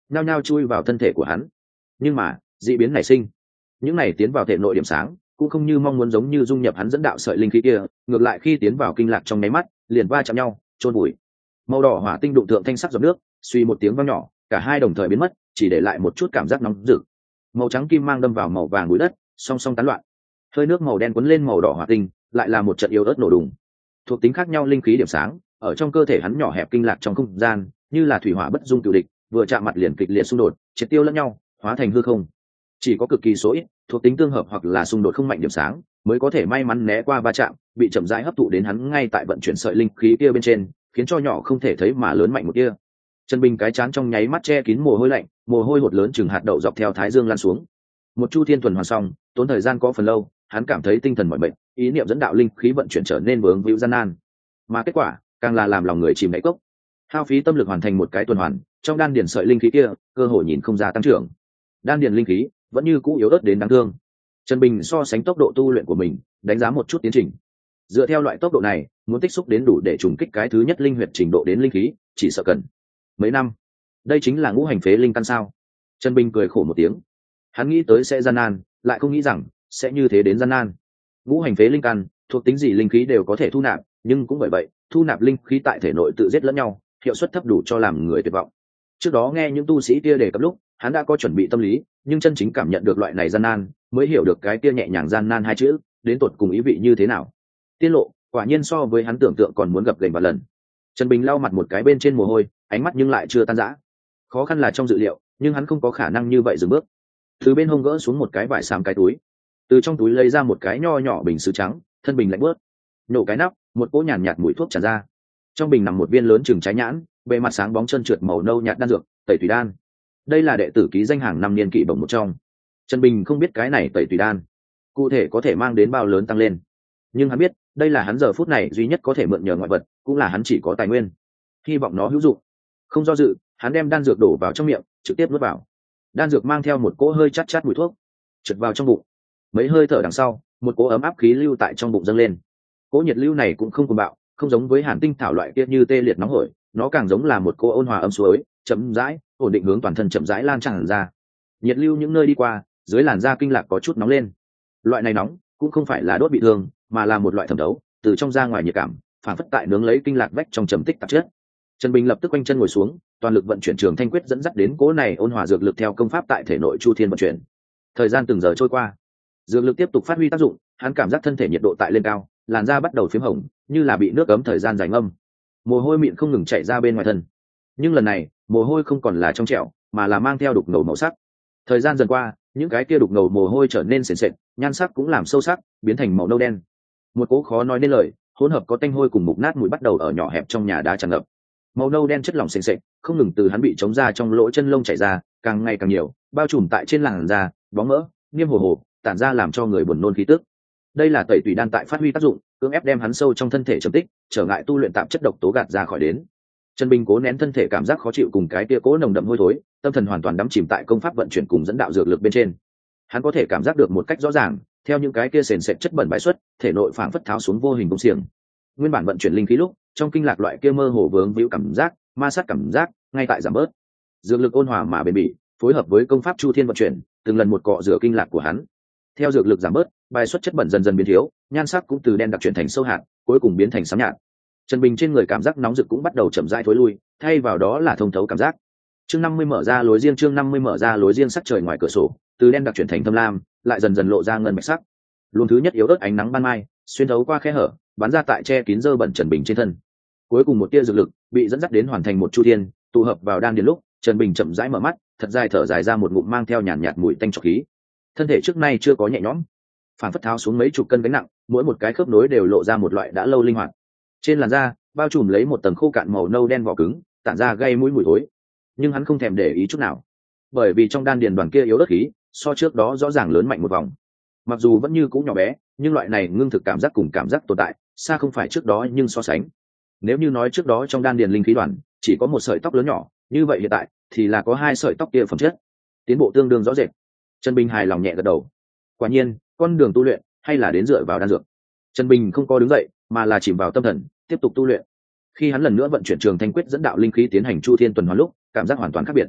nhao nhao chui vào thân thể của hắn. Nhưng mà dị biến nảy sinh, những này tiến vào thể nội điểm sáng cũng không như mong muốn giống như dung nhập hắn dẫn đạo sợi linh khí kia, ngược lại khi tiến vào kinh lạc trong nháy mắt liền va chạm nhau chôn bụi. Màu đỏ hỏa tinh đụng thượng thanh sắc giọt nước, suy một tiếng vang nhỏ, cả hai đồng thời biến mất, chỉ để lại một chút cảm giác nóng rực. Màu trắng kim mang đâm vào màu vàng bụi đất, song song tán loạn. Hơi nước màu đen cuốn lên màu đỏ hỏa tinh, lại là một trận yếu ớt nổ đùng. Thuộc tính khác nhau linh khí điểm sáng ở trong cơ thể hắn nhỏ hẹp kinh lạc trong không gian, như là thủy hỏa bất dung cựu địch, vừa chạm mặt liền kịch liệt xung đột, triệt tiêu lẫn nhau, hóa thành hư không. Chỉ có cực kỳ số ít thuộc tính tương hợp hoặc là xung đột không mạnh điểm sáng mới có thể may mắn né qua va chạm, bị chậm rãi hấp thụ đến hắn ngay tại vận chuyển sợi linh khí kia bên trên, khiến cho nhỏ không thể thấy mà lớn mạnh một kia. Trần Bình cái chán trong nháy mắt che kín mồ hôi lạnh, mồ hôi hột lớn chừng hạt đậu dọc theo thái dương lan xuống. Một chu thiên tuần hoàn xong, tốn thời gian có phần lâu, hắn cảm thấy tinh thần mỏi mệt, ý niệm dẫn đạo linh khí vận chuyển trở nên vướng víu gian nan, mà kết quả càng là làm lòng người chìm đáy cốc. Hao phí tâm lực hoàn thành một cái tuần hoàn, trong đan điền sợi linh khí kia cơ hội nhìn không ra tăng trưởng, đan điền linh khí vẫn như cũ yếu ớt đến đáng thương. Trần Bình so sánh tốc độ tu luyện của mình, đánh giá một chút tiến trình. Dựa theo loại tốc độ này, muốn tích xúc đến đủ để trùng kích cái thứ nhất linh huyệt trình độ đến linh khí, chỉ sợ cần mấy năm. Đây chính là ngũ hành phế linh căn sao? Trần Bình cười khổ một tiếng. Hắn nghĩ tới sẽ gian nan, lại không nghĩ rằng sẽ như thế đến gian nan. Ngũ hành phế linh căn, thuộc tính gì linh khí đều có thể thu nạp, nhưng cũng bởi vậy, thu nạp linh khí tại thể nội tự giết lẫn nhau, hiệu suất thấp đủ cho làm người tuyệt vọng. Trước đó nghe những tu sĩ kia đề cập lúc, hắn đã có chuẩn bị tâm lý, nhưng chân chính cảm nhận được loại này gian nan, mới hiểu được cái kia nhẹ nhàng gian nan hai chữ đến tột cùng ý vị như thế nào. Tiên lộ quả nhiên so với hắn tưởng tượng còn muốn gập ghềnh vài lần. Trần Bình lau mặt một cái bên trên mồ hôi, ánh mắt nhưng lại chưa tan rã. Khó khăn là trong dự liệu, nhưng hắn không có khả năng như vậy dừng bước. Từ bên hông gỡ xuống một cái vải xám cái túi, từ trong túi lấy ra một cái nho nhỏ bình sứ trắng, thân bình lạnh bớt, nổ cái nắp, một cỗ nhàn nhạt mùi thuốc tràn ra. Trong bình nằm một viên lớn chừng trái nhãn, bề mặt sáng bóng trơn trượt màu nâu nhạt đan dược, tẩy tùy đan. Đây là đệ tử ký danh hàng năm niên kỵ bổng một trong. Trần Bình không biết cái này tẩy tùy đan cụ thể có thể mang đến bao lớn tăng lên, nhưng hắn biết đây là hắn giờ phút này duy nhất có thể mượn nhờ ngoại vật, cũng là hắn chỉ có tài nguyên, hy vọng nó hữu dụng. Không do dự, hắn đem đan dược đổ vào trong miệng, trực tiếp nuốt vào. Đan dược mang theo một cỗ hơi chát chát mùi thuốc, trượt vào trong bụng. Mấy hơi thở đằng sau, một cỗ ấm áp khí lưu tại trong bụng dâng lên. Cỗ nhiệt lưu này cũng không cuồng bạo, không giống với hàn tinh thảo loại kia như tê liệt nóng hổi, nó càng giống là một cỗ ôn hòa âm suối, chậm rãi ổn định hướng toàn thân chậm rãi lan tràn ra. Nhiệt lưu những nơi đi qua, dưới làn da kinh lạc có chút nóng lên. Loại này nóng cũng không phải là đốt bị thương, mà là một loại thẩm thấu từ trong ra ngoài nhiệt cảm, phản phất tại nướng lấy kinh lạc vách trong trầm tích tạp chất. Trần Bình lập tức quanh chân ngồi xuống, toàn lực vận chuyển Trường Thanh Quyết dẫn dắt đến cỗ này ôn hòa dược lực theo công pháp tại thể nội Chu Thiên vận chuyển. Thời gian từng giờ trôi qua, dược lực tiếp tục phát huy tác dụng, hắn cảm giác thân thể nhiệt độ tại lên cao, làn da bắt đầu phím hồng, như là bị nước ấm thời gian dài ngâm. Mồ hôi mịn không ngừng chảy ra bên ngoài thân. Nhưng lần này, mồ hôi không còn là trong trẻo, mà là mang theo đục ngầu màu sắc. Thời gian dần qua, những cái kia đục ngầu mồ hôi trở nên sền sệt, nhan sắc cũng làm sâu sắc, biến thành màu nâu đen. Một cỗ khó nói nên lời, hỗn hợp có tanh hôi cùng mục nát mùi bắt đầu ở nhỏ hẹp trong nhà đá tràn ngập. Màu nâu đen chất lỏng sền sệt, không ngừng từ hắn bị chống ra trong lỗ chân lông chảy ra, càng ngày càng nhiều, bao trùm tại trên làn da, bóng mỡ, niêm hồ hồ, tản ra làm cho người buồn nôn khí tức. Đây là tẩy tùy đan tại phát huy tác dụng, cưỡng ép đem hắn sâu trong thân thể trầm tích, trở ngại tu luyện tạp chất độc tố gạt ra khỏi đến. Trần Bình cố nén thân thể cảm giác khó chịu cùng cái kia cố nồng đậm hôi thối, tâm thần hoàn toàn đắm chìm tại công pháp vận chuyển cùng dẫn đạo dược lực bên trên. Hắn có thể cảm giác được một cách rõ ràng, theo những cái kia sền sệt chất bẩn bãi xuất, thể nội phảng phất tháo xuống vô hình công xiềng. Nguyên bản vận chuyển linh khí lúc, trong kinh lạc loại kia mơ hồ vướng víu cảm giác, ma sát cảm giác, ngay tại giảm bớt. Dược lực ôn hòa mà bền bỉ, phối hợp với công pháp Chu Thiên vận chuyển, từng lần một cọ rửa kinh lạc của hắn. Theo dược lực giảm bớt, bài xuất chất bẩn dần dần biến thiếu, nhan sắc cũng từ đen đặc chuyển thành sâu hạt, cuối cùng biến thành xám nhạt. Trần Bình trên người cảm giác nóng rực cũng bắt đầu chậm rãi thối lui, thay vào đó là thông thấu cảm giác. Chương 50 mở ra lối riêng, chương 50 mở ra lối riêng, sắc trời ngoài cửa sổ, từ đen đặc chuyển thành thâm lam, lại dần dần lộ ra ngân bạch sắc. Luồng thứ nhất yếu ớt ánh nắng ban mai, xuyên thấu qua khe hở, bắn ra tại che kín dơ bẩn Trần Bình trên thân. Cuối cùng một tia dược lực bị dẫn dắt đến hoàn thành một chu thiên, tụ hợp vào đan điền lúc, Trần Bình chậm rãi mở mắt, thật dài thở dài ra một ngụm mang theo nhàn nhạt mùi tanh trọc khí. Thân thể trước nay chưa có nhẹ nhõm, phản phất tháo xuống mấy chục cân gánh nặng, mỗi một cái khớp nối đều lộ ra một loại đã lâu linh hoạt. Trên làn da bao trùm lấy một tầng khô cạn màu nâu đen vỏ cứng, tản ra gây mũi mùi thối. Nhưng hắn không thèm để ý chút nào, bởi vì trong đan điền đoàn kia yếu ớt khí, so trước đó rõ ràng lớn mạnh một vòng. Mặc dù vẫn như cũ nhỏ bé, nhưng loại này ngưng thực cảm giác cùng cảm giác tồn tại, xa không phải trước đó nhưng so sánh. Nếu như nói trước đó trong đan điền linh khí đoàn chỉ có một sợi tóc lớn nhỏ, như vậy hiện tại thì là có hai sợi tóc kia phẩm chất, tiến bộ tương đương rõ rệt. Trần Bình hài lòng nhẹ gật đầu. Quả nhiên, con đường tu luyện hay là đến dựa vào đan dược. Trần Bình không có đứng dậy, mà là chìm vào tâm thần, tiếp tục tu luyện. Khi hắn lần nữa vận chuyển Trường Thanh Quyết dẫn đạo linh khí tiến hành Chu Thiên tuần hoàn lúc, cảm giác hoàn toàn khác biệt.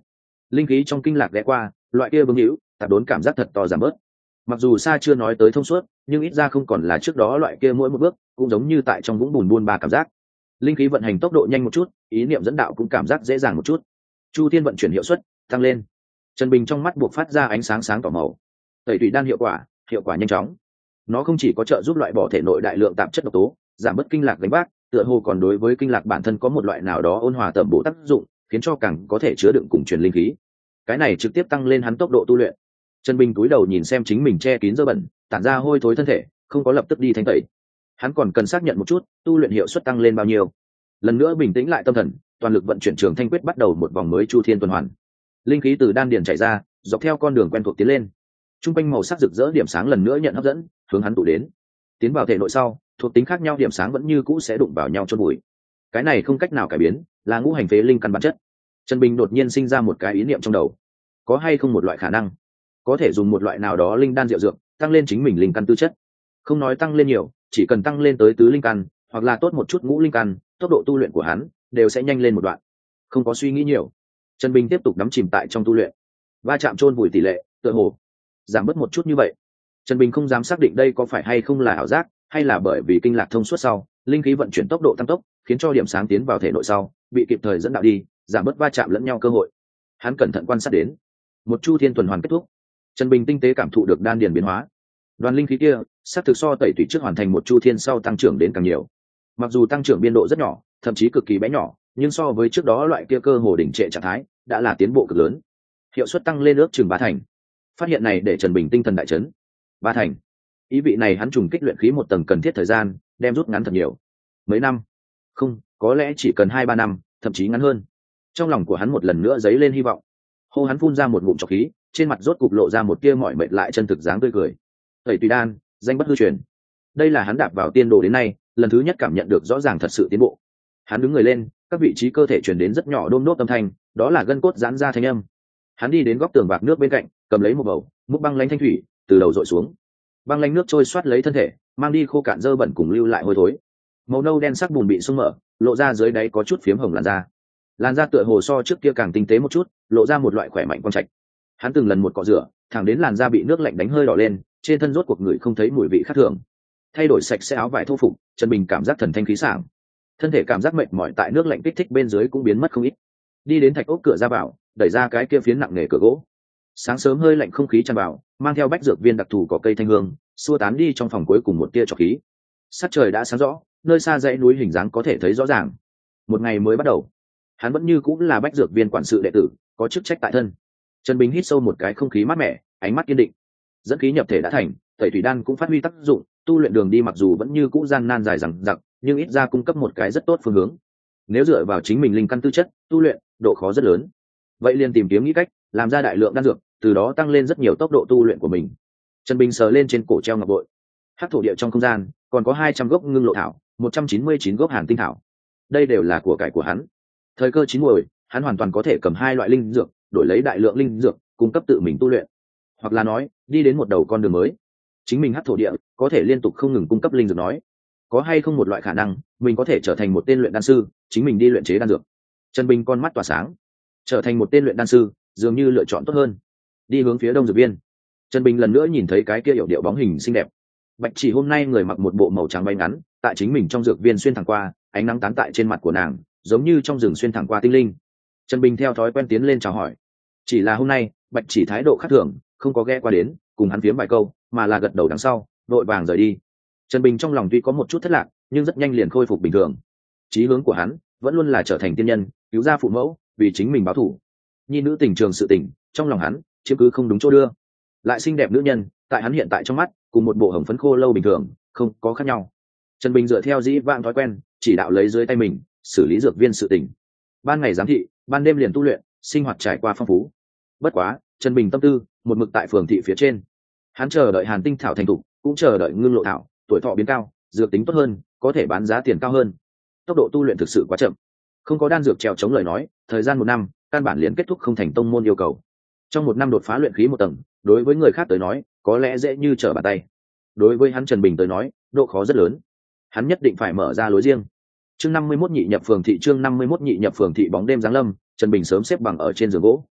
linh khí trong kinh lạc ghé qua, loại kia bướng hữu tạp đốn cảm giác thật to giảm bớt. Mặc dù xa chưa nói tới thông suốt, nhưng ít ra không còn là trước đó loại kia mỗi một bước cũng giống như tại trong vũng bùn buôn ba cảm giác. Linh khí vận hành tốc độ nhanh một chút, ý niệm dẫn đạo cũng cảm giác dễ dàng một chút. Chu thiên vận chuyển hiệu suất tăng lên. Trần Bình trong mắt buộc phát ra ánh sáng sáng tỏ màu. Tẩy tùy đan hiệu quả nhanh chóng. Nó không chỉ có trợ giúp loại bỏ thể nội đại lượng tạp chất độc tố, giảm bớt kinh lạc gánh vác, tựa hồ còn đối với kinh lạc bản thân có một loại nào đó ôn hòa tẩm bổ tác dụng, khiến cho càng có thể chứa đựng cùng truyền linh khí. Cái này trực tiếp tăng lên hắn tốc độ tu luyện. Trần Bình cúi đầu nhìn xem chính mình che kín dơ bẩn, tản ra hôi thối thân thể, không có lập tức đi thanh tẩy. Hắn còn cần xác nhận một chút, tu luyện hiệu suất tăng lên bao nhiêu. Lần nữa bình tĩnh lại tâm thần, toàn lực vận chuyển Trường Thanh Quyết bắt đầu một vòng mới chu thiên tuần hoàn. Linh khí từ đan điền chảy ra, dọc theo con đường quen thuộc tiến lên. Trung quanh màu sắc rực rỡ điểm sáng lần nữa nhận hấp dẫn, hướng hắn tụ đến. Tiến vào thể nội sau, thuộc tính khác nhau điểm sáng vẫn như cũ sẽ đụng vào nhau chôn bụi. Cái này không cách nào cải biến, là ngũ hành phế linh căn bản chất. Trần Bình đột nhiên sinh ra một cái ý niệm trong đầu. Có hay không một loại khả năng, có thể dùng một loại nào đó linh đan diệu dược, tăng lên chính mình linh căn tư chất. Không nói tăng lên nhiều, chỉ cần tăng lên tới tứ linh căn, hoặc là tốt một chút ngũ linh căn, tốc độ tu luyện của hắn đều sẽ nhanh lên một đoạn. Không có suy nghĩ nhiều, Trần Bình tiếp tục đắm chìm tại trong tu luyện. Va chạm chôn vùi tỷ lệ tựa hồ giảm bớt một chút như vậy. Trần Bình không dám xác định đây có phải hay không là ảo giác, hay là bởi vì kinh lạc thông suốt sau, linh khí vận chuyển tốc độ tăng tốc, khiến cho điểm sáng tiến vào thể nội sau bị kịp thời dẫn đạo đi, giảm bớt va chạm lẫn nhau cơ hội. Hắn cẩn thận quan sát đến, một chu thiên tuần hoàn kết thúc. Trần Bình tinh tế cảm thụ được đan điền biến hóa. Đoàn linh khí kia xác thực so tẩy tủy trước hoàn thành một chu thiên sau tăng trưởng đến càng nhiều. Mặc dù tăng trưởng biên độ rất nhỏ, thậm chí cực kỳ bé nhỏ, nhưng so với trước đó loại kia cơ hồ đỉnh trệ trạng thái, đã là tiến bộ cực lớn. Hiệu suất tăng lên ước chừng 3 thành. Phát hiện này để Trần Bình tinh thần đại chấn. 3 thành. Ý vị này hắn trùng kích luyện khí một tầng cần thiết thời gian, đem rút ngắn thật nhiều. Mấy năm? Không, có lẽ chỉ cần 2-3 năm, thậm chí ngắn hơn. Trong lòng của hắn một lần nữa dấy lên hy vọng. Hô hắn phun ra một ngụm trọc khí, trên mặt rốt cục lộ ra một tia mỏi mệt lại chân thực dáng tươi cười. Tẩy tùy đan, danh bất hư truyền. Đây là hắn đạp vào tiên đồ đến nay, lần thứ nhất cảm nhận được rõ ràng thật sự tiến bộ. Hắn đứng người lên, các vị trí cơ thể truyền đến rất nhỏ đôm đốt âm thanh, đó là gân cốt giãn ra thanh âm. Hắn đi đến góc tường bạc nước bên cạnh, cầm lấy một bầu múc băng lanh thanh thủy, từ đầu dội xuống. Băng lanh nước trôi xoát lấy thân thể, mang đi khô cạn dơ bẩn cùng lưu lại hôi thối. Màu nâu đen sắc bùn bị sung mở, lộ ra dưới đáy có chút phiếm hồng làn da. Làn da tựa hồ so trước kia càng tinh tế một chút, lộ ra một loại khỏe mạnh quang trạch. Hắn từng lần một cọ rửa, thẳng đến làn da bị nước lạnh đánh hơi đỏ lên, trên thân rốt cuộc người không thấy mùi vị khác thường. Thay đổi sạch sẽ áo vải thô phục, Trần Bình cảm giác thần thanh khí sảng. Thân thể cảm giác mệt mỏi tại nước lạnh kích thích bên dưới cũng biến mất không ít. Đi đến thạch ốc cửa ra vào, đẩy ra cái kia phiến nặng nề cửa gỗ. Sáng sớm hơi lạnh không khí tràn vào, mang theo bách dược viên đặc thù có cây thanh hương, xua tán đi trong phòng cuối cùng một tia trọc khí. Sắc trời đã sáng rõ, nơi xa dãy núi hình dáng có thể thấy rõ ràng. Một ngày mới bắt đầu, hắn vẫn như cũng là bách dược viên quản sự đệ tử, có chức trách tại thân. Trần Bình hít sâu một cái không khí mát mẻ, ánh mắt kiên định. Dẫn khí nhập thể đã thành, tẩy thủy đan cũng phát huy tác dụng, tu luyện đường đi mặc dù vẫn như cũ gian nan dài dằng dặc, nhưng ít ra cung cấp một cái rất tốt phương hướng. Nếu dựa vào chính mình linh căn tư chất, tu luyện, độ khó rất lớn. Vậy liền tìm kiếm nghĩ cách, làm ra đại lượng đan dược, từ đó tăng lên rất nhiều tốc độ tu luyện của mình. Trần Bình sờ lên trên cổ treo ngọc bội. Hắc thổ địa trong không gian, còn có 200 gốc ngưng lộ thảo, 199 gốc hàn tinh thảo. Đây đều là của cải của hắn. Thời cơ chín muồi, hắn hoàn toàn có thể cầm 2 loại linh dược, đổi lấy đại lượng linh dược, cung cấp tự mình tu luyện. Hoặc là nói, đi đến một đầu con đường mới. Chính mình hắc thổ địa có thể liên tục không ngừng cung cấp linh dược nói, có hay không một loại khả năng, mình có thể trở thành một tên luyện đan sư, chính mình đi luyện chế đan dược. Trần Bình con mắt tỏa sáng, trở thành một tên luyện đan sư, dường như lựa chọn tốt hơn. Đi hướng phía đông dược viên, Trần Bình lần nữa nhìn thấy cái kia yểu điệu bóng hình xinh đẹp. Bạch Chỉ hôm nay người mặc một bộ màu trắng váy ngắn, tại chính mình trong dược viên xuyên thẳng qua, ánh nắng tán tại trên mặt của nàng, giống như trong rừng xuyên thẳng qua tinh linh. Trần Bình theo thói quen tiến lên chào hỏi. Chỉ là hôm nay, Bạch Chỉ thái độ khác thường, không có ghé qua đến, cùng hắn phiếm vài câu, mà là gật đầu đằng sau, vội vàng rời đi. Trần Bình trong lòng tuy có một chút thất lạc, nhưng rất nhanh liền khôi phục bình thường. Chí hướng của hắn vẫn luôn là trở thành tiên nhân, cứu ra phụ mẫu, vì chính mình báo thù. Nhi nữ tình trường sự tình, trong lòng hắn chiếm cứ không đúng chỗ đưa. Lại xinh đẹp nữ nhân, tại hắn hiện tại trong mắt, cùng một bộ hồng phấn khô lâu bình thường, không có khác nhau. Trần Bình dựa theo dĩ vãng thói quen, chỉ đạo lấy dưới tay mình, xử lý dược viên sự tình. Ban ngày giám thị, ban đêm liền tu luyện, sinh hoạt trải qua phong phú. Bất quá, Trần Bình tâm tư một mực tại phường thị phía trên. Hắn chờ đợi hàn tinh thảo thành thục, cũng chờ đợi ngưng lộ thảo, tuổi thọ biến cao, dược tính tốt hơn, có thể bán giá tiền cao hơn. Tốc độ tu luyện thực sự quá chậm. Không có đan dược trèo chống lời nói, thời gian 1 năm, căn bản liền kết thúc không thành tông môn yêu cầu. Trong 1 năm đột phá luyện khí 1 tầng, đối với người khác tới nói, có lẽ dễ như trở bàn tay. Đối với hắn Trần Bình tới nói, độ khó rất lớn. Hắn nhất định phải mở ra lối riêng. Chương 51 nhị nhập phường thị, chương 51 nhị nhập phường thị, bóng đêm giáng lâm, Trần Bình sớm xếp bằng ở trên giường gỗ.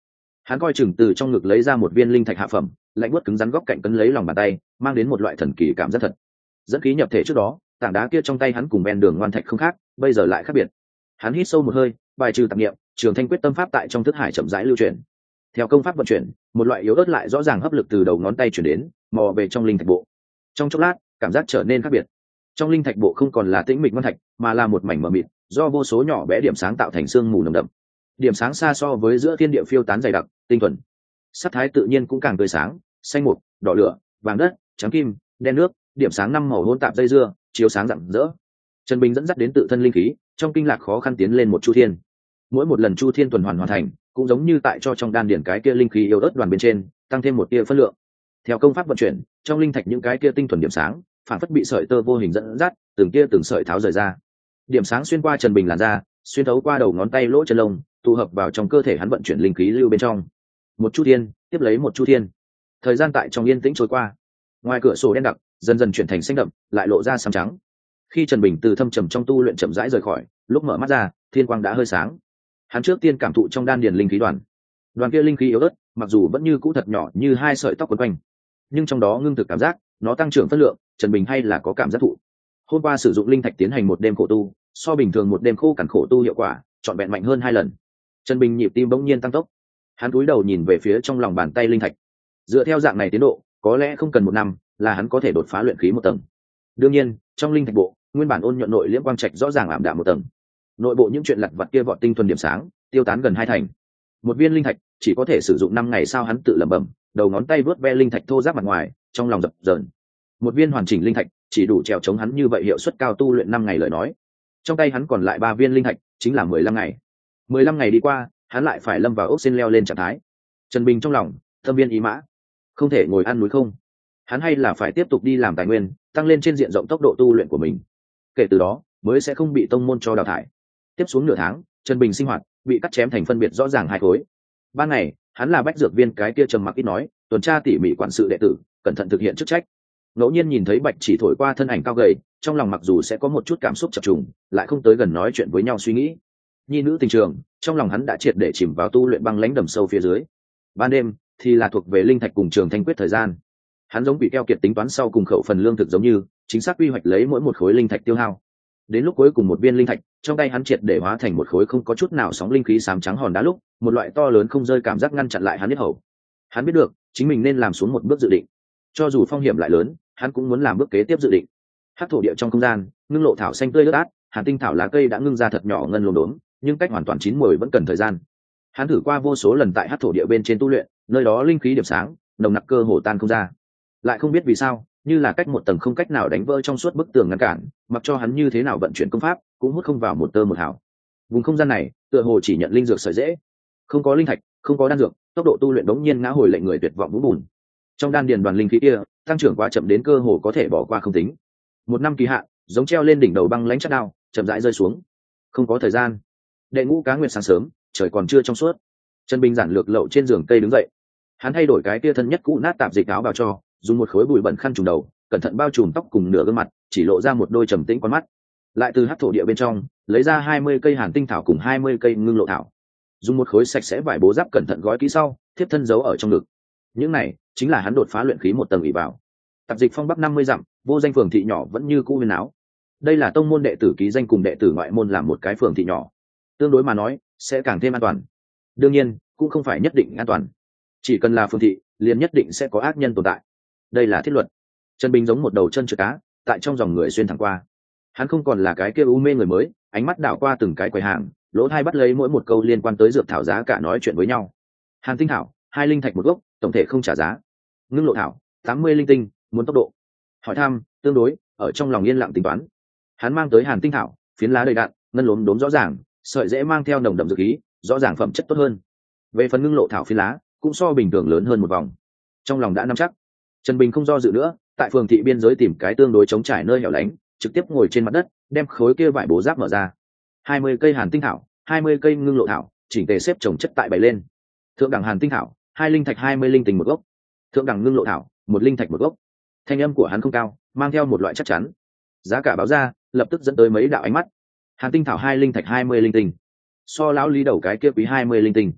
Hắn coi chừng từ trong ngực lấy ra một viên linh thạch hạ phẩm, lạnh buốt cứng rắn góc cạnh cấn lấy lòng bàn tay, mang đến một loại thần kỳ cảm giác thật. Dẫn khí nhập thể trước đó, tảng đá kia trong tay hắn cùng ven đường ngoan thạch không khác, bây giờ lại khác biệt. Hắn hít sâu một hơi, bài trừ tạp niệm, trường thanh quyết tâm pháp tại trong thức hải chậm rãi lưu chuyển. Theo công pháp vận chuyển, một loại yếu ớt lại rõ ràng hấp lực từ đầu ngón tay chuyển đến, mò về trong linh thạch bộ. Trong chốc lát, cảm giác trở nên khác biệt. Trong linh thạch bộ không còn là tĩnh mịch ngoan thạch, mà là một mảnh mờ mịt, do vô số nhỏ bé điểm sáng tạo thành sương mù nồng đậm. Điểm sáng xa so với giữa thiên địa phiêu tán dày đặc, tinh thuần. Sắc thái tự nhiên cũng càng tươi sáng, xanh mục, đỏ lửa, vàng đất, trắng kim, đen nước, điểm sáng năm màu hỗn tạp dây dưa, chiếu sáng rạng rỡ. Trần Bình dẫn dắt đến tự thân linh khí, trong kinh lạc khó khăn tiến lên một chu thiên. Mỗi một lần chu thiên tuần hoàn hoàn thành, cũng giống như tại cho trong đan điển cái kia linh khí yếu ớt đoàn bên trên, tăng thêm một tia phân lượng. Theo công pháp vận chuyển, trong linh thạch những cái kia tinh thuần điểm sáng, phản phất bị sợi tơ vô hình dẫn dắt, từng tia từng sợi tháo rời ra. Điểm sáng xuyên qua Trần Bình làn da, xuyên thấu qua đầu ngón tay lỗ chân lông, tụ hợp vào trong cơ thể hắn vận chuyển linh khí lưu bên trong. Một chu thiên tiếp lấy một chu thiên, thời gian tại trong yên tĩnh trôi qua. Ngoài cửa sổ đen đặc dần dần chuyển thành xanh đậm, lại lộ ra xám trắng. Khi Trần Bình từ thâm trầm trong tu luyện chậm rãi rời khỏi, lúc mở mắt ra, thiên quang đã hơi sáng. Hắn trước tiên cảm thụ trong đan điền linh khí đoàn kia linh khí yếu ớt, mặc dù vẫn như cũ thật nhỏ như hai sợi tóc quấn quanh, nhưng trong đó ngưng thực cảm giác, nó tăng trưởng phân lượng, Trần Bình hay là có cảm giác thụ. Hôm qua sử dụng linh thạch tiến hành một đêm khổ tu, so bình thường một đêm khô cằn khổ tu hiệu quả trọn vẹn mạnh hơn 2 lần. Trần Bình nhịp tim bỗng nhiên tăng tốc, hắn cúi đầu nhìn về phía trong lòng bàn tay linh thạch. Dựa theo dạng này tiến độ, có lẽ không cần 1 năm là hắn có thể đột phá luyện khí 1 tầng. Đương nhiên, trong linh thạch bộ, nguyên bản ôn nhuận nội liễm quang trạch rõ ràng ảm đạm 1 tầng. Nội bộ những chuyện lặt vặt kia vọt tinh thuần điểm sáng, tiêu tán gần 2 thành. Một viên linh thạch chỉ có thể sử dụng 5 ngày sao, hắn tự lẩm bẩm, đầu ngón tay vuốt ve linh thạch thô ráp mặt ngoài, trong lòng dập dờn. Một viên hoàn chỉnh linh thạch chỉ đủ trèo chống hắn như vậy hiệu suất cao tu luyện 5 ngày lời nói. Trong tay hắn còn lại 3 viên linh thạch, chính là 15 ngày. 15 ngày đi qua, hắn lại phải lâm vào ốc sen leo lên trạng thái. Trần Bình trong lòng thâm viên ý mã, không thể ngồi ăn núi không. Hắn hay là phải tiếp tục đi làm tài nguyên, tăng lên trên diện rộng tốc độ tu luyện của mình. Kể từ đó, mới sẽ không bị tông môn cho đào thải. Tiếp xuống nửa tháng, Trần Bình sinh hoạt bị cắt chém thành phân biệt rõ ràng 2 khối. Ban ngày, hắn là bách dược viên cái kia trầm mặc ít nói, tuần tra tỉ mỉ quản sự đệ tử, cẩn thận thực hiện chức trách. Ngẫu nhiên nhìn thấy Bạch Chỉ thổi qua thân ảnh cao gầy, trong lòng mặc dù sẽ có một chút cảm xúc chập trùng, lại không tới gần nói chuyện với nhau suy nghĩ. Nhi nữ tình trường, trong lòng hắn đã triệt để chìm vào tu luyện băng lãnh đầm sâu phía dưới. Ban đêm thì là thuộc về linh thạch cùng trường thanh quyết thời gian. Hắn giống bị keo kiệt tính toán sau cùng khẩu phần lương thực giống như, chính xác quy hoạch lấy mỗi một khối linh thạch tiêu hao. Đến lúc cuối cùng một viên linh thạch, trong tay hắn triệt để hóa thành một khối không có chút nào sóng linh khí xám trắng hòn đá lúc, một loại to lớn không rơi cảm giác ngăn chặn lại hắn huyết hầu. Hắn biết được, chính mình nên làm xuống một bước dự định. Cho dù phong hiểm lại lớn, hắn cũng muốn làm bước kế tiếp dự định. Hắc thổ địa trong không gian, ngưng lộ thảo xanh tươi ướt át, hàn tinh thảo lá cây đã ngưng ra thật nhỏ ngân lốm đốm, nhưng cách hoàn toàn chín muồi vẫn cần thời gian. Hắn thử qua vô số lần tại hắc thổ địa bên trên tu luyện, nơi đó linh khí điểm sáng, nồng nặc cơ hồ tan không ra. Lại không biết vì sao, như là cách một tầng không cách nào đánh vỡ trong suốt bức tường ngăn cản, mặc cho hắn như thế nào vận chuyển công pháp, cũng hút không vào một tơ một hào. Vùng không gian này, tựa hồ chỉ nhận linh dược sợi dễ, không có linh thạch, không có đan dược, tốc độ tu luyện đống nhiên ngã hồi lệnh người tuyệt vọng vũng bùn. Trong đan điền đoàn linh khí kia, tăng trưởng quá chậm đến cơ hồ có thể bỏ qua không tính. 1 năm kỳ hạn, giống treo lên đỉnh đầu băng lãnh chất đao, chậm rãi rơi xuống. Không có thời gian. Đệ ngũ cá nguyệt sáng sớm, trời còn chưa trong suốt. Trần Bình giản lược lậu trên giường cây đứng dậy. Hắn thay đổi cái kia thân nhất cũ nát tạp dịch áo vào cho, dùng một khối bụi bẩn khăn trùm đầu, cẩn thận bao trùm tóc cùng nửa gương mặt, chỉ lộ ra một đôi trầm tĩnh con mắt. Lại từ hắc thổ địa bên trong, lấy ra 20 cây hàn tinh thảo cùng 20 cây ngưng lộ thảo. Dùng một khối sạch sẽ vải bố giáp cẩn thận gói kỹ sau, thiếp thân giấu ở trong ngực. Những này chính là hắn đột phá luyện khí 1 tầng ỷ vào. Tạp dịch phong bắc 50 dặm, vô danh phường thị nhỏ vẫn như cũ huyền áo. Đây là tông môn đệ tử ký danh cùng đệ tử ngoại môn làm một cái phường thị nhỏ. Tương đối mà nói, sẽ càng thêm an toàn. Đương nhiên, cũng không phải nhất định an toàn. Chỉ cần là phường thị, liền nhất định sẽ có ác nhân tồn tại. Đây là thiết luật. Trần Bình giống một đầu chân trượt cá, tại trong dòng người xuyên thẳng qua. Hắn không còn là cái kia u mê người mới, ánh mắt đảo qua từng cái quầy hàng, lỗ tai bắt lấy mỗi một câu liên quan tới dược thảo giá cả nói chuyện với nhau. Hàn tinh thảo, 2 linh thạch một gốc, tổng thể không trả giá. Ngưng lộ thảo, 80 linh tinh, muốn tốc độ. Hỏi thăm, tương đối, ở trong lòng yên lặng tính toán. Hắn mang tới hàn tinh thảo, phiến lá đầy đặn, ngân lốm đốm rõ ràng, sợi dễ mang theo nồng đậm dược khí, rõ ràng phẩm chất tốt hơn. Về phần ngưng lộ thảo phiến lá, cũng so bình thường lớn hơn một vòng. Trong lòng đã nắm chắc, Trần Bình không do dự nữa, tại phường thị biên giới tìm cái tương đối trống trải nơi hẻo lánh, trực tiếp ngồi trên mặt đất, đem khối kia vải bố giáp mở ra. 20 cây hàn tinh thảo, 20 cây ngưng lộ thảo, chỉnh tề xếp chồng chất tại bày lên. Thượng đẳng hàn tinh thảo, 2 linh thạch 20 linh tinh một gốc. Thượng đẳng ngưng lộ thảo, 1 linh thạch một gốc. Thanh âm của hắn không cao, mang theo một loại chắc chắn. Giá cả báo ra, lập tức dẫn tới mấy đạo ánh mắt. Hàn tinh thảo 2 linh thạch 20 linh tinh. So lão lý đầu cái kia quý 20 linh tinh.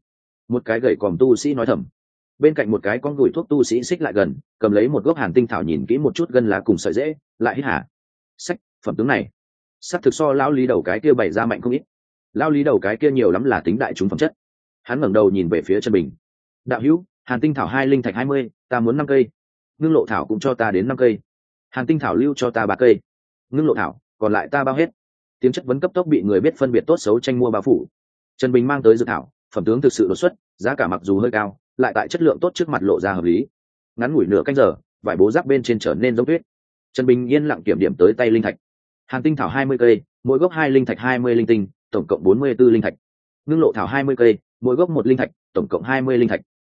Một cái gậy còm tu sĩ nói thầm. Bên cạnh một cái con gùi thuốc tu sĩ xích lại gần, cầm lấy một gốc hàn tinh thảo nhìn kỹ một chút gân lá cùng sợi dễ, lại hít hả. Sách, phẩm tướng này sắc thực so lão lý đầu cái kia bày ra mạnh không ít. Lão lý đầu cái kia nhiều lắm là tính đại chúng phẩm chất. Hắn ngẩng đầu nhìn về phía Trần Bình. Đạo hữu, hàn tinh thảo 2 linh thạch 20, ta muốn 5 cây. Ngưng lộ thảo cũng cho ta đến 5 cây. Hàn tinh thảo lưu cho ta 3 cây. Ngưng lộ thảo, còn lại ta bao hết. Tiếng chất vấn cấp tốc bị người biết phân biệt tốt xấu tranh mua bao phủ. Trần Bình mang tới dược thảo, phẩm tướng thực sự đột xuất, giá cả mặc dù hơi cao, lại tại chất lượng tốt trước mặt lộ ra hợp lý. Ngắn ngủi nửa canh giờ, vải bố giáp bên trên trở nên giống tuyết. Trần Bình yên lặng kiểm điểm tới tay linh thạch. Hàn tinh thảo 20 cây, mỗi gốc 2 linh thạch 20 linh tinh, tổng cộng 44 linh thạch. Ngưng lộ thảo 20 cây, mỗi gốc 1 linh thạch, tổng cộng 20 linh thạch.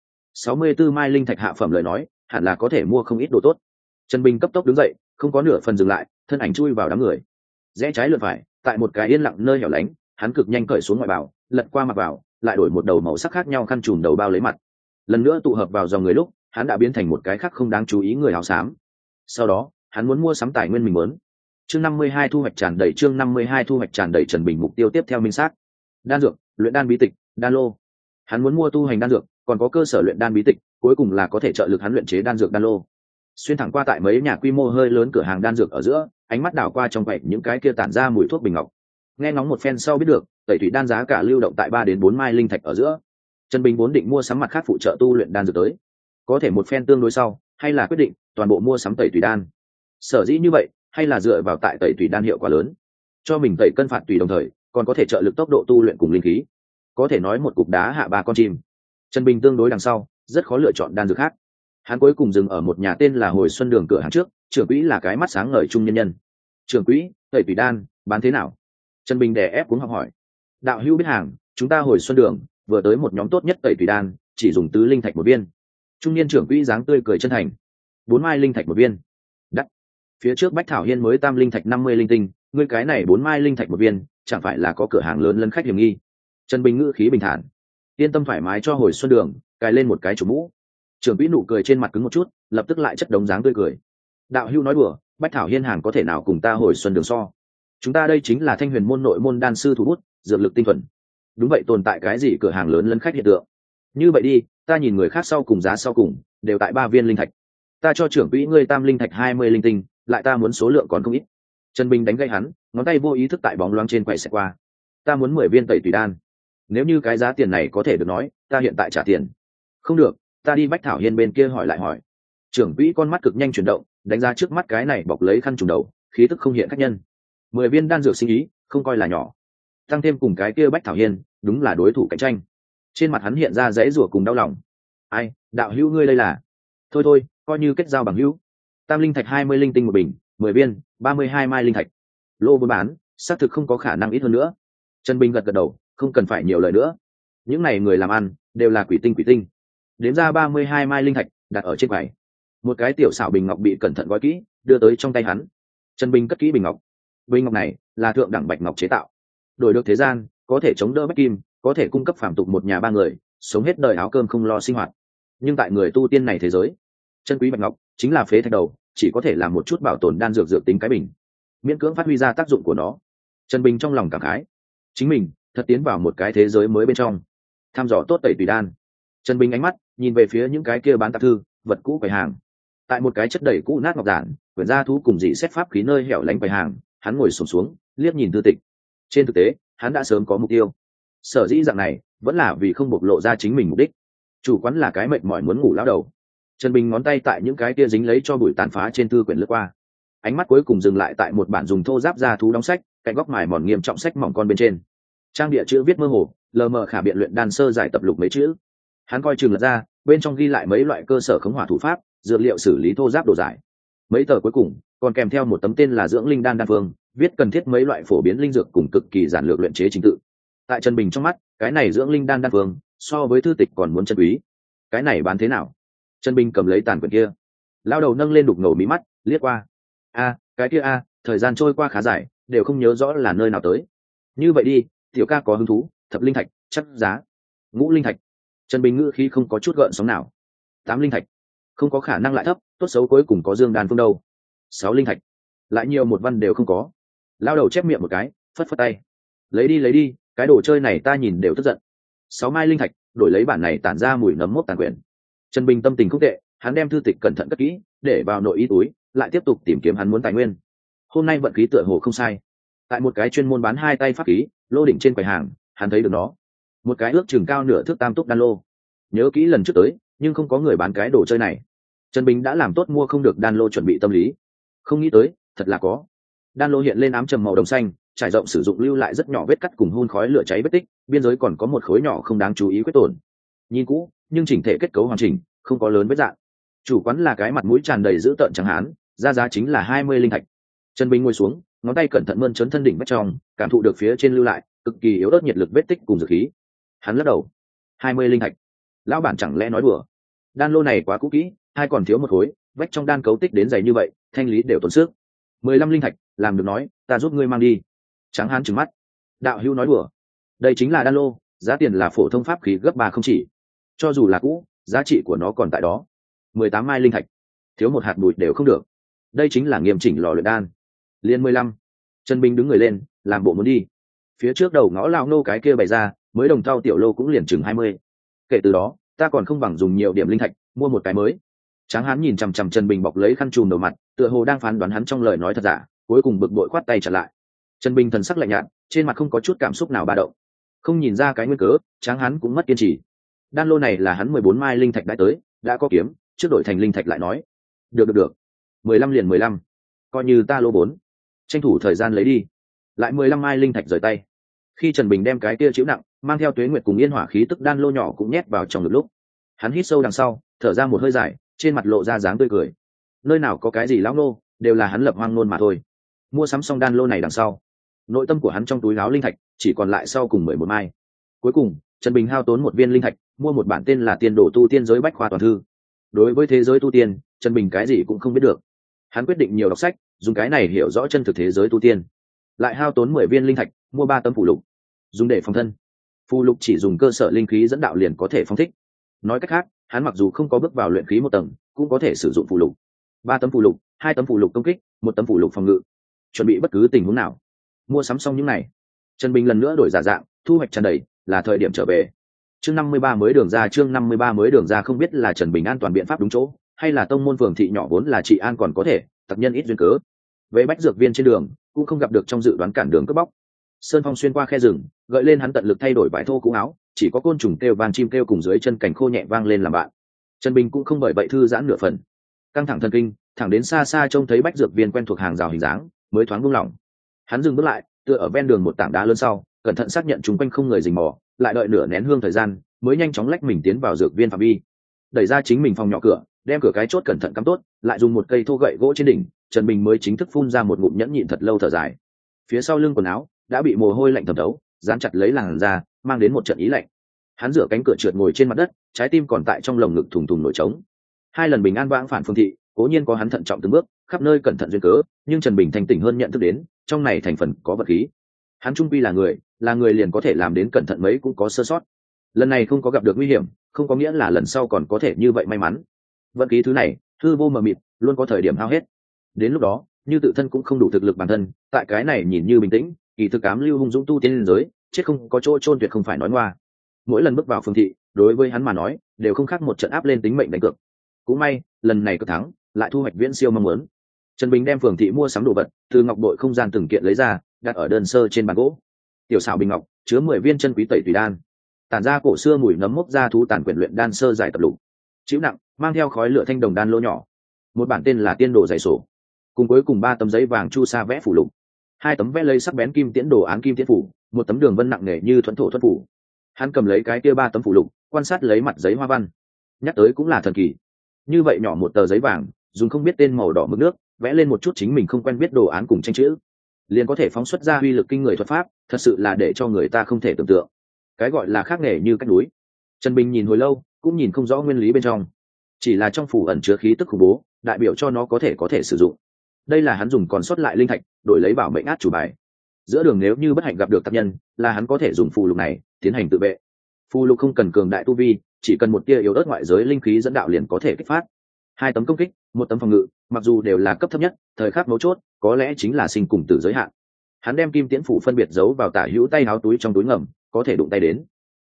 64 mai linh thạch hạ phẩm lời nói, hẳn là có thể mua không ít đồ tốt. Trần Bình cấp tốc đứng dậy, không có nửa phần dừng lại, thân ảnh chui vào đám người. Rẽ trái lượt phải, tại một cái yên lặng nơi hẻo lánh, hắn cực nhanh cởi xuống ngoại bào, lật qua mặc vào, lại đổi một đầu màu sắc khác nhau khăn trùm đầu bao lấy mặt. Lần nữa tụ hợp vào dòng người lúc, hắn đã biến thành một cái khác không đáng chú ý người áo xám. Sau đó, hắn muốn mua sắm tài nguyên mình muốn. Chương 52 thu hoạch tràn đầy, chương 52 thu hoạch tràn đầy. Trần Bình mục tiêu tiếp theo minh xác. Đan dược, luyện đan bí tịch, đan lô. Hắn muốn mua tu hành đan dược, còn có cơ sở luyện đan bí tịch, cuối cùng là có thể trợ lực hắn luyện chế đan dược đan lô. Xuyên thẳng qua tại mấy nhà quy mô hơi lớn cửa hàng đan dược ở giữa, ánh mắt đảo qua trong quầy những cái kia tản ra mùi thuốc bình ngọc. Nghe ngóng một phen sau biết được, tẩy thủy đan giá cả lưu động tại 3 đến 4 mai linh thạch ở giữa. Trần Bình vốn định mua sắm mặt khác phụ trợ tu luyện đan dược tới, có thể một phen tương đối sau, hay là quyết định toàn bộ mua sắm tẩy thủy đan. Sở dĩ như vậy, hay là dựa vào tại tẩy thủy đan hiệu quả lớn, cho mình tẩy cân phạt tùy đồng thời, còn có thể trợ lực tốc độ tu luyện cùng linh khí. Có thể nói một cục đá hạ 3 con chim. Trần Bình tương đối đằng sau, rất khó lựa chọn đan dược khác. Hắn cuối cùng dừng ở một nhà tên là Hồi Xuân Đường cửa hàng trước, trưởng quỹ là cái mắt sáng ngời trung nhân nhân. Trưởng quỹ, tẩy thủy đan bán thế nào? Trần Bình đè ép cuống học hỏi. Đạo hữu biết hàng, chúng ta Hồi Xuân Đường vừa tới một nhóm tốt nhất tẩy thủy đan, chỉ dùng tứ linh thạch một viên. Trung niên trưởng quỹ dáng tươi cười chân thành. 4 mai linh thạch một viên. Đắt. Phía trước Bách Thảo Hiên mới tam linh thạch 50 linh tinh, ngươi cái này 4 mai linh thạch một viên, chẳng phải là có cửa hàng lớn lấn khách hiểm nghi? Trần Bình ngữ khí bình thản. Yên tâm thoải mái cho Hồi Xuân Đường cài lên một cái chủ mũ. Trưởng quỹ nụ cười trên mặt cứng một chút, lập tức lại chất đống dáng tươi cười. Đạo hữu nói đùa, Bách Thảo Hiên hàng có thể nào cùng ta Hồi Xuân Đường so? Chúng ta đây chính là Thanh Huyền môn nội môn đan sư thủ bút, dược lực tinh thuần. Đúng vậy, tồn tại cái gì cửa hàng lớn lấn khách hiện tượng? Như vậy đi, ta nhìn người khác sau cùng giá sau cùng đều tại 3 viên linh thạch. Ta cho trưởng quỹ ngươi tam linh thạch 20 linh tinh, lại ta muốn số lượng còn không ít. Trần Bình đánh gây hắn, ngón tay vô ý thức tại bóng loáng trên quầy xẹt qua. Ta muốn 10 viên tẩy tùy đan. Nếu như cái giá tiền này có thể được nói, ta hiện tại trả tiền. Không được, ta đi Bách Thảo Hiên bên kia hỏi lại hỏi. Trưởng quỹ con mắt cực nhanh chuyển động, đánh ra trước mắt cái này bọc lấy khăn trùm đầu, khí tức không hiện khách nhân. 10 viên đan dược sinh ý, không coi là nhỏ. Tăng thêm cùng cái kia Bách Thảo Hiên, đúng là đối thủ cạnh tranh. Trên mặt hắn hiện ra dãy rủa cùng đau lòng. Ai, đạo hữu ngươi đây là? Thôi thôi, coi như kết giao bằng hữu. Tam linh thạch 20 linh tinh một bình, 10 viên, 32 mai linh thạch. Lô buôn bán, xác thực không có khả năng ít hơn nữa. Trần Bình gật gật đầu, không cần phải nhiều lời nữa. Những này người làm ăn đều là quỷ tinh. Đếm ra 32 mai linh thạch, đặt ở trên quầy. Một cái tiểu xảo bình ngọc bị cẩn thận gói kỹ, đưa tới trong tay hắn. Trần Bình cất kỹ bình ngọc. Bình ngọc này là thượng đẳng bạch ngọc chế tạo, đổi được thế gian, có thể chống đỡ bách kim, có thể cung cấp phàm tục một nhà 3 người sống hết đời áo cơm không lo sinh hoạt. Nhưng tại người tu tiên này thế giới, chân quý bạch ngọc chính là phế thạch đầu, chỉ có thể làm một chút bảo tồn đan dược dược tính cái bình, miễn cưỡng phát huy ra tác dụng của nó. Trần Bình trong lòng cảm khái, chính mình thật tiến vào một cái thế giới mới bên trong. Tham dò tốt tẩy tùy đan, Trần Bình ánh mắt nhìn về phía những cái kia bán tạp thư vật cũ quầy hàng. Tại một cái chất đầy cũ nát ngọc giản, quyển gia thú cùng dị xét pháp khí nơi hẻo lánh quầy hàng, hắn ngồi xổm xuống liếc nhìn thư tịch. Trên thực tế, hắn đã sớm có mục tiêu. Sở dĩ dạng này vẫn là vì không bộc lộ ra chính mình mục đích. Chủ quán là cái mệt mỏi muốn ngủ lão đầu. Trần Bình ngón tay tại những cái kia dính lấy cho bụi tàn phá trên thư quyển lướt qua, ánh mắt cuối cùng dừng lại tại một bản dùng thô giáp da thú đóng sách, cạnh góc mài mòn nghiêm trọng sách mỏng con bên trên. Trang địa chữ viết mơ hồ, lờ mờ khả biện luyện đan sơ giải tập lục mấy chữ. Hắn coi chừng lật ra, bên trong ghi lại mấy loại cơ sở khống hỏa thủ pháp, dược liệu xử lý thô giáp đồ giải. Mấy tờ cuối cùng còn kèm theo một tấm tên là dưỡng linh đan đan phương, viết cần thiết mấy loại phổ biến linh dược cùng cực kỳ giản lược luyện chế trình tự. Tại Trần Bình trong mắt, cái này dưỡng linh đan đan phương so với thư tịch còn muốn chân quý. Cái này bán thế nào? Trần Bình cầm lấy tàn quyển kia, lao đầu nâng lên đục ngầu mí mắt liếc qua. Cái kia thời gian trôi qua khá dài, đều không nhớ rõ là nơi nào tới. Như vậy đi, tiểu ca có hứng thú, thập linh thạch chắc giá. Ngũ linh thạch. Trần Bình ngữ khí không có chút gợn sóng nào. 8 linh thạch, không có khả năng lại thấp, tốt xấu cuối cùng có dương đan phương đâu. 6 linh thạch, lại nhiều một văn đều không có. Lao đầu chép miệng một cái, phất phất tay. Lấy đi, cái đồ chơi này ta nhìn đều tức giận. 6 mai linh thạch, đổi lấy bản này tản ra mùi nấm mốc tàn quyển. Trần Bình tâm tình không tệ, hắn đem thư tịch cẩn thận cất kỹ để vào nội y túi, lại tiếp tục tìm kiếm hắn muốn tài nguyên. Hôm nay vận khí tựa hồ không sai, tại một cái chuyên môn bán hai tay pháp khí lô đỉnh trên quầy hàng, hắn thấy được nó, một cái ước chừng cao nửa thước tam túc đan lô. Nhớ kỹ lần trước tới nhưng không có người bán cái đồ chơi này. Trần Bình đã làm tốt mua không được đan lô chuẩn bị tâm lý, không nghĩ tới thật là có. Đan lô hiện lên ám trầm màu đồng xanh, trải rộng sử dụng lưu lại rất nhỏ vết cắt cùng hun khói lửa cháy vết tích, biên giới còn có một khối nhỏ không đáng chú ý vết tổn. Nhìn cũ nhưng chỉnh thể kết cấu hoàn chỉnh, không có lớn vết dạng. Chủ quán là cái mặt mũi tràn đầy dữ tợn trắng hán, giá chính là 20 linh thạch. Trần Bình ngồi xuống, ngón tay cẩn thận mơn trớn thân đỉnh vách trong, cảm thụ được phía trên lưu lại cực kỳ yếu ớt nhiệt lực vết tích cùng dược khí. Hắn lắc đầu. 20 linh thạch, lão bản chẳng lẽ nói đùa? Đan lô này quá cũ kỹ, hay còn thiếu một khối, vách trong đan cấu tích đến dày như vậy, thanh lý đều tốn sức. 15 linh thạch, làm được nói, ta giúp ngươi mang đi. Tráng hán trừng mắt. Đạo hữu nói đùa. Đây chính là đan lô, giá tiền là phổ thông pháp khí gấp 3 không chỉ. Cho dù là cũ, giá trị của nó còn tại đó. 18 mai linh thạch, thiếu một hạt bụi đều không được. Đây chính là nghiêm chỉnh lò luyện đan. Liên 15. Trần Bình đứng người lên, làm bộ muốn đi. Phía trước đầu ngõ lao nô cái kia bày ra, mới đồng thau tiểu lô cũng liền chừng 20. Kể từ đó, ta còn không bằng dùng nhiều điểm linh thạch mua một cái mới. Tráng hán nhìn chằm chằm Trần Bình bọc lấy khăn trùm đầu mặt, tựa hồ đang phán đoán hắn trong lời nói thật giả, cuối cùng bực bội khoát tay trở lại. Trần Bình thần sắc lạnh nhạt, trên mặt không có chút cảm xúc nào ba động. Không nhìn ra cái nguyên cớ, Tráng hán cũng mất kiên trì. Đan lô này là hắn 14 mai linh thạch đã tới, đã có kiếm, trước đổi thành linh thạch lại nói. Được. 15 liền 15. Coi như ta lô 4. Tranh thủ thời gian lấy đi. Lại 15 mai linh thạch rời tay. Khi Trần Bình đem cái kia chịu nặng, mang theo tuế nguyệt cùng yên hỏa khí tức đan lô nhỏ cũng nhét vào trong ngực lúc. Hắn hít sâu đằng sau, thở ra một hơi dài, trên mặt lộ ra dáng tươi cười. Nơi nào có cái gì lão nô, đều là hắn lập hoang nôn mà thôi. Mua sắm xong đan lô này đằng sau, nội tâm của hắn trong túi áo linh thạch chỉ còn lại sau cùng 11 mai. Cuối cùng, Trần Bình hao tốn một viên linh thạch, mua một bản tên là Tiên Đồ Tu Tiên Giới Bách Khoa toàn thư. Đối với thế giới tu tiên, Trần Bình cái gì cũng không biết được. Hắn quyết định nhiều đọc sách, dùng cái này hiểu rõ chân thực thế giới tu tiên. Lại hao tốn 10 viên linh thạch, mua 3 tấm phù lục, dùng để phòng thân. Phù lục chỉ dùng cơ sở linh khí dẫn đạo liền có thể phong thích. Nói cách khác, hắn mặc dù không có bước vào luyện khí một tầng, cũng có thể sử dụng phù lục. 3 tấm phù lục, 2 tấm phù lục công kích, 1 tấm phù lục phòng ngự, chuẩn bị bất cứ tình huống nào. Mua sắm xong những này, Trần Bình lần nữa đổi giả dạng, thu hoạch tràn đầy, là thời điểm trở về. Chương 53 mới đường ra, chương 53 mới đường ra, không biết là Trần Bình an toàn biện pháp đúng chỗ, hay là tông môn phường thị nhỏ vốn là trị an còn có thể, tập nhân ít duyên cớ. Về bách dược viên trên đường, cũng không gặp được trong dự đoán cản đường cướp bóc. Sơn Phong xuyên qua khe rừng, gợi lên hắn tận lực thay đổi vải thô cũ áo, chỉ có côn trùng kêu vang chim kêu cùng dưới chân cảnh khô nhẹ vang lên làm bạn. Trần Bình cũng không bởi vậy thư giãn nửa phần. Căng thẳng thần kinh, thẳng đến xa xa trông thấy bách dược viên quen thuộc hàng rào hình dáng, mới thoáng buông lỏng. Hắn dừng bước lại, tựa ở ven đường một tảng đá lớn sau, cẩn thận xác nhận chúng quanh không người rình mò, lại đợi nửa nén hương thời gian, mới nhanh chóng lách mình tiến vào dược viên phạm vi. Đẩy ra chính mình phòng nhỏ cửa, đem cửa cái chốt cẩn thận cắm tốt, lại dùng một cây thô gậy gỗ trên đỉnh, Trần Bình mới chính thức phun ra một ngụm nhẫn nhịn thật lâu thở dài. Phía sau lưng quần áo đã bị mồ hôi lạnh thấm thấu, dán chặt lấy làn da, mang đến một trận ý lạnh. Hắn rửa cánh cửa trượt ngồi trên mặt đất, trái tim còn tại trong lồng ngực thùng thùng nổi trống. 2 lần bình an vãng phản phương thị, cố nhiên có hắn thận trọng từng bước, khắp nơi cẩn thận duyên cớ, nhưng Trần Bình thanh tỉnh hơn nhận thức đến, trong này thành phần có vật khí. Hắn trung quy là người liền có thể làm đến cẩn thận mấy cũng có sơ sót. Lần này không có gặp được nguy hiểm, không có nghĩa là lần sau còn có thể như vậy may mắn. Vận khí thứ này, hư vô mờ mịt, luôn có thời điểm hao hết. Đến lúc đó, như tự thân cũng không đủ thực lực bản thân, tại cái này nhìn như bình tĩnh, kỳ thực ám lưu hung dũng tu tiên giới, chết không có chỗ chôn tuyệt không phải nói ngoa. Mỗi lần bước vào phương thị, đối với hắn mà nói, đều không khác một trận áp lên tính mệnh đánh cược. Cũng may, lần này cực thắng, lại thu hoạch viễn siêu mong muốn. Trần Bình đem phường thị mua sắm đồ vật, từ ngọc bội không gian từng kiện lấy ra, đặt ở đơn sơ trên bàn gỗ. Tiểu xảo bình ngọc, chứa 10 viên chân quý tẩy tùy đan. Tản ra cổ xưa mùi nấm mốc ra thú tàn quyển luyện đan sơ giải tập lục. Chịu nặng, mang theo khói lửa thanh đồng đan lô nhỏ. Một bản tên là Tiên Đồ dày sổ. Cùng cuối cùng 3 tấm giấy vàng chu sa vẽ phủ lục. 2 tấm vẽ lấy sắc bén kim tiễn đồ án kim tiễn phủ, 1 tấm đường vân nặng nề như thuẫn thổ thuẫn phủ. Hắn cầm lấy cái kia 3 tấm phủ lục, quan sát lấy mặt giấy hoa văn. Nhắc tới cũng là thần kỳ. Như vậy nhỏ một tờ giấy vàng, dùng không biết tên màu đỏ mực nước, vẽ lên một chút chính mình không quen biết đồ án cùng tranh chữ, liền có thể phóng xuất ra uy lực kinh người thuật pháp, thật sự là để cho người ta không thể tưởng tượng. Cái gọi là khác nghề như cách núi. Trần Bình nhìn hồi lâu, cũng nhìn không rõ nguyên lý bên trong. Chỉ là trong phủ ẩn chứa khí tức khủng bố, đại biểu cho nó có thể sử dụng. Đây là hắn dùng còn sót lại linh thạch, đổi lấy bảo mệnh át chủ bài. Giữa đường nếu như bất hạnh gặp được tập nhân, là hắn có thể dùng phù lục này tiến hành tự vệ. Phù lục không cần cường đại tu vi, chỉ cần một tia yếu ớt ngoại giới linh khí dẫn đạo liền có thể kích phát. 2 tấm công kích, 1 tấm phòng ngự, mặc dù đều là cấp thấp nhất, thời khắc mấu chốt, có lẽ chính là sinh cùng tử giới hạn. Hắn đem kim tiễn phủ phân biệt giấu vào tả hữu tay áo túi trong túi ngầm, có thể đụng tay đến.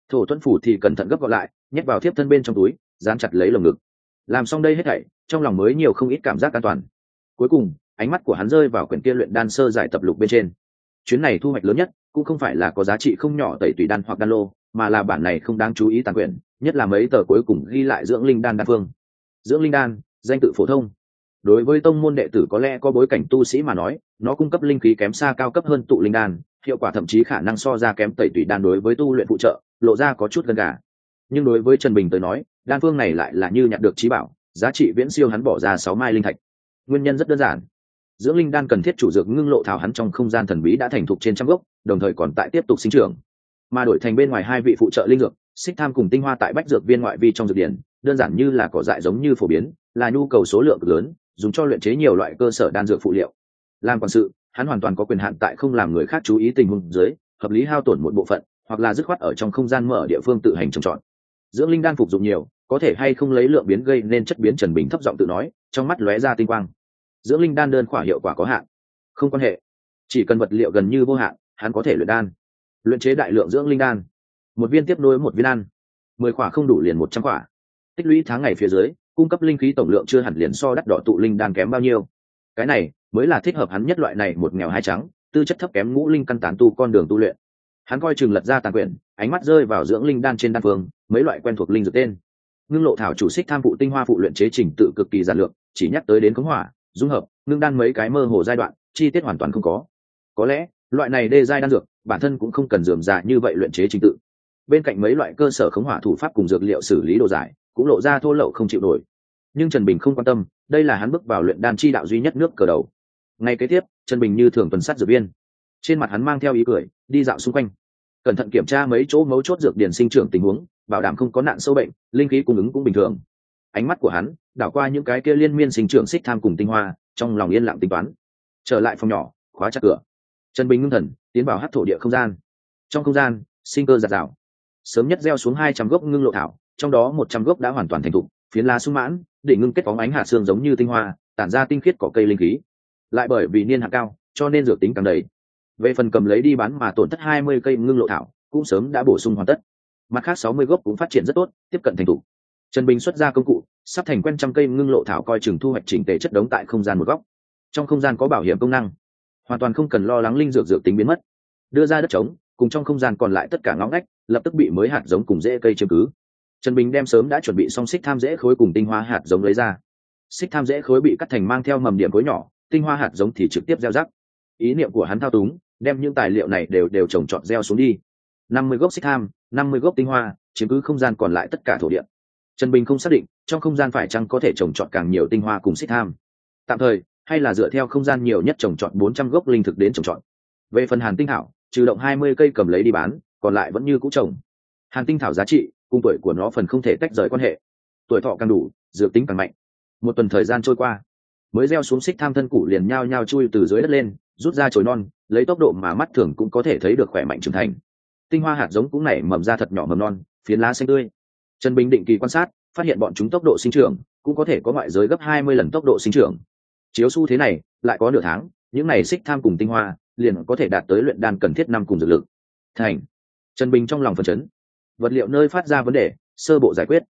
Thổ tuân phủ thì cẩn thận gấp gọn lại, nhét vào thiếp thân bên trong túi, dán chặt lấy lồng ngực. Làm xong đây hết thảy, trong lòng mới nhiều không ít cảm giác an toàn. Cuối cùng ánh mắt của hắn rơi vào quyển kia luyện đan sơ giải tập lục bên trên. Chuyến này thu hoạch lớn nhất cũng không phải là có giá trị không nhỏ tẩy tùy đan hoặc đan lô, mà là bản này không đáng chú ý tàn quyển, nhất là mấy tờ cuối cùng ghi lại dưỡng linh đan đan phương. Dưỡng linh đan danh tự phổ thông, đối với tông môn đệ tử có lẽ có bối cảnh tu sĩ mà nói, nó cung cấp linh khí kém xa cao cấp hơn tụ linh đan, hiệu quả thậm chí khả năng so ra kém tẩy tùy đan đối với tu luyện phụ trợ, lộ ra có chút gần gà. Nhưng đối với Trần Bình tới nói, đan phương này lại là như nhặt được trí bảo, giá trị viễn siêu hắn bỏ ra 6 mai linh thạch. Nguyên nhân rất đơn giản, dưỡng linh đan cần thiết chủ dược ngưng lộ thảo hắn trong không gian thần bí đã thành thục trên trăm gốc, đồng thời còn tại tiếp tục sinh trưởng, mà đổi thành bên ngoài hai vị phụ trợ linh dược xích tham cùng tinh hoa tại bách dược viên ngoại vi trong dược điển, đơn giản như là cỏ dại giống như phổ biến, là nhu cầu số lượng lớn, dùng cho luyện chế nhiều loại cơ sở đan dược phụ liệu. Làm quản sự, hắn hoàn toàn có quyền hạn tại không làm người khác chú ý tình huống dưới, hợp lý hao tổn một bộ phận, hoặc là dứt khoát ở trong không gian mở địa phương tự hành trồng trọt. Dưỡng linh đan phục dụng nhiều, có thể hay không lấy lượng biến gây nên chất biến. Trần Bình thấp giọng tự nói, trong mắt lóe ra tinh quang. Dưỡng linh đan đơn khỏa hiệu quả có hạn, không quan hệ, chỉ cần vật liệu gần như vô hạn, hắn có thể luyện đan, luyện chế đại lượng dưỡng linh đan, một viên tiếp nối một viên ăn, 10 khỏa không đủ liền 100 khỏa. Tích lũy tháng ngày phía dưới, cung cấp linh khí tổng lượng chưa hẳn liền so đắt đỏ tụ linh đan kém bao nhiêu. Cái này mới là thích hợp hắn nhất loại này một nghèo hai trắng, tư chất thấp kém ngũ linh căn tán tu con đường tu luyện. Hắn coi chừng lật ra tàn quyển, ánh mắt rơi vào dưỡng linh đan trên đan phương, mấy loại quen thuộc linh dược tên. Ngưng lộ thảo chủ xích tham phụ tinh hoa phụ luyện chế trình tự cực kỳ giản lược, chỉ nhắc tới đến khống hỏa, dung hợp, ngưng đan mấy cái mơ hồ giai đoạn, chi tiết hoàn toàn không có. Có lẽ loại này đê giai đan dược bản thân cũng không cần rườm rà như vậy luyện chế trình tự. Bên cạnh mấy loại cơ sở khống hỏa thủ pháp cùng dược liệu xử lý đồ giải cũng lộ ra thô lậu không chịu nổi. Nhưng Trần Bình không quan tâm, đây là hắn bước vào luyện đan chi đạo duy nhất nước cờ đầu. Ngay kế tiếp, Trần Bình như thường tuần sát dược viên, trên mặt hắn mang theo ý cười, đi dạo xung quanh, cẩn thận kiểm tra mấy chỗ mấu chốt dược điển sinh trưởng tình huống, bảo đảm không có nạn sâu bệnh, linh khí cung ứng cũng bình thường. Ánh mắt của hắn đảo qua những cái kia liên miên sinh trưởng xích tham cùng tinh hoa, trong lòng yên lặng tính toán. Trở lại phòng nhỏ, khóa chặt cửa, Trần Bình ngưng thần tiến vào hắc thổ địa không gian. Trong không gian sinh cơ dạt dào, sớm nhất gieo xuống 200 gốc ngưng lộ thảo, trong đó 100 gốc đã hoàn toàn thành thục, phiến lá sung mãn, để ngưng kết bóng ánh hạt xương giống như tinh hoa, tản ra tinh khiết cỏ cây linh khí. Lại bởi vì niên hạn cao, cho nên dược tính càng đầy. Về phần cầm lấy đi bán mà tổn thất 20 cây ngưng lộ thảo, cũng sớm đã bổ sung hoàn tất. Mặt khác 60 gốc cũng phát triển rất tốt, tiếp cận thành thục. Trần Bình xuất ra công cụ, sắp thành quen trăm cây ngưng lộ thảo coi chừng thu hoạch chỉnh tề chất đống tại không gian một góc. Trong không gian có bảo hiểm công năng, hoàn toàn không cần lo lắng linh dược dược tính biến mất. Đưa ra đất trống, cùng trong không gian còn lại tất cả ngõ ngách lập tức bị mới hạt giống cùng rễ cây chiếm cứ. Trần Bình đem sớm đã chuẩn bị xong xích tham rễ khối cùng tinh hoa hạt giống lấy ra. Xích tham rễ khối bị cắt thành mang theo mầm điểm khối nhỏ, tinh hoa hạt giống thì trực tiếp gieo rắc. Ý niệm của hắn thao túng, đem những tài liệu này đều trồng trọt gieo xuống đi. 50 gốc xích tham, 50 gốc tinh hoa, chiếm cứ không gian còn lại tất cả thổ địa. Trần Bình không xác định trong không gian phải chăng có thể trồng trọt càng nhiều tinh hoa cùng xích tham. Tạm thời, hay là dựa theo không gian nhiều nhất trồng trọt 400 gốc linh thực đến trồng trọt. Về phần hàn tinh thảo, trừ động 20 cây cầm lấy đi bán, còn lại vẫn như cũ trồng. Hàn tinh thảo giá trị cùng tuổi của nó phần không thể tách rời quan hệ, tuổi thọ càng đủ, dược tính càng mạnh. Một tuần thời gian trôi qua, mới gieo xuống xích tham thân củ liền nhao nhao chui từ dưới đất lên, rút ra chồi non, lấy tốc độ mà mắt thường cũng có thể thấy được khỏe mạnh trưởng thành. Tinh hoa hạt giống cũng nảy mầm ra thật nhỏ mầm non, phiến lá xanh tươi. Trần Bình định kỳ quan sát, phát hiện bọn chúng tốc độ sinh trưởng cũng có thể có ngoại giới gấp 20 lần tốc độ sinh trưởng. Chiếu xu thế này, lại có nửa tháng, những này xích tham cùng tinh hoa liền có thể đạt tới luyện đan cần thiết năm cùng dược lực. Thành. Trần Bình trong lòng phấn chấn. Vật liệu nơi phát ra vấn đề, sơ bộ giải quyết.